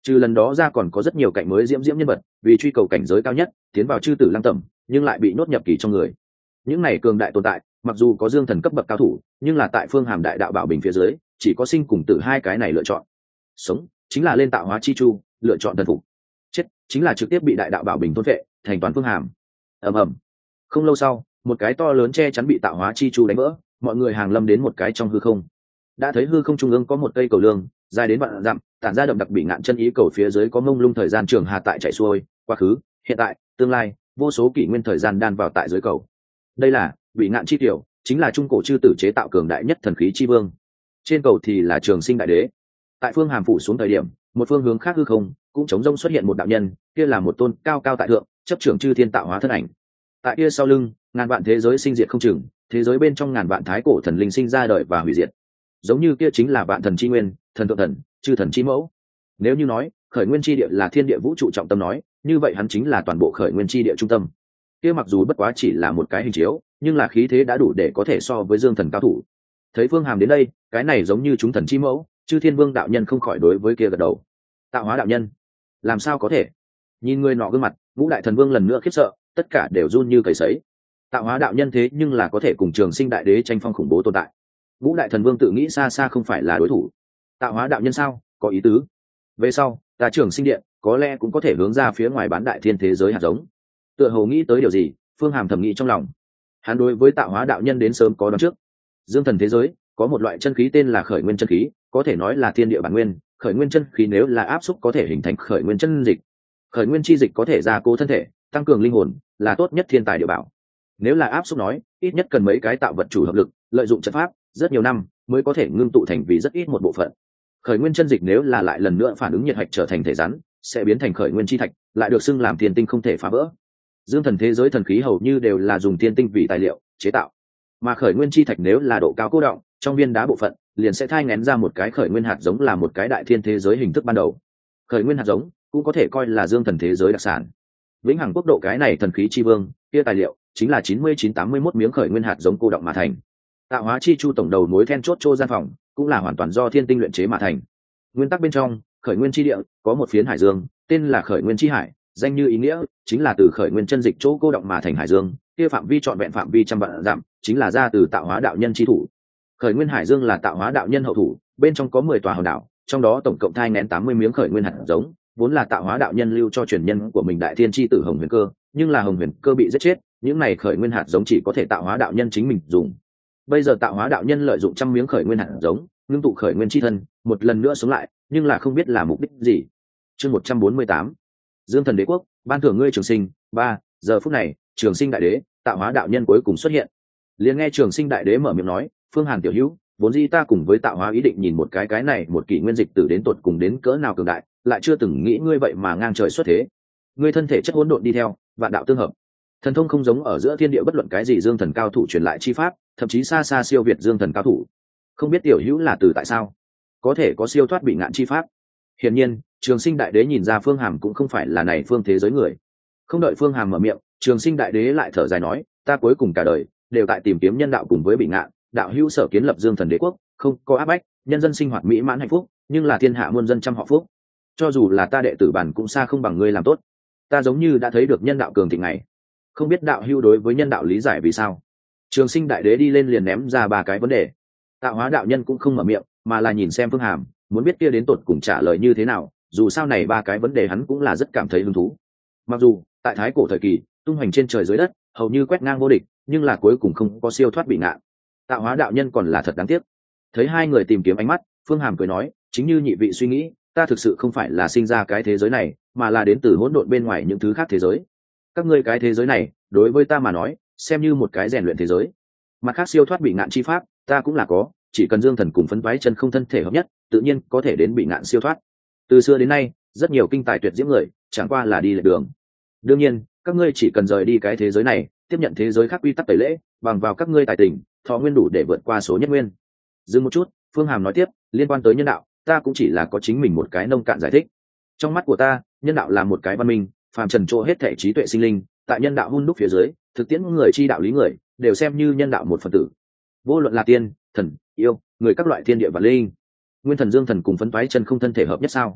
Trừ lần đó ra còn có rất nhiều cạnh mới diễm diễm nhân vật vì truy cầu cảnh giới cao nhất tiến vào chư tử lăng tẩm, nhưng lại bị nhốt nhập kỳ trong người. Những này cường đại tồn tại mặc dù có dương thần cấp bậc cao thủ, nhưng là tại phương hàm đại đạo bảo bình phía dưới chỉ có sinh cùng tử hai cái này lựa chọn. Sống chính là lên tạo hóa chi chu, lựa chọn thần phục. Chết chính là trực tiếp bị đại đạo bảo bình thôn vệ thành toàn phương hàm. Ầm ầm. Không lâu sau, một cái to lớn che chắn bị tạo hóa chi chu đánh vỡ, mọi người hàng lâm đến một cái trong hư không. Đã thấy hư không trung ương có một cây cầu lương dài đến vạn dặm, tản ra đậm đặc bị ngạn chân ý cầu phía dưới có mông lung thời gian trường hà tại chạy xuôi, quá khứ, hiện tại, tương lai, vô số kỷ nguyên thời gian đan vào tại dưới cầu. Đây là bị ngạn chi tiểu, chính là trung cổ chư tử chế tạo cường đại nhất thần khí chi vương. Trên cầu thì là trường sinh đại đế. Tại phương hàm phủ xuống thời điểm, một phương hướng khác hư không cũng chống rông xuất hiện một đạo nhân, kia là một tôn cao cao tại thượng chấp trưởng chư thiên tạo hóa thân ảnh. Tại kia sau lưng, ngàn vạn thế giới sinh diệt không chừng, thế giới bên trong ngàn vạn thái cổ thần linh sinh ra đời và hủy diệt. Giống như kia chính là vạn thần chi nguyên, thần thượng thần, chư thần chi mẫu. Nếu như nói khởi nguyên chi địa là thiên địa vũ trụ trọng tâm nói, như vậy hắn chính là toàn bộ khởi nguyên chi địa trung tâm. Kia mặc dù bất quá chỉ là một cái hình chiếu, nhưng là khí thế đã đủ để có thể so với dương thần cao thủ. Thấy phương hàm đến đây, cái này giống như chúng thần chi mẫu, chư thiên vương đạo nhân không khỏi đối với kia gật đầu. Tạo hóa đạo nhân, làm sao có thể? Nhìn người nọ gương mặt, ngũ đại thần vương lần nữa khiếp sợ, tất cả đều run như cầy sấy. Tạo hóa đạo nhân thế nhưng là có thể cùng trường sinh đại đế tranh phong khủng bố tồn tại. Ngũ đại thần vương tự nghĩ xa xa không phải là đối thủ. Tạo hóa đạo nhân sao? Có ý tứ. Về sau, ta trường sinh điện có lẽ cũng có thể hướng ra phía ngoài bán đại thiên thế giới hạt giống. Tựa hồ nghĩ tới điều gì, phương hàm thầm nghĩ trong lòng. Hắn đối với tạo hóa đạo nhân đến sớm có đoán trước. Dương thần thế giới có một loại chân khí tên là khởi nguyên chân khí, có thể nói là thiên địa bản nguyên. Khởi nguyên chân khí nếu là áp xúc có thể hình thành khởi nguyên chân dịch. Khởi nguyên chi dịch có thể gia cố thân thể, tăng cường linh hồn, là tốt nhất thiên tài địa bảo. Nếu là áp xúc nói, ít nhất cần mấy cái tạo vật chủ hợp lực, lợi dụng trận pháp rất nhiều năm mới có thể ngưng tụ thành vì rất ít một bộ phận. Khởi nguyên chân dịch nếu là lại lần nữa phản ứng nhiệt hạch trở thành thể rắn, sẽ biến thành khởi nguyên chi thạch, lại được xưng làm thiên tinh không thể phá vỡ. Dương thần thế giới thần khí hầu như đều là dùng thiên tinh vì tài liệu chế tạo, mà khởi nguyên chi thạch nếu là độ cao cố động, trong viên đá bộ phận liền sẽ thai nghén ra một cái khởi nguyên hạt giống, là một cái đại thiên thế giới hình thức ban đầu. Khởi nguyên hạt giống cũng có thể coi là dương thần thế giới đặc sản. Vĩnh hằng quốc độ cái này thần khí chi vương, kia tài liệu chính là 9981 miếng khởi nguyên hạt giống cô động mà thành. Tạo hóa chi chu tổng đầu mối then chốt chô gian phòng cũng là hoàn toàn do thiên tinh luyện chế mà thành. Nguyên tắc bên trong, khởi nguyên chi địa có một phiến hải dương, tên là khởi nguyên chi hải, danh như ý nghĩa, chính là từ khởi nguyên chân dịch chỗ cô động mà thành hải dương, kia phạm vi trọn vẹn phạm vi trăm vạn dặm, chính là ra từ tạo hóa đạo nhân chi thủ. Khởi nguyên hải dương là tạo hóa đạo nhân hậu thủ, bên trong có 10 tòa hòn đảo, trong đó tổng cộng thai nghén 80 miếng khởi nguyên hạt giống, vốn là tạo hóa đạo nhân lưu cho truyền nhân của mình đại thiên chi tử Hồng Huyền Cơ, nhưng là Hồng Huyền Cơ bị giết chết, những này khởi nguyên hạt giống chỉ có thể tạo hóa đạo nhân chính mình dùng. Bây giờ tạo hóa đạo nhân lợi dụng trăm miếng khởi nguyên hạt giống, ngưng tụ khởi nguyên chi thân, một lần nữa sống lại, nhưng là không biết là mục đích gì. Chương 148. Dương thần đế quốc, ban thưởng ngươi trường sinh. 3. Giờ phút này, trường sinh đại đế, tạo hóa đạo nhân cuối cùng xuất hiện. Liền nghe trường sinh đại đế mở miệng nói, Phương Hàn tiểu hữu, vốn dĩ ta cùng với tạo hóa ý định nhìn một cái này một kỷ nguyên dịch tử đến tột cùng đến cỡ nào cường đại, lại chưa từng nghĩ ngươi vậy mà ngang trời xuất thế. Ngươi thân thể chất hỗn độn đi theo, vạn đạo tương hợp, thần thông không giống ở giữa thiên địa bất luận cái gì dương thần cao thủ truyền lại chi pháp, thậm chí xa xa siêu việt dương thần cao thủ. Không biết tiểu hữu là từ tại sao có thể có siêu thoát bị ngạn chi pháp. Hiển nhiên, trường sinh đại đế nhìn ra Phương Hàm cũng không phải là này phương thế giới người. Không đợi Phương Hàm mở miệng, trường sinh đại đế lại thở dài nói, ta cuối cùng cả đời đều tại tìm kiếm nhân đạo cùng với bị ngạn, đạo hữu sở kiến lập dương thần đế quốc, không có áp bách, nhân dân sinh hoạt mỹ mãn hạnh phúc, nhưng là thiên hạ muôn dân trăm họ phúc. Cho dù là ta đệ tử bản cũng xa không bằng ngươi làm tốt. Ta giống như đã thấy được nhân đạo cường thịnh này, không biết đạo hữu đối với nhân đạo lý giải vì sao. Trường sinh đại đế đi lên liền ném ra 3 cái vấn đề. Tạo hóa đạo nhân cũng không mở miệng, mà là nhìn xem Phương Hàm, muốn biết kia đến tột cùng trả lời như thế nào, dù sao này 3 cái vấn đề hắn cũng là rất cảm thấy hứng thú. Mặc dù tại thái cổ thời kỳ tung hoành trên trời dưới đất, hầu như quét ngang vô địch, nhưng là cuối cùng không có siêu thoát bị ngạn. Tạo hóa đạo nhân còn là thật đáng tiếc. Thấy hai người tìm kiếm ánh mắt, Phương Hàm cười nói, chính như nhị vị suy nghĩ, ta thực sự không phải là sinh ra cái thế giới này, mà là đến từ hỗn độn bên ngoài những thứ khác thế giới. Các ngươi cái thế giới này đối với ta mà nói xem như một cái rèn luyện thế giới. Mặt khác siêu thoát bị ngạn chi pháp ta cũng là có, chỉ cần dương thần cùng phấn toái chân không thân thể hợp nhất, tự nhiên có thể đến bị ngạn siêu thoát. Từ xưa đến nay rất nhiều kinh tài tuyệt diễm người chẳng qua là đi lệch đường. Đương nhiên các ngươi chỉ cần rời đi cái thế giới này, tiếp nhận thế giới khác quy tắc tẩy lễ, bằng vào các ngươi tài tình thọ nguyên đủ để vượt qua số nhất nguyên. Dừng một chút, Phương Hàm nói tiếp, liên quan tới nhân đạo ta cũng chỉ là có chính mình một cái nông cạn giải thích. Trong mắt của ta, nhân đạo là một cái văn minh phàm trần chỗ hết thể trí tuệ sinh linh, tại nhân đạo hun đúc phía dưới thực tiễn người chi đạo lý người đều xem như nhân đạo một phần tử. Vô luận là tiên thần yêu người các loại thiên địa và linh, nguyên thần dương thần cùng phấn toái chân không thân thể hợp nhất sao?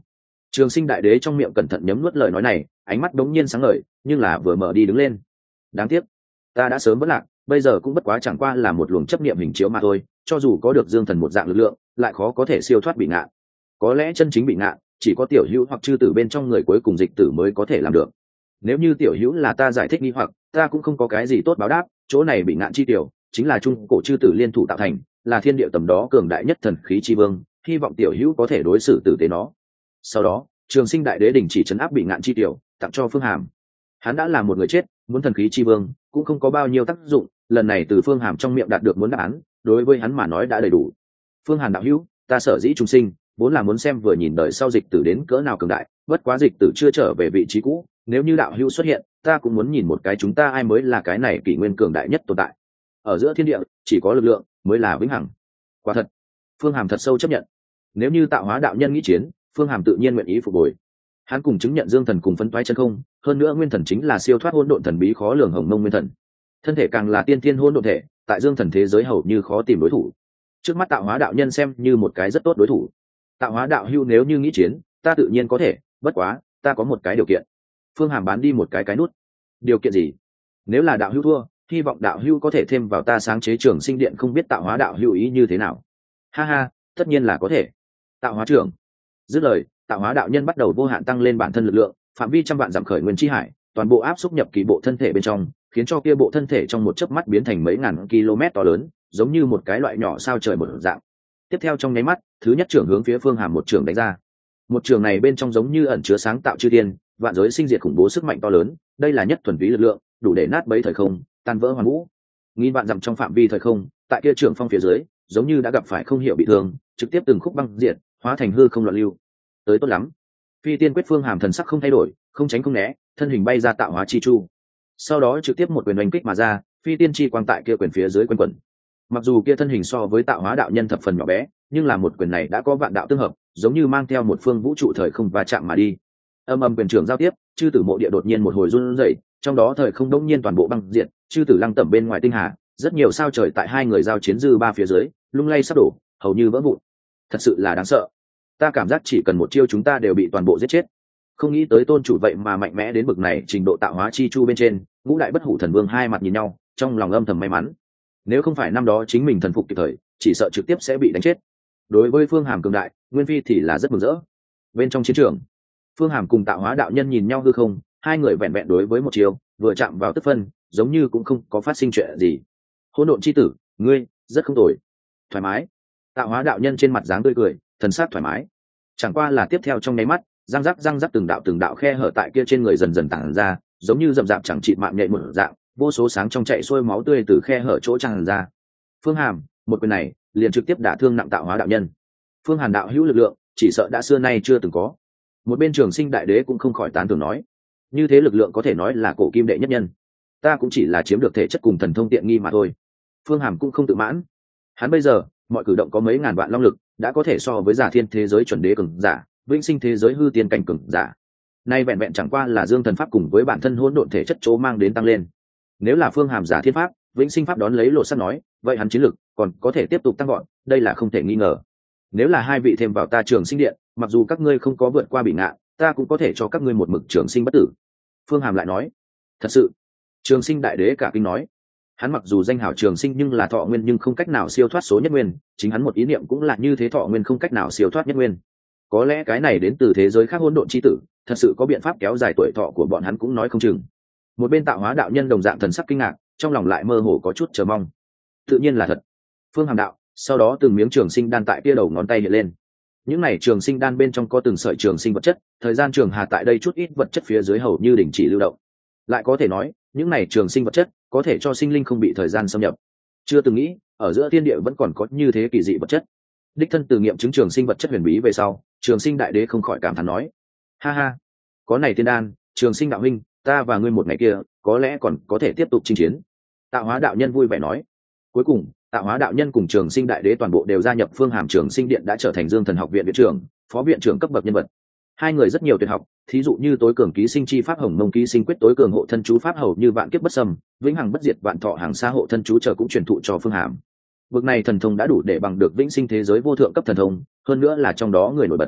Trường Sinh Đại Đế trong miệng cẩn thận nhấm nuốt lời nói này, ánh mắt đống nhiên sáng ngời, nhưng là vừa mở đi đứng lên. Đáng tiếc, ta đã sớm vỡ lạc, bây giờ cũng bất quá chẳng qua là một luồng chấp niệm hình chiếu mà thôi, cho dù có được dương thần một dạng lực lượng, lại khó có thể siêu thoát bị ngạn. Có lẽ chân chính bị ngạn, chỉ có tiểu hữu hoặc chư tử bên trong người cuối cùng dịch tử mới có thể làm được. Nếu như tiểu hữu là ta giải thích nghi hoặc, ta cũng không có cái gì tốt báo đáp, chỗ này bị ngạn chi tiểu, chính là trung cổ chư tử liên thủ tạo thành, là thiên địa tầm đó cường đại nhất thần khí chi vương, hy vọng tiểu hữu có thể đối xử tử tế nó. Sau đó, Trường Sinh Đại Đế đình chỉ trấn áp bị ngạn chi tiểu, tặng cho Phương Hàm. Hắn đã là một người chết, muốn thần khí chi vương cũng không có bao nhiêu tác dụng, lần này từ Phương Hàm trong miệng đạt được muốn đáp án, đối với hắn mà nói đã đầy đủ. Phương Hàn đạo hữu, ta sở dĩ chúng sinh, vốn là muốn xem vừa nhìn đời sau dịch tử đến cỡ nào cường đại, bất quá dịch tử chưa trở về vị trí cũ, nếu như đạo hữu xuất hiện, ta cũng muốn nhìn một cái chúng ta ai mới là cái này kỷ nguyên cường đại nhất tồn tại. Ở giữa thiên địa, chỉ có lực lượng mới là vĩnh hằng. Quả thật, Phương Hàm thật sâu chấp nhận. Nếu như Tạo Hóa đạo nhân nghĩ chiến, Phương Hàm tự nhiên nguyện ý phục hồi. Hắn cùng chứng nhận dương thần cùng phân toái chân không, hơn nữa nguyên thần chính là siêu thoát hỗn độn thần bí khó lường hồng mông nguyên thần, thân thể càng là tiên tiên hỗn độn thể, tại dương thần thế giới hầu như khó tìm đối thủ. Trước mắt Tạo Hóa đạo nhân xem như một cái rất tốt đối thủ. Tạo Hóa đạo hưu nếu như nghĩ chiến, ta tự nhiên có thể, bất quá ta có một cái điều kiện. Phương Hàm bán đi một cái nút. Điều kiện gì? Nếu là đạo hưu thua, hy vọng đạo hưu có thể thêm vào ta sáng chế Trường Sinh Điện, không biết Tạo Hóa đạo hưu ý như thế nào. Ha ha, tất nhiên là có thể. Tạo Hóa trưởng. Dứt lời, Tạo Hóa đạo nhân bắt đầu vô hạn tăng lên bản thân lực lượng, phạm vi trăm vạn dặm khởi nguyên chi hải, toàn bộ áp xúc nhập kỳ bộ thân thể bên trong, khiến cho kia bộ thân thể trong một chớp mắt biến thành mấy ngàn km to lớn, giống như một cái loại nhỏ sao trời một dạng. Tiếp theo trong nháy mắt, thứ nhất trưởng hướng phía Phương Hàm một trưởng đánh ra. Một trường này bên trong giống như ẩn chứa sáng tạo chư thiên, vạn giới sinh diệt khủng bố sức mạnh to lớn, đây là nhất thuần túy lực lượng, đủ để nát bấy thời không, tan vỡ hoàn vũ. Nghìn vạn dặm trong phạm vi thời không, tại kia trường phong phía dưới, giống như đã gặp phải không hiểu bị thương, trực tiếp từng khúc băng diệt, hóa thành hư không loạn lưu. Tới tốt lắm. Phi tiên quyết Phương Hàm thần sắc không thay đổi, không tránh không né, thân hình bay ra Tạo Hóa chi chu. Sau đó trực tiếp một quyền đánh kích mà ra, phi tiên chi quang tại kia quyền phía dưới quanh quẩn. Mặc dù kia thân hình so với Tạo Hóa đạo nhân thập phần nhỏ bé, nhưng là một quyền này đã có vạn đạo tương hợp, giống như mang theo một phương vũ trụ thời không va chạm mà đi. Âm âm quyền trưởng giao tiếp, chư tử mộ địa đột nhiên một hồi run rẩy, trong đó thời không đông nhiên toàn bộ băng diệt, chư tử lăng tẩm bên ngoài tinh hà, rất nhiều sao trời tại hai người giao chiến dư ba phía dưới, lung lay sắp đổ, hầu như vỡ vụn. Thật sự là đáng sợ. Ta cảm giác chỉ cần một chiêu chúng ta đều bị toàn bộ giết chết. Không nghĩ tới tôn chủ vậy mà mạnh mẽ đến bực này, trình độ Tạo Hóa chi chu bên trên, ngũ đại bất hủ thần vương hai mặt nhìn nhau, trong lòng âm thầm may mắn. Nếu không phải năm đó chính mình thần phục kịp thời, chỉ sợ trực tiếp sẽ bị đánh chết. Đối với Phương Hàm cường đại, Nguyên Phi thì là rất mừng rỡ. Bên trong chiến trường, Phương Hàm cùng Tạo Hóa đạo nhân nhìn nhau hư không, hai người vẹn vẹn đối với một chiều, vừa chạm vào tức phân, giống như cũng không có phát sinh chuyện gì. Hỗn độn chi tử, ngươi rất không tồi. Thoải mái. Tạo Hóa đạo nhân trên mặt dáng tươi cười, thần sắc thoải mái. Chẳng qua là tiếp theo trong nháy mắt, răng rắc từng đạo khe hở tại kia trên người dần dần tản ra, giống như rậm rạp chẳng chịt mạng nhện một dạng, vô số sáng trong chạy xuôi máu tươi từ khe hở chỗ tràn ra. Phương Hàm, một quyền này liền trực tiếp đả thương nặng Tạo Hóa đạo nhân. Phương Hàn đạo hữu lực lượng, chỉ sợ đã xưa nay chưa từng có. Một bên Trường Sinh Đại Đế cũng không khỏi tán thưởng nói, như thế lực lượng có thể nói là cổ kim đệ nhất nhân. Ta cũng chỉ là chiếm được thể chất cùng thần thông tiện nghi mà thôi. Phương Hàm cũng không tự mãn. Hắn bây giờ, mọi cử động có mấy ngàn vạn long lực, đã có thể so với giả thiên thế giới chuẩn đế cường giả, vĩnh sinh thế giới hư tiên cảnh cường giả. Nay vẹn vẹn chẳng qua là dương thần pháp cùng với bản thân hỗn độn thể chất chỗ mang đến tăng lên. Nếu là Phương Hàm giả thiên pháp, vĩnh sinh pháp đón lấy lộ sắt nói, vậy hắn chiến lực còn có thể tiếp tục tăng gọn, đây là không thể nghi ngờ. Nếu là hai vị thêm vào ta Trường Sinh Điện, mặc dù các ngươi không có vượt qua bị ngạn, ta cũng có thể cho các ngươi một mực trường sinh bất tử. Phương Hàm lại nói, thật sự. Trường Sinh Đại Đế cả kinh nói, hắn mặc dù danh hảo trường sinh nhưng là thọ nguyên nhưng không cách nào siêu thoát số nhất nguyên, chính hắn một ý niệm cũng là như thế, thọ nguyên không cách nào siêu thoát nhất nguyên. Có lẽ cái này đến từ thế giới khác hỗn độn chi tử, thật sự có biện pháp kéo dài tuổi thọ của bọn hắn cũng nói không chừng. Một bên Tạo Hóa đạo nhân đồng dạng thần sắc kinh ngạc, trong lòng lại mơ hồ có chút chờ mong. Tự nhiên là thật. Phương Hàm đạo, sau đó từng miếng trường sinh đan tại kia đầu ngón tay hiện lên. Những này trường sinh đan bên trong có từng sợi trường sinh vật chất, thời gian trường hà tại đây chút ít vật chất phía dưới hầu như đình chỉ lưu động. Lại có thể nói, những này trường sinh vật chất có thể cho sinh linh không bị thời gian xâm nhập. Chưa từng nghĩ, ở giữa thiên địa vẫn còn có như thế kỳ dị vật chất. Đích thân từ nghiệm chứng trường sinh vật chất huyền bí về sau, Trường Sinh Đại Đế không khỏi cảm thán nói, ha ha, có này tiên đan, Trường Sinh đạo huynh, ta và ngươi một ngày kia có lẽ còn có thể tiếp tục chinh chiến. Tạo Hóa đạo nhân vui vẻ nói. Cuối cùng, Tạo Hóa đạo nhân cùng Trường Sinh Đại Đế toàn bộ đều gia nhập Phương Hàm Trường Sinh Điện, đã trở thành Dương Thần học viện viện trưởng, phó viện trưởng cấp bậc nhân vật. Hai người rất nhiều tuyệt học, thí dụ như tối cường ký sinh chi pháp Hồng Mông ký sinh quyết, tối cường hộ thân chú pháp hầu như vạn kiếp bất xâm, vĩnh hằng bất diệt vạn thọ hàng xa hộ thân chú chờ cũng truyền thụ cho Phương Hàm. Vực này thần thông đã đủ để bằng được vĩnh sinh thế giới vô thượng cấp thần thông, hơn nữa là trong đó người nổi bật.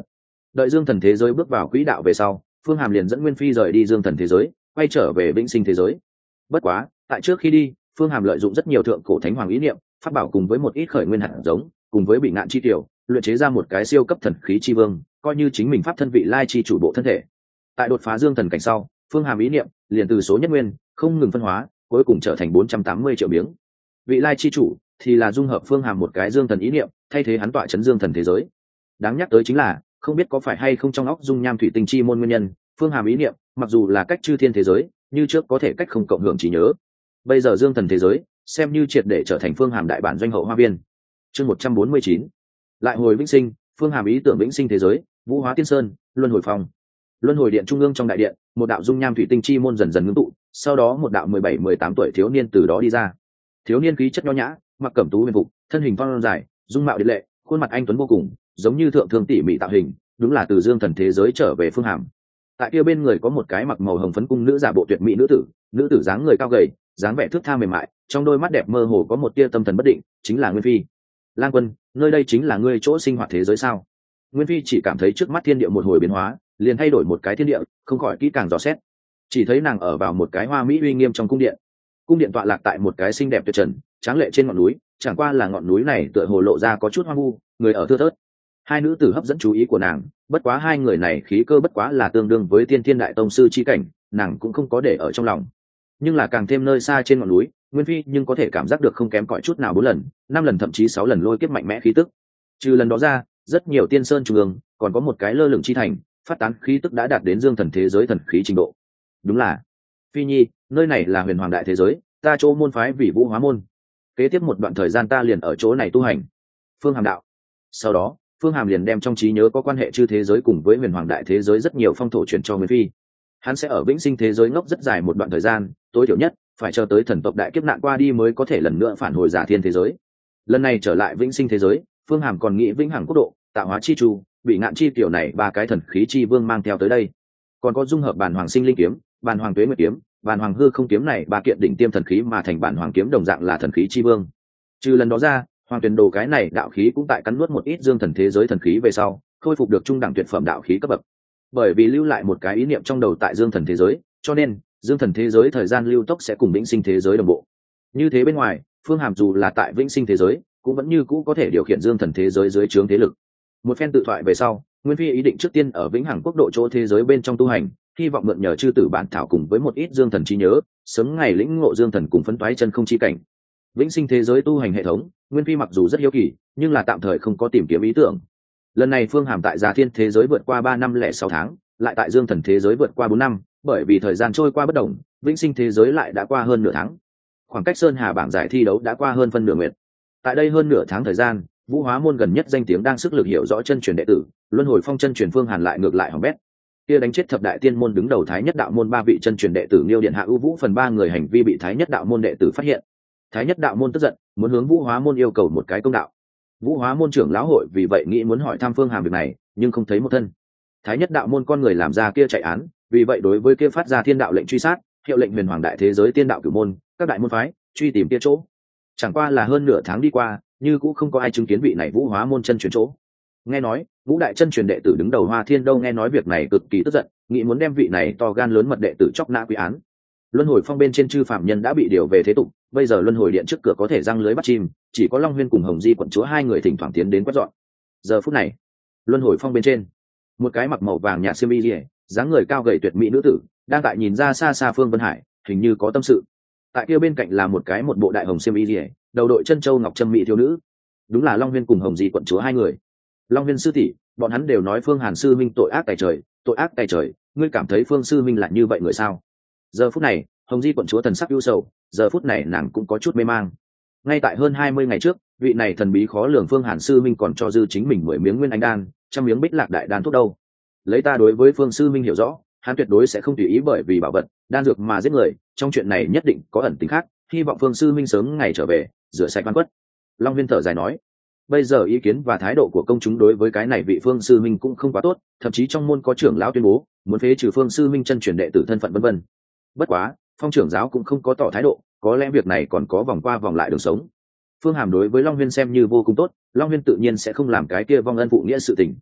Đợi dương thần thế giới bước vào quỹ đạo về sau, phương hàm liền dẫn nguyên phi rời đi dương thần thế giới, quay trở về vĩnh sinh thế giới. Bất quá tại trước khi đi, phương hàm lợi dụng rất nhiều thượng cổ thánh hoàng ý niệm phát bảo cùng với một ít khởi nguyên hạt giống, cùng với bị ngạn chi tiểu luyện chế ra một cái siêu cấp thần khí chi vương, coi như chính mình pháp thân vị lai chi chủ bộ thân thể. Tại đột phá dương thần cảnh sau, phương hàm ý niệm liền từ số nhất nguyên không ngừng phân hóa, cuối cùng trở thành 480 triệu miếng. Vị lai chi chủ thì là dung hợp phương hàm một cái dương thần ý niệm, thay thế hắn tọa chấn dương thần thế giới. Đáng nhắc tới chính là, không biết có phải hay không trong óc dung nham thủy tinh chi môn nguyên nhân, phương hàm ý niệm mặc dù là cách chư thiên thế giới, như trước có thể cách không cộng hưởng trí nhớ. Bây giờ dương thần thế giới xem như triệt để trở thành phương hàm đại bản doanh hậu hoa viên. Chương 149, lại hồi vĩnh sinh. Phương hàm ý tưởng vĩnh sinh thế giới, vũ hóa tiên sơn, luân hồi phòng. Luân hồi điện trung ương trong đại điện, một đạo dung nham thủy tinh chi môn dần dần ngưng tụ, sau đó một đạo 17-18 tuổi thiếu niên từ đó đi ra. Thiếu niên khí chất nho nhã, mặc cẩm tú huyền phục, thân hình phong dài, dung mạo điệt lệ, khuôn mặt anh tuấn vô cùng, giống như thượng thương tỉ mỉ tạo hình, đúng là từ dương thần thế giới trở về phương hàm. Tại kia bên người có một cái mặc màu hồng phấn cung nữ giả bộ tuyệt mỹ nữ tử dáng người cao gầy, dáng vẻ thước tha mềm mại, trong đôi mắt đẹp mơ hồ có một tia tâm thần bất định, chính là Nguyên Phi. Lang Quân, nơi đây chính là ngươi chỗ sinh hoạt thế giới sao? Nguyên Phi chỉ cảm thấy trước mắt thiên địa một hồi biến hóa, liền thay đổi một cái thiên địa, không khỏi kỹ càng dò xét. Chỉ thấy nàng ở vào một cái hoa mỹ uy nghiêm trong cung điện. Cung điện tọa lạc tại một cái xinh đẹp tuyệt trần, tráng lệ trên ngọn núi, chẳng qua là ngọn núi này tựa hồ lộ ra có chút hoang vu, người ở thưa thớt. Hai nữ tử hấp dẫn chú ý của nàng, bất quá hai người này khí cơ bất quá là tương đương với tiên thiên đại tông sư chi cảnh, nàng cũng không có để ở trong lòng. Nhưng là càng thêm nơi xa trên ngọn núi, Nguyên Phi nhưng có thể cảm giác được không kém cỏi chút nào 4 lần, 5 lần thậm chí 6 lần lôi kiếp mạnh mẽ khí tức. Trừ lần đó ra, rất nhiều tiên sơn trung ương, còn có một cái lơ lửng chi thành, phát tán khí tức đã đạt đến dương thần thế giới thần khí trình độ. Đúng là Phi Nhi, nơi này là Huyền Hoàng đại thế giới, ta chỗ môn phái vì Vũ Hóa môn. Kế tiếp một đoạn thời gian ta liền ở chỗ này tu hành. Phương Hàm đạo. Sau đó, Phương Hàm liền đem trong trí nhớ có quan hệ chư thế giới cùng với Huyền Hoàng đại thế giới rất nhiều phong thổ truyền cho Nguyên Phi. Hắn sẽ ở vĩnh sinh thế giới ngốc rất dài một đoạn thời gian, tối thiểu nhất phải chờ tới thần tộc đại kiếp nạn qua đi mới có thể lần nữa phản hồi giả thiên thế giới. Lần này trở lại vĩnh sinh thế giới, Phương Hàm còn nghĩ vĩnh hằng quốc độ, tạo hóa chi chu, bị ngạn chi tiểu này 3 cái thần khí chi vương mang theo tới đây, còn có dung hợp bản hoàng sinh linh kiếm, bản hoàng tuế nguyệt kiếm, bản hoàng hư không kiếm này 3 kiện đỉnh tiêm thần khí mà thành bản hoàng kiếm đồng dạng là thần khí chi vương. Trừ lần đó ra, hoàng tuyển đồ cái này đạo khí cũng tại cắn nuốt một ít dương thần thế giới thần khí về sau, khôi phục được trung đẳng tuyệt phẩm đạo khí cấp bậc. Bởi vì lưu lại một cái ý niệm trong đầu tại dương thần thế giới, cho nên dương thần thế giới thời gian lưu tốc sẽ cùng vĩnh sinh thế giới đồng bộ. Như thế bên ngoài, Phương Hàm dù là tại vĩnh sinh thế giới, cũng vẫn như cũ có thể điều khiển dương thần thế giới dưới trướng thế lực. Một phen tự thoại về sau, Nguyên Phi ý định trước tiên ở vĩnh hằng quốc độ chỗ thế giới bên trong tu hành, hy vọng mượn nhờ chư tử bản thảo cùng với một ít dương thần trí nhớ, sớm ngày lĩnh ngộ dương thần cùng phấn toái chân không chi cảnh. Vĩnh sinh thế giới tu hành hệ thống, Nguyên Phi mặc dù rất hiếu kỳ, nhưng là tạm thời không có tìm kiếm ý tưởng. Lần này Phương Hàm tại Già Thiên thế giới vượt qua 3 năm lẻ 6 tháng, lại tại Dương Thần thế giới vượt qua 4 năm, bởi vì thời gian trôi qua bất đồng, vĩnh sinh thế giới lại đã qua hơn nửa tháng. Khoảng cách Sơn Hà bảng giải thi đấu đã qua hơn phân nửa nguyệt. Tại đây hơn nửa tháng thời gian, Vũ Hóa môn gần nhất danh tiếng đang sức lực hiểu rõ chân truyền đệ tử, Luân Hồi Phong chân truyền Phương Hàn lại ngược lại hỏng bét. Kia đánh chết thập đại tiên môn đứng đầu Thái Nhất đạo môn 3 vị chân truyền đệ tử Niêu Điện Hạ ưu Vũ phần 3 người hành vi bị Thái Nhất đạo môn đệ tử phát hiện. Thái Nhất đạo môn tức giận, muốn hướng Vũ Hóa môn yêu cầu một cái công đạo. Vũ Hóa môn trưởng lão hội vì vậy nghĩ muốn hỏi thăm Phương Hàm việc này, nhưng không thấy một thân. Thái Nhất đạo môn con người làm ra kia chạy án, vì vậy đối với kia phát ra thiên đạo lệnh truy sát, hiệu lệnh Huyền Hoàng đại thế giới tiên đạo cửu môn, các đại môn phái truy tìm kia chỗ. Chẳng qua là hơn nửa tháng đi qua, như cũng không có ai chứng kiến vị này Vũ Hóa môn chân truyền chỗ. Nghe nói, Vũ đại chân truyền đệ tử đứng đầu Hoa Thiên Đâu nghe nói việc này cực kỳ tức giận, nghĩ muốn đem vị này to gan lớn mật đệ tử chọc nã quy án. Luân Hồi Phong bên trên chư phạm nhân đã bị điều về thế tục, bây giờ Luân Hồi điện trước cửa có thể răng lưới bắt chim, chỉ có Long Huyên cùng Hồng Di quận chúa 2 người thỉnh thoảng tiến đến quét dọn. Giờ phút này, Luân Hồi Phong bên trên, một cái mặc màu vàng nhạt xiêm y liễu, dáng người cao gầy tuyệt mỹ nữ tử, đang tại nhìn ra xa xa Phương Vân Hải, hình như có tâm sự. Tại kia bên cạnh là một bộ đại hồng xiêm y liễu, đầu đội chân châu ngọc trâm mỹ thiếu nữ, đúng là Long Huyên cùng Hồng Di quận chúa 2 người. Long Huyên sư tỷ, bọn hắn đều nói Phương Hàn sư minh tội ác tày trời, ngươi cảm thấy Phương sư minh là như vậy người sao? Giờ phút này, Hồng Di quận chúa thần sắc ưu sầu, giờ phút này nàng cũng có chút mê mang. Ngay tại hơn 20 ngày trước, vị này thần bí khó lường Phương Hàn sư minh còn cho dư chính mình 10 miếng nguyên anh đan, 100 miếng bích lạc đại đan thuốc đâu. Lấy ta đối với Phương sư minh hiểu rõ, hắn tuyệt đối sẽ không tùy ý bởi vì bảo vật, đan dược mà giết người, trong chuyện này nhất định có ẩn tình khác, hy vọng Phương sư minh sớm ngày trở về, rửa sạch oan khuất. Long Huyên thở dài nói, bây giờ ý kiến và thái độ của công chúng đối với cái này vị Phương sư minh cũng không quá tốt, thậm chí trong môn có trưởng lão tuyên bố muốn phế trừ Phương sư minh chân truyền đệ tử thân phận vân vân. Bất quá, Phong trưởng giáo cũng không có tỏ thái độ, có lẽ việc này còn có vòng qua vòng lại đường sống. Phương Hàm đối với Long Huyên xem như vô cùng tốt, Long Huyên tự nhiên sẽ không làm cái kia vong ân phụ nghĩa sự tình.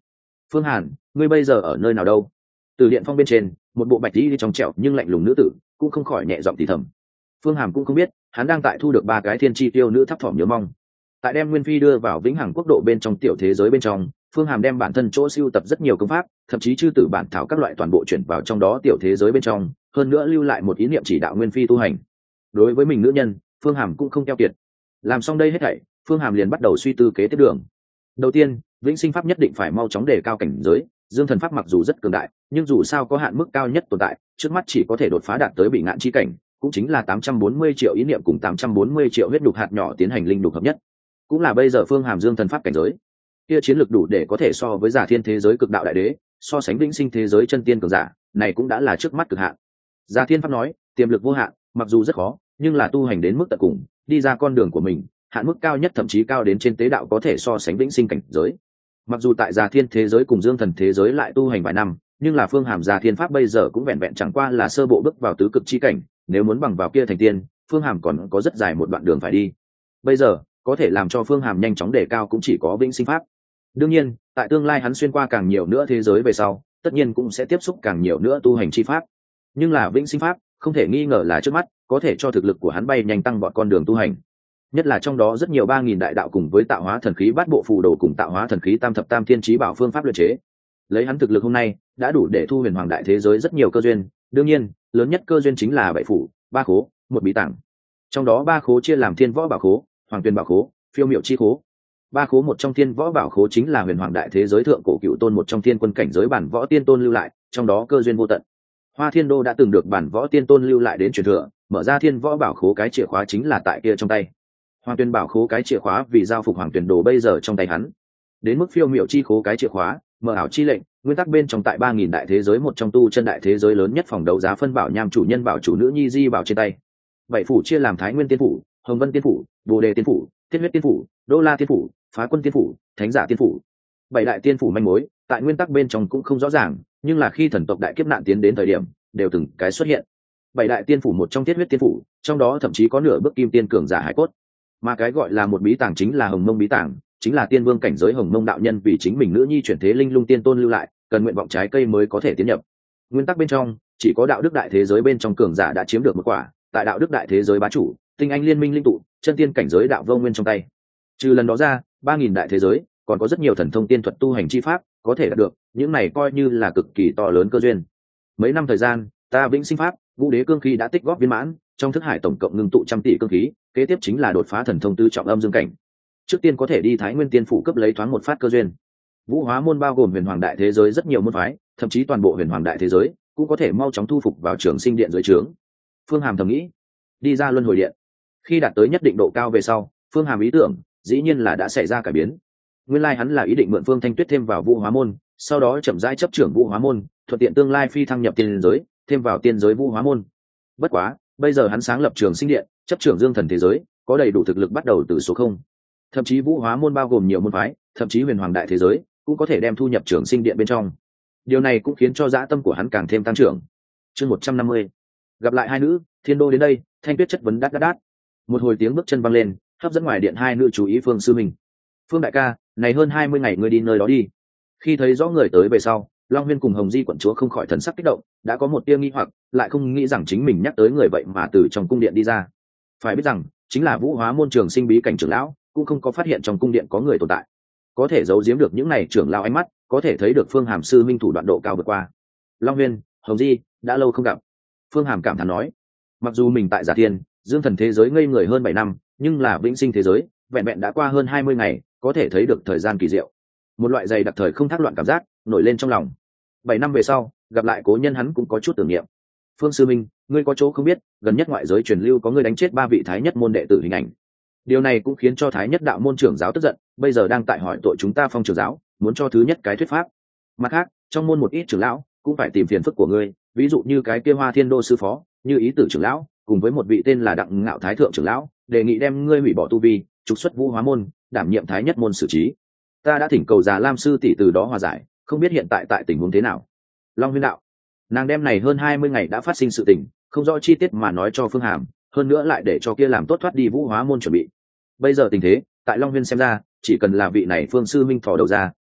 Phương Hàn, ngươi bây giờ ở nơi nào đâu? Từ điện phong bên trên, một bộ bạch y trong trẻo nhưng lạnh lùng nữ tử cũng không khỏi nhẹ giọng thì thầm. Phương Hàm cũng không biết, hắn đang tại thu được 3 cái thiên chi tiêu nữ thấp thỏm nhớ mong. Tại đem Nguyên Phi đưa vào vĩnh hằng quốc độ bên trong tiểu thế giới bên trong, Phương Hàm đem bản thân chỗ siêu tập rất nhiều công pháp, thậm chí chư tử bản thảo các loại toàn bộ chuyển vào trong đó tiểu thế giới bên trong, hơn nữa lưu lại một ý niệm chỉ đạo Nguyên Phi tu hành. Đối với mình nữ nhân, Phương Hàm cũng không keo kiệt. Làm xong đây hết thảy, Phương Hàm liền bắt đầu suy tư kế tiếp đường. Đầu tiên, vĩnh sinh pháp nhất định phải mau chóng đề cao cảnh giới. Dương thần pháp mặc dù rất cường đại, nhưng dù sao có hạn mức cao nhất tồn tại, trước mắt chỉ có thể đột phá đạt tới bị ngạn chi cảnh, cũng chính là 840 triệu ý niệm cùng 840 triệu huyết đục hạt nhỏ tiến hành linh đục hợp nhất, cũng là bây giờ Phương Hàm Dương thần pháp cảnh giới. Kia chiến lược đủ để có thể so với giả thiên thế giới cực đạo đại đế, so sánh vĩnh sinh thế giới chân tiên cường giả, này cũng đã là trước mắt cực hạn. Giả thiên pháp nói, tiềm lực vô hạn, mặc dù rất khó, nhưng là tu hành đến mức tận cùng, đi ra con đường của mình, hạn mức cao nhất thậm chí cao đến trên tế đạo có thể so sánh vĩnh sinh cảnh giới. Mặc dù tại Già Thiên thế giới cùng Dương Thần thế giới lại tu hành vài năm, nhưng là Phương Hàm Già Thiên pháp bây giờ cũng vẹn vẹn chẳng qua là sơ bộ bước vào tứ cực chi cảnh, nếu muốn bằng vào kia thành tiên, Phương Hàm còn có rất dài một đoạn đường phải đi. Bây giờ, có thể làm cho Phương Hàm nhanh chóng đề cao cũng chỉ có vĩnh sinh pháp. Đương nhiên, tại tương lai hắn xuyên qua càng nhiều nữa thế giới về sau, tất nhiên cũng sẽ tiếp xúc càng nhiều nữa tu hành chi pháp. Nhưng là vĩnh sinh pháp, không thể nghi ngờ là trước mắt, có thể cho thực lực của hắn bay nhanh tăng vọt con đường tu hành. Nhất là trong đó rất nhiều 3000 đại đạo cùng với tạo hóa thần khí bát bộ phù đồ cùng tạo hóa thần khí tam thập tam thiên chí bảo phương pháp luyện chế. Lấy hắn thực lực hôm nay, đã đủ để thu huyền hoàng đại thế giới rất nhiều cơ duyên, đương nhiên, lớn nhất cơ duyên chính là 7 phủ, 3 khố, một bí tàng. Trong đó 3 khố chia làm Thiên Võ Bảo Khố, Hoàng Tuyền Bảo Khố, Phiêu Miểu Chi Khố. 3 khố một trong Thiên Võ Bảo Khố chính là huyền hoàng đại thế giới thượng cổ cựu tôn một trong thiên quân cảnh giới bản võ tiên tôn lưu lại, trong đó cơ duyên vô tận. Hoa Thiên Đô đã từng được bản võ tiên tôn lưu lại đến truyền thừa, mở ra Thiên Võ Bảo Khố cái chìa khóa chính là tại kia trong tay. Hoàng Tuyền Bảo Khố cái chìa khóa vì giao phục Hoàng Tuyền Đồ bây giờ trong tay hắn. Đến mức Phiêu Miểu Chi Khố cái chìa khóa, mở ảo chi lệnh, nguyên tắc bên trong tại 3000 đại thế giới một trong tu chân đại thế giới lớn nhất phòng đấu giá phân bảo nham chủ nhân bảo chủ nữ nhi di bảo trên tay. 7 phủ chia làm Thái Nguyên Tiên phủ, Hồng Vân Tiên phủ, Bồ Đề Tiên phủ, Thiết Huyết Tiên phủ, Đô La Tiên phủ, Phá Quân Tiên phủ, Thánh Giả Tiên phủ. 7 đại tiên phủ manh mối, tại nguyên tắc bên trong cũng không rõ ràng, nhưng là khi thần tộc đại kiếp nạn tiến đến thời điểm, đều từng cái xuất hiện. 7 đại tiên phủ một trong Thiết Huyết Tiên phủ, trong đó thậm chí có nửa bước kim tiên cường giả hải cốt. Mà cái gọi là một bí tàng chính là Hồng Mông bí tàng, chính là tiên vương cảnh giới Hồng Mông đạo nhân vì chính mình nữ nhi chuyển thế linh lung tiên tôn lưu lại, cần nguyện vọng trái cây mới có thể tiến nhập. Nguyên tắc bên trong, chỉ có đạo đức đại thế giới bên trong cường giả đã chiếm được một quả, tại đạo đức đại thế giới bá chủ, tinh anh liên minh linh tụ, chân tiên cảnh giới đạo vô nguyên trong tay. Trừ lần đó ra, 3000 đại thế giới, còn có rất nhiều thần thông tiên thuật tu hành chi pháp, có thể đạt được, những này coi như là cực kỳ to lớn cơ duyên. Mấy năm thời gian, ta vĩnh sinh pháp, vũ đế cương khí đã tích góp viên mãn, trong thức hải tổng cộng ngưng tụ 100 tỷ cương khí, kế tiếp chính là đột phá thần thông tứ trọng âm dương cảnh. Trước tiên có thể đi Thái Nguyên Tiên phủ cấp lấy thoáng một phát cơ duyên. Vũ Hóa môn bao gồm huyền hoàng đại thế giới rất nhiều môn phái, thậm chí toàn bộ huyền hoàng đại thế giới cũng có thể mau chóng thu phục vào Trường Sinh Điện dưới trướng. Phương Hàm thầm nghĩ, đi ra luân hồi điện. Khi đạt tới nhất định độ cao về sau, Phương Hàm ý tưởng dĩ nhiên là đã xảy ra cải biến. Nguyên lai hắn là ý định mượn Phương Thanh Tuyết thêm vào Vũ Hóa môn, sau đó chậm rãi chấp trưởng Vũ Hóa môn, thuận tiện tương lai phi thăng nhập tiên giới, thêm vào tiên giới Vũ Hóa môn. Bất quá, bây giờ hắn sáng lập Trường Sinh Điện, chấp trưởng Dương Thần thế giới, có đầy đủ thực lực bắt đầu từ số 0. Thậm chí Vũ Hóa môn bao gồm nhiều môn phái, thậm chí huyền hoàng đại thế giới cũng có thể đem thu nhập Trường Sinh Điện bên trong. Điều này cũng khiến cho dã tâm của hắn càng thêm tăng trưởng. Chương 150. Gặp lại hai nữ, Thiên Đô đến đây, Thanh Tuyết chất vấn đát đát đát. Một hồi tiếng bước chân vang lên, hấp dẫn ngoài điện hai nữ chú ý Phương sư mình. Phương đại ca, này hơn 20 ngày ngươi đi nơi đó đi. Khi thấy rõ người tới về sau, Long Huyên cùng Hồng Di quận chúa không khỏi thần sắc kích động, đã có một tia nghi hoặc, lại không nghĩ rằng chính mình nhắc tới người vậy mà từ trong cung điện đi ra. Phải biết rằng, chính là Vũ Hóa môn Trường Sinh bí cảnh trưởng lão, cũng không có phát hiện trong cung điện có người tồn tại. Có thể giấu giếm được những này trưởng lão ánh mắt, có thể thấy được Phương Hàm sư minh thủ đoạn độ cao vượt qua. Long Huyên, Hồng Di, đã lâu không gặp. Phương Hàm cảm thán nói, mặc dù mình tại Giả Thiên, Dương Thần thế giới ngây người hơn 7 năm, nhưng là vĩnh sinh thế giới, vẹn vẹn đã qua hơn 20 ngày, có thể thấy được thời gian kỳ diệu. Một loại dày đặc thời không thác loạn cảm giác nổi lên trong lòng. 7 năm về sau, gặp lại cố nhân hắn cũng có chút tưởng niệm. Phương sư minh, ngươi có chỗ không biết, gần nhất ngoại giới truyền lưu có người đánh chết 3 vị thái nhất môn đệ tử hình ảnh. Điều này cũng khiến cho thái nhất đạo môn trưởng giáo tức giận, bây giờ đang tại hỏi tội chúng ta Phong trưởng giáo, muốn cho thứ nhất cái thuyết pháp. Mặt khác, trong môn một ít trưởng lão cũng phải tìm phiền phức của ngươi, ví dụ như cái kia Hoa Thiên Đô sư phó, như ý tử trưởng lão, cùng với một vị tên là Đặng Ngạo thái thượng trưởng lão, đề nghị đem ngươi hủy bỏ tu vi, trục xuất Vũ Hóa môn, đảm nhiệm thái nhất môn xử trí. Ta đã thỉnh cầu Già Lam sư tỷ từ đó hòa giải, không biết hiện tại tình huống thế nào. Long Huyên đạo, nàng đem này hơn 20 ngày đã phát sinh sự tình, không rõ chi tiết mà nói cho Phương Hàm, hơn nữa lại để cho kia làm tốt thoát đi Vũ Hóa môn chuẩn bị. Bây giờ tình thế, tại Long Huyên xem ra, chỉ cần là vị này Phương sư minh thò đầu ra,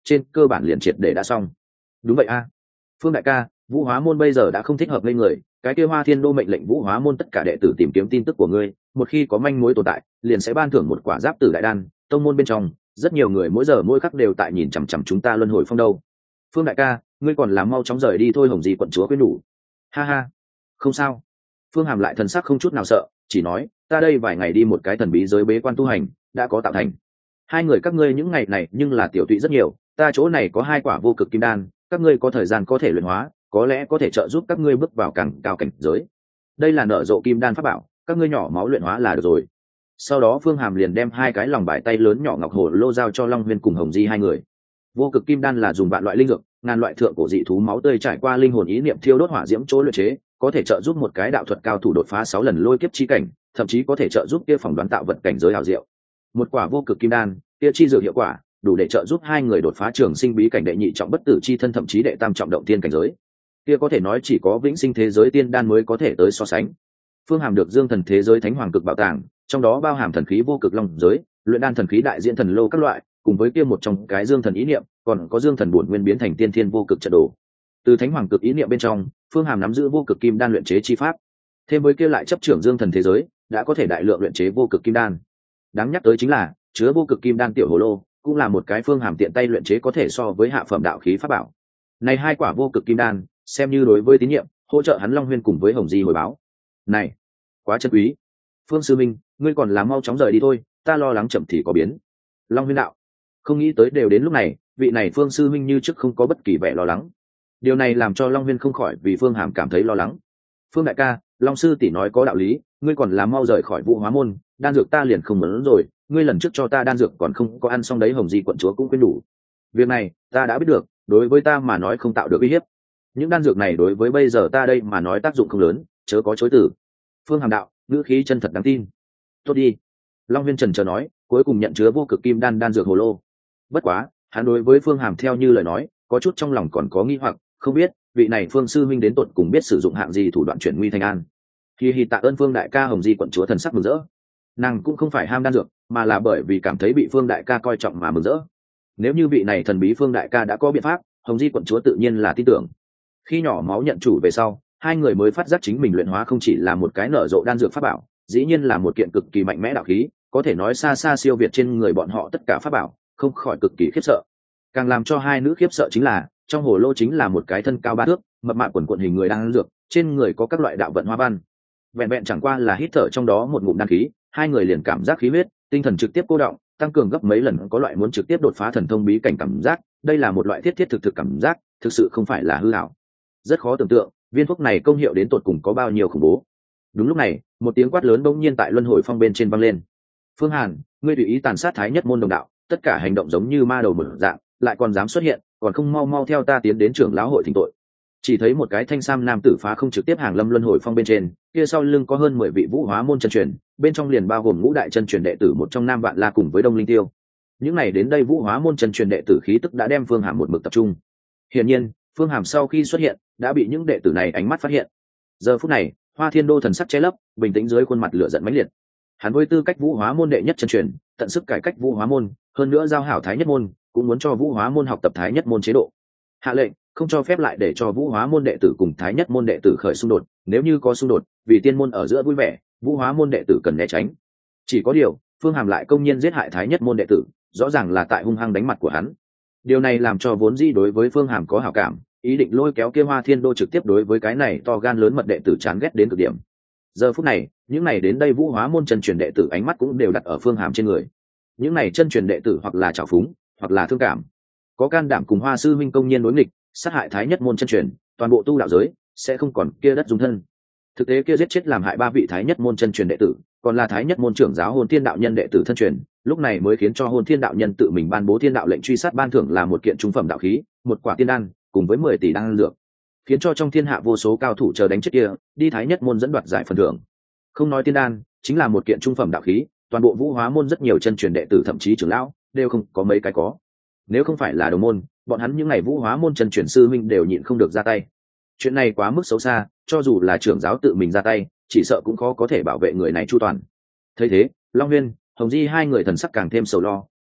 trên cơ bản liền triệt để đã xong. Đúng vậy a. Phương đại ca, Vũ Hóa môn bây giờ đã không thích hợp lên người, cái kia Hoa Thiên Đô mệnh lệnh Vũ Hóa môn tất cả đệ tử tìm kiếm tin tức của ngươi, một khi có manh mối tồn tại, liền sẽ ban thưởng một quả giáp tử đại đan. Tông môn bên trong, rất nhiều người mỗi giờ mỗi khắc đều tại nhìn chằm chằm chúng ta luân hồi phong đâu. Phương đại ca, ngươi còn làm mau chóng rời đi thôi, Hồng Di quận chúa khuyên nhủ. Ha ha, không sao. Phương Hàm lại thần sắc không chút nào sợ, chỉ nói, ta đây vài ngày đi một cái thần bí giới bế quan tu hành, đã có tạo thành. Hai người các ngươi những ngày này nhưng là tiểu tụy rất nhiều, ta chỗ này có 2 quả vô cực kim đan, các ngươi có thời gian có thể luyện hóa, có lẽ có thể trợ giúp các ngươi bước vào càng cao cảnh giới. Đây là nở rộ kim đan pháp bảo, các ngươi nhỏ máu luyện hóa là được rồi. Sau đó Phương Hàm liền đem 2 cái lòng bài tay lớn nhỏ ngọc hồ lô giao cho Long Huyên cùng Hồng Di hai người. Vô cực kim đan là dùng vạn loại linh dược, ngàn loại thượng cổ dị thú máu tươi trải qua linh hồn ý niệm thiêu đốt hỏa diễm chỗ luyện chế, có thể trợ giúp một cái đạo thuật cao thủ đột phá 6 lần lôi kiếp chi cảnh, thậm chí có thể trợ giúp kia phỏng đoán tạo vật cảnh giới hảo diệu. Một quả vô cực kim đan, kia chi dược hiệu quả, đủ để trợ giúp 2 người đột phá trường sinh bí cảnh đệ nhị trọng bất tử chi thân, thậm chí đệ tam trọng động tiên cảnh giới. Kia có thể nói chỉ có vĩnh sinh thế giới tiên đan mới có thể tới so sánh. Phương Hàm được Dương Thần thế giới thánh hoàng cực bảo tàng, trong đó bao hàm thần khí vô cực long giới, luyện đan thần khí đại diễn thần lô các loại, cùng với kia một trong cái Dương Thần ý niệm, còn có Dương Thần bổn nguyên biến thành tiên thiên vô cực trận đồ. Từ thánh hoàng cực ý niệm bên trong, Phương Hàm nắm giữ vô cực kim đan luyện chế chi pháp. Thêm với kia lại chấp trưởng Dương Thần thế giới, đã có thể đại lượng luyện chế vô cực kim đan. Đáng nhắc tới chính là, chứa vô cực kim đan tiểu hồ lô, cũng là một cái Phương Hàm tiện tay luyện chế có thể so với hạ phẩm đạo khí pháp bảo. Này 2 quả vô cực kim đan, xem như đối với tín nhiệm, hỗ trợ hắn Long Huyên cùng với Hồng Di hồi báo. Này, quá chân quý. Phương sư minh, ngươi còn là mau chóng rời đi thôi, ta lo lắng chậm thì có biến. Long Huyên đạo, không nghĩ tới đều đến lúc này, vị này Phương sư minh như trước không có bất kỳ vẻ lo lắng. Điều này làm cho Long Huyên không khỏi vì Phương Hàm cảm thấy lo lắng. Phương đại ca, Long sư tỷ nói có đạo lý, ngươi còn là mau rời khỏi Vũ Hóa môn, đan dược ta liền không muốn rồi, ngươi lần trước cho ta đan dược còn không có ăn xong đấy, Hồng Di quận chúa cũng khuyên đủ. Việc này ta đã biết được, đối với ta mà nói không tạo được uy hiếp. Những đan dược này đối với bây giờ ta đây mà nói tác dụng không lớn, chớ có chối từ. Phương Hàm đạo, ngữ khí chân thật đáng tin. Tốt đi. Long Huyên trần chờ nói, cuối cùng nhận chứa vô cực kim đan dược hồ lô. Bất quá, hắn đối với Phương Hàm theo như lời nói, có chút trong lòng còn có nghi hoặc, không biết vị này Phương sư minh đến tột cùng biết sử dụng hạng gì thủ đoạn chuyển nguy thành an. Hi tạ ơn Phương đại ca. Hồng Di quận chúa thần sắc mừng rỡ. Nàng cũng không phải ham đan dược, mà là bởi vì cảm thấy bị Phương đại ca coi trọng mà mừng rỡ. Nếu như vị này thần bí Phương đại ca đã có biện pháp, Hồng Di quận chúa tự nhiên là tin tưởng. Khi nhỏ máu nhận chủ về sau, 2 người mới phát giác chính mình luyện hóa không chỉ là một cái nở rộ đan dược pháp bảo, dĩ nhiên là một kiện cực kỳ mạnh mẽ đạo khí, có thể nói xa xa siêu việt trên người bọn họ tất cả pháp bảo, không khỏi cực kỳ khiếp sợ. Càng làm cho 2 nữ khiếp sợ chính là, trong hồ lô chính là một cái thân cao 3 thước, mập mạp quần quần hình người đang dược, trên người có các loại đạo vận hoa văn. Vẹn vẹn chẳng qua là hít thở trong đó một ngụm đan khí, 2 người liền cảm giác khí huyết, tinh thần trực tiếp cô động, tăng cường gấp mấy lần, có loại muốn trực tiếp đột phá thần thông bí cảnh cảm giác, đây là một loại thiết thiết thực thực cảm giác, thực sự không phải là hư ảo. Rất khó tưởng tượng, viên thuốc này công hiệu đến tột cùng có bao nhiêu khủng bố. Đúng lúc này, một tiếng quát lớn bỗng nhiên tại luân hồi phong bên trên vang lên. Phương Hàn, ngươi tùy ý tàn sát Thái Nhất môn đồng đạo, tất cả hành động giống như ma đầu mở dạng, lại còn dám xuất hiện, còn không mau mau theo ta tiến đến trưởng lão hội thỉnh tội. Chỉ thấy một cái thanh sam nam tử phá không trực tiếp hàng lâm luân hồi phong bên trên, kia sau lưng có hơn 10 vị Vũ Hóa môn chân truyền, bên trong liền bao gồm ngũ đại chân truyền đệ tử một trong Nam Vạn La cùng với Đông Linh Tiêu. Những này đến đây Vũ Hóa môn chân truyền đệ tử khí tức đã đem Phương Hàm một mực tập trung. Hiển nhiên, Phương Hàm sau khi xuất hiện, đã bị những đệ tử này ánh mắt phát hiện. Giờ phút này, Hoa Thiên Đô thần sắc che lấp, bình tĩnh dưới khuôn mặt lửa giận mãnh liệt. Hắn với tư cách Vũ Hóa môn đệ nhất chân truyền, tận sức cải cách Vũ Hóa môn, hơn nữa giao hảo Thái Nhất môn, cũng muốn cho Vũ Hóa môn học tập Thái Nhất môn chế độ. Hạ lệnh, không cho phép lại để cho Vũ Hóa môn đệ tử cùng Thái Nhất môn đệ tử khởi xung đột, nếu như có xung đột, vì tiên môn ở giữa vui vẻ, Vũ Hóa môn đệ tử cần né tránh. Chỉ có điều, Phương Hàm lại công nhiên giết hại Thái Nhất môn đệ tử, rõ ràng là tại hung hăng đánh mặt của hắn. Điều này làm cho vốn dĩ đối với Phương Hàm có hảo cảm, ý định lôi kéo kia Hoa Thiên Đô trực tiếp đối với cái này to gan lớn mật đệ tử chán ghét đến cực điểm. Giờ phút này, những này đến đây Vũ Hóa môn chân truyền đệ tử ánh mắt cũng đều đặt ở Phương Hàm trên người. Những này chân truyền đệ tử hoặc là trào phúng, hoặc là thương cảm, có can đảm cùng Hoa sư huynh công nhiên đối nghịch, sát hại Thái Nhất môn chân truyền, toàn bộ tu đạo giới sẽ không còn kia đất dung thân. Thực tế kia giết chết làm hại 3 vị Thái Nhất môn chân truyền đệ tử, còn là Thái Nhất môn trưởng giáo Hồn Thiên đạo nhân đệ tử thân truyền, lúc này mới khiến cho Hồn Thiên đạo nhân tự mình ban bố thiên đạo lệnh truy sát, ban thưởng là một kiện trung phẩm đạo khí, một quả tiên đan, cùng với 10 tỷ đan dược, khiến cho trong thiên hạ vô số cao thủ chờ đánh chết kia, đi Thái Nhất môn dẫn đoạt giải phần thưởng. Không nói tiên đan, chính là một kiện trung phẩm đạo khí, toàn bộ Vũ Hóa môn rất nhiều chân truyền đệ tử thậm chí trưởng lão đều không có mấy cái có. Nếu không phải là đồng môn, bọn hắn những ngày Vũ Hóa môn chân truyền sư huynh đều nhịn không được ra tay. Chuyện này quá mức xấu xa, cho dù là trưởng giáo tự mình ra tay, chỉ sợ cũng khó có thể bảo vệ người này chu toàn. Thấy thế, Long Huyên, Hồng Di hai người thần sắc càng thêm sầu lo,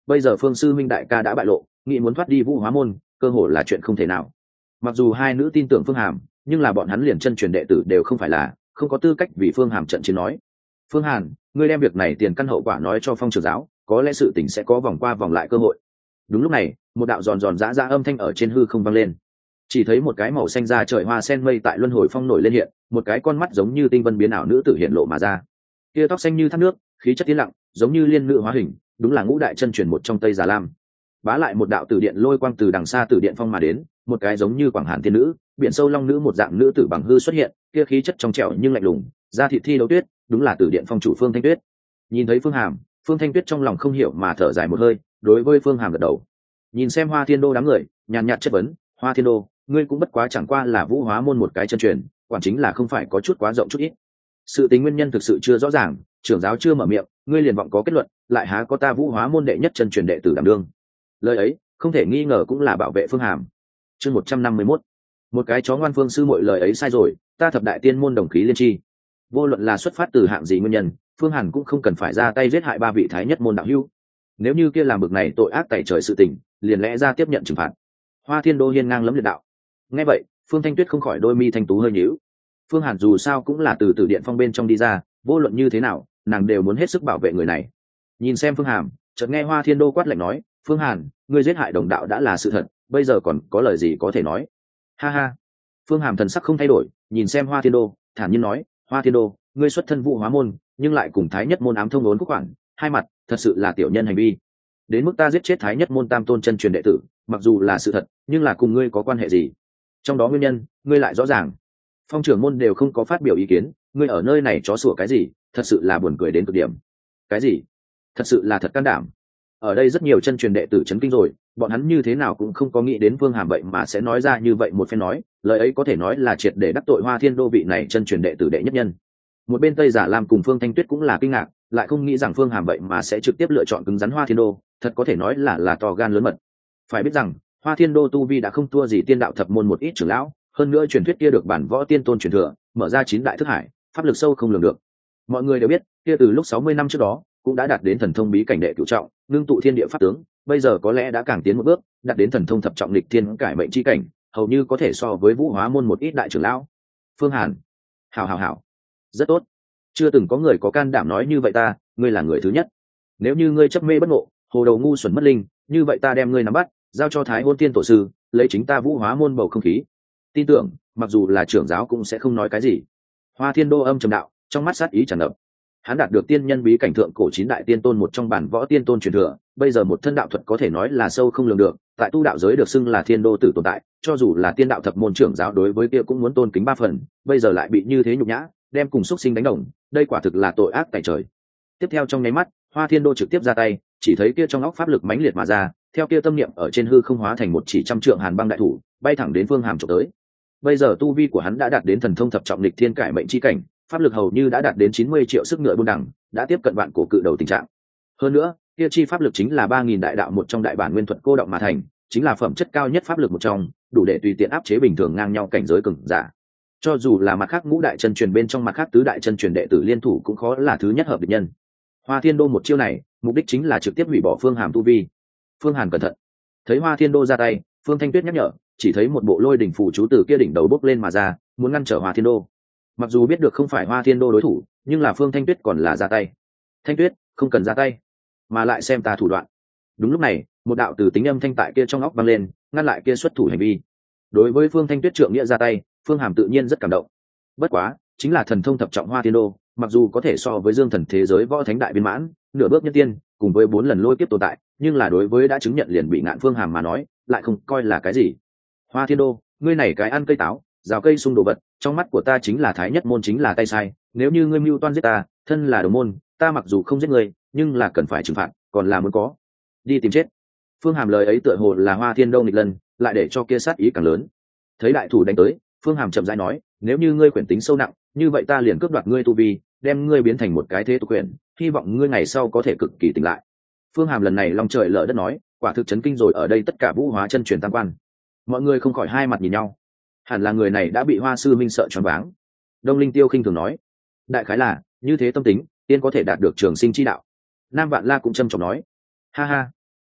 bây giờ Phương sư minh đại ca đã bại lộ, nghĩ muốn thoát đi Vũ Hóa môn cơ hội là chuyện không thể nào. Mặc dù hai nữ tin tưởng Phương Hàm, nhưng là bọn hắn liền chân truyền đệ tử đều không phải là, không có tư cách vì Phương Hàm trận chiến nói. Phương Hàn, ngươi đem việc này tiền căn hậu quả nói cho Phong trưởng giáo, có lẽ sự tình sẽ có vòng qua vòng lại cơ hội. Đúng lúc này, một đạo giòn giòn giã giã âm thanh ở trên hư không vang lên. Chỉ thấy một cái màu xanh da trời hoa sen mây tại luân hồi phong nổi lên hiện, một cái con mắt giống như tinh vân biến ảo nữ tử hiện lộ mà ra. Kia tóc xanh như thác nước, khí chất tiến lặng, giống như liên nữ hóa hình, đúng là ngũ đại chân truyền một trong Tây Già Lam. Bá lại một đạo tử điện lôi quang từ đằng xa tử điện phong mà đến, một cái giống như quảng hàn tiên nữ, biển sâu long nữ một dạng nữ tử bằng hư xuất hiện, kia khí chất trong trẻo nhưng lạnh lùng, da thịt thi đấu tuyết, đúng là tử điện phong chủ Phương Thanh Tuyết. Nhìn thấy Phương Hàm, Phương Thanh Tuyết trong lòng không hiểu mà thở dài một hơi, đối với Phương Hàm gật đầu. Nhìn xem Hoa Thiên Đô đám người, nhàn nhạt chất vấn, Hoa Thiên Đô, ngươi cũng bất quá chẳng qua là Vũ Hóa môn một cái chân truyền, quản chính là không phải có chút quá rộng chút ít. Sự tính nguyên nhân thực sự chưa rõ ràng, trưởng giáo chưa mở miệng, ngươi liền vọng có kết luận, lại há có ta Vũ Hóa môn đệ nhất chân truyền đệ tử đảm đương. Lời ấy, không thể nghi ngờ cũng là bảo vệ Phương Hàm. Chương 151. Một cái chó ngoan Phương sư muội lời ấy sai rồi, ta thập đại tiên môn đồng khí liên chi. Vô luận là xuất phát từ hạng gì nguyên nhân, Phương Hàn cũng không cần phải ra tay giết hại ba vị thái nhất môn đạo hữu. Nếu như kia làm bực này tội ác tày trời sự tình, liền lẽ ra tiếp nhận trừng phạt. Hoa Thiên Đô hiên ngang lẫm liệt đạo. Nghe vậy, Phương Thanh Tuyết không khỏi đôi mi thanh tú hơi nhíu. Phương Hàn dù sao cũng là từ tử điện phong bên trong đi ra, vô luận như thế nào, nàng đều muốn hết sức bảo vệ người này. Nhìn xem Phương Hàm, chợt nghe Hoa Thiên Đô quát lạnh nói, Phương Hàn, ngươi giết hại đồng đạo đã là sự thật, bây giờ còn có lời gì có thể nói? Ha ha. Phương Hàm thần sắc không thay đổi, nhìn xem Hoa Thiên Đô, thản nhiên nói, Hoa Thiên Đô, ngươi xuất thân Vũ Hóa môn, nhưng lại cùng thái nhất môn ám thông ốn quốc khoản, hai mặt, thật sự là tiểu nhân hành vi. Đến mức ta giết chết thái nhất môn tam tôn chân truyền đệ tử, mặc dù là sự thật, nhưng là cùng ngươi có quan hệ gì? Trong đó nguyên nhân, ngươi lại rõ ràng. Phong trưởng môn đều không có phát biểu ý kiến, ngươi ở nơi này chó sủa cái gì, thật sự là buồn cười đến cực điểm. Cái gì? Thật sự là thật can đảm. Ở đây rất nhiều chân truyền đệ tử chấn kinh rồi, bọn hắn như thế nào cũng không có nghĩ đến Phương Hàm vậy mà sẽ nói ra như vậy một phen nói, lời ấy có thể nói là triệt để đắc tội Hoa Thiên Đô vị này chân truyền đệ tử đệ nhất nhân. Một bên Tây Giả Lam cùng Phương Thanh Tuyết cũng là kinh ngạc, lại không nghĩ rằng Phương Hàm vậy mà sẽ trực tiếp lựa chọn cứng rắn Hoa Thiên Đô, thật có thể nói là to gan lớn mật. Phải biết rằng, Hoa Thiên Đô tu vi đã không thua gì tiên đạo thập môn một ít trưởng lão, hơn nữa truyền thuyết kia được bản võ tiên tôn truyền thừa, mở ra 9 đại thức hải, pháp lực sâu không lường được. Mọi người đều biết, kia từ lúc 60 năm trước đó, cũng đã đạt đến thần thông bí cảnh đệ cửu trọng, ngưng tụ thiên địa pháp tướng, bây giờ có lẽ đã càng tiến một bước, đạt đến thần thông thập trọng lịch thiên cải mệnh chi cảnh, hầu như có thể so với Vũ Hóa môn một ít đại trưởng lão. Phương Hàn, hảo, rất tốt. Chưa từng có người có can đảm nói như vậy ta, ngươi là người thứ nhất. Nếu như ngươi chấp mê bất ngộ, hồ đầu ngu xuẩn mất linh, như vậy ta đem ngươi nắm bắt, giao cho Thái Hôn Tiên tổ sư, lấy chính ta Vũ Hóa môn bầu không khí. Tin tưởng, mặc dù là trưởng giáo cũng sẽ không nói cái gì. Hoa Thiên Đô âm trầm đạo, trong mắt sát ý tràn ngập. Hắn đạt được tiên nhân bí cảnh thượng cổ 9 đại tiên tôn một trong bản võ tiên tôn truyền thừa, bây giờ một thân đạo thuật có thể nói là sâu không lường được, tại tu đạo giới được xưng là thiên đô tử tồn tại, cho dù là tiên đạo thập môn trưởng giáo đối với kia cũng muốn tôn kính 3 phần, bây giờ lại bị như thế nhục nhã, đem cùng xuất sinh đánh đồng, đây quả thực là tội ác tại trời. Tiếp theo trong nháy mắt, Hoa Thiên Đô trực tiếp ra tay, chỉ thấy kia trong óc pháp lực mãnh liệt mà ra, theo kia tâm niệm ở trên hư không hóa thành một chỉ trăm trượng hàn băng đại thủ, bay thẳng đến Phương Hàm chụp tới. Bây giờ tu vi của hắn đã đạt đến thần thông thập trọng lịch thiên cải mệnh chi cảnh, pháp lực hầu như đã đạt đến 90 triệu sức ngựa buôn đẳng, đã tiếp cận vạn cổ cự đầu tình trạng. Hơn nữa, kia chi pháp lực chính là 3000 đại đạo một trong đại bản nguyên thuật cô động mà thành, chính là phẩm chất cao nhất pháp lực một trong, đủ để tùy tiện áp chế bình thường ngang nhau cảnh giới cường giả. Cho dù là mặt khác ngũ đại chân truyền bên trong mặt khác tứ đại chân truyền đệ tử liên thủ cũng khó là thứ nhất hợp địch nhân. Hoa Thiên Đô một chiêu này, mục đích chính là trực tiếp hủy bỏ Phương Hàm tu vi. Phương Hàn cẩn thận. Thấy Hoa Thiên Đô ra tay, Phương Thanh Tuyết nhắc nhở, chỉ thấy một bộ lôi đỉnh phù chú từ kia đỉnh đầu bốc lên mà ra, muốn ngăn trở Hoa Thiên Đô. Mặc dù biết được không phải Hoa Thiên Đô đối thủ, nhưng là Phương Thanh Tuyết còn là ra tay. Thanh Tuyết, không cần ra tay, mà lại xem ta thủ đoạn. Đúng lúc này, một đạo từ tính âm thanh tại kia trong óc vang lên, ngăn lại kia xuất thủ hành vi. Đối với Phương Thanh Tuyết trượng nghĩa ra tay, Phương Hàm tự nhiên rất cảm động. Bất quá, chính là thần thông thập trọng Hoa Thiên Đô, mặc dù có thể so với Dương Thần thế giới võ thánh đại viên mãn, nửa bước nhân tiên, cùng với 4 lần lôi kiếp tồn tại, nhưng là đối với đã chứng nhận liền bị ngạn Phương Hàm mà nói, lại không coi là cái gì. Hoa Thiên Đô, ngươi này cái ăn cây táo, rào cây sung đồ vật, trong mắt của ta chính là thái nhất môn chính là tay sai, nếu như ngươi mưu toan giết ta, thân là đồng môn, ta mặc dù không giết ngươi, nhưng là cần phải trừng phạt, còn là muốn có. Đi tìm chết. Phương Hàm lời ấy tựa hồ là Hoa Thiên Đô nghịch lần, lại để cho kia sát ý càng lớn. Thấy đại thủ đánh tới, Phương Hàm chậm rãi nói, nếu như ngươi quyển tính sâu nặng, như vậy ta liền cướp đoạt ngươi tu vi, đem ngươi biến thành một cái thế tục quyển, hy vọng ngươi ngày sau có thể cực kỳ tỉnh lại. Phương Hàm lần này long trời lở đất nói, quả thực chấn kinh rồi ở đây tất cả Vũ Hóa chân truyền tam quan. Mọi người không khỏi hai mặt nhìn nhau. Hẳn là người này đã bị Hoa sư minh sợ choáng váng. Đông Linh Tiêu khinh thường nói, đại khái là như thế tâm tính, tiên có thể đạt được trường sinh chi đạo. Nam Vạn La cũng trầm trọng nói, ha ha,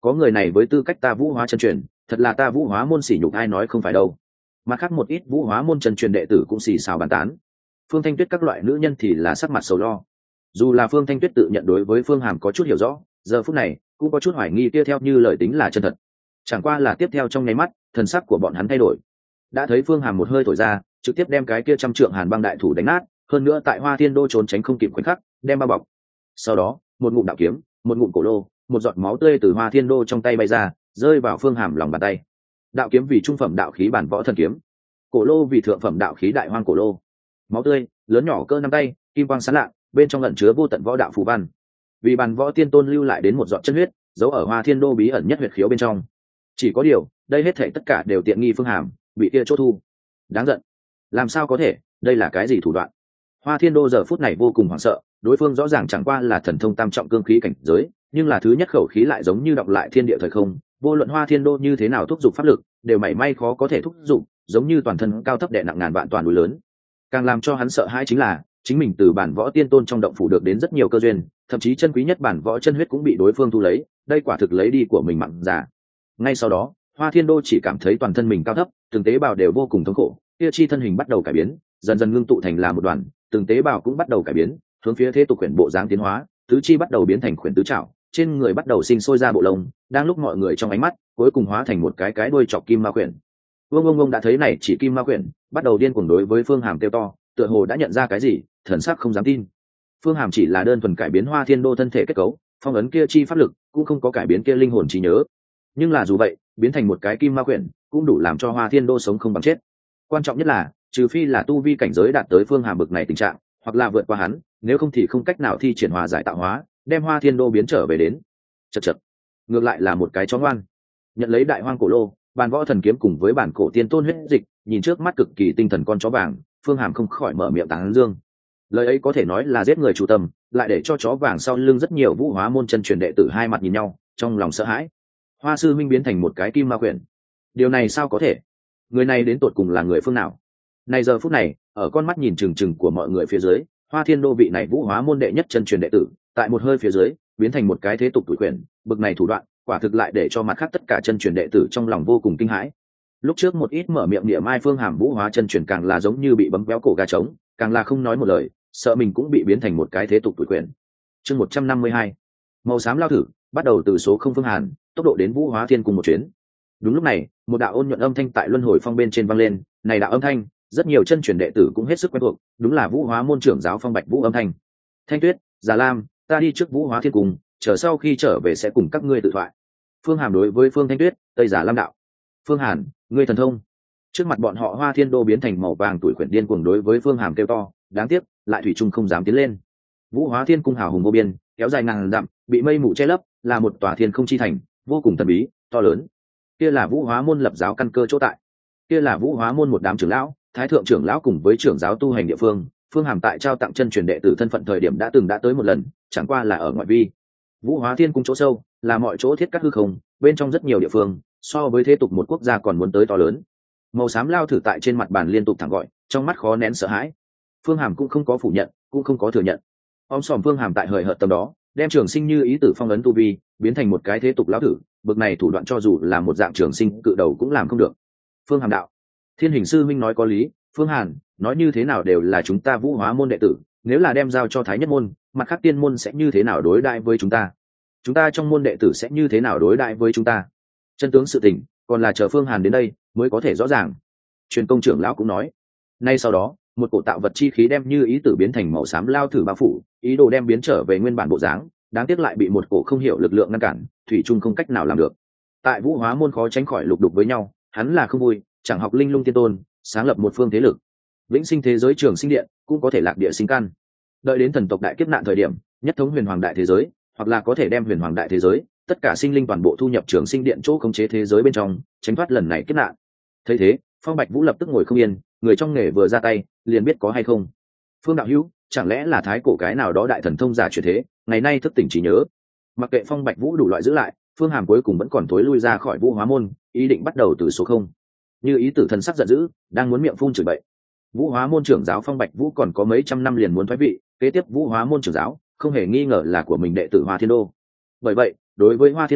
có người này với tư cách ta vũ hóa chân truyền, thật là ta vũ hóa môn sỉ nhục, ai nói không phải đâu. Mặt khác một ít vũ hóa môn chân truyền đệ tử cũng xì xào bàn tán. Phương Thanh Tuyết các loại nữ nhân thì là sắc mặt sầu lo. Dù là Phương Thanh Tuyết tự nhận đối với Phương Hàm có chút hiểu rõ, giờ phút này cũng có chút hoài nghi kia theo như lời tính là chân thật. Chẳng qua là tiếp theo trong nháy mắt, thần sắc của bọn hắn thay đổi. Đã thấy Phương Hàm một hơi thổi ra, trực tiếp đem cái kia trăm trượng Hàn Băng đại thủ đánh nát, hơn nữa tại Hoa Thiên Đô trốn tránh không kịp khoảnh khắc, đem bao bọc. Sau đó, một ngụm đạo kiếm, một ngụm cổ lô, một giọt máu tươi từ Hoa Thiên Đô trong tay bay ra, rơi vào Phương Hàm lòng bàn tay. Đạo kiếm vì trung phẩm đạo khí bản võ thần kiếm, cổ lô vì thượng phẩm đạo khí đại hoang cổ lô. Máu tươi lớn nhỏ cỡ nắm tay, kim quang sáng lạ, bên trong ẩn chứa vô tận võ đạo phù văn. Vì bản võ tiên tôn lưu lại đến một giọt chân huyết, giấu ở Hoa Thiên Đô bí ẩn nhất huyệt khiếu bên trong. Chỉ có điều, đây hết thảy tất cả đều tiện nghi Phương Hàm, bị kia chỗ thu. Đáng giận. Làm sao có thể, đây là cái gì thủ đoạn? Hoa Thiên Đô giờ phút này vô cùng hoảng sợ, đối phương rõ ràng chẳng qua là thần thông tam trọng cương khí cảnh giới, nhưng là thứ nhất khẩu khí lại giống như đọc lại thiên địa thời không, vô luận Hoa Thiên Đô như thế nào thúc giục pháp lực, đều mảy may khó có thể thúc giục, giống như toàn thân cao thấp đè nặng ngàn vạn toàn núi lớn. Càng làm cho hắn sợ hãi chính là, chính mình từ bản võ tiên tôn trong động phủ được đến rất nhiều cơ duyên, thậm chí chân quý nhất bản võ chân huyết cũng bị đối phương thu lấy, đây quả thực lấy đi của mình mạng giả. Ngay sau đó, Hoa Thiên Đô chỉ cảm thấy toàn thân mình cao thấp, từng tế bào đều vô cùng thống khổ, kia chi thân hình bắt đầu cải biến, dần dần ngưng tụ thành là một đoàn, từng tế bào cũng bắt đầu cải biến, hướng phía thế tục quyển bộ dáng tiến hóa, tứ chi bắt đầu biến thành quyển tứ trảo, trên người bắt đầu sinh sôi ra bộ lông, đang lúc mọi người trong ánh mắt, cuối cùng hóa thành một cái đuôi chọc kim ma quyển. Vương đã thấy này chỉ kim ma quyển, bắt đầu điên cuồng đối với Phương Hàm kêu to, tựa hồ đã nhận ra cái gì, thần sắc không dám tin. Phương Hàm chỉ là đơn thuần cải biến Hoa Thiên Đô thân thể kết cấu, phong ấn kia chi pháp lực, cũng không có cải biến kia linh hồn trí nhớ. Nhưng là dù vậy, biến thành một cái kim ma quyển, cũng đủ làm cho Hoa Thiên Đô sống không bằng chết. Quan trọng nhất là, trừ phi là tu vi cảnh giới đạt tới Phương Hàm bực này tình trạng, hoặc là vượt qua hắn, nếu không thì không cách nào thi triển hòa giải tạo hóa, đem Hoa Thiên Đô biến trở về đến. Chậc, ngược lại là một cái chó ngoan. Nhận lấy đại hoang cổ lô, bàn võ thần kiếm cùng với bản cổ tiên tôn huyết dịch, nhìn trước mắt cực kỳ tinh thần con chó vàng, Phương Hàm không khỏi mở miệng tán dương. Lời ấy có thể nói là giết người chủ tâm, lại để cho chó vàng sau lưng rất nhiều vũ hóa môn chân truyền đệ tử hai mặt nhìn nhau, trong lòng sợ hãi. Hoa sư minh biến thành một cái kim ma quyển, điều này sao có thể? Người này đến tột cùng là người phương nào? Này giờ phút này, ở con mắt nhìn trừng trừng của mọi người phía dưới, Hoa Thiên Đô vị này vũ hóa môn đệ nhất chân truyền đệ tử, tại một hơi phía dưới, biến thành một cái thế tục tuổi quyển, bực này thủ đoạn, quả thực lại để cho mặt khác tất cả chân truyền đệ tử trong lòng vô cùng kinh hãi. Lúc trước một ít mở miệng niệm ai Phương Hàm vũ hóa chân truyền càng là giống như bị bấm véo cổ gà trống, càng là không nói một lời, sợ mình cũng bị biến thành một cái thế tục tuổi quyển. Chương 152. Màu xám lao thử, bắt đầu từ số không Phương Hàn, tốc độ đến Vũ Hóa Thiên cùng một chuyến. Đúng lúc này, một đạo ôn nhuận âm thanh tại luân hồi phong bên trên vang lên, này đạo âm thanh, rất nhiều chân truyền đệ tử cũng hết sức quen thuộc, đúng là Vũ Hóa môn trưởng giáo Phong Bạch Vũ âm thanh. Thanh Tuyết, Già Lam, ta đi trước Vũ Hóa Thiên cùng, chờ sau khi trở về sẽ cùng các ngươi tự thoại. Phương Hàm đối với Phương Thanh Tuyết, Tây Giả Lam đạo. Phương Hàn, ngươi thần thông. Trước mặt bọn họ Hoa Thiên Đô biến thành màu vàng tuổi quyển điên cuồng đối với Phương Hàm kêu to, đáng tiếc, lại thủy chung không dám tiến lên. Vũ Hóa Thiên cung hào hùng vô biên, kéo dài ngàn dặm, bị mây mù che lấp, là một tòa thiên không chi thành, vô cùng thần bí, to lớn. Kia là Vũ Hóa môn lập giáo căn cơ chỗ tại. Kia là Vũ Hóa môn một đám trưởng lão, thái thượng trưởng lão cùng với trưởng giáo tu hành địa phương. Phương Hàm tại trao tặng chân truyền đệ tử thân phận thời điểm đã tới một lần, chẳng qua là ở ngoại vi. Vũ Hóa Thiên cung chỗ sâu, là mọi chỗ thiết cắt hư không, bên trong rất nhiều địa phương, so với thế tục một quốc gia còn muốn tới to lớn. Màu xám lao thử tại trên mặt bàn liên tục thẳng gọi, trong mắt khó nén sợ hãi. Phương Hàm cũng không có phủ nhận, cũng không có thừa nhận. Om sòm Phương Hàm tại hời hợt tâm đó, đem trường sinh như ý tử phong ấn tu vi, biến thành một cái thế tục lão thử, bực này thủ đoạn cho dù là một dạng trường sinh cự đầu cũng làm không được. Phương Hàm đạo, Thiên Hình sư minh nói có lý, Phương Hàn, nói như thế nào đều là chúng ta Vũ Hóa môn đệ tử, nếu là đem giao cho Thái Nhất môn, mặt khác tiên môn sẽ như thế nào đối đãi với chúng ta? Chúng ta trong môn đệ tử sẽ như thế nào đối đãi với chúng ta? Chân tướng sự tình, còn là chờ Phương Hàn đến đây mới có thể rõ ràng. Truyền công trưởng lão cũng nói. Nay sau đó, một cổ tạo vật chi khí đem như ý tử biến thành màu xám lao thử bao phủ, ý đồ đem biến trở về nguyên bản bộ dáng, đáng tiếc lại bị một cổ không hiểu lực lượng ngăn cản, thủy chung không cách nào làm được. Tại Vũ Hóa môn khó tránh khỏi lục đục với nhau, hắn là không vui, chẳng học linh lung tiên tôn, sáng lập một phương thế lực, vĩnh sinh thế giới trường sinh điện, cũng có thể lạc địa sinh căn. Đợi đến thần tộc đại kiếp nạn thời điểm, nhất thống huyền hoàng đại thế giới, hoặc là có thể đem huyền hoàng đại thế giới, tất cả sinh linh toàn bộ thu nhập trường sinh điện chỗ khống chế thế giới bên trong, tránh thoát lần này kiếp nạn. Thấy thế, Phong Bạch Vũ lập tức ngồi không yên, người trong nghề vừa ra tay, liền biết có hay không. Phương đạo hữu, chẳng lẽ là thái cổ cái nào đó đại thần thông giả chuyển thế, ngày nay thức tỉnh trí nhớ. Mặc kệ Phong Bạch Vũ đủ loại giữ lại, Phương Hàm cuối cùng vẫn còn tối lui ra khỏi Vũ Hóa môn, ý định bắt đầu từ số không. Như ý tử thần sắc giận dữ, đang muốn miệng phun chửi bậy. Vũ Hóa môn trưởng giáo Phong Bạch Vũ còn có mấy trăm năm liền muốn thoái vị, kế tiếp Vũ Hóa môn trưởng giáo không hề nghi ngờ là của mình đệ tử Hoa Thiên Đô. Bởi vậy, đối với Hoa Thiên Đô,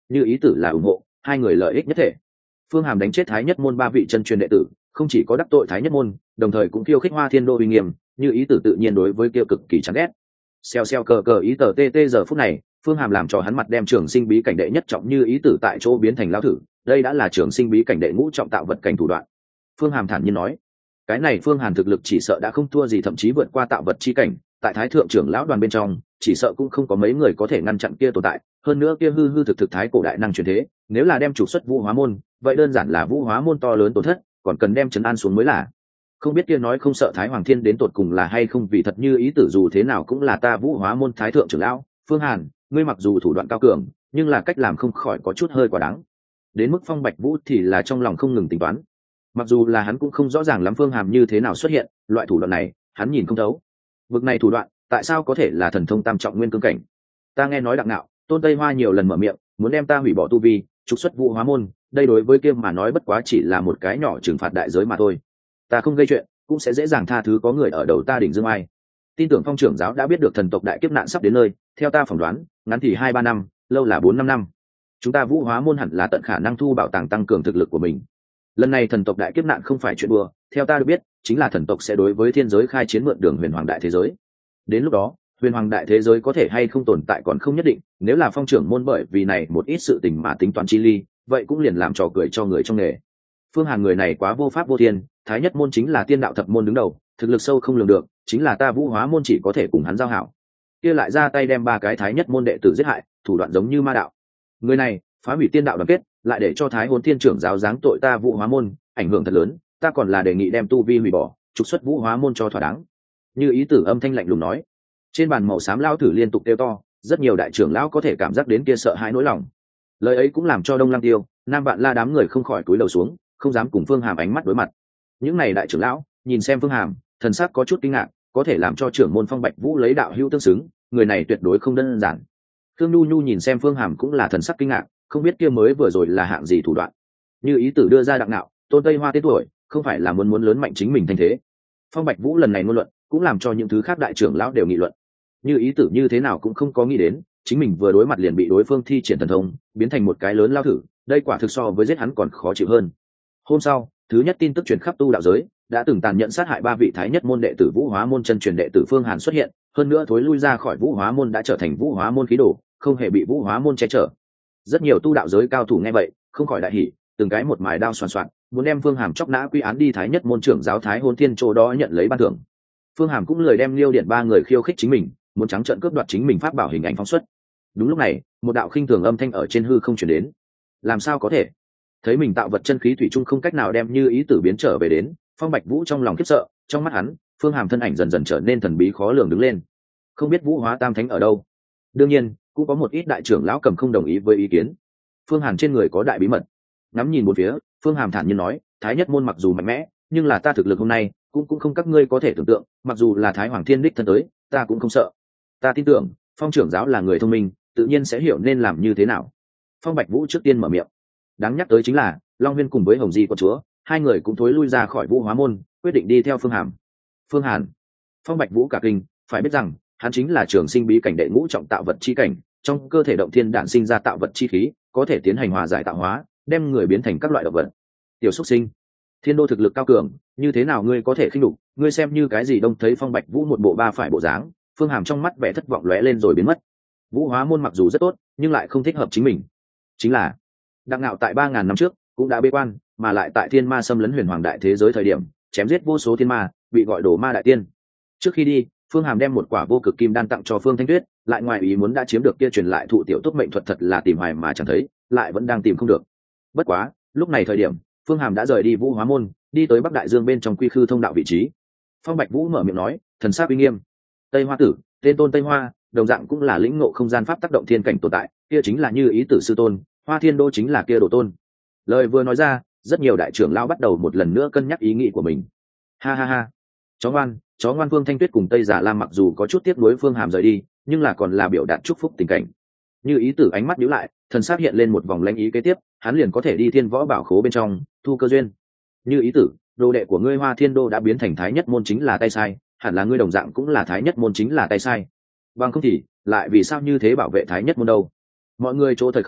Như ý tử là ủng hộ, hai người lợi ích nhất thể. Phương Hàm đánh chết Thái Nhất môn 3 vị chân truyền đệ tử, không chỉ có đắc tội Thái Nhất môn, đồng thời cũng khiêu khích Hoa Thiên Đô uy nghiêm, Như ý tử tự nhiên đối với kia cực kỳ chán ghét. Xèo xèo cờ cờ ý tờ tê tê giờ phút này, Phương Hàm làm cho hắn mặt đem trường sinh bí cảnh đệ nhất trọng Như ý tử tại chỗ biến thành lão thử, đây đã là trường sinh bí cảnh đệ ngũ trọng tạo vật cảnh thủ đoạn. Phương Hàm thản nhiên nói, cái này Phương Hàn thực lực chỉ sợ đã không thua gì, thậm chí vượt qua tạo vật chi cảnh, tại Thái thượng trưởng lão đoàn bên trong, chỉ sợ cũng không có mấy người có thể ngăn chặn kia tồn tại, hơn nữa kia hư hư thực thực thái cổ đại năng truyền thế, nếu là đem trục xuất Vũ Hóa môn, vậy đơn giản là Vũ Hóa môn to lớn tổn thất, còn cần đem trấn an xuống mới là. Không biết kia nói không sợ Thái Hoàng Thiên đến tột cùng là hay không, vì thật Như ý tử dù thế nào cũng là ta Vũ Hóa môn thái thượng trưởng lão. Phương Hàn, ngươi mặc dù thủ đoạn cao cường, nhưng là cách làm không khỏi có chút hơi quá đáng. Đến mức Phong Bạch Vũ thì là trong lòng không ngừng tính toán. Mặc dù là hắn cũng không rõ ràng lắm Phương Hàm như thế nào xuất hiện, loại thủ đoạn này, hắn nhìn không thấu. Vực này thủ đoạn, tại sao có thể là thần thông tam trọng nguyên cương cảnh? Ta nghe nói Đặng Nạo, Tôn Tây Hoa nhiều lần mở miệng, muốn đem ta hủy bỏ tu vi, trục xuất Vũ Hóa môn, đây đối với kia mà nói bất quá chỉ là một cái nhỏ trừng phạt đại giới mà thôi. Ta không gây chuyện, cũng sẽ dễ dàng tha thứ có người ở đầu ta đỉnh dương ai. Tin tưởng Phong trưởng giáo đã biết được thần tộc đại kiếp nạn sắp đến nơi, theo ta phỏng đoán, ngắn thì 2-3 năm, lâu là 4-5 năm. Chúng ta Vũ Hóa môn hẳn là tận khả năng thu bảo tàng tăng cường thực lực của mình. Lần này thần tộc đại kiếp nạn không phải chuyện đùa, theo ta được biết, chính là thần tộc sẽ đối với thiên giới khai chiến mượn đường huyền hoàng đại thế giới. Đến lúc đó, huyền hoàng đại thế giới có thể hay không tồn tại còn không nhất định, nếu là Phong trưởng môn bởi vì này một ít sự tình mà tính toán chi ly, vậy cũng liền làm trò cười cho người trong nghề. Phương Hàn người này quá vô pháp vô thiên, Thái Nhất môn chính là tiên đạo thập môn đứng đầu, thực lực sâu không lường được, chính là ta Vũ Hóa môn chỉ có thể cùng hắn giao hảo. Kia lại ra tay đem 3 cái Thái Nhất môn đệ tử giết hại, thủ đoạn giống như ma đạo. Người này phá hủy tiên đạo đoàn kết, lại để cho Thái Hồn Thiên trưởng giáo giáng tội ta Vũ Hóa môn, ảnh hưởng thật lớn, ta còn là đề nghị đem tu vi hủy bỏ, trục xuất Vũ Hóa môn cho thỏa đáng. Như ý tử âm thanh lạnh lùng nói. Trên bàn màu xám lao thử liên tục kêu to, rất nhiều đại trưởng lão có thể cảm giác đến kia sợ hãi nỗi lòng. Lời ấy cũng làm cho Đông Lăng Tiêu, Nam Vạn La đám người không khỏi cúi đầu xuống, không dám cùng Phương Hàm ánh mắt đối mặt. Những này đại trưởng lão nhìn xem Phương Hàm, thần sắc có chút kinh ngạc, có thể làm cho trưởng môn Phong Bạch Vũ lấy đạo hữu tương xứng, người này tuyệt đối không đơn giản. Khương Nhu Nhu nhìn xem Phương Hàm cũng là thần sắc kinh ngạc, không biết kia mới vừa rồi là hạng gì thủ đoạn. Như ý tử đưa ra Đặng Nạo, Tôn Tây Hoa tên tuổi, không phải là muốn lớn mạnh chính mình thành thế. Phong Bạch Vũ lần này ngôn luận, cũng làm cho những thứ khác đại trưởng lão đều nghị luận. Như ý tử như thế nào cũng không có nghĩ đến, chính mình vừa đối mặt liền bị đối phương thi triển thần thông, biến thành một cái lớn lao thử, đây quả thực so với giết hắn còn khó chịu hơn. Hôm sau, thứ nhất tin tức truyền khắp tu đạo giới, đã từng tàn nhẫn sát hại 3 vị Thái Nhất môn đệ tử Vũ Hóa môn chân truyền đệ tử Phương Hàn xuất hiện, hơn nữa thối lui ra khỏi Vũ Hóa môn đã trở thành Vũ Hóa môn khí đồ, không hề bị Vũ Hóa môn che chở. Rất nhiều tu đạo giới cao thủ nghe vậy, không khỏi đại hỉ, từng cái một mài đao xoàn xoàn, muốn đem Phương Hàm chóc nã quy án đi Thái Nhất môn trưởng giáo Thái Hồn Thiên chỗ đó nhận lấy ban thưởng. Phương Hàm cũng lười đem Liêu Điện 3 người khiêu khích chính mình, muốn trắng trợn cướp đoạt chính mình pháp bảo hình ảnh phóng xuất. Đúng lúc này, một đạo khinh thường âm thanh ở trên hư không truyền đến. Làm sao có thể? Thấy mình tạo vật chân khí thủy chung không cách nào đem Như ý tử biến trở về đến, Phong Bạch Vũ trong lòng khiếp sợ, trong mắt hắn, Phương Hàm thân ảnh dần dần trở nên thần bí khó lường đứng lên. Không biết Vũ Hóa Tam Thánh ở đâu? Đương nhiên, cũng có một ít đại trưởng lão cầm không đồng ý với ý kiến. Phương Hàm trên người có đại bí mật. Ngắm nhìn một phía, Phương Hàm thản nhiên nói, Thái Nhất môn mặc dù mạnh mẽ, nhưng là ta thực lực hôm nay, cũng không các ngươi có thể tưởng tượng, mặc dù là Thái Hoàng Thiên đích thân tới, ta cũng không sợ. Ta tin tưởng, Phong trưởng giáo là người thông minh, tự nhiên sẽ hiểu nên làm như thế nào. Phong Bạch Vũ trước tiên mở miệng. Đáng nhắc tới chính là, Long Huyên cùng với Hồng Di quận chúa, hai người cũng thối lui ra khỏi Vũ Hóa môn, quyết định đi theo Phương Hàm. Phương Hàn. Phong Bạch Vũ cả kinh, phải biết rằng, hắn chính là trường sinh bí cảnh đệ ngũ trọng tạo vật chi cảnh, trong cơ thể động thiên đản sinh ra tạo vật chi khí, có thể tiến hành hòa giải tạo hóa, đem người biến thành các loại động vật. Tiểu Súc Sinh, Thiên Đô thực lực cao cường, như thế nào ngươi có thể khinh đục, ngươi xem như cái gì? Đông thấy Phong Bạch Vũ một bộ ba phải bộ dáng, Phương Hàm trong mắt vẻ thất vọng lóe lên rồi biến mất. Vũ Hóa môn mặc dù rất tốt, nhưng lại không thích hợp chính mình. Chính là Đặng Nạo tại 3000 năm trước cũng đã bế quan, mà lại tại thiên ma xâm lấn huyền hoàng đại thế giới thời điểm, chém giết vô số thiên ma, bị gọi đồ ma đại tiên. Trước khi đi, Phương Hàm đem một quả vô cực kim đan tặng cho Phương Thanh Tuyết, lại ngoài ý muốn đã chiếm được kia truyền lại thụ tiểu túc mệnh thuật, thật là tìm hoài mà chẳng thấy, lại vẫn đang tìm không được. Bất quá, lúc này thời điểm, Phương Hàm đã rời đi Vũ Hóa môn, đi tới Bắc Đại Dương bên trong Quy Khư thông đạo vị trí. Phong Bạch Vũ mở miệng nói, thần sắc uy nghiêm. Tây Hoa tử, tên Tôn Tây Hoa, đồng dạng cũng là lĩnh ngộ không gian pháp tác động thiên cảnh tồn tại, kia chính là Như ý tử sư tôn, Hoa Thiên Đô chính là kia đồ tôn. Lời vừa nói ra, rất nhiều đại trưởng lão bắt đầu một lần nữa cân nhắc ý nghĩ của mình. Ha ha ha. Chó ngoan Phương Thanh Tuyết cùng Tây Giả Lam mặc dù có chút tiếc nuối Phương Hàm rời đi, nhưng là còn là biểu đạt chúc phúc tình cảnh. Như ý tử ánh mắt nhíu lại, thần sắc hiện lên một vòng lãnh ý, kế tiếp, hắn liền có thể đi Thiên Võ Bảo Khố bên trong thu cơ duyên. Như ý tử, đồ đệ của ngươi Hoa Thiên Đô đã biến thành Thái Nhất môn chính là tay sai, hẳn là ngươi đồng dạng cũng là Thái Nhất môn chính là tay sai. Bằng không thì, lại vì sao như thế bảo vệ Thái Nhất môn đâu? Mọi người chỗ thời không,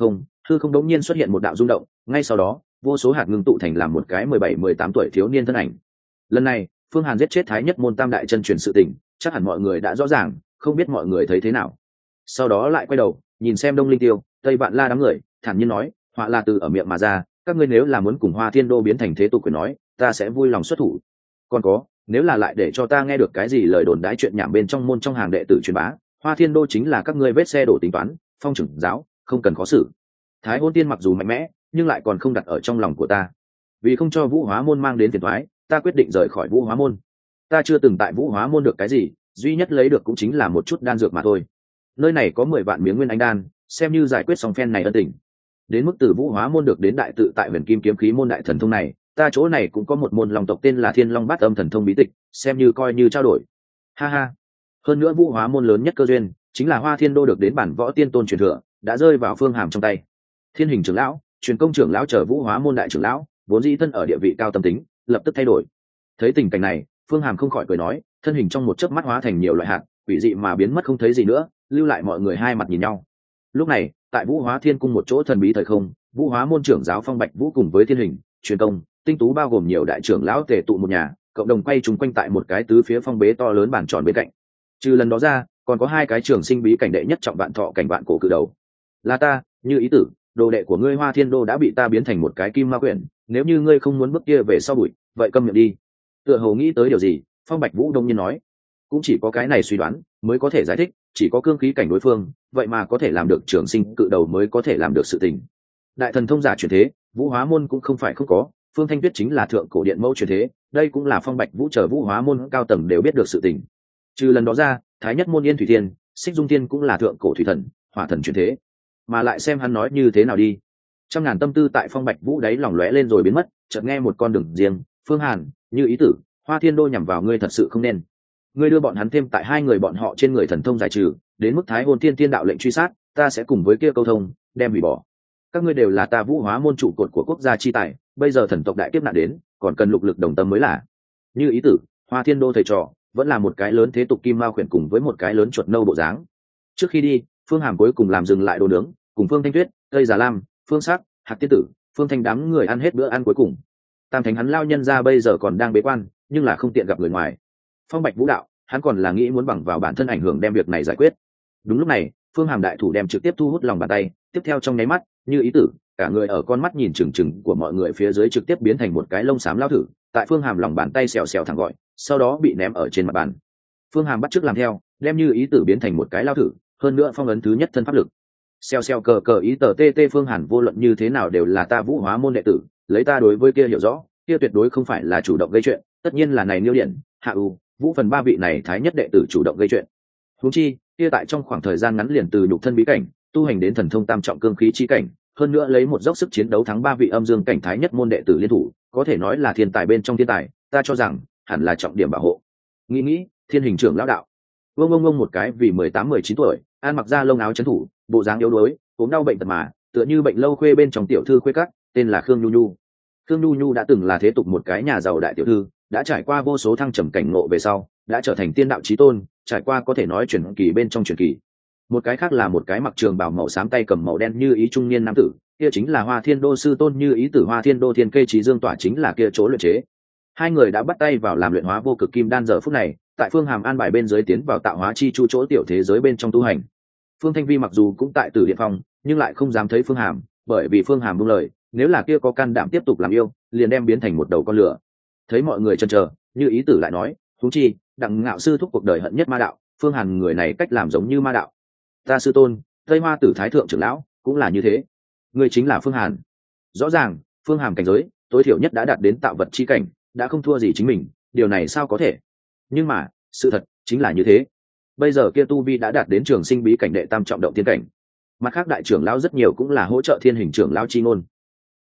hư không đống nhiên xuất hiện một đạo rung động, ngay sau đó vô số hạt ngưng tụ thành làm một cái 17-18 tuổi thiếu niên thân ảnh. Lần này Phương Hàn giết chết thái nhất môn tam đại chân truyền sự tình, chắc hẳn mọi người đã rõ ràng, không biết mọi người thấy thế nào. Sau đó lại quay đầu nhìn xem Đông Linh Tiêu, Tây Vạn La đám người, thản nhiên nói, họa là từ ở miệng mà ra, các ngươi nếu là muốn cùng Hoa Thiên Đô biến thành thế tục quyền nói, ta sẽ vui lòng xuất thủ. Còn có, nếu là lại để cho ta nghe được cái gì lời đồn đãi chuyện nhảm bên trong môn trong hàng đệ tử truyền bá, Hoa Thiên Đô chính là các ngươi vết xe đổ tính toán, phong trưởng giáo, không cần khó xử. Thái Hôn Tiên mặc dù mạnh mẽ, nhưng lại còn không đặt ở trong lòng của ta. Vì không cho Vũ Hóa môn mang đến phiền toái, ta quyết định rời khỏi Vũ Hóa môn. Ta chưa từng tại Vũ Hóa môn được cái gì, duy nhất lấy được cũng chính là một chút đan dược mà thôi. Nơi này có 10 vạn miếng nguyên anh đan, xem như giải quyết xong phen này ân tình. Đến mức từ Vũ Hóa môn được đến đại tự tại Huyền Kim kiếm khí môn đại thần thông này, ta chỗ này cũng có một môn long tộc tên là Thiên Long Bát Âm thần thông bí tịch, xem như coi như trao đổi. Ha ha. Hơn nữa Vũ Hóa môn lớn nhất cơ duyên chính là Hoa Thiên Đô được đến bản võ tiên tôn truyền thừa, đã rơi vào Phương Hàm trong tay. Thiên Hình trưởng lão, truyền công trưởng lão chờ Vũ Hóa môn đại trưởng lão, vốn dĩ thân ở địa vị cao tâm tính, lập tức thay đổi. Thấy tình cảnh này, Phương Hàm không khỏi cười nói, thân hình trong một chớp mắt hóa thành nhiều loại hạt, quỷ dị mà biến mất không thấy gì nữa, lưu lại mọi người hai mặt nhìn nhau. Lúc này, tại Vũ Hóa Thiên cung một chỗ thần bí thời không, Vũ Hóa môn trưởng giáo Phong Bạch Vũ cùng với Thiên Hình, truyền công, tinh tú bao gồm nhiều đại trưởng lão tề tụ một nhà, cộng đồng quay chúng quanh tại một cái tứ phía phong bế to lớn bàn tròn bên cạnh. Trừ lần đó ra, còn có hai cái trường sinh bí cảnh đệ nhất trọng vạn thọ cảnh vạn cổ cự đầu. Là ta, Như Ý Tử, đồ đệ của ngươi Hoa Thiên Đô đã bị ta biến thành một cái kim ma quyển, nếu như ngươi không muốn bước kia về sau bụi, vậy câm miệng đi. Tựa hồ nghĩ tới điều gì, Phong Bạch Vũ đông nhiên nói, cũng chỉ có cái này suy đoán mới có thể giải thích, chỉ có cương khí cảnh đối phương, vậy mà có thể làm được trường sinh cự đầu mới có thể làm được sự tình. Đại thần thông giả chuyển thế, Vũ Hóa môn cũng không phải không có, Phương Thanh Tuyết chính là thượng cổ điện mẫu chuyển thế, đây cũng là Phong Bạch Vũ chờ Vũ Hóa môn cao tầng đều biết được sự tình. Trừ lần đó ra, thái nhất môn Yên Thủy Thiên, Xích Dung Thiên cũng là thượng cổ thủy thần, hỏa thần chuyển thế. Mà lại xem hắn nói như thế nào đi. Trăm ngàn tâm tư tại Phong Bạch Vũ đáy lòng lóe lên rồi biến mất, chợt nghe một con đường riêng, Phương Hàn, Như Ý Tử, Hoa Thiên Đô nhằm vào ngươi thật sự không nên. Ngươi đưa bọn hắn thêm tại hai người bọn họ trên người thần thông giải trừ, đến mức Thái Hôn Thiên Tiên đạo lệnh truy sát, ta sẽ cùng với kia câu thông, đem hủy bỏ. Các ngươi đều là ta Vũ Hóa môn trụ cột của quốc gia chi tài, bây giờ thần tộc đại kiếp nạn đến, còn cần lục lực đồng tâm mới là. Như Ý Tử, Hoa Thiên Đô thầy trò, vẫn là một cái lớn thế tục kim ma khuyển cùng với một cái lớn chuột nâu bộ dáng. Trước khi đi, Phương Hàm cuối cùng làm dừng lại đồ nướng, cùng Phương Thanh Tuyết, Tây Già Lam, Phương Sắc, Hạc Tiên Tử, Phương Thanh đám người ăn hết bữa ăn cuối cùng. Tam Thánh hắn lao nhân ra bây giờ còn đang bế quan, nhưng là không tiện gặp người ngoài. Phong Bạch Vũ đạo, hắn còn là nghĩ muốn bằng vào bản thân ảnh hưởng đem việc này giải quyết. Đúng lúc này, Phương Hàm đại thủ đem trực tiếp thu hút lòng bàn tay, tiếp theo trong nháy mắt, Như Ý Tử, cả người ở con mắt nhìn chừng chừng của mọi người phía dưới trực tiếp biến thành một cái lông xám lao thử, tại Phương Hàm lòng bàn tay xèo xèo thẳng gọi, sau đó bị ném ở trên mặt bàn. Phương Hàm bắt chước làm theo, đem Như Ý Tử biến thành một cái lao thử, hơn nữa phong ấn thứ nhất thân pháp lực. Xèo xèo cờ cờ ý tờ tê tê. Phương Hàn vô luận như thế nào đều là ta Vũ Hóa môn đệ tử, lấy ta đối với kia hiểu rõ, kia tuyệt đối không phải là chủ động gây chuyện, tất nhiên là này Niêu Điện, Hạ U, Vũ phần ba vị này thái nhất đệ tử chủ động gây chuyện. Huống chi, kia tại trong khoảng thời gian ngắn liền từ nhục thân bí cảnh tu hành đến thần thông tam trọng cương khí chi cảnh, hơn nữa lấy một dốc sức chiến đấu thắng ba vị âm dương cảnh thái nhất môn đệ tử liên thủ, có thể nói là thiên tài bên trong thiên tài, ta cho rằng hẳn là trọng điểm bảo hộ. Nghĩ, Thiên Hình trưởng lão đạo. Ông một cái vì 18-19 tuổi, ăn mặc da lông áo trấn thủ, bộ dáng yếu đuối, ốm đau bệnh tật mà, tựa như bệnh lâu khuê bên trong tiểu thư khuê các, tên là Khương Nhu Nhu. Khương Nhu Nhu đã từng là thế tục một cái nhà giàu đại tiểu thư, đã trải qua vô số thăng trầm cảnh ngộ về sau, đã trở thành tiên đạo chí tôn, trải qua có thể nói truyền kỳ bên trong truyền kỳ. Một cái khác là một cái mặc trường bào màu xám tay cầm màu đen Như Ý trung niên nam tử, kia chính là Hoa Thiên Đô sư tôn Như Ý Tử. Hoa Thiên Đô Thiên Kê Chí Dương tỏa chính là kia chỗ luyện chế. Hai người đã bắt tay vào làm luyện hóa vô cực kim đan, giờ phút này, tại Phương Hàm an bài bên dưới tiến vào tạo hóa chi chu chỗ tiểu thế giới bên trong tu hành. Phương Thanh Vi mặc dù cũng tại Tử Điện Phong, nhưng lại không dám thấy Phương Hàm, bởi vì Phương Hàm buông lời, nếu là kia có can đảm tiếp tục làm yêu, liền đem biến thành một đầu con lửa. Thấy mọi người chần chờ, Như Ý Tử lại nói, huống chi, Đặng Ngạo sư thúc cuộc đời hận nhất ma đạo, Phương Hàn người này cách làm giống như ma đạo. Ta sư tôn, Tây Hoa Tử Thái thượng trưởng lão, cũng là như thế. Người chính là Phương Hàn. Rõ ràng, Phương Hàm cảnh giới, tối thiểu nhất đã đạt đến tạo vật chi cảnh, đã không thua gì chính mình, điều này sao có thể? Nhưng mà, sự thật chính là như thế. Bây giờ kia tu vi đã đạt đến trường sinh bí cảnh đệ tam trọng động thiên cảnh. Mặt khác đại trưởng lão rất nhiều cũng là hỗ trợ Thiên Hình trưởng lão chi ngôn.